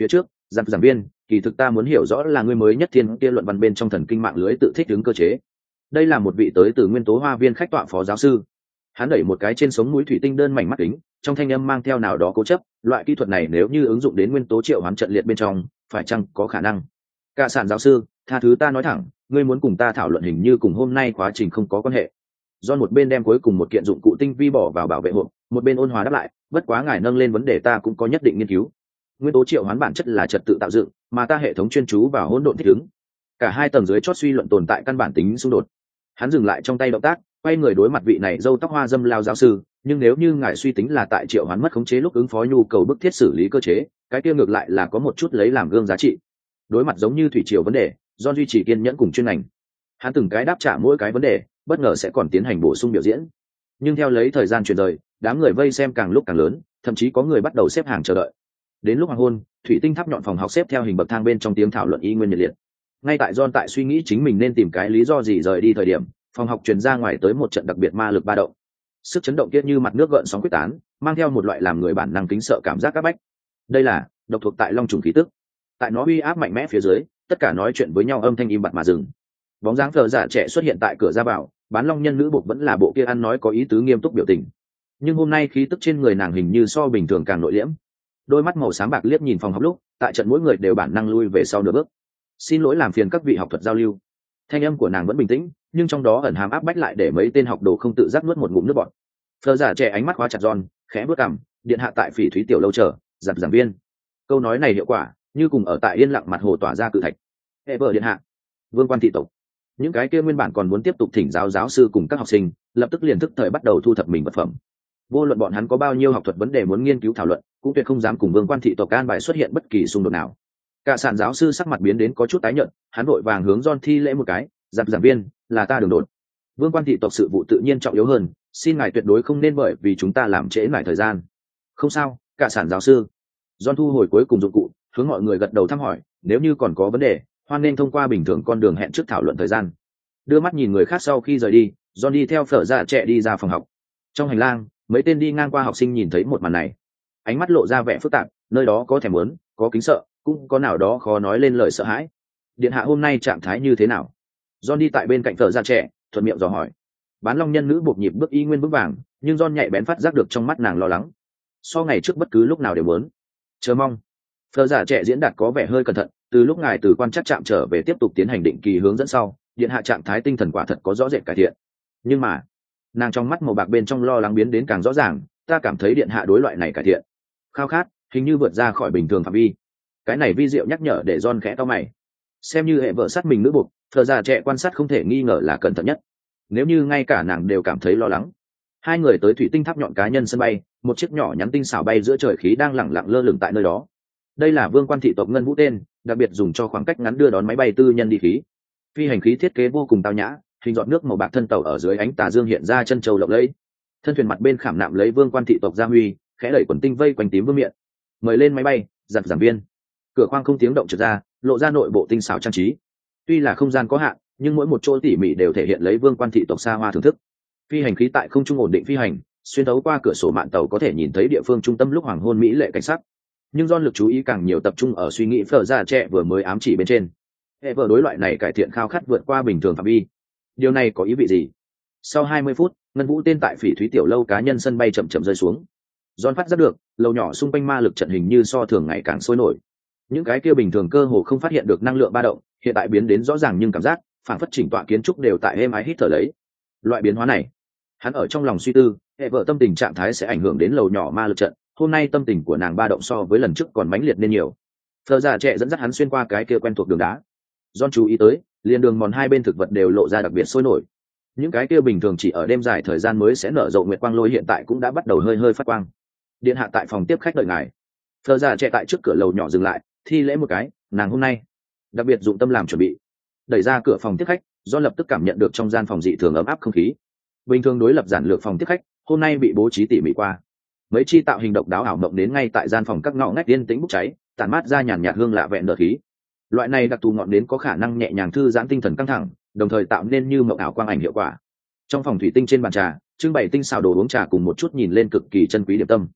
Giảng viên, kỳ thực ta muốn hiểu rõ là ngươi mới nhất thiên kia luận văn bên trong thần kinh mạng lưới tự thích ứng cơ chế. Đây là một vị tới từ nguyên tố hoa viên khách tọa phó giáo sư. Hắn đẩy một cái trên sống mũi thủy tinh đơn mảnh mắt kính, trong thanh âm mang theo nào đó cố chấp, loại kỹ thuật này nếu như ứng dụng đến nguyên tố triệu hoán trận liệt bên trong, phải chăng có khả năng? Cả sản giáo sư, tha thứ ta nói thẳng, ngươi muốn cùng ta thảo luận hình như cùng hôm nay quá trình không có quan hệ. Do một bên đem cuối cùng một kiện dụng cụ tinh vi bỏ vào bảo vệ hộp, một bên ôn hòa đáp lại, bất quá ngài nâng lên vấn đề ta cũng có nhất định nghiên cứu. Nguyên tố triệu hoán bản chất là trật tự tạo dựng, mà ta hệ thống chuyên chú vào hỗn độn thích ứng. Cả hai tầng dưới chót suy luận tồn tại căn bản tính xung đột. Hắn dừng lại trong tay động tác, quay người đối mặt vị này râu tóc hoa dâm lao giáo sư, nhưng nếu như ngài suy tính là tại triệu hoán mất khống chế lúc ứng phó nhu cầu bức thiết xử lý cơ chế, cái kia ngược lại là có một chút lấy làm gương giá trị. Đối mặt giống như thủy triều vấn đề, do duy trì kiên nhẫn cùng chuyên ngành, hắn từng cái đáp trả mỗi cái vấn đề, bất ngờ sẽ còn tiến hành bổ sung biểu diễn. Nhưng theo lấy thời gian chuyển rời, đám người vây xem càng lúc càng lớn, thậm chí có người bắt đầu xếp hàng chờ đợi. Đến lúc hoàng hôn, thủy tinh tháp nhọn phòng học xếp theo hình bậc thang bên trong tiếng thảo luận y nguyên nhiệt liệt. Ngay tại John tại suy nghĩ chính mình nên tìm cái lý do gì rời đi thời điểm, phòng học truyền ra ngoài tới một trận đặc biệt ma lực ba động. Sức chấn động kia như mặt nước gợn sóng quyết tán, mang theo một loại làm người bản năng kính sợ cảm giác áp bách. Đây là độc thuộc tại long trùng khí tức. Tại nó uy áp mạnh mẽ phía dưới, tất cả nói chuyện với nhau âm thanh im bặt mà dừng. Bóng dáng thờ giả trẻ xuất hiện tại cửa ra vào, bán long nhân nữ buộc vẫn là bộ kia ăn nói có ý tứ nghiêm túc biểu tình. Nhưng hôm nay khí tức trên người nàng hình như so bình thường càng nội liễm. Đôi mắt màu xám bạc liếc nhìn phòng học lúc, tại trận mỗi người đều bản năng lui về sau nửa bước. Xin lỗi làm phiền các vị học thuật giao lưu. Thanh âm của nàng vẫn bình tĩnh, nhưng trong đó ẩn hàm áp bách lại để mấy tên học đồ không tự giác nuốt một ngụm nước bọt. Thờ giả trẻ ánh mắt khóa chặt John, khẽ bước cằm, điện hạ tại Phỉ Thúy tiểu lâu chờ, giảng viên. Câu nói này hiệu quả, như cùng ở tại yên lặng mặt hồ tỏa ra cự thạch. Hệ vợ điện hạ, vương quan thị tộc. Những cái kia nguyên bản còn muốn tiếp tục thỉnh giáo sư cùng các học sinh, lập tức liền thức thời bắt đầu thu thập mình vật phẩm. Vô luận bọn hắn có bao nhiêu học thuật vấn đề muốn nghiên cứu thảo luận, cũng tuyệt không dám cùng vương quan thị tộc an bài xuất hiện bất kỳ xung đột nào. Cả sản giáo sư sắc mặt biến đến có chút tái nhợt, hắn vội vàng hướng John thi lễ một cái, giảng viên, là ta đường đột. Vương quan thị tộc sự vụ tự nhiên trọng yếu hơn, xin ngài tuyệt đối không nên bởi vì chúng ta làm trễ nải thời gian. Không sao, cả sản giáo sư. John thu hồi cuối cùng dụng cụ, hướng mọi người gật đầu thăm hỏi, nếu như còn có vấn đề, hoan nên thông qua bình thường con đường hẹn trước thảo luận thời gian. Đưa mắt nhìn người khác sau khi rời đi, John đi theo phở dạ trẻ đi ra phòng học. Trong hành lang, mấy tên đi ngang qua học sinh nhìn thấy một màn này, ánh mắt lộ ra vẻ phức tạp, nơi đó có thèm muốn, có kính sợ, cũng có nào đó khó nói lên lời sợ hãi. Điện hạ hôm nay trạng thái như thế nào? John đi tại bên cạnh phở dạ trẻ, thuận miệng dò hỏi. Bán long nhân nữ buộc nhịp bước y nguyên vững vàng, nhưng John nhạy bén phát giác được trong mắt nàng lo lắng. So ngày trước bất cứ lúc nào đều muốn. Chờ mong. Phở dạ trẻ diễn đạt có vẻ hơi cẩn thận, từ lúc ngài từ quan chắc trạm trở về tiếp tục tiến hành định kỳ hướng dẫn sau, điện hạ trạng thái tinh thần quả thật có rõ rệt cải thiện. Nhưng mà, nàng trong mắt màu bạc bên trong lo lắng biến đến càng rõ ràng, ta cảm thấy điện hạ đối loại này cải thiện khao khát hình như vượt ra khỏi bình thường phạm vi. Cái này vi diệu nhắc nhở để John khẽ cau mày. Xem như hệ vợ sát mình nữ buộc, thợ già trẻ quan sát không thể nghi ngờ là cẩn thận nhất. Nếu như ngay cả nàng đều cảm thấy lo lắng. Hai người tới thủy tinh tháp nhọn cá nhân sân bay, một chiếc nhỏ nhắn tinh xảo bay giữa trời khí đang lẳng lặng lơ lửng tại nơi đó. Đây là vương quan thị tộc ngân vũ tên, đặc biệt dùng cho khoảng cách ngắn đưa đón máy bay tư nhân đi khí. Phi hành khí thiết kế vô cùng tao nhã, hình giọt nước màu bạc thân tàu ở dưới ánh tà dương hiện ra chân châu lộng lẫy. Thân thuyền mặt bên khảm nạm lấy vương quan thị tộc gia huy, khẽ đẩy quần tinh vây quanh tím vương miệng. Mời lên máy bay, giảng viên. Cửa khoang không tiếng động trượt ra, lộ ra nội bộ tinh xảo trang trí. Tuy là không gian có hạn, nhưng mỗi một chỗ tỉ mỉ đều thể hiện lấy vương quan thị tộc xa hoa thưởng thức. Phi hành khí tại không trung ổn định phi hành, xuyên thấu qua cửa sổ mạn tàu có thể nhìn thấy địa phương trung tâm lúc hoàng hôn mỹ lệ cảnh sắc. Nhưng John lực chú ý càng nhiều tập trung ở suy nghĩ phở ra trẻ vừa mới ám chỉ bên trên. Hệ vợ đối loại này cải thiện khao khát vượt qua bình thường phạm vi. Điều này có ý vị gì? Sau 20 phút, ngân vũ tên tại Phỉ Thúy tiểu lâu cá nhân sân bay chậm chậm rơi xuống. John phát giác được, lầu nhỏ xung quanh ma lực trận hình như so thường ngày càng sôi nổi. Những cái kia bình thường cơ hồ không phát hiện được năng lượng ba động, hiện tại biến đến rõ ràng nhưng cảm giác, phản phất chỉnh tọa kiến trúc đều tại êm ái hít thở lấy. Loại biến hóa này, hắn ở trong lòng suy tư, hệ vợ tâm tình trạng thái sẽ ảnh hưởng đến lầu nhỏ ma lực trận. Hôm nay tâm tình của nàng ba động so với lần trước còn mãnh liệt nên nhiều. Phở già trẻ dẫn dắt hắn xuyên qua cái kia quen thuộc đường đá. John chú ý tới, liền đường mòn hai bên thực vật đều lộ ra đặc biệt sôi nổi. Những cái kia bình thường chỉ ở đêm dài thời gian mới sẽ nở rộ nguyệt quang lôi hiện tại cũng đã bắt đầu hơi hơi phát quang. Điện hạ tại phòng tiếp khách đợi ngài. Phở già trẻ tại trước cửa lầu nhỏ dừng lại, thi lễ một cái, nàng hôm nay đặc biệt dụng tâm làm chuẩn bị. Đẩy ra cửa phòng tiếp khách, John lập tức cảm nhận được trong gian phòng dị thường ấm áp không khí. Bình thường đối lập giản lược phòng tiếp khách, hôm nay bị bố trí tỉ mỉ qua. Mấy chi tạo hình độc đáo ảo mộng đến ngay tại gian phòng các ngõ ngách yên tĩnh bốc cháy, tản mát ra nhàn nhạt hương lạ vẹn đợt khí. Loại này đặc thù ngọn đến có khả năng nhẹ nhàng thư giãn tinh thần căng thẳng, đồng thời tạo nên như mộng ảo quang ảnh hiệu quả. Trong phòng thủy tinh trên bàn trà, trưng bày tinh xào đồ uống trà cùng một chút nhìn lên cực kỳ chân quý điểm tâm.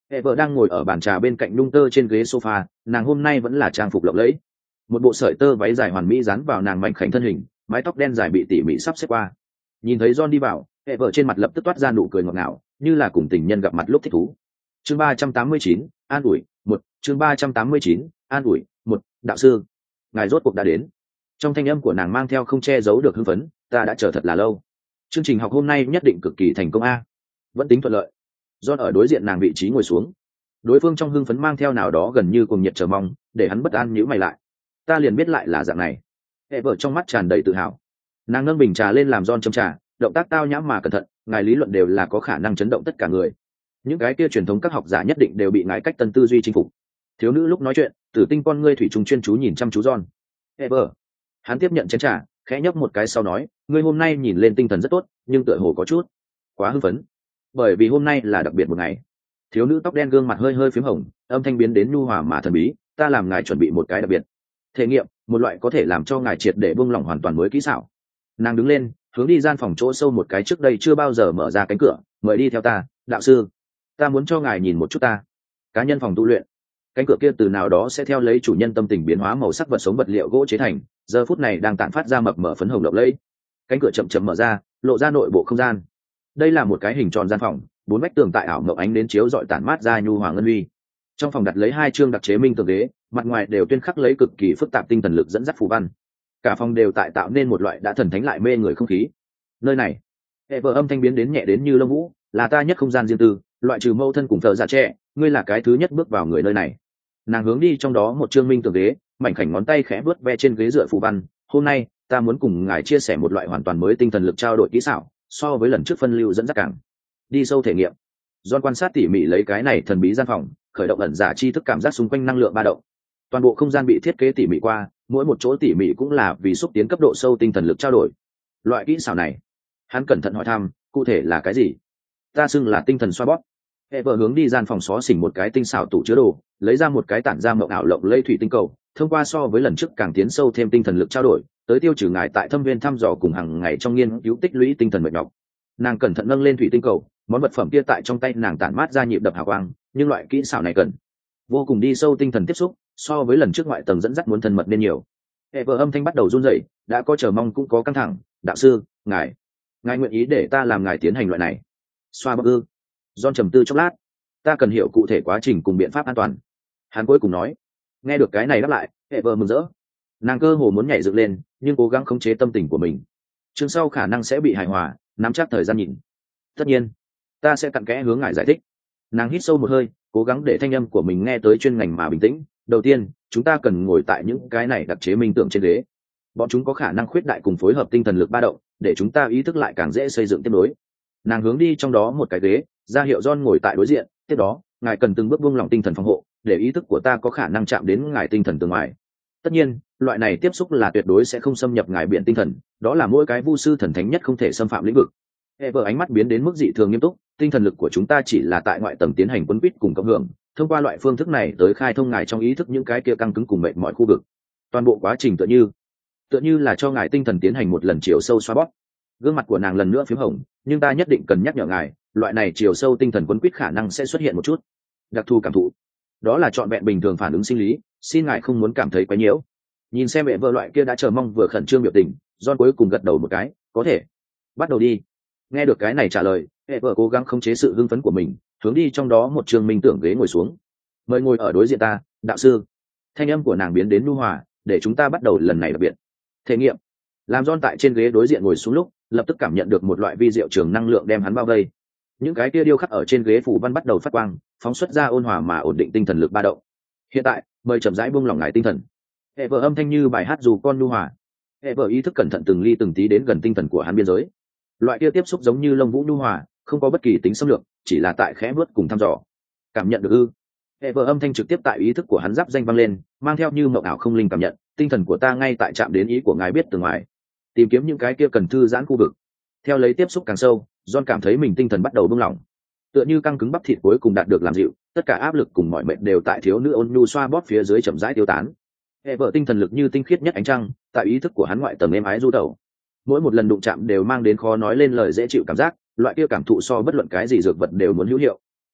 Ever đang ngồi ở bàn trà bên cạnh nhung tơ trên ghế sofa, nàng hôm nay vẫn là trang phục lộng lẫy. Một bộ sợi tơ váy dài hoàn mỹ dán vào nàng mảnh khảnh thân hình, mái tóc đen dài bị tỉ mỉ sắp xếp qua. Nhìn thấy John đi vào, Ever trên mặt lập tức toát ra nụ cười ngọt ngào, như là cùng tình nhân gặp mặt lúc thích thú. Chương 389, an ủi, một. Chương 389, an ủi, một. Đạo sư, ngài rốt cuộc đã đến. Trong thanh âm của nàng mang theo không che giấu được hưng phấn, ta đã chờ thật là lâu. Chương trình học hôm nay nhất định cực kỳ thành công a. Vẫn tính thuận lợi. John ở đối diện nàng vị trí ngồi xuống. Đối phương trong hưng phấn mang theo nào đó gần như cuồng nhiệt chờ mong, để hắn bất an nhíu mày lại. Ta liền biết lại là dạng này. Ever trong mắt tràn đầy tự hào. Nàng nâng bình trà lên làm John châm trà, động tác tao nhã mà cẩn thận, ngài lý luận đều là có khả năng chấn động tất cả người. Những cái kia truyền thống các học giả nhất định đều bị ngài cách tân tư duy chinh phục. Thiếu nữ lúc nói chuyện, tử tinh con ngươi thủy trùng chuyên chú nhìn chăm chú John. Ever. Hắn tiếp nhận chén trà, khẽ nhấp một cái sau nói, ngươi hôm nay nhìn lên tinh thần rất tốt, nhưng tựa hồ có chút quá hưng phấn. Bởi vì hôm nay là đặc biệt một ngày. Thiếu nữ tóc đen gương mặt hơi hơi phím hồng, âm thanh biến đến nhu hòa mà thần bí, ta làm ngài chuẩn bị một cái đặc biệt thể nghiệm, một loại có thể làm cho ngài triệt để buông lỏng hoàn toàn mới kỹ xảo. Nàng đứng lên, hướng đi gian phòng chỗ sâu một cái trước đây chưa bao giờ mở ra cánh cửa, mời đi theo ta, đạo sư. Ta muốn cho ngài nhìn một chút ta cá nhân phòng tu luyện. Cánh cửa kia từ nào đó sẽ theo lấy chủ nhân tâm tình biến hóa màu sắc vật sống vật liệu gỗ chế thành, giờ phút này đang tản phát ra mập mờ phấn hồng lộng lẫy. Cánh cửa chậm chậm mở ra, lộ ra nội bộ không gian. Đây là một cái hình tròn gian phòng, bốn vách tường tại ảo mộng ánh đến chiếu dọi tản mát ra nhu hòa ngân huy. Trong phòng đặt lấy hai chương đặc chế minh tường ghế, mặt ngoài đều tuyên khắc lấy cực kỳ phức tạp tinh thần lực dẫn dắt phù văn. Cả phòng đều tại tạo nên một loại đã thần thánh lại mê người không khí. Nơi này, Ever âm thanh biến đến nhẹ đến như lông vũ, là ta nhất không gian riêng tư, loại trừ mâu thân cùng thợ già trẻ, ngươi là cái thứ nhất bước vào người nơi này. Nàng hướng đi trong đó một chương minh tường ghế, mảnh khảnh ngón tay khẽ vuốt ve trên ghế dựa phù văn. Hôm nay, ta muốn cùng ngài chia sẻ một loại hoàn toàn mới tinh thần lực trao đổi kỹ xảo, so với lần trước phân lưu dẫn dắt càng đi sâu thể nghiệm. John quan sát tỉ mỉ lấy cái này thần bí gian phòng, khởi động ẩn giả tri thức cảm giác xung quanh năng lượng ba động. Toàn bộ không gian bị thiết kế tỉ mỉ qua, mỗi một chỗ tỉ mỉ cũng là vì xúc tiến cấp độ sâu tinh thần lực trao đổi. Loại kỹ xảo này, hắn cẩn thận hỏi thăm, cụ thể là cái gì? Ta xưng là tinh thần xoa bóp. Ever hướng đi gian phòng xó xỉnh một cái tinh xảo tủ chứa đồ, lấy ra một cái tản ra mộng ảo lộng lây thủy tinh cầu, thông qua so với lần trước càng tiến sâu thêm tinh thần lực trao đổi, tới tiêu trừ ngài tại thâm viên thăm dò cùng hàng ngày trong nghiên cứu tích lũy tinh thần mệt nhọc. Nàng cẩn thận nâng lên thủy tinh cầu, món vật phẩm kia tại trong tay nàng tản mát ra nhịp đập hào quang, nhưng loại kỹ xảo này cần vô cùng đi sâu tinh thần tiếp xúc, so với lần trước ngoại tầng dẫn dắt muốn thân mật nên nhiều. Ever âm thanh bắt đầu run rẩy, đã có chờ mong cũng có căng thẳng. Đạo sư, ngài nguyện ý để ta làm ngài tiến hành loại này xoa bóp ư? John trầm tư chốc lát, ta cần hiểu cụ thể quá trình cùng biện pháp an toàn. Hắn cuối cùng nói. Nghe được cái này đáp lại, Ever mừng rỡ. Nàng cơ hồ muốn nhảy dựng lên, nhưng cố gắng khống chế tâm tình của mình. Chương sau khả năng sẽ bị hài hòa, nắm chắc thời gian nhìn. Tất nhiên, ta sẽ cặn kẽ hướng ngài giải thích. Nàng hít sâu một hơi, cố gắng để thanh âm của mình nghe tới chuyên ngành mà bình tĩnh. Đầu tiên, chúng ta cần ngồi tại những cái này đặc chế minh tượng trên ghế. Bọn chúng có khả năng khuyết đại cùng phối hợp tinh thần lực ba động, để chúng ta ý thức lại càng dễ xây dựng tiếp nối. Nàng hướng đi trong đó một cái ghế, ra hiệu John ngồi tại đối diện. Tiếp đó, ngài cần từng bước buông lỏng tinh thần phòng hộ, để ý thức của ta có khả năng chạm đến ngài tinh thần từ ngoài. Tất nhiên, loại này tiếp xúc là tuyệt đối sẽ không xâm nhập ngài biển tinh thần, đó là mỗi cái vu sư thần thánh nhất không thể xâm phạm lĩnh vực. Ever ánh mắt biến đến mức dị thường nghiêm túc, tinh thần lực của chúng ta chỉ là tại ngoại tầng tiến hành quấn quýt cùng cộng hưởng, thông qua loại phương thức này tới khai thông ngài trong ý thức những cái kia căng cứng cùng mệt mỏi khu vực. Toàn bộ quá trình tựa như là cho ngài tinh thần tiến hành một lần chiều sâu xoa bóp. Gương mặt của nàng lần nữa phím hồng, nhưng ta nhất định cần nhắc nhở ngài, loại này chiều sâu tinh thần quấn quýt khả năng sẽ xuất hiện một chút đặc thù cảm thụ, đó là trọn vẹn bình thường phản ứng sinh lý, xin ngài không muốn cảm thấy quá nhiễu. Nhìn xem mẹ vợ loại kia đã chờ mong vừa khẩn trương biểu tình, John cuối cùng gật đầu một cái, có thể bắt đầu đi. Nghe được cái này trả lời, mẹ vợ cố gắng khống chế sự hưng phấn của mình, hướng đi trong đó một trường minh tưởng ghế ngồi xuống. Mời ngồi ở đối diện ta, đạo sư. Thanh âm của nàng biến đến nhu hòa, để chúng ta bắt đầu lần này đặc biệt thể nghiệm. Làm John tại trên ghế đối diện ngồi xuống lúc, lập tức cảm nhận được một loại vi diệu trường năng lượng đem hắn bao vây. Những cái kia điêu khắc ở trên ghế phủ văn bắt đầu phát quang, phóng xuất ra ôn hòa mà ổn định tinh thần lực ba động. Hiện tại, mời chậm rãi buông lỏng ngài tinh thần. Ever âm thanh như bài hát dù con nhu hòa. Ever ý thức cẩn thận từng ly từng tí đến gần tinh thần của hắn biên giới. Loại kia tiếp xúc giống như lông vũ nhu hòa, không có bất kỳ tính xâm lược, chỉ là tại khẽ bước cùng thăm dò. Cảm nhận được ư? Ever âm thanh trực tiếp tại ý thức của hắn giáp danh vang lên, mang theo như mộng ảo không linh cảm nhận, tinh thần của ta ngay tại chạm đến ý của ngài biết từ ngoài, tìm kiếm những cái kia cần thư giãn khu vực. Theo lấy tiếp xúc càng sâu, John cảm thấy mình tinh thần bắt đầu buông lỏng, tựa như căng cứng bắp thịt cuối cùng đạt được làm dịu, tất cả áp lực cùng mọi mệt đều tại thiếu nữ ôn nhu xoa bóp phía dưới chậm rãi tiêu tán. Ever tinh thần lực như tinh khiết nhất ánh trăng, tại ý thức của hắn ngoại tầng êm ái du tẩu. Mỗi một lần đụng chạm đều mang đến khó nói lên lời dễ chịu cảm giác, loại kia cảm thụ so bất luận cái gì dược vật đều muốn hữu hiệu.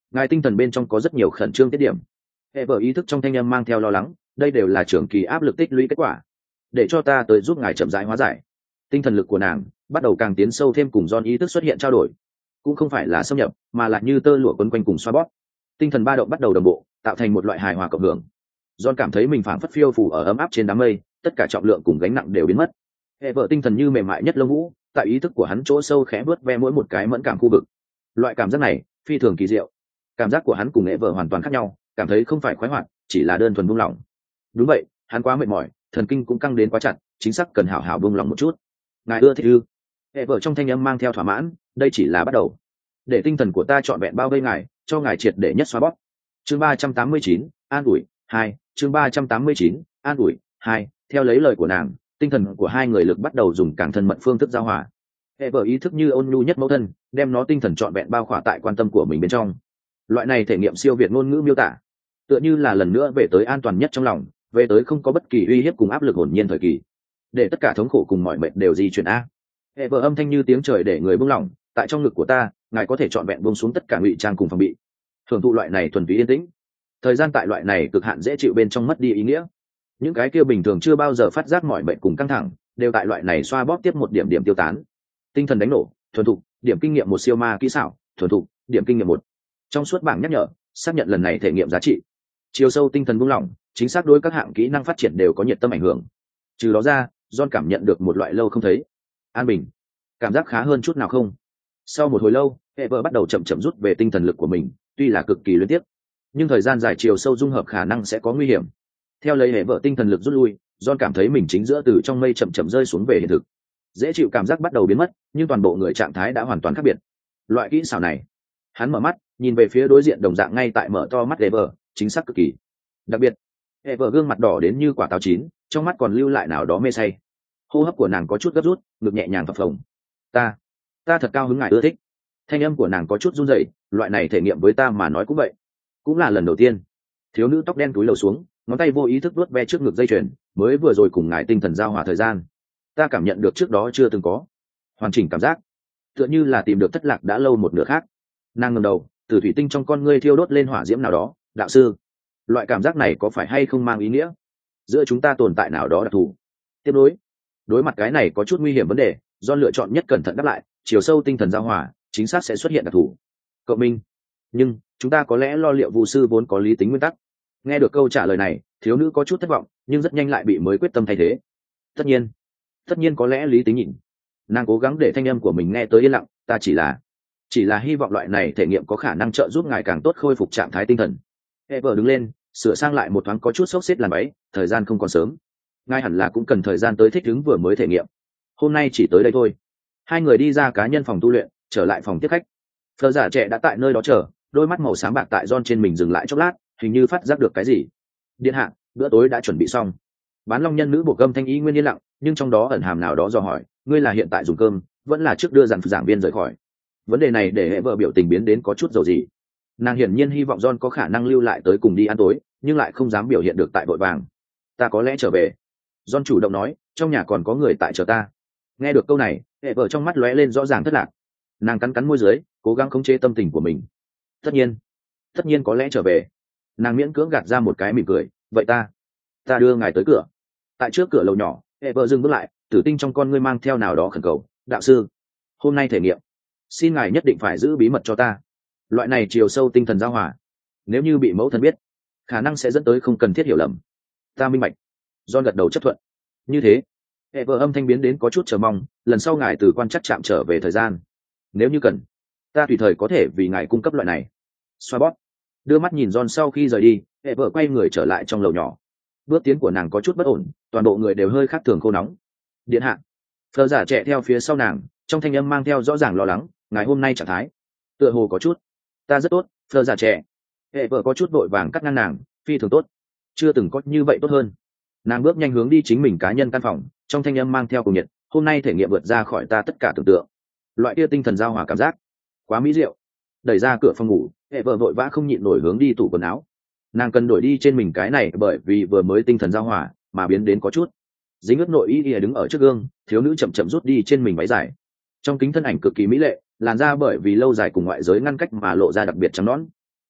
ngài tinh thần bên trong có rất nhiều khẩn trương tiết điểm. Hệ vợ ý thức trong thanh âm mang theo lo lắng, đây đều là trường kỳ áp lực tích lũy kết quả, để cho ta tới giúp ngài chậm rãi hóa giải. Tinh thần lực của nàng bắt đầu càng tiến sâu thêm, cùng John ý thức xuất hiện trao đổi, cũng không phải là xâm nhập mà là như tơ lụa quấn quanh cùng xoa bóp. Tinh thần ba động bắt đầu đồng bộ, tạo thành một loại hài hòa cộng hưởng. John cảm thấy mình phảng phất phiêu phù ở ấm áp trên đám mây, tất cả trọng lượng cùng gánh nặng đều biến mất. Hệ vợ tinh thần như mềm mại nhất lông vũ, tại ý thức của hắn chỗ sâu khẽ vớt ve mỗi một cái mẫn cảm khu vực. Loại cảm giác này phi thường kỳ diệu. Cảm giác của hắn cùng hệ vợ hoàn toàn khác nhau, cảm thấy không phải khoái hoạt, chỉ là đơn thuần buông lỏng. Đúng vậy, hắn quá mệt mỏi, thần kinh cũng căng đến quá chặt, chính xác cần hảo hảo buông lỏng một chút. Ngài ưa thích ư? Hệ vợ trong thanh âm mang theo thỏa mãn, đây chỉ là bắt đầu. Để tinh thần của ta trọn vẹn bao vây ngài, cho ngài triệt để nhất xoa bóp. Chương 389, an ủi 2, chương 389, an ủi 2, theo lấy lời của nàng, tinh thần của hai người lực bắt đầu dùng càng thân mật phương thức giao hòa. Hệ vợ ý thức như ôn nhu nhất mẫu thân, đem nó tinh thần trọn vẹn bao khỏa tại quan tâm của mình bên trong. Loại này thể nghiệm siêu việt ngôn ngữ miêu tả, tựa như là lần nữa về tới an toàn nhất trong lòng, về tới không có bất kỳ uy hiếp cùng áp lực hồn nhiên thời kỳ, để tất cả thống khổ cùng mọi mệt đều di chuyển a. Hệ vợ âm thanh như tiếng trời để người buông lỏng, tại trong ngực của ta, ngài có thể trọn vẹn buông xuống tất cả ngụy trang cùng phòng bị, hưởng thụ loại này thuần túy yên tĩnh. Thời gian tại loại này cực hạn dễ chịu bên trong mất đi ý nghĩa. Những cái kia bình thường chưa bao giờ phát giác mọi mệt cùng căng thẳng, đều tại loại này xoa bóp tiếp một điểm điểm tiêu tán. Tinh thần đánh nổ, thuần thục, điểm kinh nghiệm một siêu ma kỹ xảo, thuần thục, điểm kinh nghiệm một. Trong suốt bảng nhắc nhở, xác nhận lần này thể nghiệm giá trị. Chiều sâu tinh thần buông lỏng, chính xác đối các hạng kỹ năng phát triển đều có nhiệt tâm ảnh hưởng. Trừ đó ra, John cảm nhận được một loại lâu không thấy an bình, cảm giác khá hơn chút nào không. Sau một hồi lâu, hệ vợ bắt đầu chậm chậm rút về tinh thần lực của mình, tuy là cực kỳ liên tiếp, nhưng thời gian dài chiều sâu dung hợp khả năng sẽ có nguy hiểm. Theo lấy hệ vợ tinh thần lực rút lui, John cảm thấy mình chính giữa từ trong mây chậm chậm rơi xuống về hiện thực. Dễ chịu cảm giác bắt đầu biến mất, nhưng toàn bộ người trạng thái đã hoàn toàn khác biệt. Loại kỹ xảo này, hắn mở mắt, nhìn về phía đối diện đồng dạng ngay tại mở to mắt hệ vợ, chính xác cực kỳ. Đặc biệt, hệ vợ gương mặt đỏ đến như quả táo chín, trong mắt còn lưu lại nào đó mê say. Hô hấp của nàng có chút gấp rút, ngực nhẹ nhàng phập phồng. Ta thật cao hứng ngài ưa thích. Thanh âm của nàng có chút run rẩy, loại này thể nghiệm với ta mà nói cũng vậy, cũng là lần đầu tiên. Thiếu nữ tóc đen túi lầu xuống, ngón tay vô ý thức vuốt ve trước ngực dây chuyền, mới vừa rồi cùng ngài tinh thần giao hòa thời gian, ta cảm nhận được trước đó chưa từng có hoàn chỉnh cảm giác, tựa như là tìm được thất lạc đã lâu một nửa khác. Nàng ngẩng đầu, từ thủy tinh trong con ngươi thiêu đốt lên hỏa diễm nào đó. Đạo sư, loại cảm giác này có phải hay không mang ý nghĩa giữa chúng ta tồn tại nào đó đặc thù? Tiếp nối, đối mặt cái này có chút nguy hiểm vấn đề, do lựa chọn nhất cẩn thận đáp lại, chiều sâu tinh thần giao hòa chính xác sẽ xuất hiện đặc thù. Cậu Minh, nhưng chúng ta có lẽ lo liệu vụ sư vốn có lý tính nguyên tắc. Nghe được câu trả lời này, thiếu nữ có chút thất vọng, nhưng rất nhanh lại bị mới quyết tâm thay thế. Tất nhiên có lẽ lý tính nhịn. Nàng cố gắng để thanh âm của mình nghe tới yên lặng, ta chỉ là hy vọng loại này thể nghiệm có khả năng trợ giúp ngài càng tốt khôi phục trạng thái tinh thần. Ever đứng lên, sửa sang lại một thoáng có chút xốc xếp làn váy, thời gian không còn sớm, ngài hẳn là cũng cần thời gian tới thích ứng vừa mới thể nghiệm. Hôm nay chỉ tới đây thôi. Hai người đi ra cá nhân phòng tu luyện, trở lại phòng tiếp khách. Phờ giả trẻ đã tại nơi đó chờ, đôi mắt màu xám bạc tại John trên mình dừng lại chốc lát, hình như phát giác được cái gì. Điện hạ, bữa tối đã chuẩn bị xong. Bán long nhân nữ buộc gâm thanh ý nguyên yên lặng, nhưng trong đó ẩn hàm nào đó do hỏi, ngươi là hiện tại dùng cơm, vẫn là trước đưa dàn giảng viên rời khỏi? Vấn đề này để hệ vợ biểu tình biến đến có chút dầu gì. Nàng hiển nhiên hy vọng John có khả năng lưu lại tới cùng đi ăn tối, nhưng lại không dám biểu hiện được tại vội vàng. Ta có lẽ trở về. John chủ động nói, trong nhà còn có người tại chờ ta. Nghe được câu này, hệ vợ trong mắt lóe lên rõ ràng thất lạc. Nàng cắn cắn môi dưới, cố gắng khống chế tâm tình của mình. Tất nhiên có lẽ trở về. Nàng miễn cưỡng gạt ra một cái mỉm cười, vậy ta đưa ngài tới cửa. Tại trước cửa lầu nhỏ, hệ vợ dừng bước lại, tử tinh trong con ngươi mang theo nào đó khẩn cầu, đạo sư, hôm nay thể nghiệm, xin ngài nhất định phải giữ bí mật cho ta. Loại này chiều sâu tinh thần giao hòa, nếu như bị mẫu thân biết, khả năng sẽ dẫn tới không cần thiết hiểu lầm. Ta minh bạch. John gật đầu chấp thuận. Như thế, hệ vợ âm thanh biến đến có chút chờ mong, lần sau ngài từ quan chắc chạm trở về thời gian, nếu như cần, ta tùy thời có thể vì ngài cung cấp loại này xoa bóp. Đưa mắt nhìn John sau khi rời đi, hệ vợ quay người trở lại trong lầu nhỏ. Bước tiến của nàng có chút bất ổn, toàn bộ người đều hơi khác thường khô nóng. Điện hạ. Phờ giả trẻ theo phía sau nàng, trong thanh âm mang theo rõ ràng lo lắng, ngài hôm nay trạng thái tựa hồ có chút. Ta rất tốt, Phờ giả trẻ. Hệ vợ có chút vội vàng cắt ngang nàng, phi thường tốt, chưa từng có như vậy tốt hơn. Nàng bước nhanh hướng đi chính mình cá nhân căn phòng, trong thanh âm mang theo cùng nhiệt, hôm nay thể nghiệm vượt ra khỏi ta tất cả tưởng tượng. Loại kia tinh thần giao hòa cảm giác quá mỹ diệu. Đẩy ra cửa phòng ngủ, hệ vợ vội vã không nhịn nổi hướng đi tủ quần áo. Nàng cần đổi đi trên mình cái này bởi vì vừa mới tinh thần giao hòa mà biến đến có chút dính ướt nội y ỉa. Đứng ở trước gương, thiếu nữ chậm chậm rút đi trên mình váy dài. Trong kính thân ảnh cực kỳ mỹ lệ, làn da bởi vì lâu dài cùng ngoại giới ngăn cách mà lộ ra đặc biệt trắng nõn.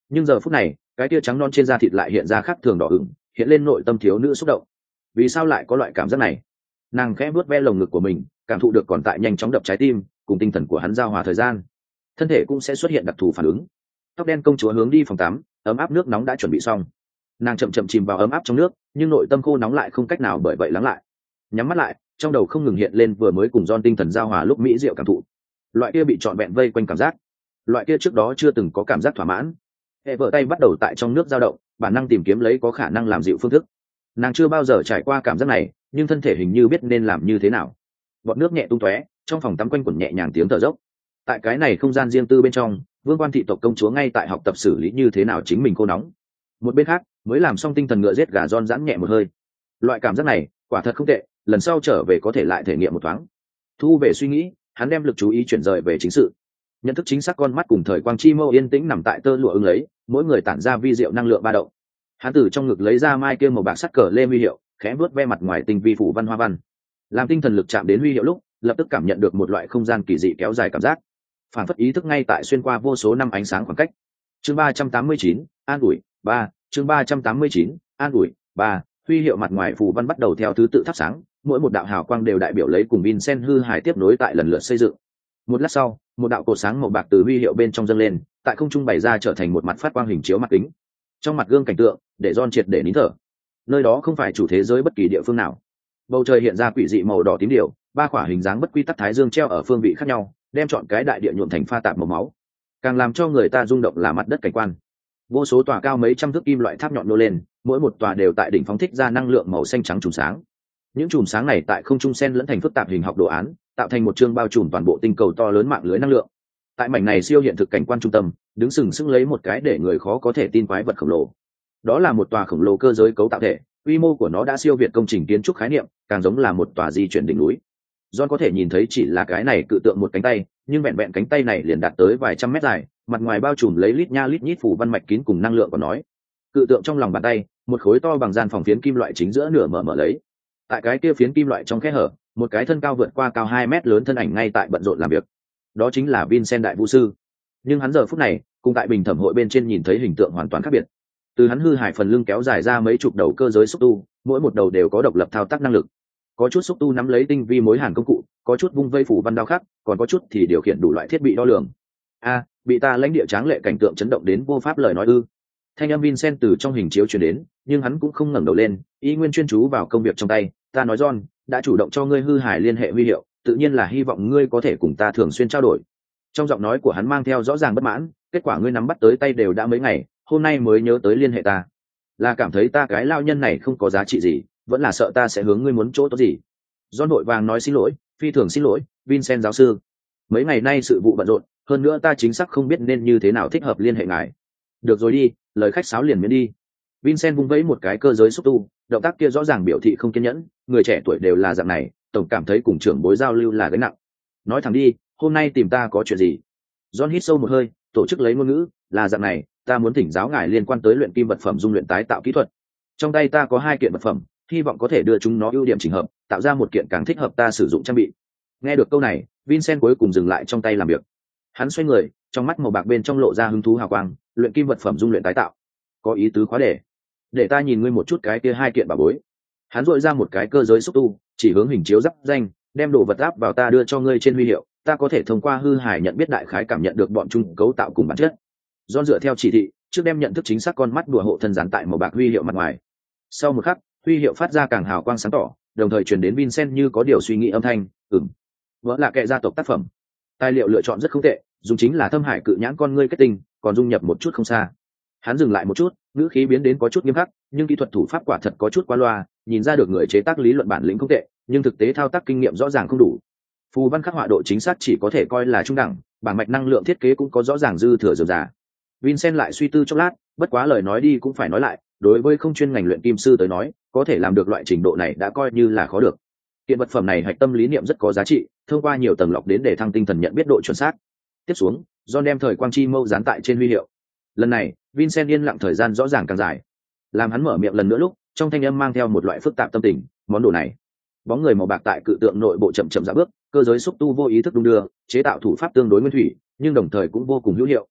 nhưng giờ phút này cái tia trắng non trên da thịt lại hiện ra khác thường đỏ ửng, hiện lên nội tâm thiếu nữ xúc động. Vì sao lại có loại cảm giác này? Nàng khẽ vuốt ve lồng ngực của mình, cảm thụ được còn tại nhanh chóng đập trái tim cùng tinh thần của hắn giao hòa thời gian, thân thể cũng sẽ xuất hiện đặc thù phản ứng. Tóc đen công chúa hướng đi phòng tắm, ấm áp nước nóng đã chuẩn bị xong. Nàng chậm chậm chìm vào ấm áp trong nước, nhưng nội tâm khô nóng lại không cách nào bởi vậy lắng lại. Nhắm mắt lại, trong đầu không ngừng hiện lên vừa mới cùng John tinh thần giao hòa lúc mỹ diệu cảm thụ. Loại kia bị trọn vẹn vây quanh cảm giác, loại kia trước đó chưa từng có cảm giác thỏa mãn. Hệ vợ tay bắt đầu tại trong nước dao động, bản năng tìm kiếm lấy có khả năng làm dịu phương thức. Nàng chưa bao giờ trải qua cảm giác này, nhưng thân thể hình như biết nên làm như thế nào. Bọt nước nhẹ tung tóe, trong phòng tắm quanh quẩn nhẹ nhàng tiếng thở dốc. Tại cái này không gian riêng tư bên trong, vương quan thị tộc công chúa ngay tại học tập xử lý như thế nào chính mình khô nóng. Một bên khác, mới làm xong tinh thần ngựa giết gà John giãn nhẹ một hơi. Loại cảm giác này quả thật không tệ, lần sau trở về có thể lại thể nghiệm một thoáng. Thu về suy nghĩ, hắn đem lực chú ý chuyển rời về chính sự. Nhận thức chính xác, con mắt cùng thời quang chi mâu yên tĩnh nằm tại tơ lụa ưng lấy, mỗi người tản ra vi diệu năng lượng ba động. Hắn từ trong ngực lấy ra mai kia màu bạc sắt cờ lê huy hiệu, khẽ vuốt ve mặt ngoài tinh vi phủ văn hoa văn. Làm tinh thần lực chạm đến huy hiệu lúc, lập tức cảm nhận được một loại không gian kỳ dị kéo dài cảm giác, phản phất ý thức ngay tại xuyên qua vô số năm ánh sáng khoảng cách. Chương 389, an ủi 3, chương 389, an ủi 3, huy hiệu mặt ngoài phù văn bắt đầu theo thứ tự thắp sáng, mỗi một đạo hào quang đều đại biểu lấy cùng Vincent hư hài tiếp nối tại lần lượt xây dựng. Một lát sau, một đạo cột sáng màu bạc từ huy hiệu bên trong dâng lên, tại không trung bày ra trở thành một mặt phát quang hình chiếu mặt kính. Trong mặt gương cảnh tượng, để John triệt để nín thở. Nơi đó không phải chủ thế giới bất kỳ địa phương nào. Bầu trời hiện ra quỷ dị màu đỏ tím điều, ba quả hình dáng bất quy tắc thái dương treo ở phương vị khác nhau, đem chọn cái đại địa nhuộm thành pha tạp màu máu. Càng làm cho người ta rung động là mặt đất cảnh quan. Vô số tòa cao mấy trăm thước kim loại tháp nhọn nô lên, mỗi một tòa đều tại đỉnh phóng thích ra năng lượng màu xanh trắng chùm sáng. Những chùm sáng này tại không trung xen lẫn thành phức tạp hình học đồ án, tạo thành một chương bao trùm toàn bộ tinh cầu to lớn mạng lưới năng lượng. Tại mảnh này siêu hiện thực cảnh quan trung tâm, đứng sừng sững lấy một cái để người khó có thể tin quái vật khổng lồ. Đó là một tòa khổng lồ cơ giới cấu tạo thể, quy mô của nó đã siêu việt công trình kiến trúc khái niệm, càng giống là một tòa di chuyển đỉnh núi. John có thể nhìn thấy chỉ là cái này cự tượng một cánh tay, nhưng vẹn vẹn cánh tay này liền đạt tới vài trăm mét dài, mặt ngoài bao trùm lấy lít nha lít nhít phủ văn mạch kín cùng năng lượng của nó. Cự tượng trong lòng bàn tay, một khối to bằng gian phòng phiến kim loại chính giữa nửa mở lấy. Tại cái kia phiến kim loại trong kẽ hở, một cái thân cao vượt qua cao 2 mét lớn thân ảnh ngay tại bận rộn làm việc. Đó chính là Vincent đại vũ sư. Nhưng hắn giờ phút này, cùng tại bình thẩm hội bên trên nhìn thấy hình tượng hoàn toàn khác biệt. Từ hắn hư hại phần lưng kéo dài ra mấy chục đầu cơ giới xúc tu, mỗi một đầu đều có độc lập thao tác năng lực. Có chút xúc tu nắm lấy tinh vi mối hàn công cụ, có chút vung vây phủ văn đao khắc, còn có chút thì điều khiển đủ loại thiết bị đo lường. Bị ta lãnh địa tráng lệ cảnh tượng chấn động đến vô pháp lời nói ư? Thanh âm Vincent từ trong hình chiếu truyền đến, nhưng hắn cũng không ngẩng đầu lên, ý nguyên chuyên chú vào công việc trong tay. Ta nói John, đã chủ động cho ngươi hư hại liên hệ huy hiệu, tự nhiên là hy vọng ngươi có thể cùng ta thường xuyên trao đổi. Trong giọng nói của hắn mang theo rõ ràng bất mãn, kết quả ngươi nắm bắt tới tay đều đã mấy ngày, hôm nay mới nhớ tới liên hệ ta. Là cảm thấy ta cái lao nhân này không có giá trị gì, vẫn là sợ ta sẽ hướng ngươi muốn chỗ tốt gì? John vội vàng nói xin lỗi, phi thường xin lỗi, Vincent giáo sư. Mấy ngày nay sự vụ bận rộn, hơn nữa ta chính xác không biết nên như thế nào thích hợp liên hệ ngài. Được rồi đi, lời khách sáo liền miễn đi. Vincent vung vẫy một cái cơ giới xúc tu, động tác kia rõ ràng biểu thị không kiên nhẫn, người trẻ tuổi đều là dạng này, tổng cảm thấy cùng trưởng bối giao lưu là gánh nặng. Nói thẳng đi, hôm nay tìm ta có chuyện gì? John hít sâu một hơi, tổ chức lấy ngôn ngữ, là dạng này, ta muốn thỉnh giáo ngài liên quan tới luyện kim vật phẩm dung luyện tái tạo kỹ thuật. Trong tay ta có 2 kiện vật phẩm, hy vọng có thể đưa chúng nó ưu điểm chỉnh hợp, tạo ra một kiện càng thích hợp ta sử dụng trang bị. Nghe được câu này, Vincent cuối cùng dừng lại trong tay làm việc. Hắn xoay người, trong mắt màu bạc bên trong lộ ra hứng thú hào quang, luyện kim vật phẩm dung luyện tái tạo. Có ý tứ khóa để ta nhìn ngươi một chút cái kia 2 kiện bảo bối. Hắn dội ra một cái cơ giới xúc tu, chỉ hướng hình chiếu giáp danh, đem đồ vật áp vào ta đưa cho ngươi trên huy hiệu, ta có thể thông qua hư hài nhận biết đại khái cảm nhận được bọn chúng cấu tạo cùng bản chất. John dựa theo chỉ thị, trước đem nhận thức chính xác con mắt đùa hộ thân dán tại màu bạc huy hiệu mặt ngoài. Sau một khắc, huy hiệu phát ra càng hào quang sáng tỏ, đồng thời truyền đến Vincent như có điều suy nghĩ âm thanh, vỡ là kệ gia tộc tác phẩm. Tài liệu lựa chọn rất không tệ, dùng chính là thâm hải cự nhãn con ngươi kết tinh, còn dung nhập một chút không xa. Hắn dừng lại một chút, ngữ khí biến đến có chút nghiêm khắc, nhưng kỹ thuật thủ pháp quả thật có chút qua loa, nhìn ra được người chế tác lý luận bản lĩnh không tệ, nhưng thực tế thao tác kinh nghiệm rõ ràng không đủ. Phù văn khắc họa độ chính xác chỉ có thể coi là trung đẳng, bảng mạch năng lượng thiết kế cũng có rõ ràng dư thừa dườm già. Vincent lại suy tư chốc lát, bất quá lời nói đi cũng phải nói lại, đối với không chuyên ngành luyện kim sư tới nói, có thể làm được loại trình độ này đã coi như là khó được. Kiện vật phẩm này hạch tâm lý niệm rất có giá trị, thông qua nhiều tầng lọc đến để thăng tinh thần nhận biết độ chuẩn xác. Tiếp xuống, John đem thời quang chi mâu dán tại trên huy hiệu. Lần này, Vincent yên lặng thời gian rõ ràng càng dài. Làm hắn mở miệng lần nữa lúc, trong thanh âm mang theo một loại phức tạp tâm tình, món đồ này. Bóng người màu bạc tại cự tượng nội bộ chậm chậm rẽ bước, cơ giới xúc tu vô ý thức đung đưa, chế tạo thủ pháp tương đối nguyên thủy, nhưng đồng thời cũng vô cùng hữu hiệu.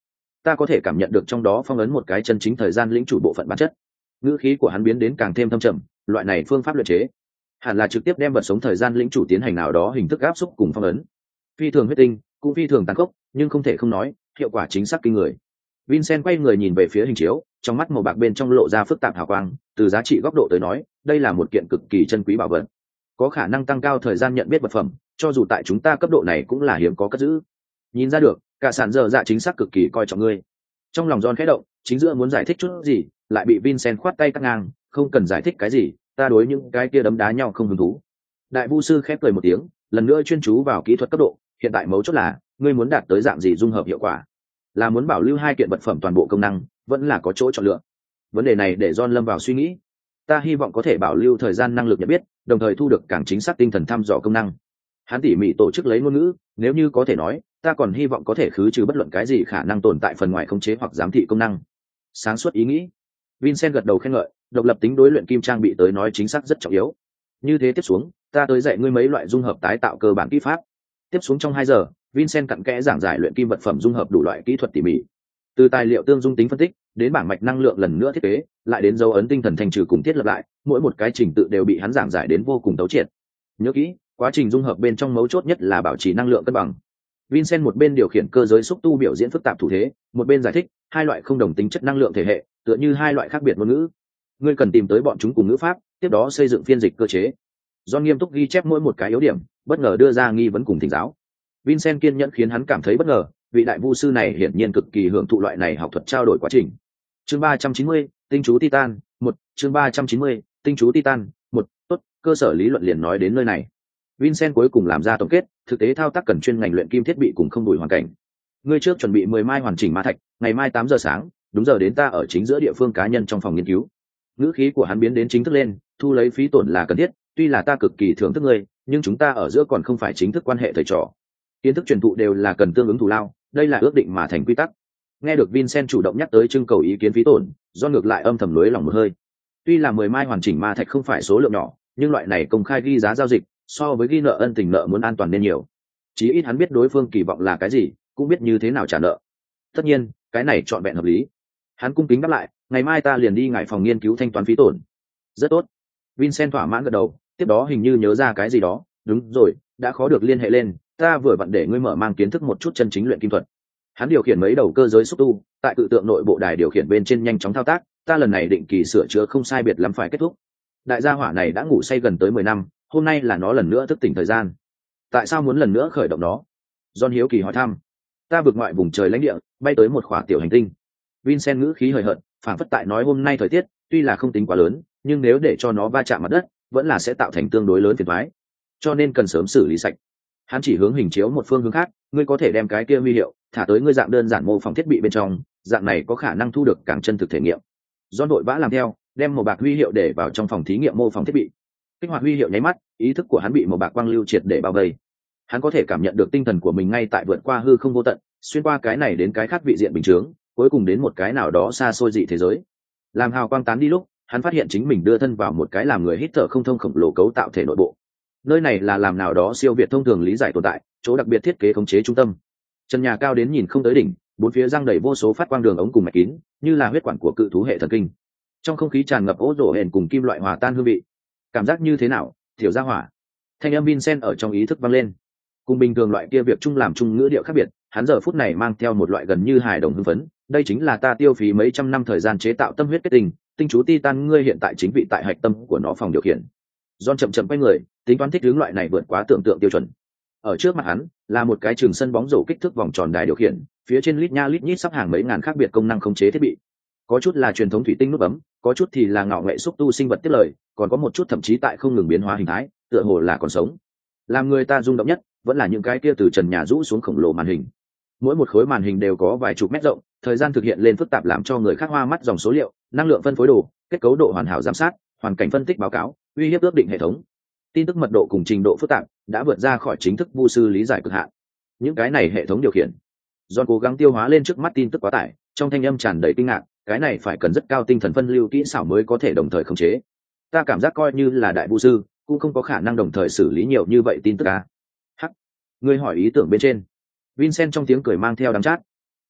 ta có thể cảm nhận được trong đó phong ấn một cái chân chính thời gian lĩnh chủ bộ phận bản chất. Ngữ khí của hắn biến đến càng thêm thâm trầm, loại này phương pháp luyện chế hẳn là trực tiếp đem vật sống thời gian lĩnh chủ tiến hành nào đó hình thức áp xúc cùng phong ấn. Phi thường huyết tinh, cũng phi thường tàn khốc, nhưng không thể không nói hiệu quả chính xác kinh người. Vincent quay người nhìn về phía hình chiếu, trong mắt màu bạc bên trong lộ ra phức tạp hào quang. Từ giá trị góc độ tới nói, đây là một kiện cực kỳ chân quý bảo vật, có khả năng tăng cao thời gian nhận biết vật phẩm, cho dù tại chúng ta cấp độ này cũng là hiếm có cất giữ. Nhìn ra được, cả sản dở dạ chính xác cực kỳ coi trọng ngươi. Trong lòng John khẽ động, chính giữa muốn giải thích chút gì, lại bị Vincent khoát tay cắt ngang, không cần giải thích cái gì, ta đối những cái kia đấm đá nhau không hứng thú. Đại vu sư khép cười một tiếng, lần nữa chuyên chú vào kỹ thuật cấp độ, hiện tại mấu chốt là ngươi muốn đạt tới dạng gì dung hợp hiệu quả, là muốn bảo lưu hai kiện vật phẩm toàn bộ công năng, vẫn là có chỗ chọn lựa. Vấn đề này để John lâm vào suy nghĩ. Ta hy vọng có thể bảo lưu thời gian năng lực nhận biết, đồng thời thu được càng chính xác tinh thần thăm dò công năng. Hắn tỉ mỉ tổ chức lấy ngôn ngữ, nếu như có thể nói, ta còn hy vọng có thể khứ trừ bất luận cái gì khả năng tồn tại phần ngoài khống chế hoặc giám thị công năng. Sáng suốt ý nghĩ. Vincent gật đầu khen ngợi, độc lập tính đối luyện kim trang bị tới nói chính xác rất trọng yếu. Như thế tiếp xuống, ta tới dạy ngươi mấy loại dung hợp tái tạo cơ bản kỹ pháp. Tiếp xuống trong 2 giờ, Vincent cặn kẽ giảng giải luyện kim vật phẩm dung hợp đủ loại kỹ thuật tỉ mỉ. Từ tài liệu tương dung tính phân tích, đến bảng mạch năng lượng lần nữa thiết kế, lại đến dấu ấn tinh thần thành trừ cùng thiết lập lại, mỗi một cái trình tự đều bị hắn giảng giải đến vô cùng tấu triệt. Nhớ kỹ, quá trình dung hợp bên trong mấu chốt nhất là bảo trì năng lượng cân bằng. Vincent một bên điều khiển cơ giới xúc tu biểu diễn phức tạp thủ thế, một bên giải thích hai loại không đồng tính chất năng lượng thể hệ, tựa như hai loại khác biệt ngôn ngữ. Ngươi cần tìm tới bọn chúng cùng ngữ pháp, tiếp đó xây dựng phiên dịch cơ chế. John nghiêm túc ghi chép mỗi một cái yếu điểm, bất ngờ đưa ra nghi vấn cùng thỉnh giáo. Vincent kiên nhẫn khiến hắn cảm thấy bất ngờ, vị đại vu sư này hiển nhiên cực kỳ hưởng thụ loại này học thuật trao đổi quá trình. Chương 390, tinh chú Titan, 1, chương 390, tinh chú Titan, 1, tốt, cơ sở lý luận liền nói đến nơi này. Vincent cuối cùng làm ra tổng kết, thực tế thao tác cần chuyên ngành luyện kim thiết bị cùng không đủ hoàn cảnh. Ngươi trước chuẩn bị 10 mai hoàn chỉnh ma thạch, ngày mai 8 giờ sáng, đúng giờ đến ta ở chính giữa địa phương cá nhân trong phòng nghiên cứu. Ngữ khí của hắn biến đến chính thức lên, thu lấy phí tổn là cần thiết, tuy là ta cực kỳ thưởng thức ngươi, nhưng chúng ta ở giữa còn không phải chính thức quan hệ thầy trò. Kiến thức truyền thụ đều là cần tương ứng thù lao, đây là ước định mà thành quy tắc. Nghe được Vincent chủ động nhắc tới trưng cầu ý kiến phí tổn, do ngược lại âm thầm lưới lòng một hơi. Tuy là 10 mai hoàn chỉnh ma thạch không phải số lượng nhỏ, nhưng loại này công khai ghi giá giao dịch, so với ghi nợ ân tình nợ muốn an toàn nên nhiều. Chí ít hắn biết đối phương kỳ vọng là cái gì, cũng biết như thế nào trả nợ. Tất nhiên, cái này trọn vẹn hợp lý. Hắn cung kính đáp lại, ngày mai ta liền đi ngải phòng nghiên cứu thanh toán phí tổn. Rất tốt. Vincent thỏa mãn gật đầu, tiếp đó hình như nhớ ra cái gì đó, đúng rồi, đã khó được liên hệ lên, ta vừa vặn để ngươi mở mang kiến thức một chút chân chính luyện kim thuật. Hắn điều khiển mấy đầu cơ giới xúc tu, tại cự tượng nội bộ đài điều khiển bên trên nhanh chóng thao tác, ta lần này định kỳ sửa chữa không sai biệt lắm phải kết thúc. Đại gia hỏa này đã ngủ say gần tới 10 năm, hôm nay là nó lần nữa thức tỉnh thời gian. Tại sao muốn lần nữa khởi động nó? John hiếu kỳ hỏi thăm. Ta vượt ngoại vùng trời lãnh địa, bay tới một khỏa tiểu hành tinh. Vincent ngữ khí hời hợt, phản phất tại nói hôm nay thời tiết tuy là không tính quá lớn, nhưng nếu để cho nó va chạm mặt đất, vẫn là sẽ tạo thành tương đối lớn phiền toái, cho nên cần sớm xử lý sạch. Hắn chỉ hướng hình chiếu một phương hướng khác, ngươi có thể đem cái kia huy hiệu thả tới ngươi dạng đơn giản mô phỏng thiết bị bên trong, dạng này có khả năng thu được càng chân thực thể nghiệm. John đội vã làm theo, đem màu bạc huy hiệu để vào trong phòng thí nghiệm mô phỏng thiết bị. Kích hoạt huy hiệu nháy mắt, ý thức của hắn bị màu bạc quang lưu triệt để bao vây. Hắn có thể cảm nhận được tinh thần của mình ngay tại vượt qua hư không vô tận, xuyên qua cái này đến cái khác vị diện bình thường, cuối cùng đến một cái nào đó xa xôi dị thế giới. Làm hào quang tán đi lúc, hắn phát hiện chính mình đưa thân vào một cái làm người hít thở không thông khổng lồ cấu tạo thể nội bộ. Nơi này là làm nào đó siêu việt thông thường lý giải tồn tại, chỗ đặc biệt thiết kế khống chế trung tâm. Trần nhà cao đến nhìn không tới đỉnh, bốn phía răng đầy vô số phát quang đường ống cùng mạch kín, như là huyết quản của cự thú hệ thần kinh. Trong không khí tràn ngập ố rổ hển cùng kim loại hòa tan hương vị. Cảm giác như thế nào, tiểu gia hỏa? Thanh âm Vincent ở trong ý thức vang lên. Cùng bình thường loại kia việc chung làm chung ngữ điệu khác biệt, hắn giờ phút này mang theo một loại gần như hài đồng hưng phấn. Đây chính là ta tiêu phí mấy trăm năm thời gian chế tạo tâm huyết kết tinh, tinh chú Titan, ngươi hiện tại chính vị tại hạch tâm của nó phòng điều khiển. John chậm chậm quay người, tính toán thích hướng loại này vượt quá tưởng tượng tiêu chuẩn. Ở trước mặt hắn là một cái trường sân bóng rổ kích thước vòng tròn đài điều khiển, phía trên lít nha lít nhít sắp hàng mấy ngàn khác biệt công năng khống chế thiết bị. Có chút là truyền thống thủy tinh nút bấm, có chút thì là ngạo nghệ xúc tu sinh vật tiếp lời, còn có một chút thậm chí tại không ngừng biến hóa hình thái, tựa hồ là còn sống. Làm người ta rung động nhất vẫn là những cái kia từ trần nhà rũ xuống khổng lồ màn hình. Mỗi một khối màn hình đều có vài chục mét rộng, thời gian thực hiện lên phức tạp làm cho người khác hoa mắt dòng số liệu, năng lượng phân phối đồ, kết cấu độ hoàn hảo giám sát, hoàn cảnh phân tích báo cáo, uy hiếp ước định hệ thống, tin tức mật độ cùng trình độ phức tạp đã vượt ra khỏi chính thức vu sư lý giải cực hạn. Những cái này hệ thống điều khiển, John cố gắng tiêu hóa lên trước mắt tin tức quá tải, trong thanh âm tràn đầy kinh ngạc, cái này phải cần rất cao tinh thần phân lưu kỹ xảo mới có thể đồng thời khống chế. Ta cảm giác coi như là đại vu sư cũng không có khả năng đồng thời xử lý nhiều như vậy tin tức à. Hắc, ngươi hỏi ý tưởng bên trên. Vincent trong tiếng cười mang theo đắng chát.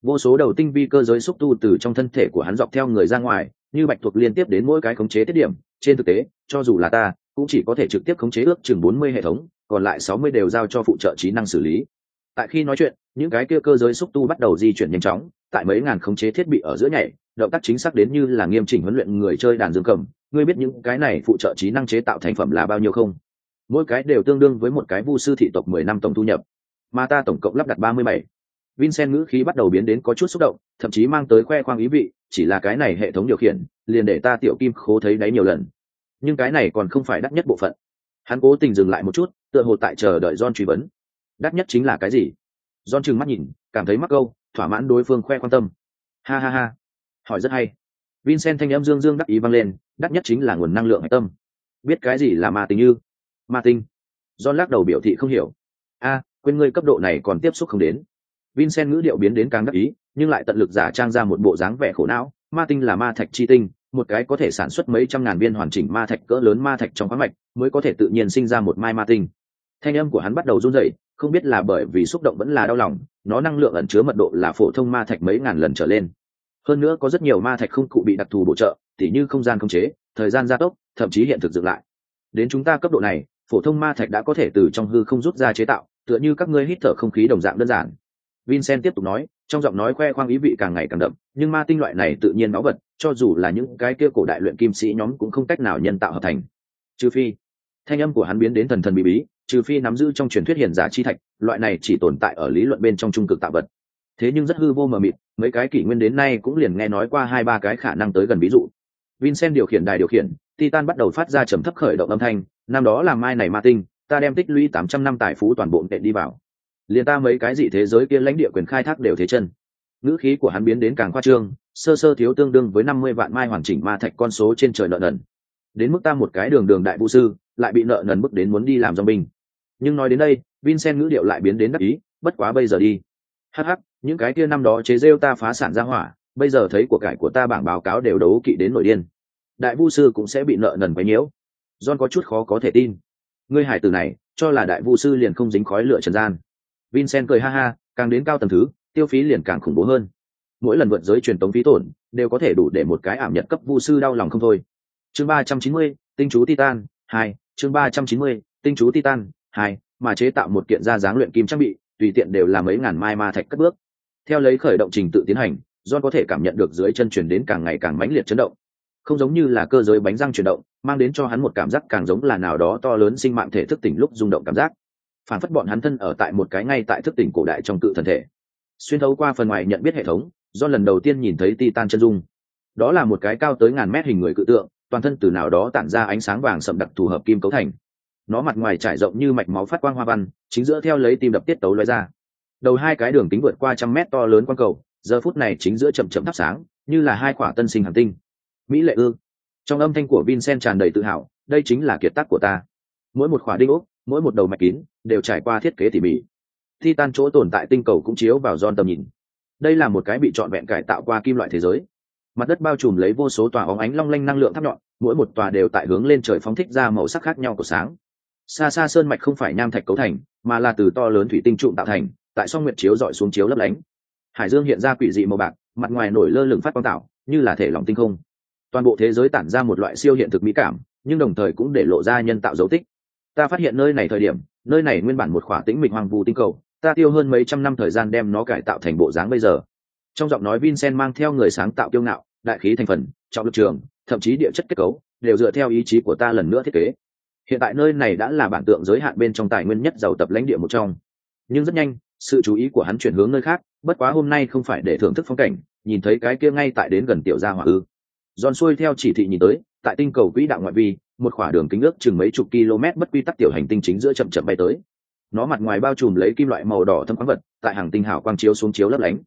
Vô số đầu tinh vi cơ giới xúc tu từ trong thân thể của hắn dọc theo người ra ngoài, như bạch tuộc liên tiếp đến mỗi cái khống chế tiết điểm. Trên thực tế, cho dù là ta, cũng chỉ có thể trực tiếp khống chế ước chừng 40 hệ thống, còn lại 60 đều giao cho phụ trợ trí năng xử lý. Tại khi nói chuyện, những cái kia cơ giới xúc tu bắt đầu di chuyển nhanh chóng, tại mấy ngàn khống chế thiết bị ở giữa nhảy, động tác chính xác đến như là nghiêm chỉnh huấn luyện người chơi đàn dương cầm. Ngươi biết những cái này phụ trợ trí năng chế tạo thành phẩm là bao nhiêu không? Mỗi cái đều tương đương với một cái vu sư thị tộc 10 năm tổng thu nhập, mà ta tổng cộng lắp đặt 37. Vincent ngữ khí bắt đầu biến đến có chút xúc động, thậm chí mang tới khoe khoang ý vị, chỉ là cái này hệ thống điều khiển, liền để ta tiểu kim khố thấy đáy nhiều lần. Nhưng cái này còn không phải đắt nhất bộ phận. Hắn cố tình dừng lại một chút, tựa hồ tại chờ đợi John truy vấn. Đắt nhất chính là cái gì? John trừng mắt nhìn, cảm thấy mắc câu, thỏa mãn đối phương khoe quan tâm. Ha ha ha, hỏi rất hay. Vincent thanh âm dương dương đắc ý vang lên, đắt nhất chính là nguồn năng lượng hạch tâm. Biết cái gì là ma tinh như? Ma tinh? John lắc đầu biểu thị không hiểu. A, quên ngươi cấp độ này còn tiếp xúc không đến. Vincent ngữ điệu biến đến càng đắc ý, nhưng lại tận lực giả trang ra một bộ dáng vẻ khổ não. Ma tinh là ma thạch chi tinh, một cái có thể sản xuất mấy trăm ngàn viên hoàn chỉnh ma thạch cỡ lớn ma thạch trong khoáng mạch, mới có thể tự nhiên sinh ra một mai ma tinh. Thanh âm của hắn bắt đầu run rẩy, không biết là bởi vì xúc động vẫn là đau lòng, nó năng lượng ẩn chứa mật độ là phổ thông ma thạch mấy ngàn lần trở lên. Hơn nữa có rất nhiều ma thạch không cụ bị đặc thù bổ trợ, tỉ như không gian khống chế, thời gian gia tốc, thậm chí hiện thực dựng lại. Đến chúng ta cấp độ này, phổ thông ma thạch đã có thể từ trong hư không rút ra chế tạo, tựa như các ngươi hít thở không khí đồng dạng đơn giản. Vincent tiếp tục nói, trong giọng nói khoe khoang ý vị càng ngày càng đậm, nhưng ma tinh loại này tự nhiên báu vật, cho dù là những cái kia cổ đại luyện kim sĩ nhóm cũng không cách nào nhân tạo hợp thành. Trừ phi, thanh âm của hắn biến đến thần thần bí bí, trừ phi nắm giữ trong truyền thuyết hiển giả chi thạch, loại này chỉ tồn tại ở lý luận bên trong trung cực tạo vật. Thế nhưng rất hư vô mờ mịt, mấy cái kỷ nguyên đến nay cũng liền nghe nói qua 2-3 cái khả năng tới gần ví dụ. Vincent điều khiển đài điều khiển, Titan bắt đầu phát ra trầm thấp khởi động âm thanh, năm đó làm mai này ma tinh, ta đem tích lũy 800 năm tài phú toàn bộ tệ đi vào. Liền ta mấy cái dị thế giới kia lãnh địa quyền khai thác đều thế chân. Ngữ khí của hắn biến đến càng khoa trương, sơ sơ thiếu tương đương với 50 vạn mai hoàn chỉnh ma thạch con số trên trời nợ nần. Đến mức ta một cái đường đại vũ sư, lại bị nợ nần bức đến muốn đi làm dòng binh. Nhưng nói đến đây, Vincent ngữ điệu lại biến đến đắc ý, bất quá bây giờ đi. Hắc hắc, những cái kia năm đó chế rêu ta phá sản ra hỏa, bây giờ thấy của cải của ta bảng báo cáo đều đấu kỵ đến nổi điên. Đại vu sư cũng sẽ bị nợ nần quấy nhiễu. John có chút khó có thể tin. Ngươi hải tử này, cho là đại vu sư liền không dính khói lửa trần gian. Vincent cười ha ha, càng đến cao tầng thứ, tiêu phí liền càng khủng bố hơn. Mỗi lần vượt giới truyền tống phí tổn, đều có thể đủ để một cái ảm nhật cấp vu sư đau lòng không thôi. Chương 390, tinh chú Titan 2, chương 390, tinh chú Titan 2, mà chế tạo một kiện ra dáng luyện kim trang bị, tùy tiện đều là mấy ngàn mai ma thạch cất bước. Theo lấy khởi động trình tự tiến hành, John có thể cảm nhận được dưới chân truyền đến càng ngày càng mãnh liệt chấn động. Không giống như là cơ giới bánh răng chuyển động, mang đến cho hắn một cảm giác càng giống là nào đó to lớn sinh mạng thể thức tỉnh lúc rung động cảm giác. Phản phất bọn hắn thân ở tại một cái ngay tại thức tỉnh cổ đại trong cự thần thể. Xuyên thấu qua phần ngoài nhận biết hệ thống, John lần đầu tiên nhìn thấy Titan chân dung. Đó là một cái cao tới ngàn mét hình người cự tượng, toàn thân từ nào đó tản ra ánh sáng vàng sậm đặc thù hợp kim cấu thành. Nó mặt ngoài trải rộng như mạch máu phát quang hoa văn, chính giữa theo lấy tim đập tiết tấu lóe ra. Đầu hai cái đường kính vượt qua 100 mét to lớn quang cầu, giờ phút này chính giữa chậm chậm thắp sáng, như là hai quả tân sinh hành tinh. Mỹ lệ ư? Trong âm thanh của Vincent tràn đầy tự hào, đây chính là kiệt tác của ta. Mỗi một quả đinh ốc, mỗi một đầu mạch kín, đều trải qua thiết kế tỉ mỉ. Titan chỗ tồn tại tinh cầu cũng chiếu vào John tầm nhìn. Đây là một cái bị trọn vẹn cải tạo qua kim loại thế giới. Mặt đất bao trùm lấy vô số tòa óng ánh long lanh năng lượng tháp nhọn, mỗi một tòa đều tại hướng lên trời phóng thích ra màu sắc khác nhau của sáng. Xa xa sơn mạch không phải nham thạch cấu thành, mà là từ to lớn thủy tinh trụm tạo thành, tại song nguyệt chiếu dọi xuống chiếu lấp lánh. Hải dương hiện ra quỷ dị màu bạc, mặt ngoài nổi lơ lửng phát quang tạo, như là thể lỏng tinh không. Toàn bộ thế giới tản ra một loại siêu hiện thực mỹ cảm, nhưng đồng thời cũng để lộ ra nhân tạo dấu tích. Ta phát hiện nơi này thời điểm, nơi này nguyên bản một khỏa tĩnh mịch hoang vu tinh cầu, ta tiêu hơn mấy trăm năm thời gian đem nó cải tạo thành bộ dáng bây giờ. Trong giọng nói Vincent mang theo người sáng tạo kiêu ngạo, đại khí thành phần, trọng lực trường, thậm chí địa chất kết cấu, đều dựa theo ý chí của ta lần nữa thiết kế. Hiện tại nơi này đã là bản tượng giới hạn bên trong tài nguyên nhất giàu tập lãnh địa một trong. Nhưng rất nhanh, sự chú ý của hắn chuyển hướng nơi khác, bất quá hôm nay không phải để thưởng thức phong cảnh, nhìn thấy cái kia ngay tại đến gần tiểu gia hỏa ư? John xuôi theo chỉ thị nhìn tới, tại tinh cầu quỹ đạo ngoại vi, một khoảng đường kính ước chừng mấy chục km bất quy tắc tiểu hành tinh chính giữa chậm chậm bay tới. Nó mặt ngoài bao trùm lấy kim loại màu đỏ thâm khoáng vật, tại hàng tinh hào quang chiếu xuống chiếu lấp lánh.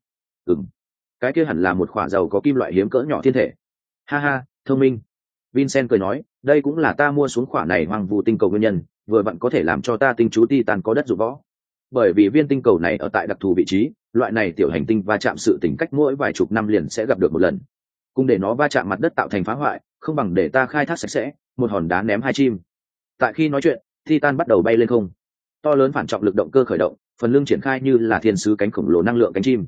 Cái kia hẳn là một khỏa dầu có kim loại hiếm cỡ nhỏ thiên thể. Ha ha, thông minh. Vincent cười nói, đây cũng là ta mua xuống khỏa này hoang vu tinh cầu nguyên nhân, vừa vặn có thể làm cho ta tinh chú Titan có đất dụng võ. Bởi vì viên tinh cầu này ở tại đặc thù vị trí, loại này tiểu hành tinh va chạm sự tình cách mỗi vài chục năm liền sẽ gặp được một lần. Cùng để nó va chạm mặt đất tạo thành phá hoại, không bằng để ta khai thác sạch sẽ, một hòn đá ném hai chim. Tại khi nói chuyện, Titan bắt đầu bay lên không. To lớn phản trọng lực động cơ khởi động, phần lưng triển khai như là thiên sứ cánh khổng lồ năng lượng cánh chim.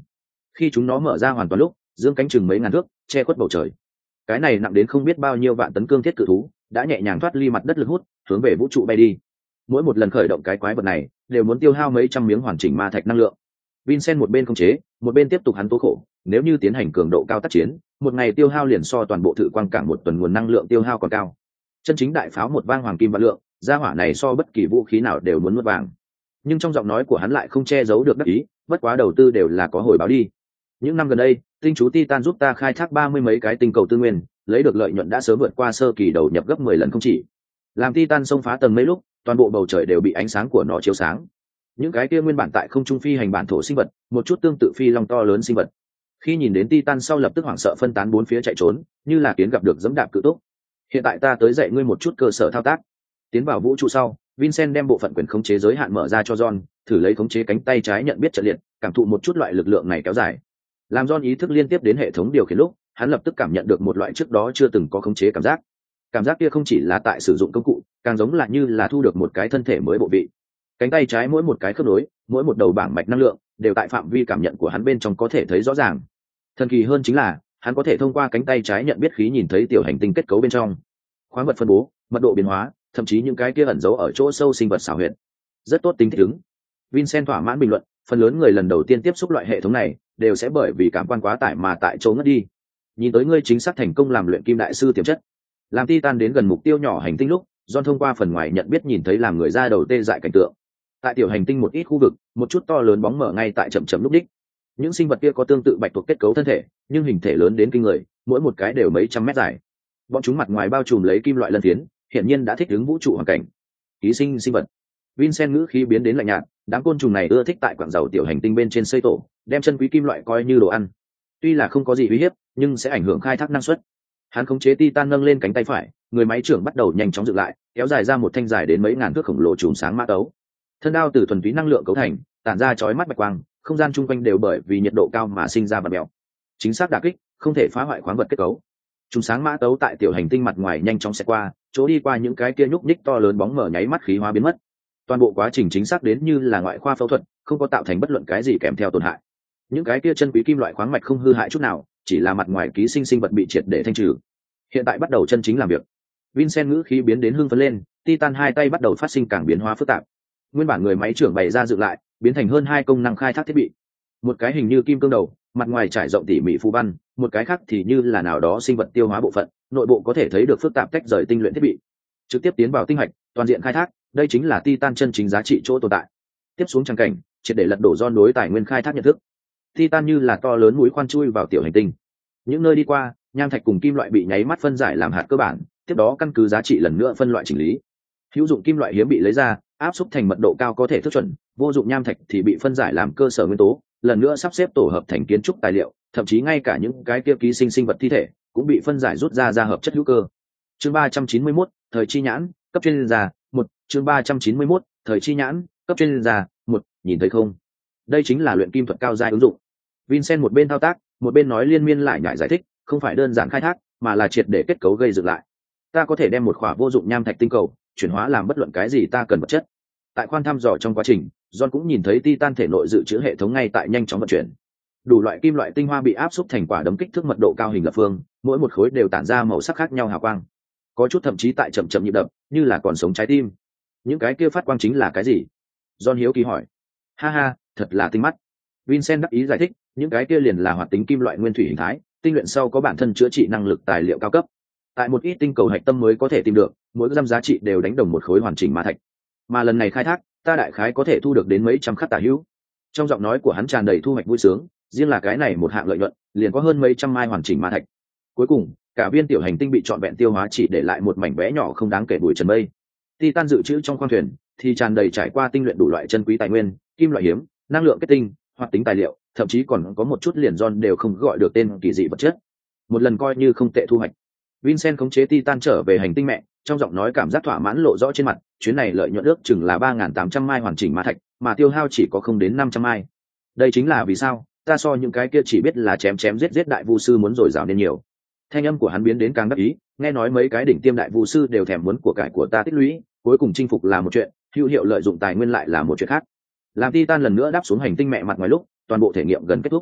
Khi chúng nó mở ra hoàn toàn lúc, dương cánh chừng mấy ngàn thước, che khuất bầu trời. Cái này nặng đến không biết bao nhiêu vạn tấn cương thiết cự thú đã nhẹ nhàng thoát ly mặt đất lực hút, hướng về vũ trụ bay đi. Mỗi một lần khởi động cái quái vật này đều muốn tiêu hao mấy trăm miếng hoàn chỉnh ma thạch năng lượng. Vincent một bên khống chế, một bên tiếp tục hắn tố khổ, nếu như tiến hành cường độ cao tác chiến, một ngày tiêu hao liền so toàn bộ thử quang cảng một tuần nguồn năng lượng tiêu hao còn cao. Chân chính đại pháo một vang hoàng kim vạn lượng, gia hỏa này so bất kỳ vũ khí nào đều muốn nuốt vàng. Nhưng trong giọng nói của hắn lại không che giấu được đắc ý, bất quá đầu tư đều là có hồi báo đi. Những năm gần đây, tinh chú Titan giúp ta khai thác 30 mấy cái tinh cầu tư nguyên, lấy được lợi nhuận đã sớm vượt qua sơ kỳ đầu nhập gấp 10 lần không chỉ. Làm Titan xông phá tầng mấy lúc, toàn bộ bầu trời đều bị ánh sáng của nó chiếu sáng. Những cái kia nguyên bản tại không trung phi hành bản thổ sinh vật, một chút tương tự phi long to lớn sinh vật, khi nhìn đến Titan sau lập tức hoảng sợ phân tán bốn phía chạy trốn, như là kiến gặp được dẫm đạp cự túc. Hiện tại ta tới dạy ngươi một chút cơ sở thao tác. Tiến vào vũ trụ sau, Vincent đem bộ phận quyền khống chế giới hạn mở ra cho John, thử lấy khống chế cánh tay trái nhận biết trận liệt, cảm thụ một chút loại lực lượng này kéo dài. Làm John ý thức liên tiếp đến hệ thống điều khiển lúc, hắn lập tức cảm nhận được một loại trước đó chưa từng có khống chế cảm giác. Cảm giác kia không chỉ là tại sử dụng công cụ, càng giống là như là thu được một cái thân thể mới bộ vị. Cánh tay trái mỗi một cái khớp nối, mỗi một đầu bảng mạch năng lượng đều tại phạm vi cảm nhận của hắn bên trong có thể thấy rõ ràng. Thần kỳ hơn chính là hắn có thể thông qua cánh tay trái nhận biết khí nhìn thấy tiểu hành tinh kết cấu bên trong, khoáng vật phân bố, mật độ biến hóa, thậm chí những cái kia ẩn giấu ở chỗ sâu sinh vật xảo huyệt. Rất tốt tính thích ứng. Vincent thỏa mãn bình luận, phần lớn người lần đầu tiên tiếp xúc loại hệ thống này đều sẽ bởi vì cảm quan quá tải mà tại chỗ ngất đi. Nhìn tới ngươi chính xác thành công làm luyện kim đại sư tiềm chất. Làm Titan đến gần mục tiêu nhỏ hành tinh lúc, John thông qua phần ngoài nhận biết nhìn thấy làm người ra đầu tê dại cảnh tượng. Tại tiểu hành tinh một ít khu vực, một chút to lớn bóng mở ngay tại chậm chậm lúc đích. Những sinh vật kia có tương tự bạch tuộc kết cấu thân thể, nhưng hình thể lớn đến kinh người, mỗi một cái đều mấy trăm mét dài. Bọn chúng mặt ngoài bao trùm lấy kim loại lân phiến, hiển nhiên đã thích ứng vũ trụ hoàn cảnh. Ký sinh sinh vật. Vincent ngữ khí biến đến lạnh nhạt, đám côn trùng này ưa thích tại quặng dầu tiểu hành tinh bên trên xây tổ, đem chân quý kim loại coi như đồ ăn. Tuy là không có gì uy hiếp, nhưng sẽ ảnh hưởng khai thác năng suất. Hắn khống chế Titan nâng lên cánh tay phải, người máy trưởng bắt đầu nhanh chóng dựng lại, kéo dài ra một thanh dài đến mấy ngàn thước khổng lồ chùm sáng mã tấu. Thân đao từ thuần túy năng lượng cấu thành, tản ra chói mắt bạch quang, không gian chung quanh đều bởi vì nhiệt độ cao mà sinh ra bọt mèo. Chính xác đả kích, không thể phá hoại khoáng vật kết cấu. Chùm sáng mã tấu tại tiểu hành tinh mặt ngoài nhanh chóng xẹt qua, chỗ đi qua những cái kia nhúc nhích to lớn bóng mở nháy mắt khí hóa biến mất. Toàn bộ quá trình chính xác đến như là ngoại khoa phẫu thuật, không có tạo thành bất luận cái gì kèm theo tổn hại. Những cái kia chân quý kim loại khoáng mạch không hư hại chút nào, chỉ là mặt ngoài ký sinh sinh vật bị triệt để thanh trừ. Hiện tại bắt đầu chân chính làm việc. Vincent ngữ khí biến đến hưng phấn lên, Titan hai tay bắt đầu phát sinh càng biến hóa phức tạp. Nguyên bản người máy trưởng bày ra dựng lại, biến thành hơn 2 công năng khai thác thiết bị. Một cái hình như kim cương đầu, mặt ngoài trải rộng tỉ mỉ phù văn, một cái khác thì như là nào đó sinh vật tiêu hóa bộ phận, nội bộ có thể thấy được phức tạp tách rời tinh luyện thiết bị. Trực tiếp tiến vào tinh hạch, toàn diện khai thác, đây chính là Titan chân chính giá trị chỗ tồn tại. Tiếp xuống trang cảnh, triệt để lật đổ John đối tài nguyên khai thác nhận thức. Titan như là to lớn mũi khoan chui vào tiểu hành tinh. Những nơi đi qua, nham thạch cùng kim loại bị nháy mắt phân giải làm hạt cơ bản, tiếp đó căn cứ giá trị lần nữa phân loại chỉnh lý. Hữu dụng kim loại hiếm bị lấy ra, áp xúc thành mật độ cao có thể thước chuẩn, vô dụng nham thạch thì bị phân giải làm cơ sở nguyên tố, lần nữa sắp xếp tổ hợp thành kiến trúc tài liệu, thậm chí ngay cả những cái kia ký sinh sinh vật thi thể cũng bị phân giải rút ra hợp chất hữu cơ. Chương 391, thời chi nhãn, cấp chuyên gia, 1, chương 391, thời chi nhãn, cấp chuyên gia, 1, nhìn thấy không? Đây chính là luyện kim thuật cao giai ứng dụng. Vincent một bên thao tác, một bên nói liên miên lại nhải giải thích, không phải đơn giản khai thác, mà là triệt để kết cấu gây dựng lại. Ta có thể đem một khỏa vô dụng nham thạch tinh cầu chuyển hóa làm bất luận cái gì ta cần vật chất. Tại khoan thăm dò trong quá trình, John cũng nhìn thấy Titan thể nội dự trữ hệ thống ngay tại nhanh chóng vận chuyển. Đủ loại kim loại tinh hoa bị áp xúc thành quả đấm kích thước mật độ cao hình lập phương, mỗi một khối đều tản ra màu sắc khác nhau hào quang. Có chút thậm chí tại chậm chậm nhịp đập, như là còn sống trái tim. Những cái kia phát quang chính là cái gì? John hiếu kỳ hỏi. Ha ha, thật là tinh mắt. Vincent đắc ý giải thích, những cái kia liền là hoạt tính kim loại nguyên thủy hình thái, tinh luyện sau có bản thân chữa trị năng lực tài liệu cao cấp. Tại một ít tinh cầu hạch tâm mới có thể tìm được, mỗi gram giá trị đều đánh đồng một khối hoàn chỉnh ma thạch. Mà lần này khai thác, ta đại khái có thể thu được đến mấy trăm khắc tả hữu. Trong giọng nói của hắn tràn đầy thu hoạch vui sướng, riêng là cái này một hạng lợi nhuận, liền có hơn mấy trăm mai hoàn chỉnh ma thạch. Cuối cùng, cả viên tiểu hành tinh bị trọn vẹn tiêu hóa chỉ để lại một mảnh bé nhỏ không đáng kể bụi trần mây. Titan dự trữ trong khoang thuyền thì tràn đầy trải qua tinh luyện đủ loại chân quý tài nguyên, kim loại hiếm, năng lượng kết tinh, hoạt tính tài liệu, thậm chí còn có một chút liền John đều không gọi được tên kỳ dị vật chất. Một lần coi như không tệ thu hoạch. Vincent khống chế Titan trở về hành tinh mẹ, trong giọng nói cảm giác thỏa mãn lộ rõ trên mặt, chuyến này lợi nhuận ước chừng là 3.800 mai hoàn chỉnh ma thạch, mà tiêu hao chỉ có không đến 500 mai. Đây chính là vì sao ta so những cái kia chỉ biết là chém chém giết đại vu sư muốn dồi dào nên nhiều. Thanh âm của hắn biến đến càng đắc ý, nghe nói mấy cái đỉnh tiêm đại vu sư đều thèm muốn của cải của ta tích lũy, cuối cùng chinh phục là một chuyện, hữu hiệu lợi dụng tài nguyên lại là một chuyện khác. Làm Titan lần nữa đáp xuống hành tinh mẹ mặt ngoài lúc, toàn bộ thể nghiệm gần kết thúc.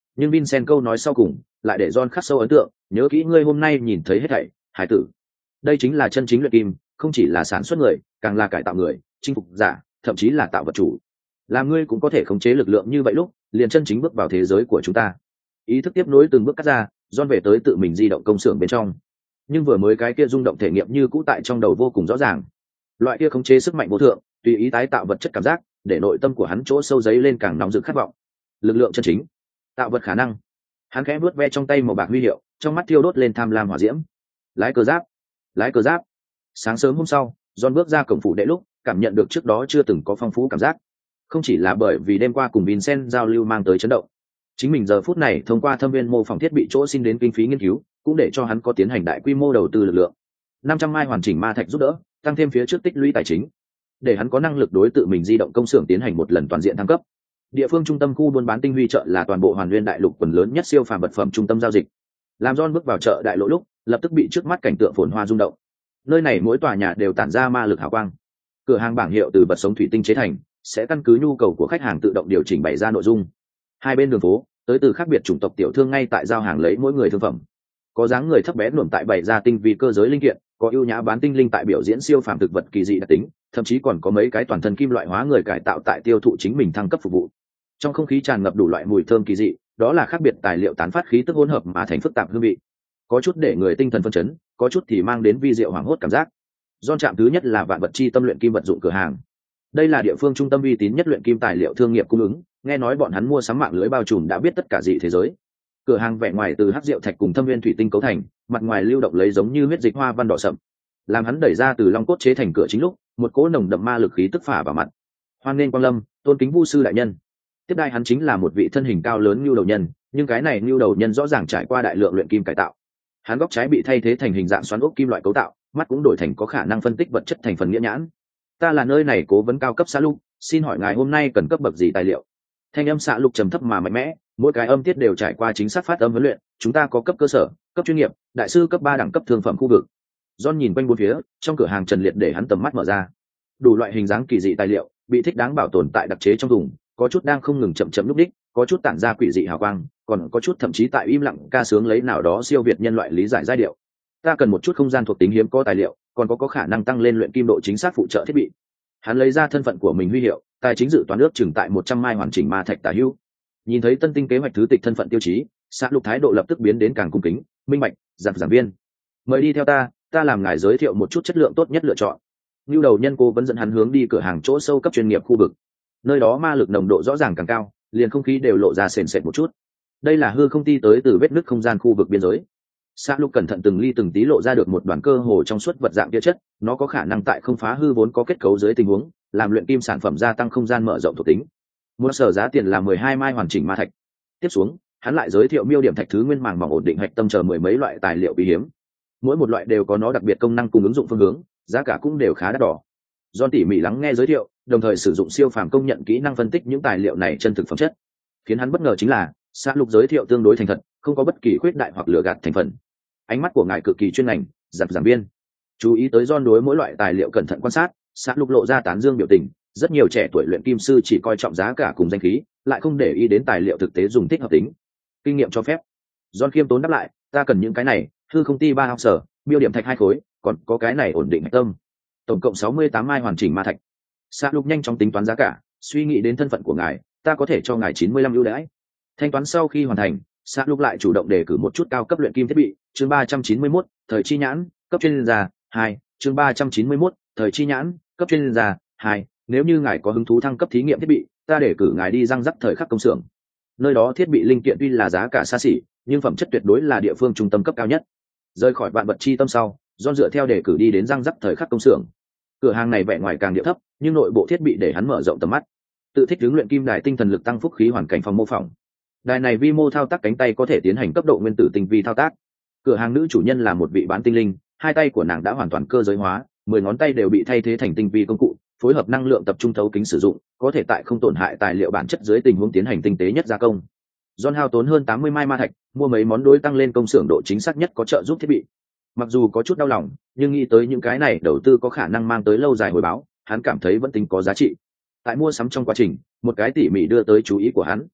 Nhưng Vincent câu nói sau cùng lại để John khắc sâu ấn tượng, nhớ kỹ ngươi hôm nay nhìn thấy hết thảy, hải tử. Đây chính là chân chính luyện kim, không chỉ là sản xuất người, càng là cải tạo người, chinh phục giả, thậm chí là tạo vật chủ. Làm ngươi cũng có thể khống chế lực lượng như vậy lúc, liền chân chính bước vào thế giới của chúng ta. Ý thức tiếp nối từng bước cắt ra, John về tới tự mình di động công xưởng bên trong. Nhưng vừa mới cái kia rung động thể nghiệm như cũ tại trong đầu vô cùng rõ ràng. Loại kia khống chế sức mạnh vô thượng, tùy ý tái tạo vật chất cảm giác, để nội tâm của hắn chỗ sâu giấy lên càng nóng rực khát vọng. Lực lượng chân chính, tạo vật khả năng. Hắn khẽ vuốt ve trong tay màu bạc huy hiệu, trong mắt thiêu đốt lên tham lam hỏa diễm. Lái cơ giáp, lái cơ giáp. Sáng sớm hôm sau, John bước ra cổng phủ đệ lúc, cảm nhận được trước đó chưa từng có phong phú cảm giác. Không chỉ là bởi vì đêm qua cùng Vincent giao lưu mang tới chấn động, chính mình giờ phút này thông qua thâm viên mô phỏng thiết bị chỗ xin đến kinh phí nghiên cứu, cũng để cho hắn có tiến hành đại quy mô đầu tư lực lượng. 500 mai hoàn chỉnh ma thạch giúp đỡ, tăng thêm phía trước tích lũy tài chính, để hắn có năng lực đối tự mình di động công xưởng tiến hành một lần toàn diện thăng cấp. Địa phương trung tâm khu buôn bán tinh huy chợ là toàn bộ Hoàn Nguyên đại lục quần lớn nhất siêu phàm vật phẩm trung tâm giao dịch. Làm John bước vào chợ đại lộ lúc, lập tức bị trước mắt cảnh tượng phồn hoa rung động. Nơi này mỗi tòa nhà đều tản ra ma lực hào quang. Cửa hàng bảng hiệu từ vật sống thủy tinh chế thành, sẽ căn cứ nhu cầu của khách hàng tự động điều chỉnh bày ra nội dung. Hai bên đường phố, tới từ khác biệt chủng tộc tiểu thương ngay tại giao hàng lấy mỗi người thương phẩm. Có dáng người thấp bé luồn tại bày ra tinh vi cơ giới linh kiện, có ưu nhã bán tinh linh tại biểu diễn siêu phàm thực vật kỳ dị đặc tính, thậm chí còn có mấy cái toàn thân kim loại hóa người cải tạo tại tiêu thụ chính mình thăng cấp phục vụ. Trong không khí tràn ngập đủ loại mùi thơm kỳ dị, đó là khác biệt tài liệu tán phát khí tức hỗn hợp mà thành phức tạp hương vị. Có chút để người tinh thần phân chấn, có chút thì mang đến vi diệu hoảng hốt cảm giác. John chạm thứ nhất là vạn vật chi tâm luyện kim vật dụng cửa hàng. Đây là địa phương trung tâm uy tín nhất luyện kim tài liệu thương nghiệp cung ứng, nghe nói bọn hắn mua sắm mạng lưới bao trùm đã biết tất cả dị thế giới. Cửa hàng vẻ ngoài từ hắc rượu thạch cùng thâm viên thủy tinh cấu thành, mặt ngoài lưu động lấy giống như huyết dịch hoa văn đỏ sậm. Làm hắn đẩy ra từ long cốt chế thành cửa chính lúc, một cỗ nồng đậm ma lực khí tức phả vào mặt. Hoan nghênh quang lâm, tôn kính vu sư đại nhân. Tiếp đai hắn chính là một vị thân hình cao lớn nhu đầu nhân, nhưng cái này nhu đầu nhân rõ ràng trải qua đại lượng luyện kim cải tạo. Hắn góc trái bị thay thế thành hình dạng xoắn ốc kim loại cấu tạo, mắt cũng đổi thành có khả năng phân tích vật chất thành phần nghĩa nhãn. Ta là nơi này cố vấn cao cấp xã lục, xin hỏi ngài hôm nay cần cấp bậc gì tài liệu? Thanh âm xã lục trầm thấp mà mạnh mẽ, mỗi cái âm tiết đều trải qua chính xác phát âm huấn luyện. Chúng ta có cấp cơ sở, cấp chuyên nghiệp, đại sư cấp 3 đẳng cấp thương phẩm khu vực. John nhìn quanh bốn phía, trong cửa hàng trần liệt để hắn tầm mắt mở ra. Đủ loại hình dáng kỳ dị tài liệu, bị thích đáng bảo tồn tại đặc chế trong thùng, có chút đang không ngừng chậm chậm lúc đích, có chút tản ra quỷ dị hào quang, còn có chút thậm chí tại im lặng ca sướng lấy nào đó siêu việt nhân loại lý giải giai điệu. Ta cần một chút không gian thuộc tính hiếm có tài liệu, còn có khả năng tăng lên luyện kim độ chính xác phụ trợ thiết bị. Hắn lấy ra thân phận của mình huy hiệu, tài chính dự toán ước chừng tại 100 mai hoàn chỉnh ma thạch tả hữu. Nhìn thấy tân tinh kế hoạch thứ tịch thân phận tiêu chí, xã lục thái độ lập tức biến đến càng cung kính, minh bạch, giảng viên. Mời đi theo ta làm ngài giới thiệu một chút chất lượng tốt nhất lựa chọn. Nưu đầu nhân cô vẫn dẫn hắn hướng đi cửa hàng chỗ sâu cấp chuyên nghiệp khu vực. Nơi đó ma lực nồng độ rõ ràng càng cao, liền không khí đều lộ ra sền sệt một chút. Đây là hư không ti tới từ vết nứt không gian khu vực biên giới. Sa Lục cẩn thận từng ly từng tí lộ ra được một đoàn cơ hồ trong suốt vật dạng địa chất, nó có khả năng tại không phá hư vốn có kết cấu dưới tình huống, làm luyện kim sản phẩm gia tăng không gian mở rộng thuộc tính. Một sở giá tiền là 12 mai hoàn chỉnh ma thạch. Tiếp xuống, hắn lại giới thiệu miêu điểm thạch thứ nguyên màng mỏng ổn định hạch tâm chờ mười mấy loại tài liệu quý hiếm. Mỗi một loại đều có nó đặc biệt công năng cùng ứng dụng phương hướng, giá cả cũng đều khá đắt đỏ. John tỉ mỉ lắng nghe giới thiệu, đồng thời sử dụng siêu phàm công nhận kỹ năng phân tích những tài liệu này chân thực phẩm chất. Khiến hắn bất ngờ chính là, Sa Lục giới thiệu tương đối thành thật, không có bất kỳ khuyết đại hoặc lừa gạt thành phần. Ánh mắt của ngài cực kỳ chuyên ngành, giảng viên. Chú ý tới John đối mỗi loại tài liệu cẩn thận quan sát, Sa Lục lộ ra tán dương biểu tình. Rất nhiều trẻ tuổi luyện kim sư chỉ coi trọng giá cả cùng danh khí, lại không để ý đến tài liệu thực tế dùng thích hợp tính. Kinh nghiệm cho phép. John khiêm tốn đáp lại, ta cần những cái này, hư không ti 3 học sở, miêu điểm thạch 2 khối, còn có cái này ổn định hạch tâm. Tổng cộng 68 mai hoàn chỉnh ma thạch. Sa Lục nhanh chóng tính toán giá cả, suy nghĩ đến thân phận của ngài, ta có thể cho ngài 95 ưu đãi. Thanh toán sau khi hoàn thành, Sa Lục lại chủ động đề cử một chút cao cấp luyện kim thiết bị, chương 391, thời chi nhãn, cấp chuyên gia 2, chương 391, thời chi nhãn, cấp chuyên gia 2, nếu như ngài có hứng thú thăng cấp thí nghiệm thiết bị, ta để cử ngài đi răng rắc thời khắc công xưởng. Nơi đó thiết bị linh kiện tuy là giá cả xa xỉ, nhưng phẩm chất tuyệt đối là địa phương trung tâm cấp cao nhất. Rời khỏi vạn vật chi tâm sau, John dựa theo đề cử đi đến răng rắc thời khắc công xưởng. Cửa hàng này vẻ ngoài càng điệu thấp, nhưng nội bộ thiết bị để hắn mở rộng tầm mắt. Tự thích ứng luyện kim đài tinh thần lực tăng phúc khí hoàn cảnh phòng mô phỏng. Đài này vi mô thao tác cánh tay có thể tiến hành cấp độ nguyên tử tinh vi thao tác. Cửa hàng nữ chủ nhân là một vị bán tinh linh, hai tay của nàng đã hoàn toàn cơ giới hóa, 10 ngón tay đều bị thay thế thành tinh vi công cụ, phối hợp năng lượng tập trung thấu kính sử dụng, có thể tại không tổn hại tài liệu bản chất dưới tình huống tiến hành tinh tế nhất gia công. John hao tốn hơn 80 mai ma thạch, mua mấy món đối tăng lên công xưởng độ chính xác nhất có trợ giúp thiết bị. Mặc dù có chút đau lòng, nhưng nghĩ tới những cái này đầu tư có khả năng mang tới lâu dài hồi báo, hắn cảm thấy vẫn tính có giá trị. Tại mua sắm trong quá trình, một cái tỉ mỉ đưa tới chú ý của hắn.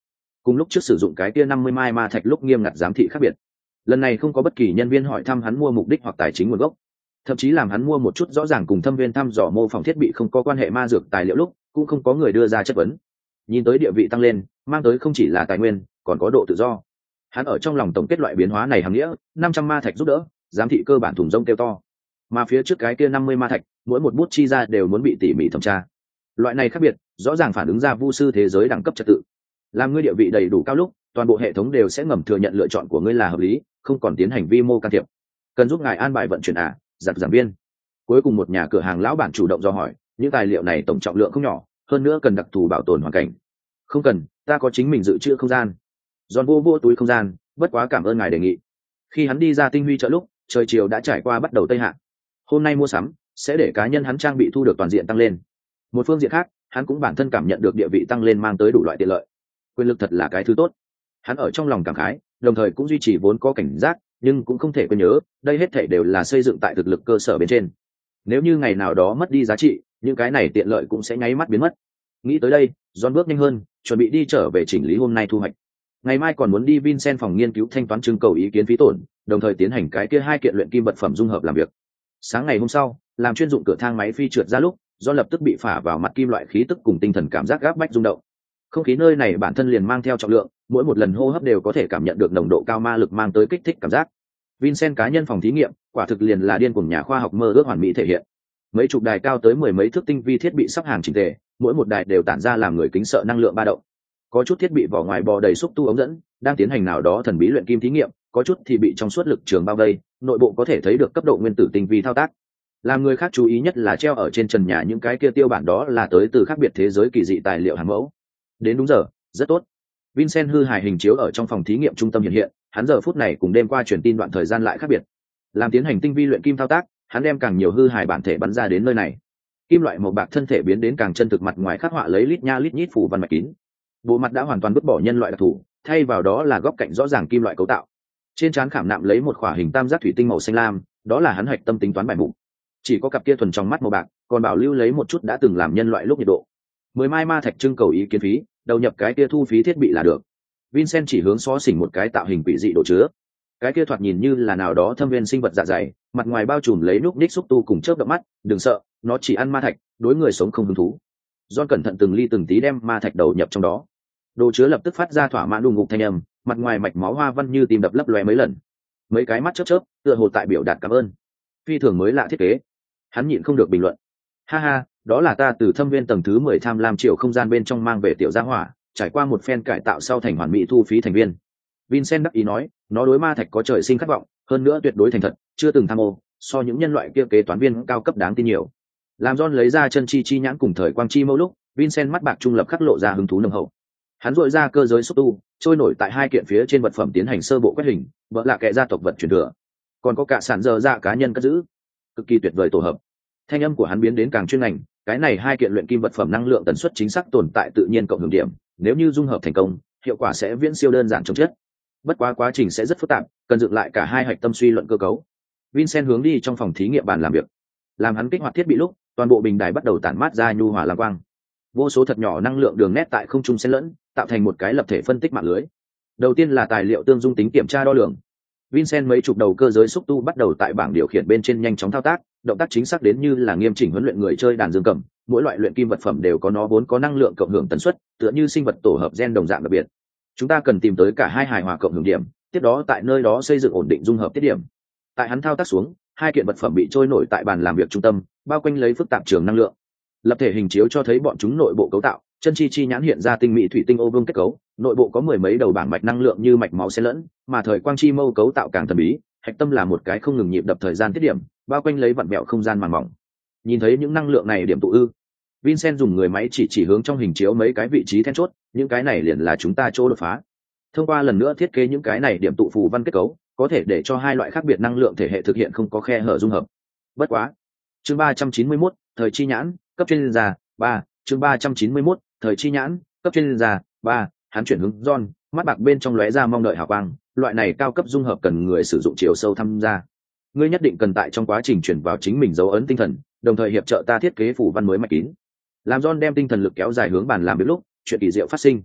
cùng lúc trước sử dụng cái kia 50 mai ma thạch lúc nghiêm ngặt giám thị khác biệt. Lần này không có bất kỳ nhân viên hỏi thăm hắn mua mục đích hoặc tài chính nguồn gốc, thậm chí làm hắn mua một chút rõ ràng cùng thâm viên thăm dò mô phỏng thiết bị không có quan hệ ma dược tài liệu lúc cũng không có người đưa ra chất vấn. Nhìn tới địa vị tăng lên mang tới không chỉ là tài nguyên còn có độ tự do. Hắn ở trong lòng tổng kết loại biến hóa này hàm nghĩa, 500 ma thạch giúp đỡ giám thị cơ bản thùng rông kêu to, mà phía trước cái kia 50 ma thạch mỗi một bút chi ra đều muốn bị tỉ mỉ thẩm tra. Loại này khác biệt rõ ràng phản ứng ra vu sư thế giới đẳng cấp trật tự. Làm ngươi địa vị đầy đủ cao lúc toàn bộ hệ thống đều sẽ ngầm thừa nhận lựa chọn của ngươi là hợp lý, không còn tiến hành vi mô can thiệp. Cần giúp ngài an bài vận chuyển giặc giảng viên. Cuối cùng một nhà cửa hàng lão bản chủ động do hỏi, những tài liệu này tổng trọng lượng không nhỏ, hơn nữa cần đặc thù bảo tồn hoàn cảnh. Không cần, ta có chính mình dự trữ không gian. Giòn vô túi không gian, bất quá cảm ơn ngài đề nghị. Khi hắn đi ra tinh huy chợ lúc trời chiều đã trải qua bắt đầu tây hạ. Hôm nay mua sắm sẽ để cá nhân hắn trang bị thu được toàn diện tăng lên. Một phương diện khác, hắn cũng bản thân cảm nhận được địa vị tăng lên mang tới đủ loại tiện lợi. Quyền lực thật là cái thứ tốt. Hắn ở trong lòng cảm khái, đồng thời cũng duy trì vốn có cảnh giác, nhưng cũng không thể quên nhớ, đây hết thảy đều là xây dựng tại thực lực cơ sở bên trên. Nếu như ngày nào đó mất đi giá trị, những cái này tiện lợi cũng sẽ nháy mắt biến mất. Nghĩ tới đây, John bước nhanh hơn, chuẩn bị đi trở về chỉnh lý hôm nay thu hoạch. Ngày mai còn muốn đi Vincent phòng nghiên cứu thanh toán trưng cầu ý kiến phí tổn, đồng thời tiến hành cái kia 2 kiện luyện kim vật phẩm dung hợp làm việc. Sáng ngày hôm sau, làm chuyên dụng cửa thang máy phi trượt ra lúc, John lập tức bị phả vào mặt kim loại khí tức cùng tinh thần cảm giác gáp bách rung động. Không khí nơi này bản thân liền mang theo trọng lượng, mỗi một lần hô hấp đều có thể cảm nhận được nồng độ cao ma lực mang tới kích thích cảm giác. Vincent cá nhân phòng thí nghiệm, quả thực liền là điên cuồng nhà khoa học mơ ước hoàn mỹ thể hiện. Mấy chục đài cao tới 10 mấy thước tinh vi thiết bị sắp hàng chỉnh tề, mỗi một đài đều tản ra làm người kính sợ năng lượng ba động. Có chút thiết bị vỏ ngoài bò đầy xúc tu ống dẫn, đang tiến hành nào đó thần bí luyện kim thí nghiệm, có chút thì bị trong suốt lực trường bao vây, nội bộ có thể thấy được cấp độ nguyên tử tinh vi thao tác. Làm người khác chú ý nhất là treo ở trên trần nhà những cái kia tiêu bản đó là tới từ khác biệt thế giới kỳ dị tài liệu hàng mẫu. Đến đúng giờ, rất tốt. Vincent hư hài hình chiếu ở trong phòng thí nghiệm trung tâm hiện, hắn giờ phút này cùng đêm qua truyền tin đoạn thời gian lại khác biệt. Làm tiến hành tinh vi luyện kim thao tác, hắn đem càng nhiều hư hài bản thể bắn ra đến nơi này. Kim loại màu bạc thân thể biến đến càng chân thực, mặt ngoài khắc họa lấy lít nha lít nhít phủ văn mạch kín. Bộ mặt đã hoàn toàn vứt bỏ nhân loại đặc thù, thay vào đó là góc cạnh rõ ràng kim loại cấu tạo. Trên trán khảm nạm lấy một khỏa hình tam giác thủy tinh màu xanh lam, đó là hắn hạch tâm tính toán bài mục. Chỉ có cặp kia thuần trong mắt màu bạc, còn bảo lưu lấy một chút đã từng làm nhân loại lúc nhiệt độ. 10 mai ma thạch trưng cầu ý kiến phí, đầu nhập cái kia thu phí thiết bị là được. Vincent chỉ hướng xó xỉnh một cái tạo hình quỷ dị đồ chứa. Cái kia thoạt nhìn như là nào đó thâm viên sinh vật dạ dày, mặt ngoài bao trùm lấy núc ních xúc tu cùng chớp động mắt, đừng sợ, nó chỉ ăn ma thạch, đối người sống không hứng thú. John cẩn thận từng ly từng tí đem ma thạch đầu nhập trong đó. Đồ chứa lập tức phát ra thỏa mãn đùng ngục thanh âm, mặt ngoài mạch máu hoa văn như tim đập lấp loé mấy lần. Mấy cái mắt chớp chớp, tựa hồ tại biểu đạt cảm ơn. Phi thường mới lạ thiết kế. Hắn nhịn không được bình luận. Ha ha, đó là ta từ thâm viên tầng thứ 10 tham lam chiều không gian bên trong mang về tiểu gia hỏa, trải qua một phen cải tạo sau thành hoàn mỹ thu phí thành viên. Vincent đắc ý nói, nó đối ma thạch có trời sinh khát vọng, hơn nữa tuyệt đối thành thật, chưa từng tham ô, so những nhân loại kia kế toán viên cao cấp đáng tin nhiều. Làm John lấy ra chân chi nhãn cùng thời quang chi mâu lúc, Vincent mắt bạc trung lập khắc lộ ra hứng thú nồng hậu. Hắn dội ra cơ giới xúc tu, trôi nổi tại 2 kiện phía trên vật phẩm tiến hành sơ bộ quét hình, vợ là kẻ gia tộc vật truyền thừa, còn có cả sản dơ ra cá nhân cất giữ, cực kỳ tuyệt vời tổ hợp. Thanh âm của hắn biến đến càng chuyên ngành, cái này 2 kiện luyện kim vật phẩm năng lượng tần suất chính xác tồn tại tự nhiên cộng hưởng điểm, nếu như dung hợp thành công, hiệu quả sẽ viễn siêu đơn giản chống chết. Bất quá quá trình sẽ rất phức tạp, cần dựng lại cả 2 hạch tâm suy luận cơ cấu. Vincent hướng đi trong phòng thí nghiệm bàn làm việc. Làm hắn kích hoạt thiết bị lúc, toàn bộ bình đài bắt đầu tản mát ra nhu hòa lam quang. Vô số thật nhỏ năng lượng đường nét tại không trung xen lẫn, tạo thành một cái lập thể phân tích mạng lưới. Đầu tiên là tài liệu tương dung tính kiểm tra đo lường. Vincent mấy chục đầu cơ giới xúc tu bắt đầu tại bảng điều khiển bên trên nhanh chóng thao tác, động tác chính xác đến như là nghiêm chỉnh huấn luyện người chơi đàn dương cầm. Mỗi loại luyện kim vật phẩm đều có nó vốn có năng lượng cộng hưởng tần suất, tựa như sinh vật tổ hợp gen đồng dạng đặc biệt. Chúng ta cần tìm tới cả 2 hài hòa cộng hưởng điểm, tiếp đó tại nơi đó xây dựng ổn định dung hợp tiết điểm. Tại hắn thao tác xuống, 2 kiện vật phẩm bị trôi nổi tại bàn làm việc trung tâm, bao quanh lấy phức tạp trường năng lượng. Lập thể hình chiếu cho thấy bọn chúng nội bộ cấu tạo, chân chi nhãn hiện ra tinh mỹ thủy tinh ô vuông kết cấu, nội bộ có 10 mấy đầu bảng mạch năng lượng như mạch máu xen lẫn, mà thời quang chi mâu cấu tạo càng thần bí, hạch tâm là một cái không ngừng nhịp đập thời gian tiết điểm, bao quanh lấy vặn vẹo không gian màng mỏng. Nhìn thấy những năng lượng này điểm tụ ư? Vincent dùng người máy chỉ hướng trong hình chiếu mấy cái vị trí then chốt, những cái này liền là chúng ta chỗ đột phá. Thông qua lần nữa thiết kế những cái này điểm tụ phù văn kết cấu, có thể để cho 2 loại khác biệt năng lượng thể hệ thực hiện không có khe hở dung hợp. Bất quá. Chương 391, thời chi nhãn, cấp chuyên gia 3, chương 391, thời chi nhãn, cấp chuyên gia 3, hắn chuyển hướng John, mắt bạc bên trong lóe ra mong đợi hào quang, loại này cao cấp dung hợp cần người sử dụng chiều sâu tham gia. Ngươi nhất định cần tại trong quá trình chuyển vào chính mình dấu ấn tinh thần, đồng thời hiệp trợ ta thiết kế phủ văn mới mạch kín. Làm John đem tinh thần lực kéo dài hướng bàn làm việc lúc, chuyện kỳ diệu phát sinh.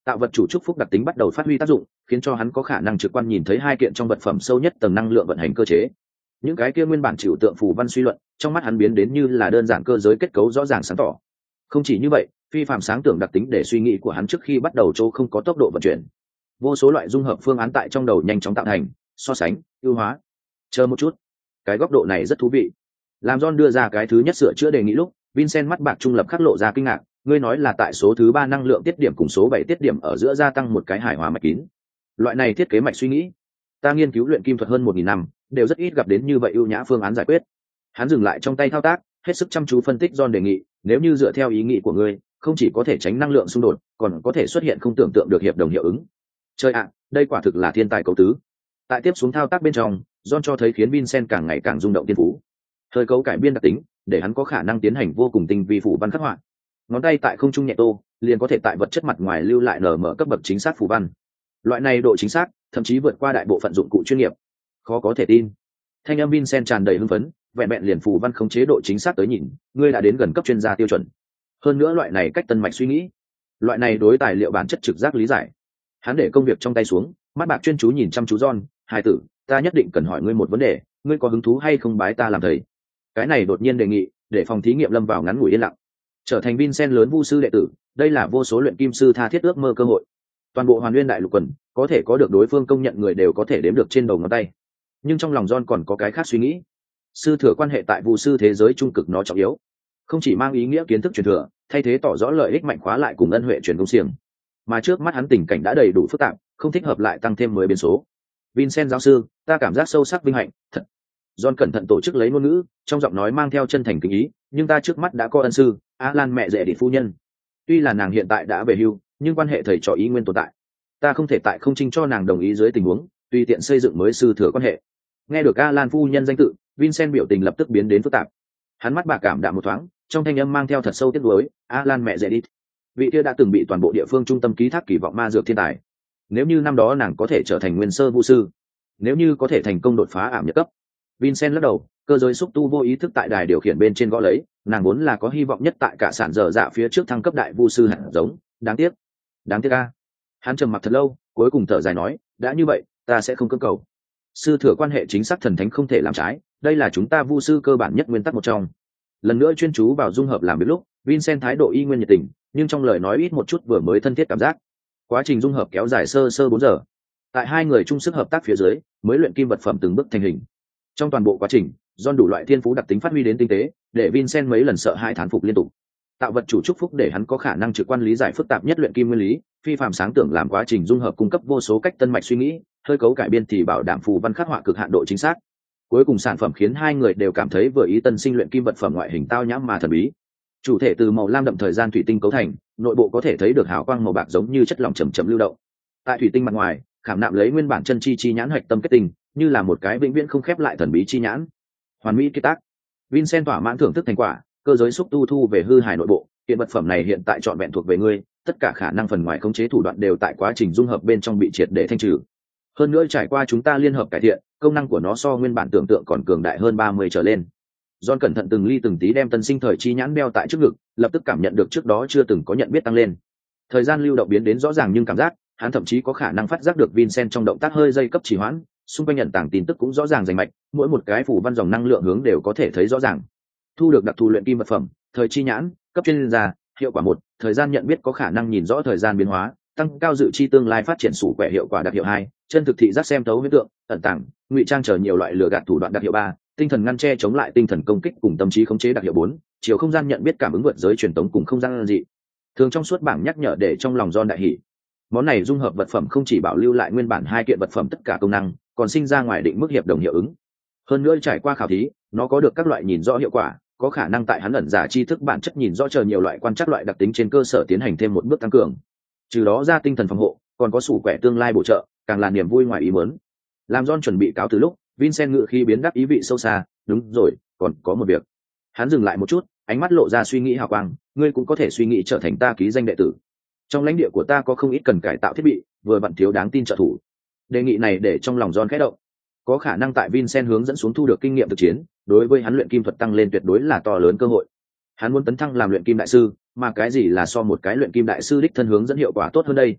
Tạo vật chủ chúc phúc đặc tính bắt đầu phát huy tác dụng, khiến cho hắn có khả năng trực quan nhìn thấy hai kiện trong vật phẩm sâu nhất tầng năng lượng vận hành cơ chế. Những cái kia nguyên bản chịu tượng phù văn suy luận, trong mắt hắn biến đến như là đơn giản cơ giới kết cấu rõ ràng sáng tỏ. Không chỉ như vậy, phi phàm sáng tưởng đặc tính để suy nghĩ của hắn trước khi bắt đầu chỗ không có tốc độ vận chuyển. Vô số loại dung hợp phương án tại trong đầu nhanh chóng tạo thành, so sánh, ưu hóa. Chờ một chút, cái góc độ này rất thú vị. Làm John đưa ra cái thứ nhất sửa chữa đề nghị lúc, Vincent mắt bạc trung lập khắc lộ ra kinh ngạc, ngươi nói là tại số thứ 3 năng lượng tiết điểm cùng số 7 tiết điểm ở giữa gia tăng một cái hài hòa mạch kín. Loại này thiết kế mạch suy nghĩ, ta nghiên cứu luyện kim thuật hơn 1000 năm, đều rất ít gặp đến như vậy ưu nhã phương án giải quyết. Hắn dừng lại trong tay thao tác, hết sức chăm chú phân tích John đề nghị, nếu như dựa theo ý nghĩ của ngươi, không chỉ có thể tránh năng lượng xung đột, còn có thể xuất hiện không tưởng tượng được hiệp đồng hiệu ứng. Chơi ạ, đây quả thực là thiên tài cấu tứ. Tại tiếp xuống thao tác bên trong, John cho thấy khiến Vincent càng ngày càng rung động tiên phú. Hơi cấu cải biên đặc tính, để hắn có khả năng tiến hành vô cùng tinh vi phủ văn khắc họa. Ngón tay tại không trung nhẹ tô, liền có thể tại vật chất mặt ngoài lưu lại nở mở cấp bậc chính xác phù văn. Loại này độ chính xác, thậm chí vượt qua đại bộ phận dụng cụ chuyên nghiệp. Khó có thể tin. Thanh âm Vincent tràn đầy hưng phấn, vẹn vẹn liền phù văn không chế độ chính xác tới nhìn, ngươi đã đến gần cấp chuyên gia tiêu chuẩn. Hơn nữa loại này cách tân mạch suy nghĩ, loại này đối tài liệu bản chất trực giác lý giải. Hắn để công việc trong tay xuống, mắt bạc chuyên chú nhìn chăm chú John, hài tử, ta nhất định cần hỏi ngươi một vấn đề, ngươi có hứng thú hay không bái ta làm thầy? Cái này đột nhiên đề nghị, để phòng thí nghiệm lâm vào ngắn ngủi yên lặng. Trở thành Vincent lớn vu sư đệ tử, đây là vô số luyện kim sư tha thiết ước mơ cơ hội. Toàn bộ Hoàn Nguyên đại lục quần, có thể có được đối phương công nhận người đều có thể đếm được trên đầu ngón tay. Nhưng trong lòng John còn có cái khác suy nghĩ. Sư thừa quan hệ tại vu sư thế giới trung cực nó trọng yếu, không chỉ mang ý nghĩa kiến thức truyền thừa, thay thế tỏ rõ lợi ích mạnh khóa lại cùng ân huệ truyền công xiềng, mà trước mắt hắn tình cảnh đã đầy đủ phức tạp, không thích hợp lại tăng thêm 10 biến số. Vincent giáo sư, ta cảm giác sâu sắc vinh hạnh, thật. John cẩn thận tổ chức lấy ngôn ngữ, trong giọng nói mang theo chân thành kính ý, nhưng ta trước mắt đã có ân sư, Alan mẹ rể địch phu nhân. Tuy là nàng hiện tại đã về hưu, nhưng quan hệ thầy trò ý nguyên tồn tại. Ta không thể tại không trinh cho nàng đồng ý dưới tình huống, tùy tiện xây dựng mới sư thừa quan hệ. Nghe được Alan phu nhân danh tự, Vincent biểu tình lập tức biến đến phức tạp. Hắn mắt bạc cảm đạm một thoáng, trong thanh âm mang theo thật sâu tiếc nuối, Alan mẹ rể địch. Vị kia đã từng bị toàn bộ địa phương trung tâm ký thác kỳ vọng ma dược thiên tài. Nếu như năm đó nàng có thể trở thành nguyên sơ vu sư, nếu như có thể thành công đột phá ảm nhật cấp. Vincent lắc đầu, cơ giới xúc tu vô ý thức tại đài điều khiển bên trên gõ lấy, nàng vốn là có hy vọng nhất tại cả sản dở dạ phía trước thăng cấp đại vu sư hạt giống, đáng tiếc a. Hắn trầm mặc thật lâu, cuối cùng thở dài nói, đã như vậy, ta sẽ không cưỡng cầu. Sư thừa quan hệ chính xác thần thánh không thể làm trái, đây là chúng ta vu sư cơ bản nhất nguyên tắc một trong. Lần nữa chuyên chú vào dung hợp làm việc lúc, Vincent thái độ y nguyên nhiệt tình, nhưng trong lời nói ít một chút vừa mới thân thiết cảm giác. Quá trình dung hợp kéo dài sơ 4 giờ. Tại hai người chung sức hợp tác phía dưới, mới luyện kim vật phẩm từng bước thành hình. Trong toàn bộ quá trình, John đủ loại thiên phú đặc tính phát huy đến tinh tế, để Vincent mấy lần sợ hãi thán phục liên tục. Tạo vật chủ chúc phúc để hắn có khả năng trực quan lý giải phức tạp nhất luyện kim nguyên lý, phi phàm sáng tưởng làm quá trình dung hợp cung cấp vô số cách tân mạch suy nghĩ, hơi cấu cải biên thì bảo đảm phù văn khắc họa cực hạn độ chính xác. Cuối cùng sản phẩm khiến hai người đều cảm thấy vừa ý tân sinh luyện kim vật phẩm ngoại hình tao nhãm mà thần bí. Chủ thể từ màu lam đậm thời gian thủy tinh cấu thành, nội bộ có thể thấy được hào quang màu bạc giống như chất lỏng chậm chậm lưu động. Tại thủy tinh mặt ngoài, khảm nạm lấy nguyên bản chân chi nhãn hạch tâm kết tinh, như là một cái vĩnh viễn không khép lại thần bí chi nhãn. Hoàn mỹ kết tác. Vincent thỏa mãn thưởng thức thành quả, cơ giới xúc tu thu về hư hài nội bộ, hiện vật phẩm này hiện tại trọn vẹn thuộc về ngươi, tất cả khả năng phần ngoài khống chế thủ đoạn đều tại quá trình dung hợp bên trong bị triệt để thanh trừ. Hơn nữa trải qua chúng ta liên hợp cải thiện, công năng của nó so nguyên bản tưởng tượng còn cường đại hơn 30 trở lên. John cẩn thận từng ly từng tí đem tân sinh thời chi nhãn đeo tại trước ngực, lập tức cảm nhận được trước đó chưa từng có nhận biết tăng lên. Thời gian lưu động biến đến rõ ràng nhưng cảm giác, hắn thậm chí có khả năng phát giác được Vincent trong động tác hơi dây cấp trì hoãn, xung quanh nhận tảng tin tức cũng rõ ràng rành mạch, mỗi một cái phủ văn dòng năng lượng hướng đều có thể thấy rõ ràng. Thu được đặc thù luyện kim vật phẩm, thời chi nhãn, cấp chuyên gia, hiệu quả 1, thời gian nhận biết có khả năng nhìn rõ thời gian biến hóa, tăng cao dự chi tương lai phát triển sủ quẻ hiệu quả đặc hiệu 2, chân thực thị giác xem thấu huyễn tượng, ẩn tàng, ngụy trang chờ nhiều loại lừa gạt thủ đoạn đặc hiệu 3, tinh thần ngăn che chống lại tinh thần công kích cùng tâm trí khống chế đặc hiệu 4, chiều không gian nhận biết cảm ứng vượt giới truyền tống cùng không gian dị. Thường trong suốt bảng nhắc nhở để trong lòng John đại hỉ. Món này dung hợp vật phẩm không chỉ bảo lưu lại nguyên bản hai kiện vật phẩm tất cả công năng, còn sinh ra ngoài định mức hiệp đồng hiệu ứng. Hơn nữa trải qua khảo thí, nó có được các loại nhìn rõ hiệu quả, có khả năng tại hắn ẩn giả tri thức bản chất nhìn rõ chờ nhiều loại quan trắc loại đặc tính trên cơ sở tiến hành thêm một bước tăng cường. Trừ đó ra tinh thần phòng hộ, còn có sủ quẻ tương lai bổ trợ, càng là niềm vui ngoài ý muốn. Làm John chuẩn bị cáo từ lúc, Vincent ngự khi biến đáp ý vị sâu xa, đúng rồi, còn có một việc. Hắn dừng lại một chút, ánh mắt lộ ra suy nghĩ hào quang, ngươi cũng có thể suy nghĩ trở thành ta ký danh đệ tử. Trong lãnh địa của ta có không ít cần cải tạo thiết bị, vừa vặn thiếu đáng tin trợ thủ. Đề nghị này để trong lòng John khẽ động. Có khả năng tại Vincent hướng dẫn xuống thu được kinh nghiệm thực chiến, đối với hắn luyện kim thuật tăng lên tuyệt đối là to lớn cơ hội. Hắn muốn tấn thăng làm luyện kim đại sư, mà cái gì là so một cái luyện kim đại sư đích thân hướng dẫn hiệu quả tốt hơn đây?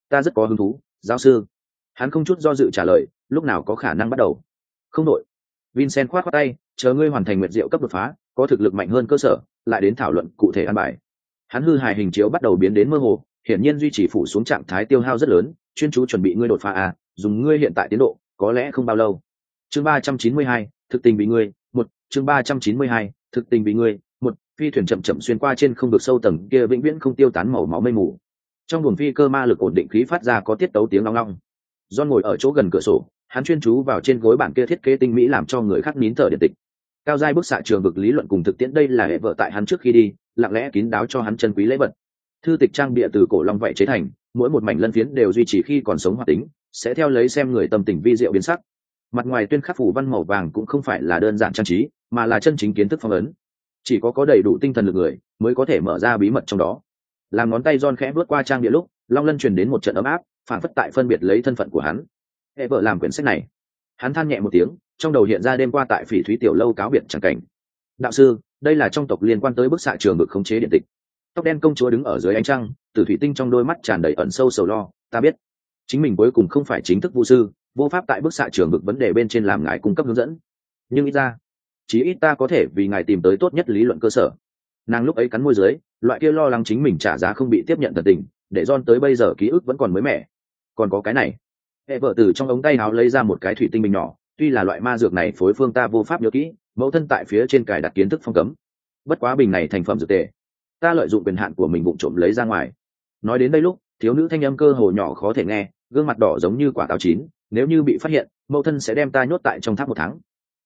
Ta rất có hứng thú, giáo sư. Hắn không chút do dự trả lời, lúc nào có khả năng bắt đầu? Không đội. Vincent khoát khoát tay, chờ ngươi hoàn thành nguyệt diệu cấp đột phá, có thực lực mạnh hơn cơ sở, lại đến thảo luận cụ thể an bài. Hắn hư hài hình chiếu bắt đầu biến đến mơ hồ, hiển nhiên duy trì phủ xuống trạng thái tiêu hao rất lớn, chuyên chú chuẩn bị ngươi đột phá à, dùng ngươi hiện tại tiến độ, có lẽ không bao lâu. Chương 392, thực tình bị ngươi, một, chương 392, thực tình bị ngươi, một, phi thuyền chậm chậm xuyên qua trên không vực sâu tầng kia vĩnh viễn không tiêu tán màu máu mây mù. Trong buồng phi cơ ma lực ổn định khí phát ra có tiết tấu tiếng long long. John ngồi ở chỗ gần cửa sổ, hắn chuyên chú vào trên gối bản kia thiết kế tinh mỹ làm cho người khác nín thở điện tịch. Cao giai bức xạ trường vực lý luận cùng thực tiễn đây là hệ vợ tại hắn trước khi đi, lặng lẽ kín đáo cho hắn chân quý lễ vật. Thư tịch trang bìa từ cổ long vậy chế thành, mỗi một mảnh lân phiến đều duy trì khi còn sống hoạt tính, sẽ theo lấy xem người tâm tình vi diệu biến sắc. Mặt ngoài tuyên khắc phủ văn màu vàng cũng không phải là đơn giản trang trí, mà là chân chính kiến thức phong ấn. Chỉ có đầy đủ tinh thần lực người mới có thể mở ra bí mật trong đó. Làm ngón tay John khẽ bước qua trang bìa lúc, long lân truyền đến một trận ấm áp, phản phất tại phân biệt lấy thân phận của hắn. Hệ vợ làm quyển sách này. Hắn than nhẹ một tiếng, trong đầu hiện ra đêm qua tại Phỉ Thúy tiểu lâu cáo biệt chẳng cảnh. Đạo sư, đây là trong tộc liên quan tới bức xạ trường vực khống chế điện tịch. Tóc đen công chúa đứng ở dưới ánh trăng, Tử thủy tinh trong đôi mắt tràn đầy ẩn sâu sầu lo. Ta biết, chính mình cuối cùng không phải chính thức vu sư, vô pháp tại bức xạ trường vực vấn đề bên trên làm ngài cung cấp hướng dẫn. Nhưng ít ra, chí ít ta có thể vì ngài tìm tới tốt nhất lý luận cơ sở. Nàng lúc ấy cắn môi dưới, loại kia lo lắng chính mình trả giá không bị tiếp nhận thật tình, để John tới bây giờ ký ức vẫn còn mới mẻ. Còn có cái này. Hệ vợ từ trong ống tay áo lấy ra một cái thủy tinh bình nhỏ, tuy là loại ma dược này phối phương ta vô pháp nhớ kỹ, mẫu thân tại phía trên cài đặt kiến thức phong cấm. Bất quá bình này thành phẩm dược tề, ta lợi dụng quyền hạn của mình vụng trộm lấy ra ngoài. Nói đến đây lúc, thiếu nữ thanh âm cơ hồ nhỏ khó thể nghe, gương mặt đỏ giống như quả táo chín, nếu như bị phát hiện, mẫu thân sẽ đem ta nhốt tại trong tháp 1 tháng.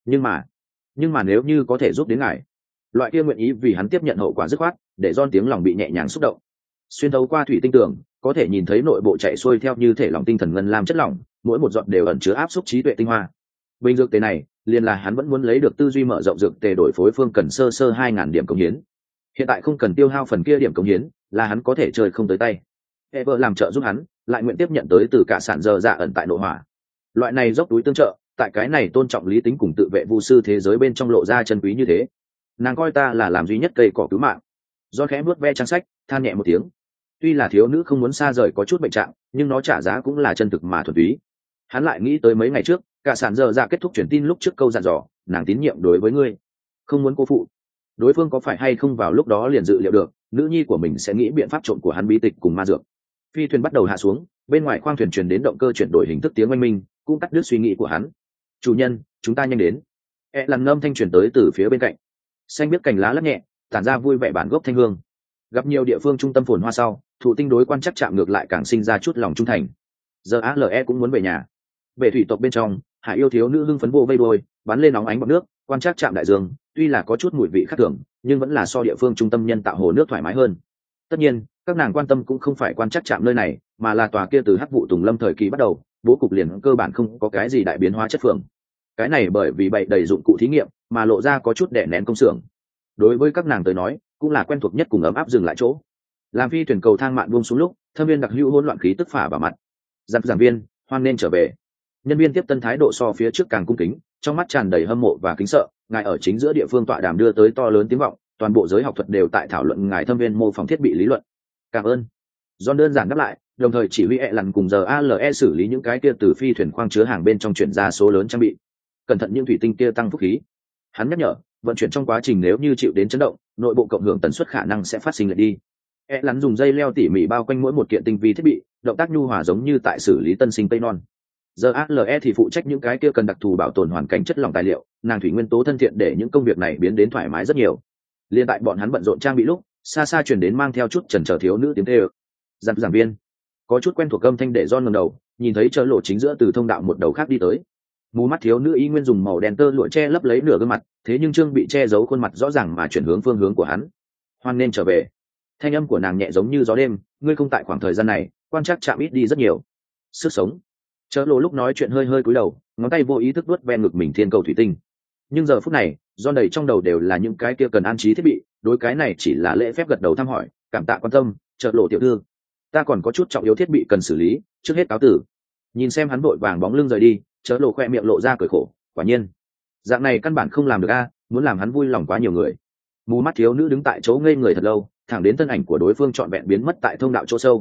Nhưng mà nếu như có thể giúp đến ngài, loại kia nguyện ý vì hắn tiếp nhận hậu quả dứt khoát, để John tiếng lòng bị nhẹ nhàng xúc động. Xuyên thấu qua thủy tinh tường, có thể nhìn thấy nội bộ chạy xuôi theo như thể lòng tinh thần ngân lam chất lỏng, mỗi một giọt đều ẩn chứa áp suất trí tuệ tinh hoa. Bình dược tề này, liền là hắn vẫn muốn lấy được tư duy mở rộng dược tề đổi phối phương cần sơ 2000 điểm cống hiến. Hiện tại không cần tiêu hao phần kia điểm cống hiến, là hắn có thể chơi không tới tay. Ever làm trợ giúp hắn, lại nguyện tiếp nhận tới từ cả sản giờ dạ ẩn tại nội hỏa. Loại này dốc túi tương trợ, tại cái này tôn trọng lý tính cùng tự vệ vu sư thế giới bên trong lộ ra chân quý như thế. Nàng coi ta là làm duy nhất cây cỏ cứu mạng. Do khẽ vuốt ve trang sách, than nhẹ một tiếng. Tuy là thiếu nữ không muốn xa rời có chút bệnh trạng, nhưng nó trả giá cũng là chân thực mà thuần túy. Hắn lại nghĩ tới mấy ngày trước, cả sản giờ dạ kết thúc truyền tin lúc trước câu dặn dò, nàng tín nhiệm đối với ngươi, không muốn cô phụ. Đối phương có phải hay không vào lúc đó liền dự liệu được, nữ nhi của mình sẽ nghĩ biện pháp trộn của hắn bí tịch cùng ma dược. Phi thuyền bắt đầu hạ xuống, bên ngoài khoang thuyền truyền đến động cơ chuyển đổi hình thức tiếng oanh minh, cũng cắt đứt suy nghĩ của hắn. Chủ nhân, chúng ta nhanh đến. Làn ngâm thanh truyền tới từ phía bên cạnh. Xanh biết cành lá lắc nhẹ, tản ra vui vẻ bản gốc thanh hương. Gặp nhiều địa phương trung tâm phồn hoa sau, thụ tinh đối quan chắc chạm ngược lại càng sinh ra chút lòng trung thành. Giờ ALE cũng muốn về nhà. Về thủy tộc bên trong, hải yêu thiếu nữ hưng phấn vô vây đôi, bắn lên nóng ánh bọt nước, quan chắc chạm đại dương, tuy là có chút mùi vị khác thường, nhưng vẫn là so địa phương trung tâm nhân tạo hồ nước thoải mái hơn. Tất nhiên, các nàng quan tâm cũng không phải quan chắc chạm nơi này, mà là tòa kia từ hắc vụ tùng lâm thời kỳ bắt đầu, bố cục liền cơ bản không có cái gì đại biến hóa chất phường. Cái này bởi vì bày đầy dụng cụ thí nghiệm, mà lộ ra có chút đè nén công xưởng. Đối với các nàng tới nói, cũng là quen thuộc nhất cùng ấm áp dừng lại chỗ. Làm phi thuyền cầu thang mạn buông xuống lúc, thâm viên đặc hữu hỗn loạn khí tức phả vào mặt. Giảng viên, hoan nên trở về. Nhân viên tiếp tân thái độ so phía trước càng cung kính, trong mắt tràn đầy hâm mộ và kính sợ. Ngài ở chính giữa địa phương tọa đàm đưa tới to lớn tiếng vọng, toàn bộ giới học thuật đều tại thảo luận ngài thâm viên mô phỏng thiết bị lý luận. Cảm ơn. John đơn giản đáp lại, đồng thời chỉ huy lằn cùng giờ ALE xử lý những cái kia từ phi thuyền khoang chứa hàng bên trong chuyển ra số lớn trang bị. Cẩn thận những thủy tinh kia tăng phúc khí. Hắn nhắc nhở, vận chuyển trong quá trình nếu như chịu đến chấn động, nội bộ cộng hưởng tần suất khả năng sẽ phát sinh lại đi. Lắn dùng dây leo tỉ mỉ bao quanh mỗi một kiện tinh vi thiết bị, động tác nhu hòa giống như tại xử lý tân sinh tây non. Giờ ALE thì phụ trách những cái kia cần đặc thù bảo tồn hoàn cảnh chất lỏng tài liệu, nàng thủy nguyên tố thân thiện để những công việc này biến đến thoải mái rất nhiều. Liên tại bọn hắn bận rộn trang bị lúc, xa xa truyền đến mang theo chút chần chờ thiếu nữ tiếng kêu. Giảng viên, có chút quen thuộc âm thanh để John ngẩng đầu, nhìn thấy chợ lộ chính giữa từ thông đạo một đầu khác đi tới. Mù mắt thiếu nữ y nguyên dùng màu đen tơ lụa che lấp lấy nửa gương mặt, thế nhưng trương bị che giấu khuôn mặt rõ ràng mà chuyển hướng phương hướng của hắn. Hoan nên trở về. Thanh âm của nàng nhẹ giống như gió đêm, ngươi không tại khoảng thời gian này, quan trắc chạm ít đi rất nhiều. Sức sống. Chợ lộ lúc nói chuyện hơi hơi cúi đầu, ngón tay vô ý thức vuốt ve ngực mình thiên cầu thủy tinh. Nhưng giờ phút này, do đầy trong đầu đều là những cái kia cần an trí thiết bị, đối cái này chỉ là lễ phép gật đầu thăm hỏi, cảm tạ quan tâm. Chợ lộ tiểu thư, ta còn có chút trọng yếu thiết bị cần xử lý, trước hết cáo tử. Nhìn xem hắn vội vàng bóng lưng rời đi, chợ lộ khoe miệng lộ ra cười khổ, quả nhiên dạng này căn bản không làm được a, muốn làm hắn vui lòng quá nhiều người. Mù mắt thiếu nữ đứng tại chỗ ngây người thật lâu, thẳng đến thân ảnh của đối phương trọn vẹn biến mất tại thông đạo chỗ sâu.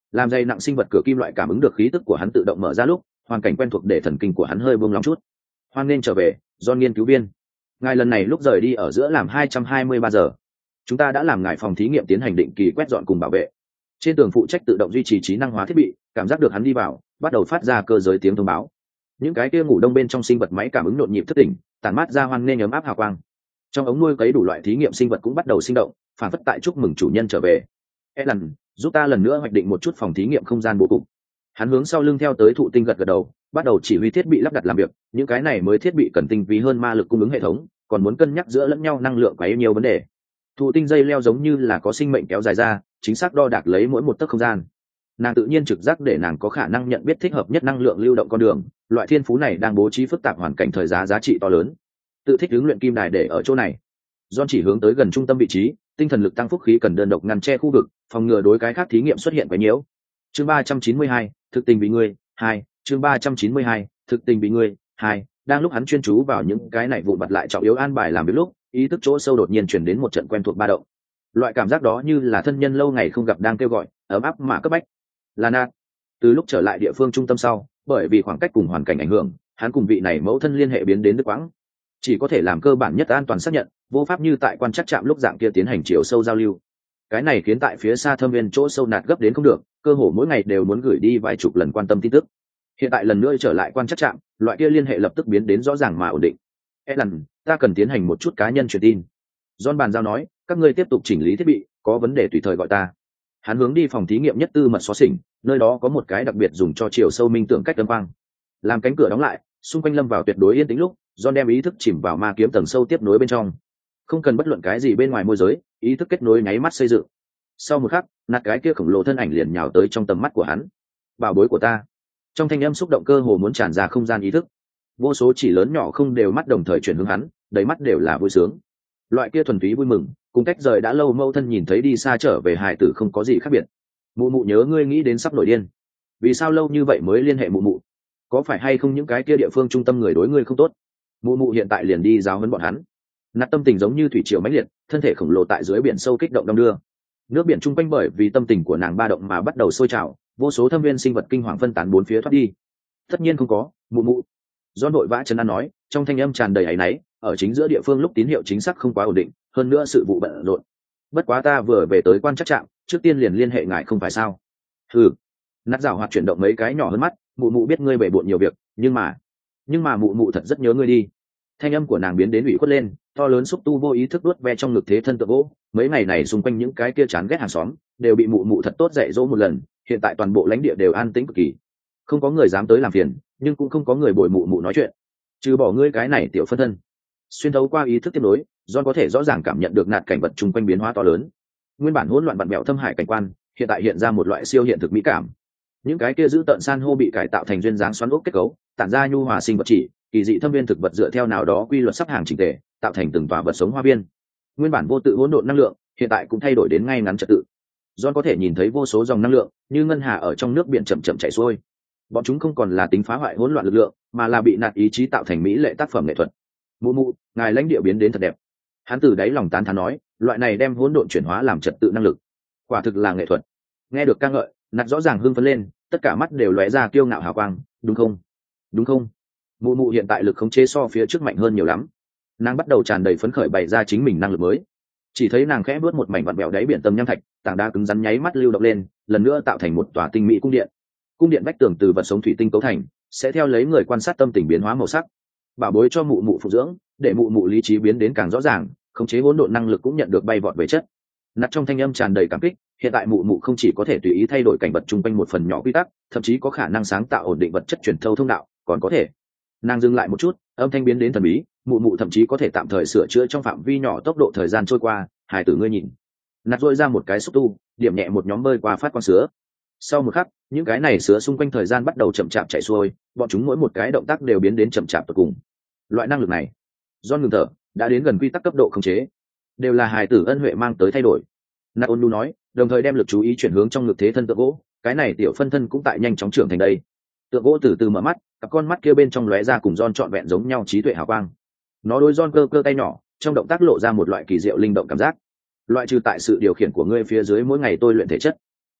làm dày nặng sinh vật cửa kim loại cảm ứng được khí tức của hắn tự động mở ra lúc hoàn cảnh quen thuộc để thần kinh của hắn hơi buông lỏng chút. Hoan nên trở về do nghiên cứu viên, ngài lần này lúc rời đi ở giữa làm 223 giờ. Chúng ta đã làm ngài phòng thí nghiệm tiến hành định kỳ quét dọn cùng bảo vệ. Trên tường phụ trách tự động duy trì trí năng hóa thiết bị cảm giác được hắn đi vào, bắt đầu phát ra cơ giới tiếng thông báo. Những cái kia ngủ đông bên trong sinh vật máy cảm ứng nhộn nhịp thức tỉnh, tản mát ra hoan nên ấm áp hào quang. Trong ống nuôi cấy đủ loại thí nghiệm sinh vật cũng bắt đầu sinh động, phản phất tại chúc mừng chủ nhân trở về. Elan, giúp ta lần nữa hoạch định một chút phòng thí nghiệm không gian bố cục. Hắn hướng sau lưng theo tới thụ tinh gật gật đầu, bắt đầu chỉ huy thiết bị lắp đặt làm việc. Những cái này mới thiết bị cần tinh vi hơn ma lực cung ứng hệ thống, còn muốn cân nhắc giữa lẫn nhau năng lượng quá nhiều vấn đề. Thụ tinh dây leo giống như là có sinh mệnh kéo dài ra, chính xác đo đạc lấy mỗi một tấc không gian. Nàng tự nhiên trực giác để nàng có khả năng nhận biết thích hợp nhất năng lượng lưu động con đường. Loại thiên phú này đang bố trí phức tạp hoàn cảnh thời giá trị to lớn. Tự thích ứng luyện kim đài để ở chỗ này. John chỉ hướng tới gần trung tâm vị trí, tinh thần lực tăng phúc khí cần đơn độc ngăn che khu vực, phòng ngừa đối cái khác thí nghiệm xuất hiện quá nhiễu. Chương 392, thực tình bị ngươi, 2, chương 392, thực tình bị ngươi, 2. Đang lúc hắn chuyên chú vào những cái này vụn vặt lại trọng yếu an bài làm việc lúc, ý thức chỗ sâu đột nhiên chuyển đến một trận quen thuộc ba động. Loại cảm giác đó như là thân nhân lâu ngày không gặp đang kêu gọi, ấm áp mà cấp bách. Là Nat. Từ lúc trở lại địa phương trung tâm sau, bởi vì khoảng cách cùng hoàn cảnh ảnh hưởng, hắn cùng vị này mẫu thân liên hệ biến đến đứt quãng. Chỉ có thể làm cơ bản nhất an toàn xác nhận, vô pháp như tại quan trắc trạm lúc dạng kia tiến hành chiều sâu giao lưu. Cái này khiến tại phía xa thâm viên chỗ sâu Nạt gấp đến không được, cơ hồ mỗi ngày đều muốn gửi đi vài chục lần quan tâm tin tức. Hiện tại lần nữa trở lại quan trắc trạm, loại kia liên hệ lập tức biến đến rõ ràng mà ổn định. Elan, ta cần tiến hành một chút cá nhân truyền tin. John bàn giao nói, các ngươi tiếp tục chỉnh lý thiết bị, có vấn đề tùy thời gọi ta. Hắn hướng đi phòng thí nghiệm nhất tư mật xóa xỉnh, nơi đó có một cái đặc biệt dùng cho chiều sâu minh tưởng cách âm quang. Làm cánh cửa đóng lại, xung quanh lâm vào tuyệt đối yên tĩnh lúc, John đem ý thức chìm vào ma kiếm tầng sâu tiếp nối bên trong. Không cần bất luận cái gì bên ngoài môi giới, ý thức kết nối nháy mắt xây dựng. Sau một khắc, Nạt cái kia khổng lồ thân ảnh liền nhào tới trong tầm mắt của hắn. Bảo bối của ta. Trong thanh âm xúc động cơ hồ muốn tràn ra không gian ý thức. Vô số chỉ lớn nhỏ không đều mắt đồng thời chuyển hướng hắn, đầy mắt đều là vui sướng. Loại kia thuần túy vui mừng, cùng cách rời đã lâu mâu thân nhìn thấy đi xa trở về hài tử không có gì khác biệt. Mụ mụ nhớ ngươi nghĩ đến sắp nổi điên. Vì sao lâu như vậy mới liên hệ mụ mụ? Có phải hay không những cái kia địa phương trung tâm người đối ngươi không tốt? Mụ mụ hiện tại liền đi giáo huấn bọn hắn. Nạt tâm tình giống như thủy triều mãnh liệt, thân thể khổng lồ tại dưới biển sâu kích động đong đưa. Nước biển chung quanh bởi vì tâm tình của nàng ba động mà bắt đầu sôi trào, vô số thâm viên sinh vật kinh hoàng phân tán bốn phía thoát đi. Tất nhiên không có, mụ mụ. Do nội vã trấn an nói, trong thanh âm tràn đầy áy náy, ở chính giữa địa phương lúc tín hiệu chính xác không quá ổn định, hơn nữa sự vụ bận rộn. Bất quá ta vừa về tới quan trắc trạm, trước tiên liền liên hệ ngài không phải sao? Ừ. Nát rào hoạt chuyển động mấy cái nhỏ hơn mắt, mụ mụ biết ngươi bể bộn nhiều việc, nhưng mà mụ mụ thật rất nhớ ngươi đi. Thanh âm của nàng biến đến ủy khuất lên, to lớn xúc tu vô ý thức đuốt ve trong ngực thế thân tượng gỗ. Mấy ngày này xung quanh những cái kia chán ghét hàng xóm đều bị mụ mụ thật tốt dạy dỗ một lần, hiện tại toàn bộ lãnh địa đều an tĩnh cực kỳ, không có người dám tới làm phiền, nhưng cũng không có người bồi mụ mụ nói chuyện, trừ bỏ ngươi cái này tiểu phân thân. Xuyên thấu qua ý thức tiếp nối, John có thể rõ ràng cảm nhận được nạt cảnh vật chung quanh biến hóa to lớn. Nguyên bản hỗn loạn bặm bẹo thâm hải cảnh quan, hiện tại hiện ra một loại siêu hiện thực mỹ cảm. Những cái kia giữ tợn san hô bị cải tạo thành duyên dáng xoắn ốc kết cấu, tản ra nhu hòa sinh vật chỉ, kỳ dị thâm viên thực vật dựa theo nào đó quy luật sắp hàng chỉnh tề, tạo thành từng tòa vật sống hoa viên. Nguyên bản vô tự hỗn độn năng lượng, hiện tại cũng thay đổi đến ngay ngắn trật tự. John có thể nhìn thấy vô số dòng năng lượng, như ngân hà ở trong nước biển chậm chậm chảy xuôi. Bọn chúng không còn là tính phá hoại hỗn loạn lực lượng, mà là bị nạt ý chí tạo thành mỹ lệ tác phẩm nghệ thuật. Mụ mụ, ngài lãnh địa biến đến thật đẹp. Hắn từ đáy lòng tán thán nói, loại này đem hỗn độn chuyển hóa làm trật tự năng lực, quả thực là nghệ thuật. Nghe được ca ngợi, nạt rõ ràng hưng phấn lên, tất cả mắt đều lóe ra kiêu ngạo hào quang. Đúng không? Đúng không? Mụ mụ hiện tại lực khống chế so phía trước mạnh hơn nhiều lắm. Nàng bắt đầu tràn đầy phấn khởi bày ra chính mình năng lực mới. Chỉ thấy nàng khẽ bước một mảnh vặn vẹo đáy biển tầm nham thạch, tảng đá cứng rắn nháy mắt lưu động lên, lần nữa tạo thành một tòa tinh mỹ cung điện. Cung điện vách tường từ vật sống thủy tinh cấu thành, sẽ theo lấy người quan sát tâm tình biến hóa màu sắc. Bảo bối cho mụ mụ phụ dưỡng, để mụ mụ lý trí biến đến càng rõ ràng, khống chế hỗn độn năng lực cũng nhận được bay vọt về chất. Nát trong thanh âm tràn đầy cảm kích, hiện tại mụ mụ không chỉ có thể tùy ý thay đổi cảnh vật chung quanh một phần nhỏ quy tắc, thậm chí có khả năng sáng tạo ổn định vật chất truyền thâu thông đạo, còn có thể. Nàng dừng lại một chút, âm thanh biến đến thần bí, mụ mụ thậm chí có thể tạm thời sửa chữa trong phạm vi nhỏ tốc độ thời gian trôi qua. Hài tử ngươi nhìn. Nát rôi ra một cái xúc tu, điểm nhẹ một nhóm bơi qua phát quang sứa. Sau một khắc, những cái này sứa xung quanh thời gian bắt đầu chậm chạp chạy xuôi, bọn chúng mỗi một cái động tác đều biến đến chậm chạp tột cùng. Loại năng lực này, do ngừng thở, đã đến gần quy tắc cấp độ khống chế, đều là hài tử ân huệ mang tới thay đổi. Nat Ôn Nu nói, đồng thời đem lực chú ý chuyển hướng trong ngực thế thân tượng gỗ, cái này tiểu phân thân cũng tại nhanh chóng trưởng thành đây. Tượng gỗ từ từ mở mắt, cặp con mắt kia bên trong lóe ra cùng John trọn vẹn giống nhau trí tuệ hào quang. Nó đối John cơ cơ tay nhỏ, trong động tác lộ ra một loại kỳ diệu linh động cảm giác. Loại trừ tại sự điều khiển của ngươi phía dưới mỗi ngày tôi luyện thể chất.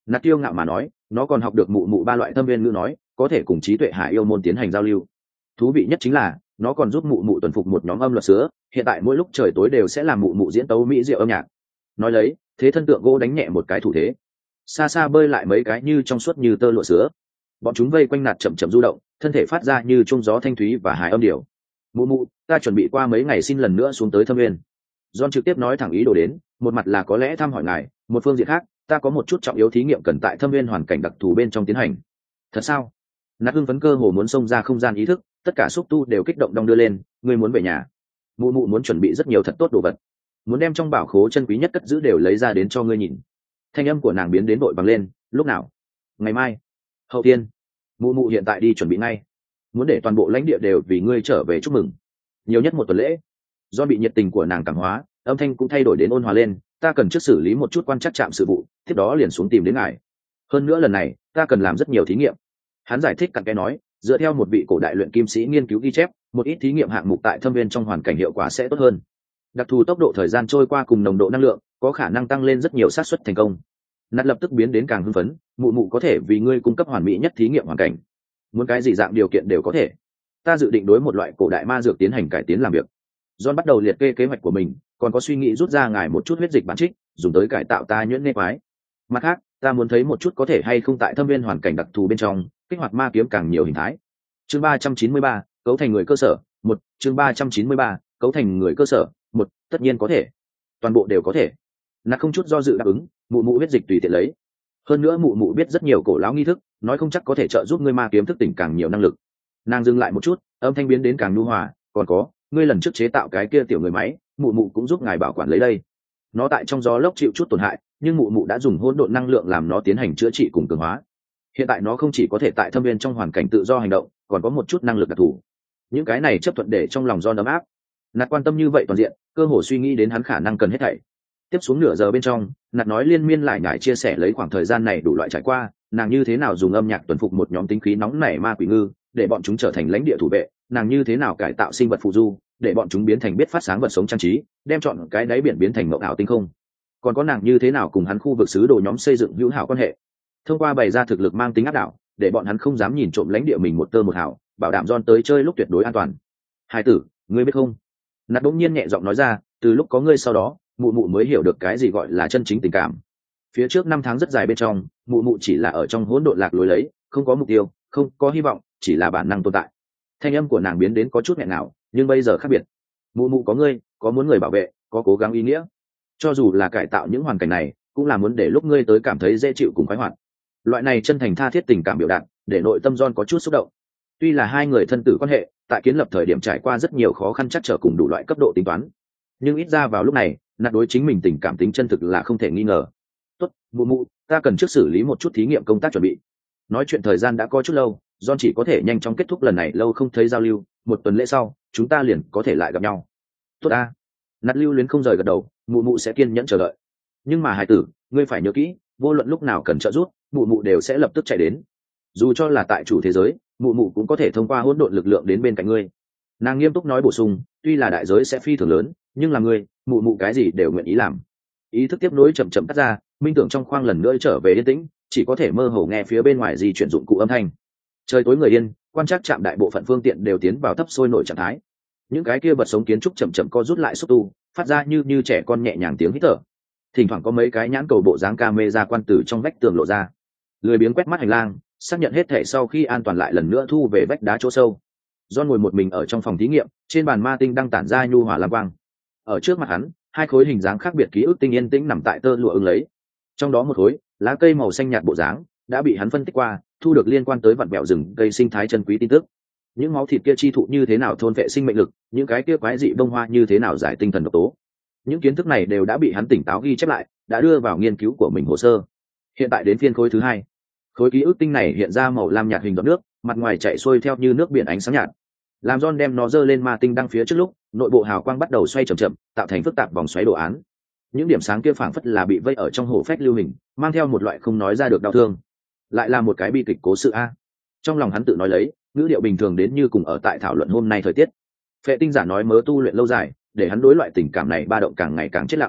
Nạt tiêu ngạo mà nói, nó còn học được mụ mụ ba loại thâm viên ngữ nói, có thể cùng trí tuệ hải yêu môn tiến hành giao lưu. Thú vị nhất chính là nó còn giúp mụ mụ tuần phục một nhóm âm luật sữa, hiện tại mỗi lúc trời tối đều sẽ làm mụ mụ diễn tấu mỹ diệu âm nhạc. Nói lấy, thế thân tượng gỗ đánh nhẹ một cái thủ thế, xa xa bơi lại mấy cái như trong suốt như tơ lụa sữa, bọn chúng vây quanh Nạt chậm chậm du động, thân thể phát ra như trung gió thanh thúy và hài âm điệu. Mụ mụ, ta chuẩn bị qua mấy ngày xin lần nữa xuống tới thâm viên. John trực tiếp nói thẳng ý đồ đến, một mặt là có lẽ thăm hỏi ngài, một phương diện khác, ta có một chút trọng yếu thí nghiệm cần tại thâm viên hoàn cảnh đặc thù bên trong tiến hành. Thật sao? Nạt hưng phấn cơ hồ muốn xông ra không gian ý thức, tất cả xúc tu đều kích động đong đưa lên. Ngươi muốn về nhà? Mụ mụ muốn chuẩn bị rất nhiều thật tốt đồ vật, muốn đem trong bảo khố chân quý nhất cất giữ đều lấy ra đến cho ngươi nhìn. Thanh âm của nàng biến đến vội vàng lên. Lúc nào? Ngày mai? Hậu thiên? Mụ mụ hiện tại đi chuẩn bị ngay, muốn để toàn bộ lãnh địa đều vì ngươi trở về chúc mừng, nhiều nhất một tuần lễ. Do bị nhiệt tình của nàng cảm hóa, âm thanh cũng thay đổi đến ôn hòa lên. Ta cần trước xử lý một chút quan trắc trạm sự vụ, tiếp đó liền xuống tìm đến ngài. Hơn nữa lần này ta cần làm rất nhiều thí nghiệm. Hắn giải thích cặn kẽ nói, dựa theo một vị cổ đại luyện kim sĩ nghiên cứu ghi chép, một ít thí nghiệm hạng mục tại thâm viên trong hoàn cảnh hiệu quả sẽ tốt hơn. Đặc thù tốc độ thời gian trôi qua cùng nồng độ năng lượng có khả năng tăng lên rất nhiều xác suất thành công. Nạt lập tức biến đến càng hưng phấn. Mụ mụ có thể vì ngươi cung cấp hoàn mỹ nhất thí nghiệm hoàn cảnh, muốn cái gì dạng điều kiện đều có thể. Ta dự định đối một loại cổ đại ma dược tiến hành cải tiến làm việc. John bắt đầu liệt kê kế hoạch của mình, còn có suy nghĩ rút ra ngài một chút huyết dịch bản trích, dùng tới cải tạo ta nhuyễn nê quái. Mặt khác, ta muốn thấy một chút có thể hay không tại thâm viên hoàn cảnh đặc thù bên trong kích hoạt ma kiếm càng nhiều hình thái. Chương 393, cấu thành người cơ sở. Một. Chương 393, cấu thành người cơ sở. Một. Tất nhiên có thể, toàn bộ đều có thể. Nạt không chút do dự đáp ứng. Mụ mụ huyết dịch tùy tiện lấy. Hơn nữa mụ mụ biết rất nhiều cổ lão nghi thức, nói không chắc có thể trợ giúp ngươi ma kiếm thức tỉnh càng nhiều năng lực. Nàng dừng lại một chút, âm thanh biến đến càng nhu hòa. Còn có, ngươi lần trước chế tạo cái kia tiểu người máy, mụ mụ cũng giúp ngài bảo quản lấy đây. Nó tại trong gió lốc chịu chút tổn hại, nhưng mụ mụ đã dùng hỗn độn năng lượng làm nó tiến hành chữa trị cùng cường hóa. Hiện tại nó không chỉ có thể tại thâm viên trong hoàn cảnh tự do hành động, còn có một chút năng lực đặc thù. Những cái này chấp thuận để trong lòng John ấm áp. Nạt quan tâm như vậy toàn diện, cơ hồ suy nghĩ đến hắn khả năng cần hết thảy. Tiếp xuống nửa giờ bên trong, Nạt nói liên miên lại nhải chia sẻ lấy khoảng thời gian này đủ loại trải qua, nàng như thế nào dùng âm nhạc tuần phục một nhóm tính khí nóng nảy ma quỷ ngư, để bọn chúng trở thành lãnh địa thủ vệ, nàng như thế nào cải tạo sinh vật phù du, để bọn chúng biến thành biết phát sáng vật sống trang trí, đem chọn cái đáy biển biến thành mộng ảo tinh không. Còn có nàng như thế nào cùng hắn khu vực xứ đồ nhóm xây dựng hữu hảo quan hệ, thông qua bày ra thực lực mang tính áp đảo, để bọn hắn không dám nhìn trộm lãnh địa mình một tơ một hào, bảo đảm John tới chơi lúc tuyệt đối an toàn. Hai tử, ngươi biết không? Nạt bỗng nhiên nhẹ giọng nói ra, từ lúc có ngươi sau đó, mụ mụ mới hiểu được cái gì gọi là chân chính tình cảm. Phía trước 5 tháng rất dài bên trong, mụ mụ chỉ là ở trong hỗn độn lạc lối lấy, không có mục tiêu, không có hy vọng, chỉ là bản năng tồn tại. Thanh âm của nàng biến đến có chút nghẹn ngào, nhưng bây giờ khác biệt. Mụ mụ có ngươi, có muốn người bảo vệ, có cố gắng ý nghĩa. Cho dù là cải tạo những hoàn cảnh này, cũng là muốn để lúc ngươi tới cảm thấy dễ chịu cùng khoái hoạt. Loại này chân thành tha thiết tình cảm biểu đạt, để nội tâm John có chút xúc động. Tuy là hai người thân tử quan hệ, tại kiến lập thời điểm trải qua rất nhiều khó khăn trắc trở cùng đủ loại cấp độ tính toán, nhưng ít ra vào lúc này, Nạt đối chính mình tình cảm tính chân thực là không thể nghi ngờ. Tốt, mụ mụ, ta cần trước xử lý một chút thí nghiệm công tác chuẩn bị. Nói chuyện thời gian đã có chút lâu, John chỉ có thể nhanh chóng kết thúc lần này lâu không thấy giao lưu. Một tuần lễ sau, chúng ta liền có thể lại gặp nhau. Tốt a. Nạt lưu luyến không rời gật đầu, mụ mụ sẽ kiên nhẫn chờ đợi. Nhưng mà hài tử, ngươi phải nhớ kỹ, vô luận lúc nào cần trợ giúp, mụ mụ đều sẽ lập tức chạy đến. Dù cho là tại chủ thế giới, mụ mụ cũng có thể thông qua hỗn độn lực lượng đến bên cạnh ngươi. Nàng nghiêm túc nói bổ sung, tuy là đại giới sẽ phi thường lớn, nhưng là ngươi, mụ mụ cái gì đều nguyện ý làm. Ý thức tiếp nối chậm chậm tắt ra, minh tưởng trong khoang lần nữa trở về yên tĩnh, chỉ có thể mơ hồ nghe phía bên ngoài di chuyển dụng cụ âm thanh. Trời tối người yên, quan trắc trạm đại bộ phận phương tiện đều tiến vào thấp sôi nổi trạng thái. Những cái kia vật sống kiến trúc chậm chậm co rút lại xúc tu, phát ra như trẻ con nhẹ nhàng tiếng hít thở. Thỉnh thoảng có mấy cái nhãn cầu bộ dáng camera quan tử trong vách tường lộ ra. Lười biếng quét mắt hành lang, xác nhận hết thể sau khi an toàn lại lần nữa thu về vách đá chỗ sâu. John ngồi một mình ở trong phòng thí nghiệm, trên bàn ma tinh đang tản ra nhu hòa lam quang. Ở trước mặt hắn, hai khối hình dáng khác biệt ký ức tinh yên tĩnh nằm tại tơ lụa ưng lấy. Trong đó một khối, lá cây màu xanh nhạt bộ dáng, đã bị hắn phân tích qua, thu được liên quan tới vặn bẹo rừng cây sinh thái chân quý tin tức. Những máu thịt kia chi thụ như thế nào thôn vệ sinh mệnh lực, những cái kia quái dị bông hoa như thế nào giải tinh thần độc tố. Những kiến thức này đều đã bị hắn tỉnh táo ghi chép lại, đã đưa vào nghiên cứu của mình hồ sơ. Hiện tại đến phiên khối thứ hai. Khối ký ức tinh này hiện ra màu lam nhạt hình giọt nước, mặt ngoài chạy xuôi theo như nước biển ánh sáng nhạt. Làm John đem nó giơ lên ma tinh đăng phía trước lúc, nội bộ hào quang bắt đầu xoay chậm chậm, tạo thành phức tạp vòng xoáy đồ án. Những điểm sáng kia phảng phất là bị vây ở trong hồ phách lưu hình, mang theo một loại không nói ra được đau thương. Lại là một cái bi kịch cố sự a. Trong lòng hắn tự nói lấy, ngữ điệu bình thường đến như cùng ở tại thảo luận hôm nay thời tiết. Phệ tinh giả nói mớ tu luyện lâu dài, để hắn đối loại tình cảm này ba động càng ngày càng chết lặng.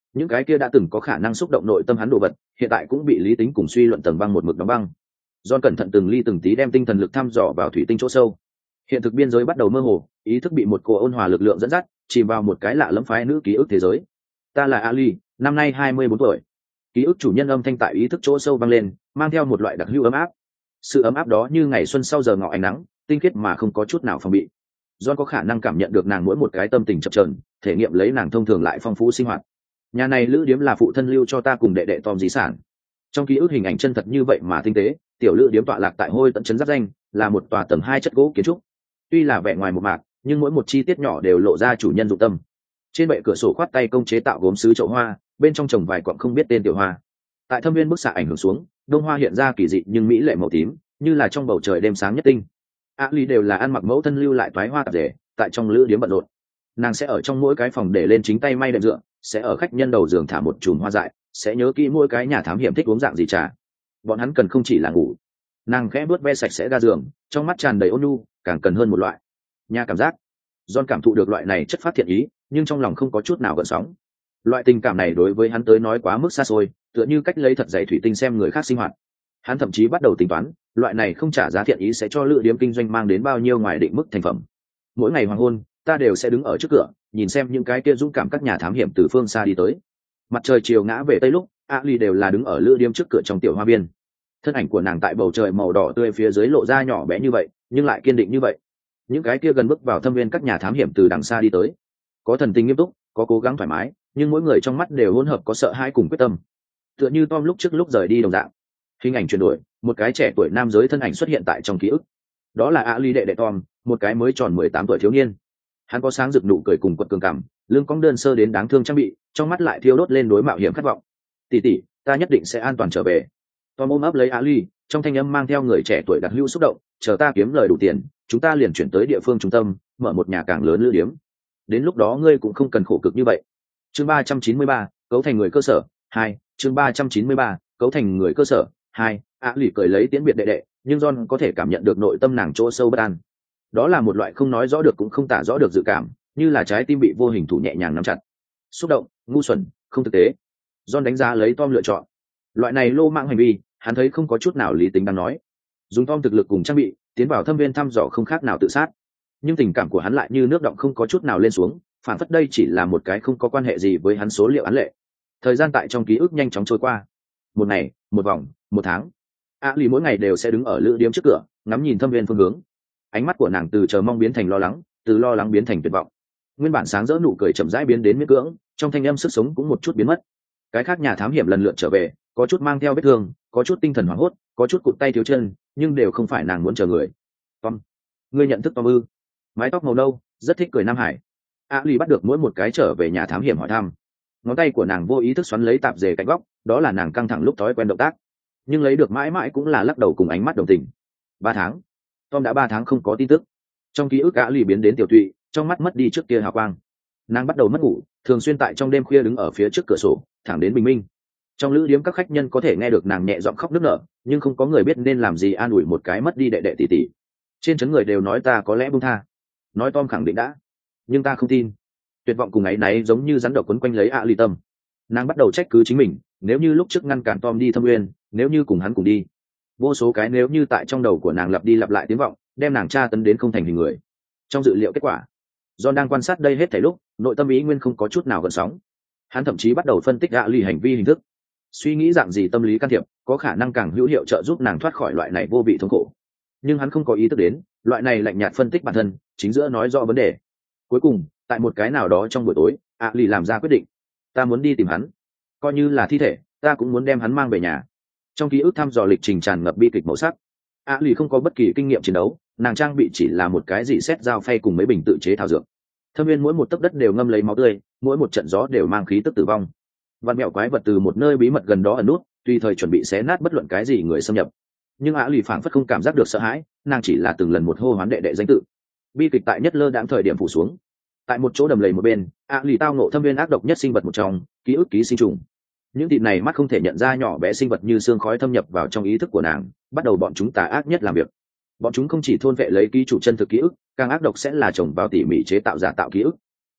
những cái kia đã từng có khả năng xúc động nội tâm hắn đồ vật hiện tại cũng bị lý tính cùng suy luận tầng băng một mực đóng băng. John cẩn thận từng ly từng tí đem tinh thần lực thăm dò vào thủy tinh chỗ sâu. Hiện thực biên giới bắt đầu mơ hồ, ý thức bị một cô ôn hòa lực lượng dẫn dắt, chìm vào một cái lạ lẫm phái nữ ký ức thế giới. Ta là Ali, năm nay 24 tuổi. Ký ức chủ nhân âm thanh tại ý thức chỗ sâu vang lên, mang theo một loại đặc hữu ấm áp. Sự ấm áp đó như ngày xuân sau giờ ngọ ánh nắng, tinh khiết mà không có chút nào phòng bị. John có khả năng cảm nhận được nàng mỗi một cái tâm tình chập chờn, thể nghiệm lấy nàng thông thường lại phong phú sinh hoạt. Nhà này lữ điếm là phụ thân lưu cho ta cùng đệ đệ Tom di sản. Trong ký ức hình ảnh chân thật như vậy mà tinh tế, tiểu lữ điếm tọa lạc tại Hôi tận trấn giáp danh, là một tòa tầng 2 chất gỗ kiến trúc. Tuy là vẻ ngoài một mạc, nhưng mỗi một chi tiết nhỏ đều lộ ra chủ nhân dụng tâm. Trên bệ cửa sổ khoát tay công chế tạo gốm sứ chậu hoa, bên trong trồng vài cọng không biết tên tiểu hoa. Tại thâm viên bức xạ ảnh hưởng xuống, đông hoa hiện ra kỳ dị nhưng mỹ lệ màu tím, như là trong bầu trời đêm sáng nhất tinh. Ali đều là ăn mặc mẫu thân lưu lại toái hoa tạp dề, tại trong lữ điếm bận rộn. Nàng sẽ ở trong mỗi cái phòng để lên chính tay may đệm dựa, sẽ ở khách nhân đầu giường thả một chùm hoa dại, sẽ nhớ kỹ mỗi cái nhà thám hiểm thích uống dạng gì trà. Bọn hắn cần không chỉ là ngủ. Nàng khẽ bước ve sạch sẽ ga giường, trong mắt tràn đầy ôn nhu, càng cần hơn một loại nhà cảm giác. John cảm thụ được loại này chất phát thiện ý, nhưng trong lòng không có chút nào gợn sóng. Loại tình cảm này đối với hắn tới nói quá mức xa xôi, tựa như cách lấy thật dày thủy tinh xem người khác sinh hoạt. Hắn thậm chí bắt đầu tính toán, loại này không trả giá thiện ý sẽ cho lữ điếm kinh doanh mang đến bao nhiêu ngoài định mức thành phẩm. Mỗi ngày hoàng hôn, ta đều sẽ đứng ở trước cửa, nhìn xem những cái kia dũng cảm các nhà thám hiểm từ phương xa đi tới. Mặt trời chiều ngã về tây lúc, Ali đều là đứng ở lữ điếm trước cửa trong tiểu hoa viên. Thân ảnh của nàng tại bầu trời màu đỏ tươi phía dưới lộ ra nhỏ bé như vậy, nhưng lại kiên định như vậy. Những cái kia gần bước vào thâm viên các nhà thám hiểm từ đằng xa đi tới, có thần tình nghiêm túc, có cố gắng thoải mái, nhưng mỗi người trong mắt đều hỗn hợp có sợ hãi cùng quyết tâm. Tựa như Tom lúc trước lúc rời đi đồng dạng. Hình ảnh chuyển đổi, một cái trẻ tuổi nam giới thân ảnh xuất hiện tại trong ký ức. Đó là Ali đệ đệ Tom, một cái mới tròn 18 tuổi thiếu niên. Hắn có sáng rực nụ cười cùng quật cường cảm, lưng cong đơn sơ đến đáng thương trang bị, trong mắt lại thiêu đốt lên đối mạo hiểm khát vọng. Tỷ tỷ, ta nhất định sẽ an toàn trở về. Tom ôm ấp lấy Ali, trong thanh âm mang theo người trẻ tuổi đặc hữu xúc động, chờ ta kiếm lời đủ tiền, chúng ta liền chuyển tới địa phương trung tâm, mở một nhà càng lớn lữ điếm. Đến lúc đó ngươi cũng không cần khổ cực như vậy. Chương 393, cấu thành người cơ sở 2, chương 393, cấu thành người cơ sở 2. Ali cười lấy tiễn biệt đệ đệ, nhưng John có thể cảm nhận được nội tâm nàng chỗ sâu bất an. Đó là một loại không nói rõ được cũng không tả rõ được dự cảm, như là trái tim bị vô hình thủ nhẹ nhàng nắm chặt. Xúc động, ngu xuẩn, không thực tế. John đánh giá lấy Tom lựa chọn. Loại này lô mạng hành vi, hắn thấy không có chút nào lý tính đáng nói. Dùng Tom thực lực cùng trang bị, tiến vào thâm viên thăm dò không khác nào tự sát. Nhưng tình cảm của hắn lại như nước động không có chút nào lên xuống, phản phất đây chỉ là một cái không có quan hệ gì với hắn số liệu án lệ. Thời gian tại trong ký ức nhanh chóng trôi qua. Một ngày, một vòng, một tháng. Ali mỗi ngày đều sẽ đứng ở lữ điếm trước cửa, ngắm nhìn thâm viên phương hướng. Ánh mắt của nàng từ chờ mong biến thành lo lắng, từ lo lắng biến thành tuyệt vọng. Nguyên bản sáng rỡ nụ cười chậm rãi biến đến miễn cưỡng, trong thanh âm sức sống cũng một chút biến mất. Cái khác nhà thám hiểm lần lượt trở về, có chút mang theo vết thương, có chút tinh thần hoảng hốt, có chút cụt tay thiếu chân, nhưng đều không phải nàng muốn chờ người. Tom, ngươi nhận thức Tom ư? Mái tóc màu nâu, rất thích cười Nam Hải. Ali bắt được mỗi một cái trở về nhà thám hiểm hỏi thăm. Ngón tay của nàng vô ý thức xoắn lấy tạp dề cạnh góc, đó là nàng căng thẳng lúc thói quen động tác, nhưng lấy được mãi mãi cũng là lắc đầu cùng ánh mắt đồng tình. 3 tháng. Tom đã 3 tháng không có tin tức. Trong ký ức Ali biến đến tiểu tụy, trong mắt mất đi trước kia hào quang. Nàng bắt đầu mất ngủ, thường xuyên tại trong đêm khuya đứng ở phía trước cửa sổ, thẳng đến bình minh. Trong lữ điếm các khách nhân có thể nghe được nàng nhẹ giọng khóc nức nở, nhưng không có người biết nên làm gì an ủi một cái mất đi đệ đệ tỷ tỷ. Trên trấn người đều nói ta có lẽ buông tha. Nói Tom khẳng định đã, nhưng ta không tin. Tuyệt vọng cùng áy náy giống như rắn độc quấn quanh lấy Ali tâm. Nàng bắt đầu trách cứ chính mình, nếu như lúc trước ngăn cản Tom đi thâm uyên, nếu như cùng hắn cùng đi. Vô số cái nếu như tại trong đầu của nàng lặp đi lặp lại tiếng vọng, đem nàng tra tấn đến không thành hình người. Trong dự liệu kết quả, John đang quan sát đây hết thảy lúc, nội tâm ý nguyên không có chút nào gợn sóng. Hắn thậm chí bắt đầu phân tích Ali hành vi hình thức, suy nghĩ dạng gì tâm lý can thiệp có khả năng càng hữu hiệu trợ giúp nàng thoát khỏi loại này vô vị thống khổ. Nhưng hắn không có ý thức đến, loại này lạnh nhạt phân tích bản thân, chính giữa nói rõ vấn đề. Cuối cùng, tại một cái nào đó trong buổi tối, Ali làm ra quyết định, ta muốn đi tìm hắn, coi như là thi thể, ta cũng muốn đem hắn mang về nhà. Trong ký ức thăm dò lịch trình tràn ngập bi kịch màu sắc. Ali không có bất kỳ kinh nghiệm chiến đấu, nàng trang bị chỉ là một cái dị xét dao phay cùng mấy bình tự chế thảo dược. Thâm viên mỗi một tấc đất đều ngâm lấy máu tươi, mỗi một trận gió đều mang khí tức tử vong. Vạn mẹo quái vật từ một nơi bí mật gần đó ẩn nút, tùy thời chuẩn bị xé nát bất luận cái gì người xâm nhập. Nhưng Ali phảng phất không cảm giác được sợ hãi, nàng chỉ là từng lần một hô hoán đệ đệ danh tự. Bi kịch tại nhất lơ đãng thời điểm phủ xuống. Tại một chỗ đầm lầy một bên, Ali tao ngộ thâm viên ác độc nhất sinh vật một trong, ký ức ký sinh trùng. Những thịt này mắt không thể nhận ra nhỏ bé sinh vật như xương khói thâm nhập vào trong ý thức của nàng, bắt đầu bọn chúng tà ác nhất làm việc. Bọn chúng không chỉ thôn vệ lấy ký chủ chân thực ký ức, càng ác độc sẽ là trồng vào tỉ mỉ chế tạo giả tạo ký ức.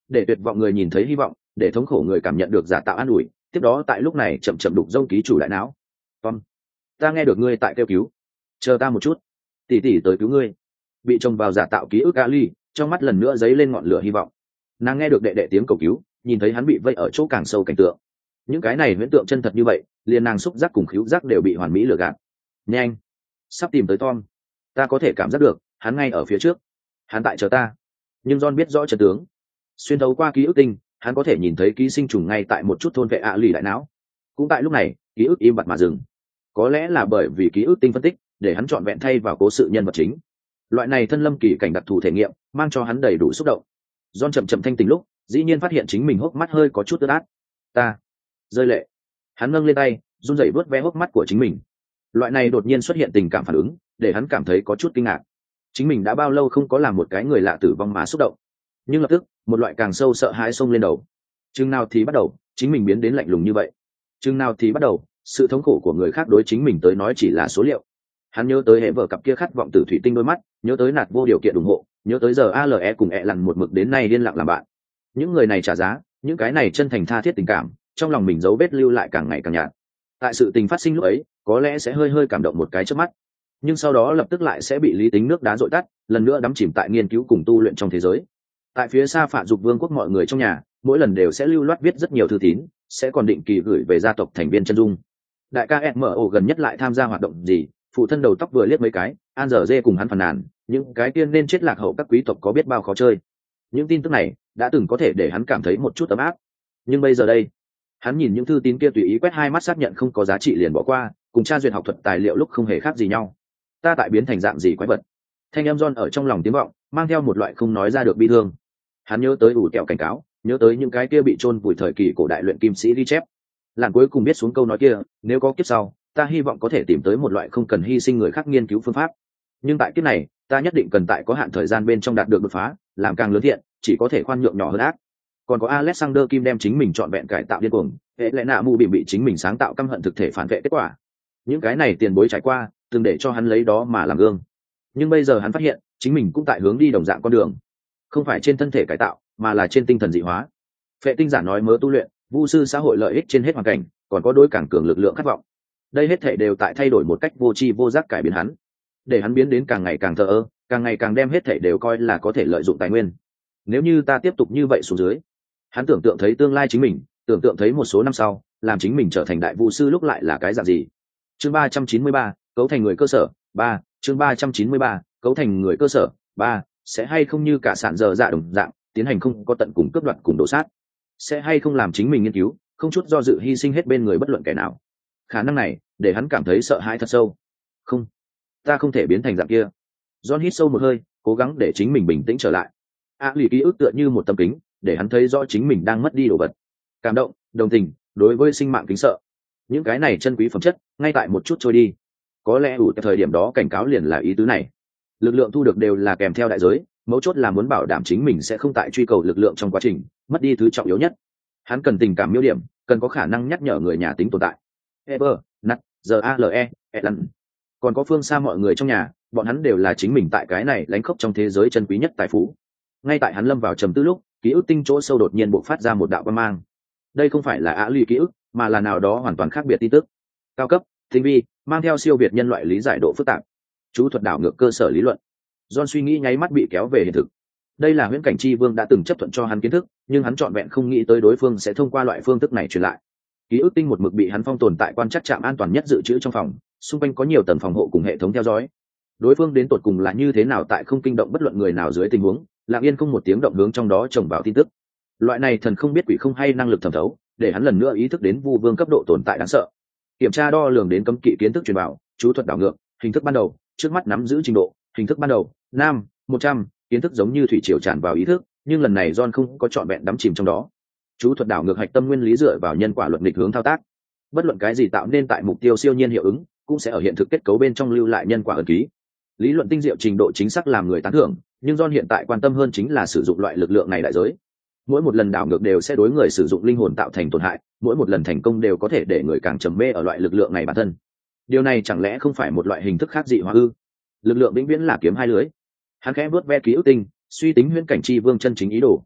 để tuyệt vọng người nhìn thấy hy vọng, để thống khổ người cảm nhận được giả tạo an ủi. Tiếp đó tại lúc này chậm chậm đục rông ký chủ đại não. Tom, ta nghe được ngươi tại kêu cứu, chờ ta một chút, tỷ tỷ tới cứu ngươi. Bị chồng vào giả tạo ký ức Ali, trong mắt lần nữa dấy lên ngọn lửa hy vọng. Nàng nghe được đệ đệ tiếng cầu cứu, nhìn thấy hắn bị vây ở chỗ càng sâu cảnh tượng. Những cái này huyễn tượng chân thật như vậy, liền nàng xúc giác cùng khứu giác đều bị hoàn mỹ lừa gạt. Nhanh, sắp tìm tới Tom, ta có thể cảm giác được hắn ngay ở phía trước, hắn tại chờ ta. Nhưng John biết rõ trận tướng, xuyên thấu qua ký ức tinh, hắn có thể nhìn thấy ký sinh trùng ngay tại một chút thôn vệ ạ lì đại não. Cũng tại lúc này, ký ức im bặt mà dừng. Có lẽ là bởi vì ký ức tinh phân tích để hắn trọn vẹn thay vào cố sự nhân vật chính. Loại này thân lâm kỳ cảnh đặc thù thể nghiệm mang cho hắn đầy đủ xúc động. John chậm chậm thanh tỉnh lúc, dĩ nhiên phát hiện chính mình hốc mắt hơi có chút ướt át. Ta rơi lệ. Hắn nâng lên tay, run rẩy vuốt ve hốc mắt của chính mình. Loại này đột nhiên xuất hiện tình cảm phản ứng, để hắn cảm thấy có chút kinh ngạc. Chính mình đã bao lâu không có làm một cái người lạ tử vong mà xúc động. Nhưng lập tức, một loại càng sâu sợ hãi xông lên đầu. Chừng nào thì bắt đầu, chính mình biến đến lạnh lùng như vậy. Chừng nào thì bắt đầu, sự thống khổ của người khác đối chính mình tới nói chỉ là số liệu. Hắn nhớ tới hệ vợ cặp kia khát vọng tử thủy tinh đôi mắt, nhớ tới nạt vô điều kiện ủng hộ, nhớ tới giờ ALE cùng lằn một mực đến nay liên lạc làm bạn. Những người này trả giá, những cái này chân thành tha thiết tình cảm, trong lòng mình dấu vết lưu lại càng ngày càng nhạt. Tại sự tình phát sinh lúc ấy, có lẽ sẽ hơi hơi cảm động một cái trước mắt, nhưng sau đó lập tức lại sẽ bị lý tính nước đá dội tắt, lần nữa đắm chìm tại nghiên cứu cùng tu luyện trong thế giới. Tại phía xa Phạn Dục Vương quốc, mọi người trong nhà mỗi lần đều sẽ lưu loát viết rất nhiều thư tín, sẽ còn định kỳ gửi về gia tộc thành viên chân dung. Đại ca mo gần nhất lại tham gia hoạt động gì? Phụ thân đầu tóc vừa liếc mấy cái, an dở dê cùng hắn phàn nàn, những cái tiên nên chết lạc hậu các quý tộc có biết bao khó chơi. Những tin tức này đã từng có thể để hắn cảm thấy một chút ấm áp, nhưng bây giờ đây, hắn nhìn những thư tín kia tùy ý quét hai mắt xác nhận không có giá trị liền bỏ qua, cùng tra duyệt học thuật tài liệu lúc không hề khác gì nhau. Ta tại biến thành dạng gì quái vật? Thanh âm John ở trong lòng tiếng vọng, mang theo một loại không nói ra được bi thương. Hắn nhớ tới ủ kẹo cảnh cáo, nhớ tới những cái kia bị chôn vùi thời kỳ cổ đại luyện kim sĩ ghi chép. Làn cuối cùng biết xuống câu nói kia, nếu có kiếp sau, ta hy vọng có thể tìm tới một loại không cần hy sinh người khác nghiên cứu phương pháp. Nhưng tại kiếp này, ta nhất định cần tại có hạn thời gian bên trong đạt được đột phá, làm càng lớn thiện, chỉ có thể khoan nhượng nhỏ hơn ác. Còn có Alexander Kim đem chính mình trọn vẹn cải tạo điên cuồng, hệ lẽ nạ mù bị chính mình sáng tạo căm hận thực thể phản vệ kết quả. Những cái này tiền bối trải qua, từng để cho hắn lấy đó mà làm gương. Nhưng bây giờ hắn phát hiện, chính mình cũng tại hướng đi đồng dạng con đường, không phải trên thân thể cải tạo, mà là trên tinh thần dị hóa. Phệ tinh giả nói mớ tu luyện, vu sư xã hội lợi ích trên hết hoàn cảnh, còn có đối cảng cường lực lượng khát vọng. Đây hết thể đều tại thay đổi một cách vô tri vô giác cải biến hắn, để hắn biến đến càng ngày càng thờ ơ, càng ngày càng đem hết thể đều coi là có thể lợi dụng tài nguyên. Nếu như ta tiếp tục như vậy xuống dưới, hắn tưởng tượng thấy tương lai chính mình, tưởng tượng thấy một số năm sau, làm chính mình trở thành đại vu sư lúc lại là cái dạng gì. Chương 393, cấu thành người cơ sở 3, chương 393, cấu thành người cơ sở 3, sẽ hay không như cả sản dở dạ đồng dạng, tiến hành không có tận cùng cướp đoạt cùng đổ sát, sẽ hay không làm chính mình nghiên cứu, không chút do dự hy sinh hết bên người bất luận kẻ nào. Khả năng này để hắn cảm thấy sợ hãi thật sâu. Không, ta không thể biến thành dạng kia. John hít sâu một hơi, cố gắng để chính mình bình tĩnh trở lại. Lì ký ức tựa như một tấm kính, để hắn thấy rõ chính mình đang mất đi đồ vật. Cảm động, đồng tình, đối với sinh mạng kính sợ. Những cái này chân quý phẩm chất, ngay tại một chút trôi đi. Có lẽ ở thời điểm đó cảnh cáo liền là ý tứ này. Lực lượng thu được đều là kèm theo đại giới, mấu chốt là muốn bảo đảm chính mình sẽ không tại truy cầu lực lượng trong quá trình mất đi thứ trọng yếu nhất. Hắn cần tình cảm miêu điểm, cần có khả năng nhắc nhở người nhà tính tồn tại. Ever, Nat, Zale, Elan. Còn có phương xa mọi người trong nhà, bọn hắn đều là chính mình tại cái này lánh khốc trong thế giới chân quý nhất tài phú. Ngay tại hắn lâm vào trầm tư lúc, ký ức tinh chỗ sâu đột nhiên bộc phát ra một đạo quang mang. Đây không phải là lì ký ức, mà là nào đó hoàn toàn khác biệt tin tức. Cao cấp, tinh vi, mang theo siêu việt nhân loại lý giải độ phức tạp. Chú thuật đảo ngược cơ sở lý luận. John suy nghĩ nháy mắt bị kéo về hiện thực. Đây là huyễn cảnh chi vương đã từng chấp thuận cho hắn kiến thức, nhưng hắn trọn vẹn không nghĩ tới đối phương sẽ thông qua loại phương thức này truyền lại. Ký ức tinh một mực bị hắn phong tồn tại quan trắc trạm an toàn nhất dự trữ trong phòng, xung quanh có nhiều tầng phòng hộ cùng hệ thống theo dõi. Đối phương đến tột cùng là như thế nào tại không kinh động bất luận người nào dưới tình huống, lặng yên không một tiếng động hướng trong đó trồng vào tin tức. Loại này thần không biết quỷ không hay năng lực thẩm thấu, để hắn lần nữa ý thức đến vu vương cấp độ tồn tại đáng sợ. Kiểm tra đo lường đến cấm kỵ kiến thức truyền bảo, chú thuật đảo ngược, hình thức ban đầu, trước mắt nắm giữ trình độ, hình thức ban đầu, nam, 100, kiến thức giống như thủy triều tràn vào ý thức, nhưng lần này John không có trọn vẹn đắm chìm trong đó. Chú thuật đảo ngược hạch tâm nguyên lý dựa vào nhân quả luật nghịch hướng thao tác. Bất luận cái gì tạo nên tại mục tiêu siêu nhiên hiệu ứng, cũng sẽ ở hiện thực kết cấu bên trong lưu lại nhân quả ẩn ký. Lý luận tinh diệu trình độ chính xác làm người tán thưởng, nhưng John hiện tại quan tâm hơn chính là sử dụng loại lực lượng này đại giới. Mỗi một lần đảo ngược đều sẽ đối người sử dụng linh hồn tạo thành tổn hại, mỗi một lần thành công đều có thể để người càng trầm mê ở loại lực lượng này bản thân. Điều này chẳng lẽ không phải một loại hình thức khác dị hóa ư? Lực lượng vĩnh viễn là kiếm hai lưới. Hắn khẽ vuốt ve ký ức tinh, suy tính huyễn cảnh chi vương chân chính ý đồ.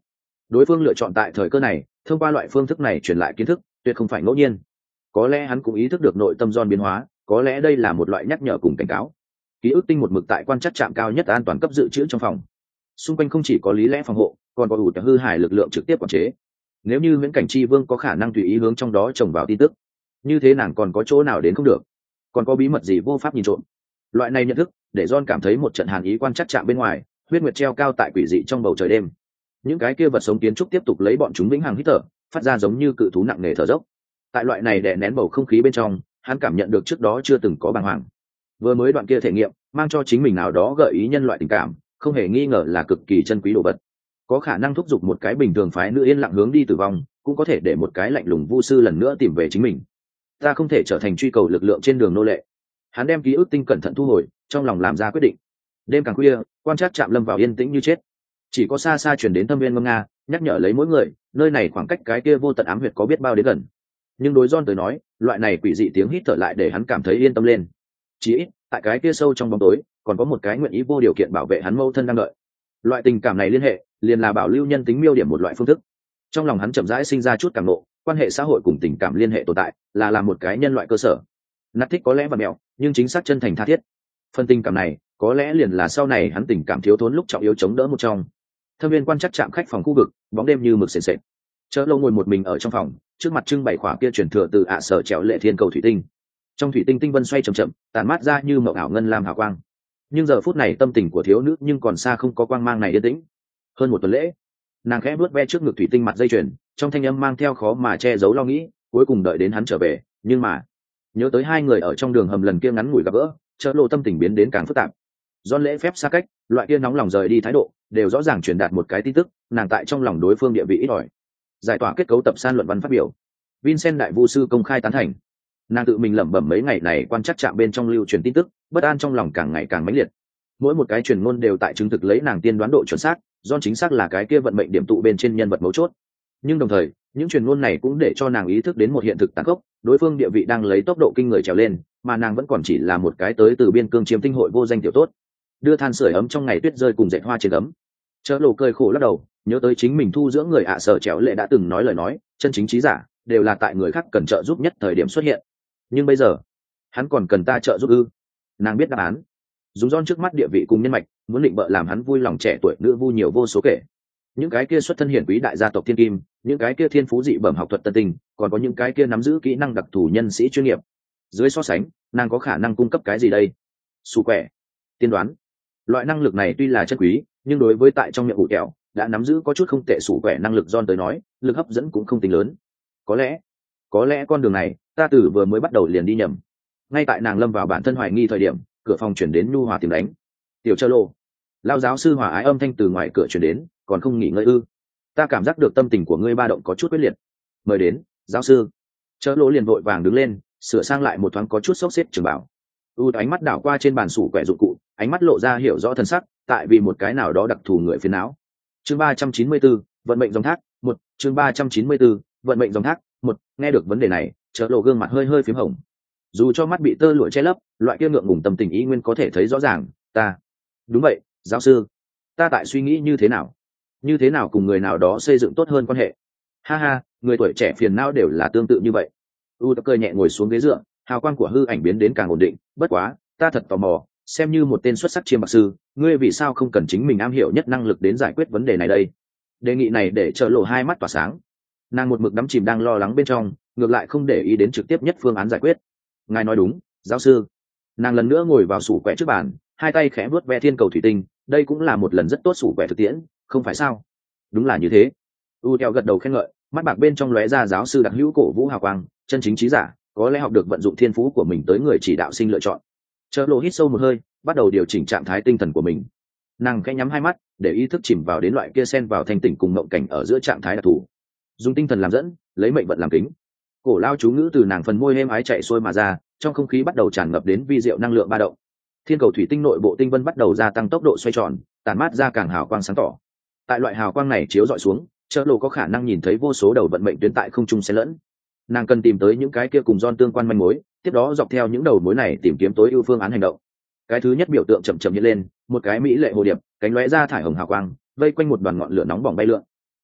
đối phương lựa chọn tại thời cơ này thông qua loại phương thức này truyền lại kiến thức tuyệt không phải ngẫu nhiên. Có lẽ hắn cũng ý thức được nội tâm John biến hóa, có lẽ đây là một loại nhắc nhở cùng cảnh cáo. Ký ức tinh một mực tại quan trắc trạm cao nhất an toàn cấp dự trữ trong phòng, xung quanh không chỉ có lý lẽ phòng hộ, còn có ủ hư hại lực lượng trực tiếp quản chế. Nếu như Viễn Cảnh Chi Vương có khả năng tùy ý hướng trong đó trồng vào tin tức, như thế nàng còn có chỗ nào đến không được, còn có bí mật gì vô pháp nhìn trộm. Loại này nhận thức để John cảm thấy một trận hàn ý quan trắc trạm bên ngoài, huyết nguyệt treo cao tại quỷ dị trong bầu trời đêm. Những cái kia vật sống kiến trúc tiếp tục lấy bọn chúng vĩnh hằng hít thở, phát ra giống như cự thú nặng nề thở dốc. Tại loại này đè nén bầu không khí bên trong, hắn cảm nhận được trước đó chưa từng có bàng hoàng. Vừa mới đoạn kia thể nghiệm mang cho chính mình nào đó gợi ý nhân loại tình cảm, không hề nghi ngờ là cực kỳ chân quý đồ vật, có khả năng thúc giục một cái bình thường phái nữ yên lặng hướng đi tử vong, cũng có thể để một cái lạnh lùng vu sư lần nữa tìm về chính mình. Ta không thể trở thành truy cầu lực lượng trên đường nô lệ. Hắn đem ký ức tinh cẩn thận thu hồi, trong lòng làm ra quyết định. Đêm càng khuya, quan trắc trạm lâm vào yên tĩnh như chết, chỉ có xa xa truyền đến thâm viên ngâm nga nhắc nhở lấy mỗi người nơi này khoảng cách cái kia vô tận ám huyệt có biết bao đến gần. Nhưng đối John tới nói, loại này quỷ dị tiếng hít thở lại để hắn cảm thấy yên tâm lên. Chỉ ít tại cái kia sâu trong bóng tối còn có một cái nguyện ý vô điều kiện bảo vệ hắn mâu thân đang đợi. Loại tình cảm này liên hệ liền là bảo lưu nhân tính miêu điểm một loại phương thức. Trong lòng hắn chậm rãi sinh ra chút cảm nộ, quan hệ xã hội cùng tình cảm liên hệ tồn tại là một cái nhân loại cơ sở. Nát thích có lẽ và mẹo, nhưng chính xác chân thành tha thiết. Phần tình cảm này có lẽ liền là sau này hắn tình cảm thiếu thốn lúc trọng yếu chống đỡ một trong. Thâm viên quan trắc trạm khách phòng khu vực, bóng đêm như mực sền sệt. Chớ Lâu ngồi một mình ở trong phòng, trước mặt trưng bày khỏa kia truyền thừa từ sở trèo lệ thiên cầu thủy tinh. Trong thủy tinh tinh vân xoay chậm chậm, tàn mát ra như mộng ảo ngân lam hào quang. Nhưng giờ phút này tâm tình của thiếu nữ nhưng còn xa không có quang mang này yên tĩnh. Hơn một tuần lễ, nàng khẽ vuốt ve trước ngực thủy tinh mặt dây chuyền, trong thanh âm mang theo khó mà che giấu lo nghĩ, cuối cùng đợi đến hắn trở về, nhưng mà nhớ tới hai người ở trong đường hầm lần kia ngắn ngủi gặp gỡ, Chớ Lộ tâm tình biến đến càng phức tạp. Do lễ phép xa cách, loại kia nóng lòng rời đi thái độ, đều rõ ràng truyền đạt một cái tin tức, nàng tại trong lòng đối phương địa vị ít ỏi. Giải tỏa kết cấu tập san luận văn phát biểu, Vincent đại vu sư công khai tán thành. Nàng tự mình lẩm bẩm mấy ngày này quan trắc trạm bên trong lưu truyền tin tức, bất an trong lòng càng ngày càng mãnh liệt. Mỗi một cái truyền ngôn đều tại chứng thực lấy nàng tiên đoán độ chuẩn xác, John chính xác là cái kia vận mệnh điểm tụ bên trên nhân vật mấu chốt. Nhưng đồng thời, những truyền ngôn này cũng để cho nàng ý thức đến một hiện thực tàn khốc, đối phương địa vị đang lấy tốc độ kinh người trèo lên, mà nàng vẫn còn chỉ là một cái tới từ biên cương chiếm tinh hội vô danh tiểu tốt. Đưa than sưởi ấm trong ngày tuyết rơi cùng dệt hoa trên ấm. Chớ Lộ cười khổ lắc đầu, nhớ tới chính mình thu dưỡng người sở trèo lệ đã từng nói lời nói, chân chính trí giả đều là tại người khác cần trợ giúp nhất thời điểm xuất hiện. Nhưng bây giờ, hắn còn cần ta trợ giúp ư? Nàng biết đáp án. Dùng John trước mắt địa vị cùng nhân mạch, muốn định bợ làm hắn vui lòng trẻ tuổi nữ vu nhiều vô số kể. Những cái kia xuất thân hiển quý đại gia tộc thiên kim, những cái kia thiên phú dị bẩm học thuật tân tình, còn có những cái kia nắm giữ kỹ năng đặc thù nhân sĩ chuyên nghiệp. Dưới so sánh, nàng có khả năng cung cấp cái gì đây? Sủ quẻ, tiên đoán. Loại năng lực này tuy là chất quý, nhưng đối với tại trong miệng ủ kẹo đã nắm giữ có chút không tệ sủ quẻ năng lực John tới nói, lực hấp dẫn cũng không tính lớn. Có lẽ con đường này ta từ vừa mới bắt đầu liền đi nhầm. Ngay tại nàng lâm vào bản thân hoài nghi thời điểm, cửa phòng chuyển đến nhu hòa tìm đánh. Tiểu Chơ Lô, lao giáo sư hòa ái âm thanh từ ngoài cửa chuyển đến, còn không nghỉ ngơi ư? Ta cảm giác được tâm tình của ngươi ba động có chút quyết liệt. Mời đến, giáo sư. Chơ Lô liền vội vàng đứng lên, sửa sang lại một thoáng có chút xốc xếp trường bảo. Ánh mắt đảo qua trên bàn sủ quẻ dụng cụ, ánh mắt lộ ra hiểu rõ thân sắc, tại vì một cái nào đó đặc thù người phiền não. Chương 394, vận mệnh dòng thác, 1, chương 394, vận mệnh dòng thác, 1, nghe được vấn đề này, Chớ Lộ gương mặt hơi phím hồng. Dù cho mắt bị tơ lụa che lấp, loại kia ngượng ngùng tâm tình ý nguyên có thể thấy rõ ràng, ta. Đúng vậy, giáo sư. Ta tại suy nghĩ như thế nào cùng người nào đó xây dựng tốt hơn quan hệ. Ha ha, người tuổi trẻ phiền não đều là tương tự như vậy. Cười nhẹ ngồi xuống ghế dựa, hào quang của hư ảnh biến đến càng ổn định, bất quá, ta thật tò mò, xem như một tên xuất sắc chiêm bạc sư, ngươi vì sao không cần chính mình am hiểu nhất năng lực đến giải quyết vấn đề này đây? Đề nghị này để Chớ Lộ hai mắt tỏa sáng. Nàng một mực đắm chìm đang lo lắng bên trong, ngược lại không để ý đến trực tiếp nhất phương án giải quyết. Ngài nói đúng, giáo sư. Nàng lần nữa ngồi vào sủ quẻ trước bàn, hai tay khẽ vuốt ve thiên cầu thủy tinh, đây cũng là một lần rất tốt sủ quẻ thực tiễn, không phải sao? Đúng là như thế. Theo gật đầu khen ngợi, mắt bạc bên trong lóe ra giáo sư đặc hữu cổ vũ hào quang, chân chính trí giả, có lẽ học được vận dụng thiên phú của mình tới người chỉ đạo sinh lựa chọn. Chớ Lộ hít sâu một hơi, bắt đầu điều chỉnh trạng thái tinh thần của mình. Nàng khẽ nhắm hai mắt, để ý thức chìm vào đến loại kia xen vào thanh tỉnh cùng mộng cảnh ở giữa trạng thái đặc thù. Dùng tinh thần làm dẫn, lấy mệnh vận làm kính. Cổ lao chú ngữ từ nàng phần môi êm ái chạy xuôi mà ra, trong không khí bắt đầu tràn ngập đến vi diệu năng lượng ba động. Thiên cầu thủy tinh nội bộ tinh vân bắt đầu gia tăng tốc độ xoay tròn, tản mát ra càng hào quang sáng tỏ. Tại loại hào quang này chiếu dọi xuống, Chớ Lộ có khả năng nhìn thấy vô số đầu vận mệnh tuyến tại không trung xen lẫn. Nàng cần tìm tới những cái kia cùng John tương quan manh mối, tiếp đó dọc theo những đầu mối này tìm kiếm tối ưu phương án hành động. Cái thứ nhất biểu tượng chậm chậm hiện lên, một cái mỹ lệ hồ điệp, cánh lóe ra thải hồng hào quang, vây quanh một đoàn ngọn lửa nóng bỏng bay lượn.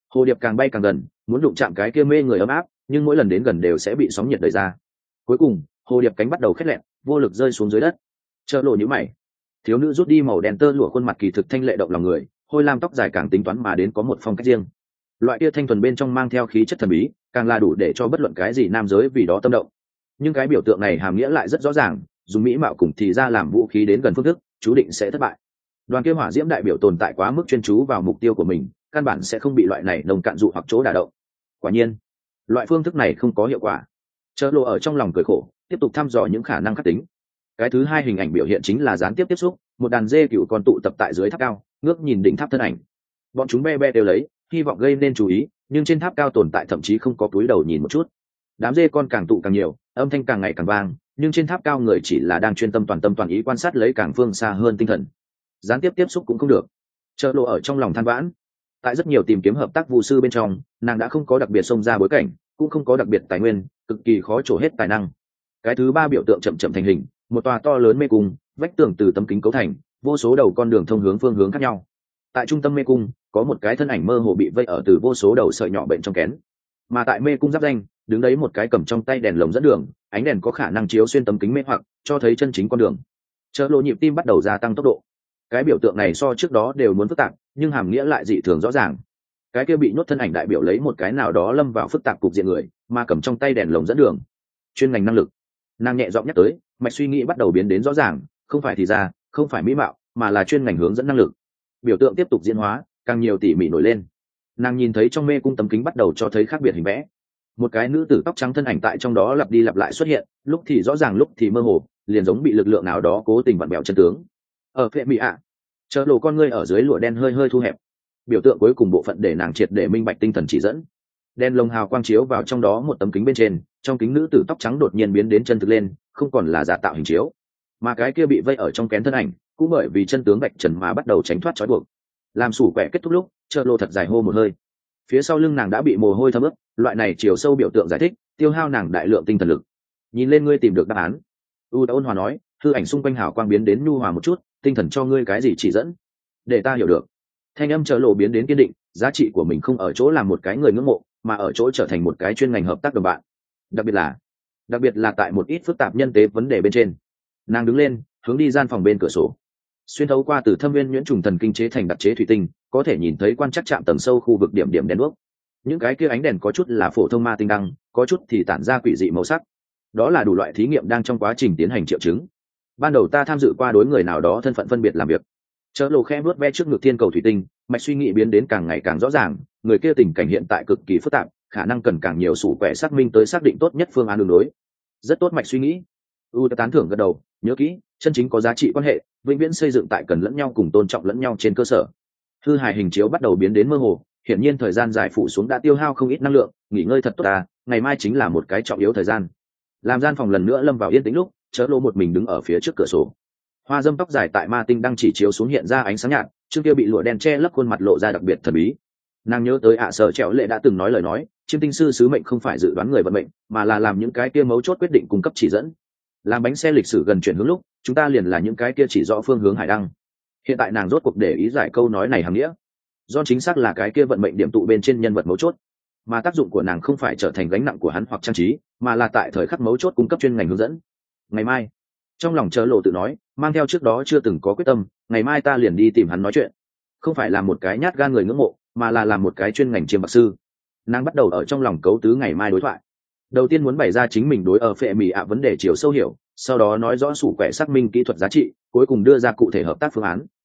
Hồ điệp càng bay càng gần, muốn đụng chạm cái kia mê người ấm áp, nhưng mỗi lần đến gần đều sẽ bị sóng nhiệt đẩy ra. Cuối cùng hồ điệp cánh bắt đầu khét lẹn, vô lực rơi xuống dưới đất. Chợ lộ nhíu mày. Thiếu nữ rút đi màu đen tơ lụa, khuôn mặt kỳ thực thanh lệ động lòng người, hôi lam tóc dài càng tính toán mà đến có một phong cách riêng. Loại kia thanh thuần bên trong mang theo khí chất thần bí, càng là đủ để cho bất luận cái gì nam giới vì đó tâm động. Nhưng cái biểu tượng này hàm nghĩa lại rất rõ ràng, dùng mỹ mạo cùng thì ra làm vũ khí đến gần phương thức, chú định sẽ thất bại. Đoàn kia hỏa diễm đại biểu tồn tại quá mức chuyên chú vào mục tiêu của mình, căn bản sẽ không bị loại này nồng cạn dụ hoặc chỗ đả động. Quả nhiên loại phương thức này không có hiệu quả. Chợ lộ ở trong lòng cười khổ, tiếp tục thăm dò những khả năng khắc tính. Cái thứ hai hình ảnh biểu hiện chính là gián tiếp tiếp xúc, một đàn dê cựu còn tụ tập tại dưới tháp cao, ngước nhìn đỉnh tháp thân ảnh. Bọn chúng be be đều lấy, hy vọng gây nên chú ý, nhưng trên tháp cao tồn tại thậm chí không có cúi đầu nhìn một chút. Đám dê con càng tụ càng nhiều, âm thanh càng ngày càng vang, nhưng trên tháp cao người chỉ là đang chuyên tâm toàn ý quan sát lấy càng phương xa hơn tinh thần. Gián tiếp tiếp xúc cũng không được. Chợ lộ ở trong lòng than vãn. Tại rất nhiều tìm kiếm hợp tác vu sư bên trong, nàng đã không có đặc biệt xông ra bối cảnh, cũng không có đặc biệt tài nguyên, cực kỳ khó trổ hết tài năng. Cái thứ ba biểu tượng chậm chậm thành hình, một tòa to lớn mê cung, vách tường từ tấm kính cấu thành, vô số đầu con đường thông hướng phương hướng khác nhau. Tại trung tâm mê cung có một cái thân ảnh mơ hồ bị vây ở từ vô số đầu sợi nhỏ bệnh trong kén, mà tại mê cung giáp danh đứng đấy một cái cầm trong tay đèn lồng dẫn đường, ánh đèn có khả năng chiếu xuyên tấm kính mê hoặc cho thấy chân chính con đường. Chợ lộ nhịp tim bắt đầu gia tăng tốc độ. Cái biểu tượng này so trước đó đều muốn phức tạp, nhưng hàm nghĩa lại dị thường rõ ràng. Cái kia bị nhốt thân ảnh đại biểu lấy một cái nào đó lâm vào phức tạp cục diện người, mà cầm trong tay đèn lồng dẫn đường. Chuyên ngành năng lực. Nàng nhẹ giọng nhắc tới, mạch suy nghĩ bắt đầu biến đến rõ ràng, không phải thì ra, không phải mỹ mạo, mà là chuyên ngành hướng dẫn năng lực. Biểu tượng tiếp tục diễn hóa, càng nhiều tỉ mỉ nổi lên. Nàng nhìn thấy trong mê cung tấm kính bắt đầu cho thấy khác biệt hình vẽ. Một cái nữ tử tóc trắng thân ảnh tại trong đó lặp đi lặp lại xuất hiện, lúc thì rõ ràng lúc thì mơ hồ, liền giống bị lực lượng nào đó cố tình vặn bẹo chân tướng. Ở phệ mỹ ạ, chợ lộ con ngươi ở dưới lụa đen hơi hơi thu hẹp. Biểu tượng cuối cùng bộ phận để nàng triệt để minh bạch tinh thần chỉ dẫn. Đen lồng hào quang chiếu vào trong đó một tấm kính bên trên, trong kính nữ tử tóc trắng đột nhiên biến đến chân thực lên, không còn là giả tạo hình chiếu, mà cái kia bị vây ở trong kén thân ảnh cũng bởi vì chân tướng bạch trần mà bắt đầu tránh thoát trói buộc. Làm sủ quẻ kết thúc lúc, chợ lộ thật dài hô một hơi. Phía sau lưng nàng đã bị mồ hôi thấm ướt, loại này chiều sâu biểu tượng giải thích tiêu hao nàng đại lượng tinh thần lực. Nhìn lên ngươi tìm được đáp án. U đã ôn hòa nói, hư ảnh xung quanh hào quang biến đến nhu hòa một chút, tinh thần cho ngươi cái gì chỉ dẫn để ta hiểu được. Thanh âm chợ lộ biến đến kiên định, giá trị của mình không ở chỗ làm một cái người ngưỡng mộ, mà ở chỗ trở thành một cái chuyên ngành hợp tác đồng bạn, đặc biệt là tại một ít phức tạp nhân tế vấn đề bên trên. Nàng đứng lên, hướng đi gian phòng bên cửa sổ. Xuyên thấu qua từ thâm viên nhuyễn trùng thần kinh chế thành đặc chế thủy tinh, có thể nhìn thấy quan trắc trạm tầng sâu khu vực điểm điểm đèn đuốc. Những cái kia ánh đèn có chút là phổ thông ma tinh đăng, có chút thì tản ra quỷ dị màu sắc. Đó là đủ loại thí nghiệm đang trong quá trình tiến hành triệu chứng. Ban đầu ta tham dự qua đối người nào đó thân phận phân biệt làm việc. Chợ lộ khẽ vuốt ve trước ngực thiên cầu thủy tinh, mạch suy nghĩ biến đến càng ngày càng rõ ràng. Người kia tình cảnh hiện tại cực kỳ phức tạp, khả năng cần càng nhiều sủ quẻ xác minh tới xác định tốt nhất phương án đường đối. Rất tốt mạch suy nghĩ. U đã tán thưởng gật đầu, nhớ kỹ, chân chính có giá trị quan hệ vĩnh viễn xây dựng tại cần lẫn nhau cùng tôn trọng lẫn nhau trên cơ sở. Hư hài hình chiếu bắt đầu biến đến mơ hồ, hiển nhiên thời gian dài phụ xuống đã tiêu hao không ít năng lượng, nghỉ ngơi thật tốt ta, ngày mai chính là một cái trọng yếu thời gian. Làm gian phòng lần nữa lâm vào yên tĩnh lúc, chớ lô một mình đứng ở phía trước cửa sổ. Hoa dâm tóc dài tại ma tinh đang chỉ chiếu xuống hiện ra ánh sáng nhạt, trước kia bị lụa đen che lấp khuôn mặt lộ ra đặc biệt thần bí. Nàng nhớ tới sở trẻo lệ đã từng nói lời nói, chiêm tinh sư sứ mệnh không phải dự đoán người vận mệnh, mà là làm những cái kia mấu chốt quyết định cung cấp chỉ dẫn. Làm bánh xe lịch sử gần chuyển hướng lúc, chúng ta liền là những cái kia chỉ rõ phương hướng hải đăng. Hiện tại nàng rốt cuộc để ý giải câu nói này hàm nghĩa. Do chính xác là cái kia vận mệnh điểm tụ bên trên nhân vật mấu chốt, mà tác dụng của nàng không phải trở thành gánh nặng của hắn hoặc trang trí, mà là tại thời khắc mấu chốt cung cấp chuyên ngành hướng dẫn. Ngày mai, trong lòng chớ lộ tự nói, mang theo trước đó chưa từng có quyết tâm, ngày mai ta liền đi tìm hắn nói chuyện, không phải là một cái nhát gan người ngưỡng mộ, mà là làm một cái chuyên ngành chiêm bạc sư. Nàng bắt đầu ở trong lòng cấu tứ ngày mai đối thoại. Đầu tiên muốn bày ra chính mình đối ở phệ mì ạ vấn đề chiều sâu hiểu, sau đó nói rõ sủ quẻ xác minh kỹ thuật giá trị, cuối cùng đưa ra cụ thể hợp tác phương án.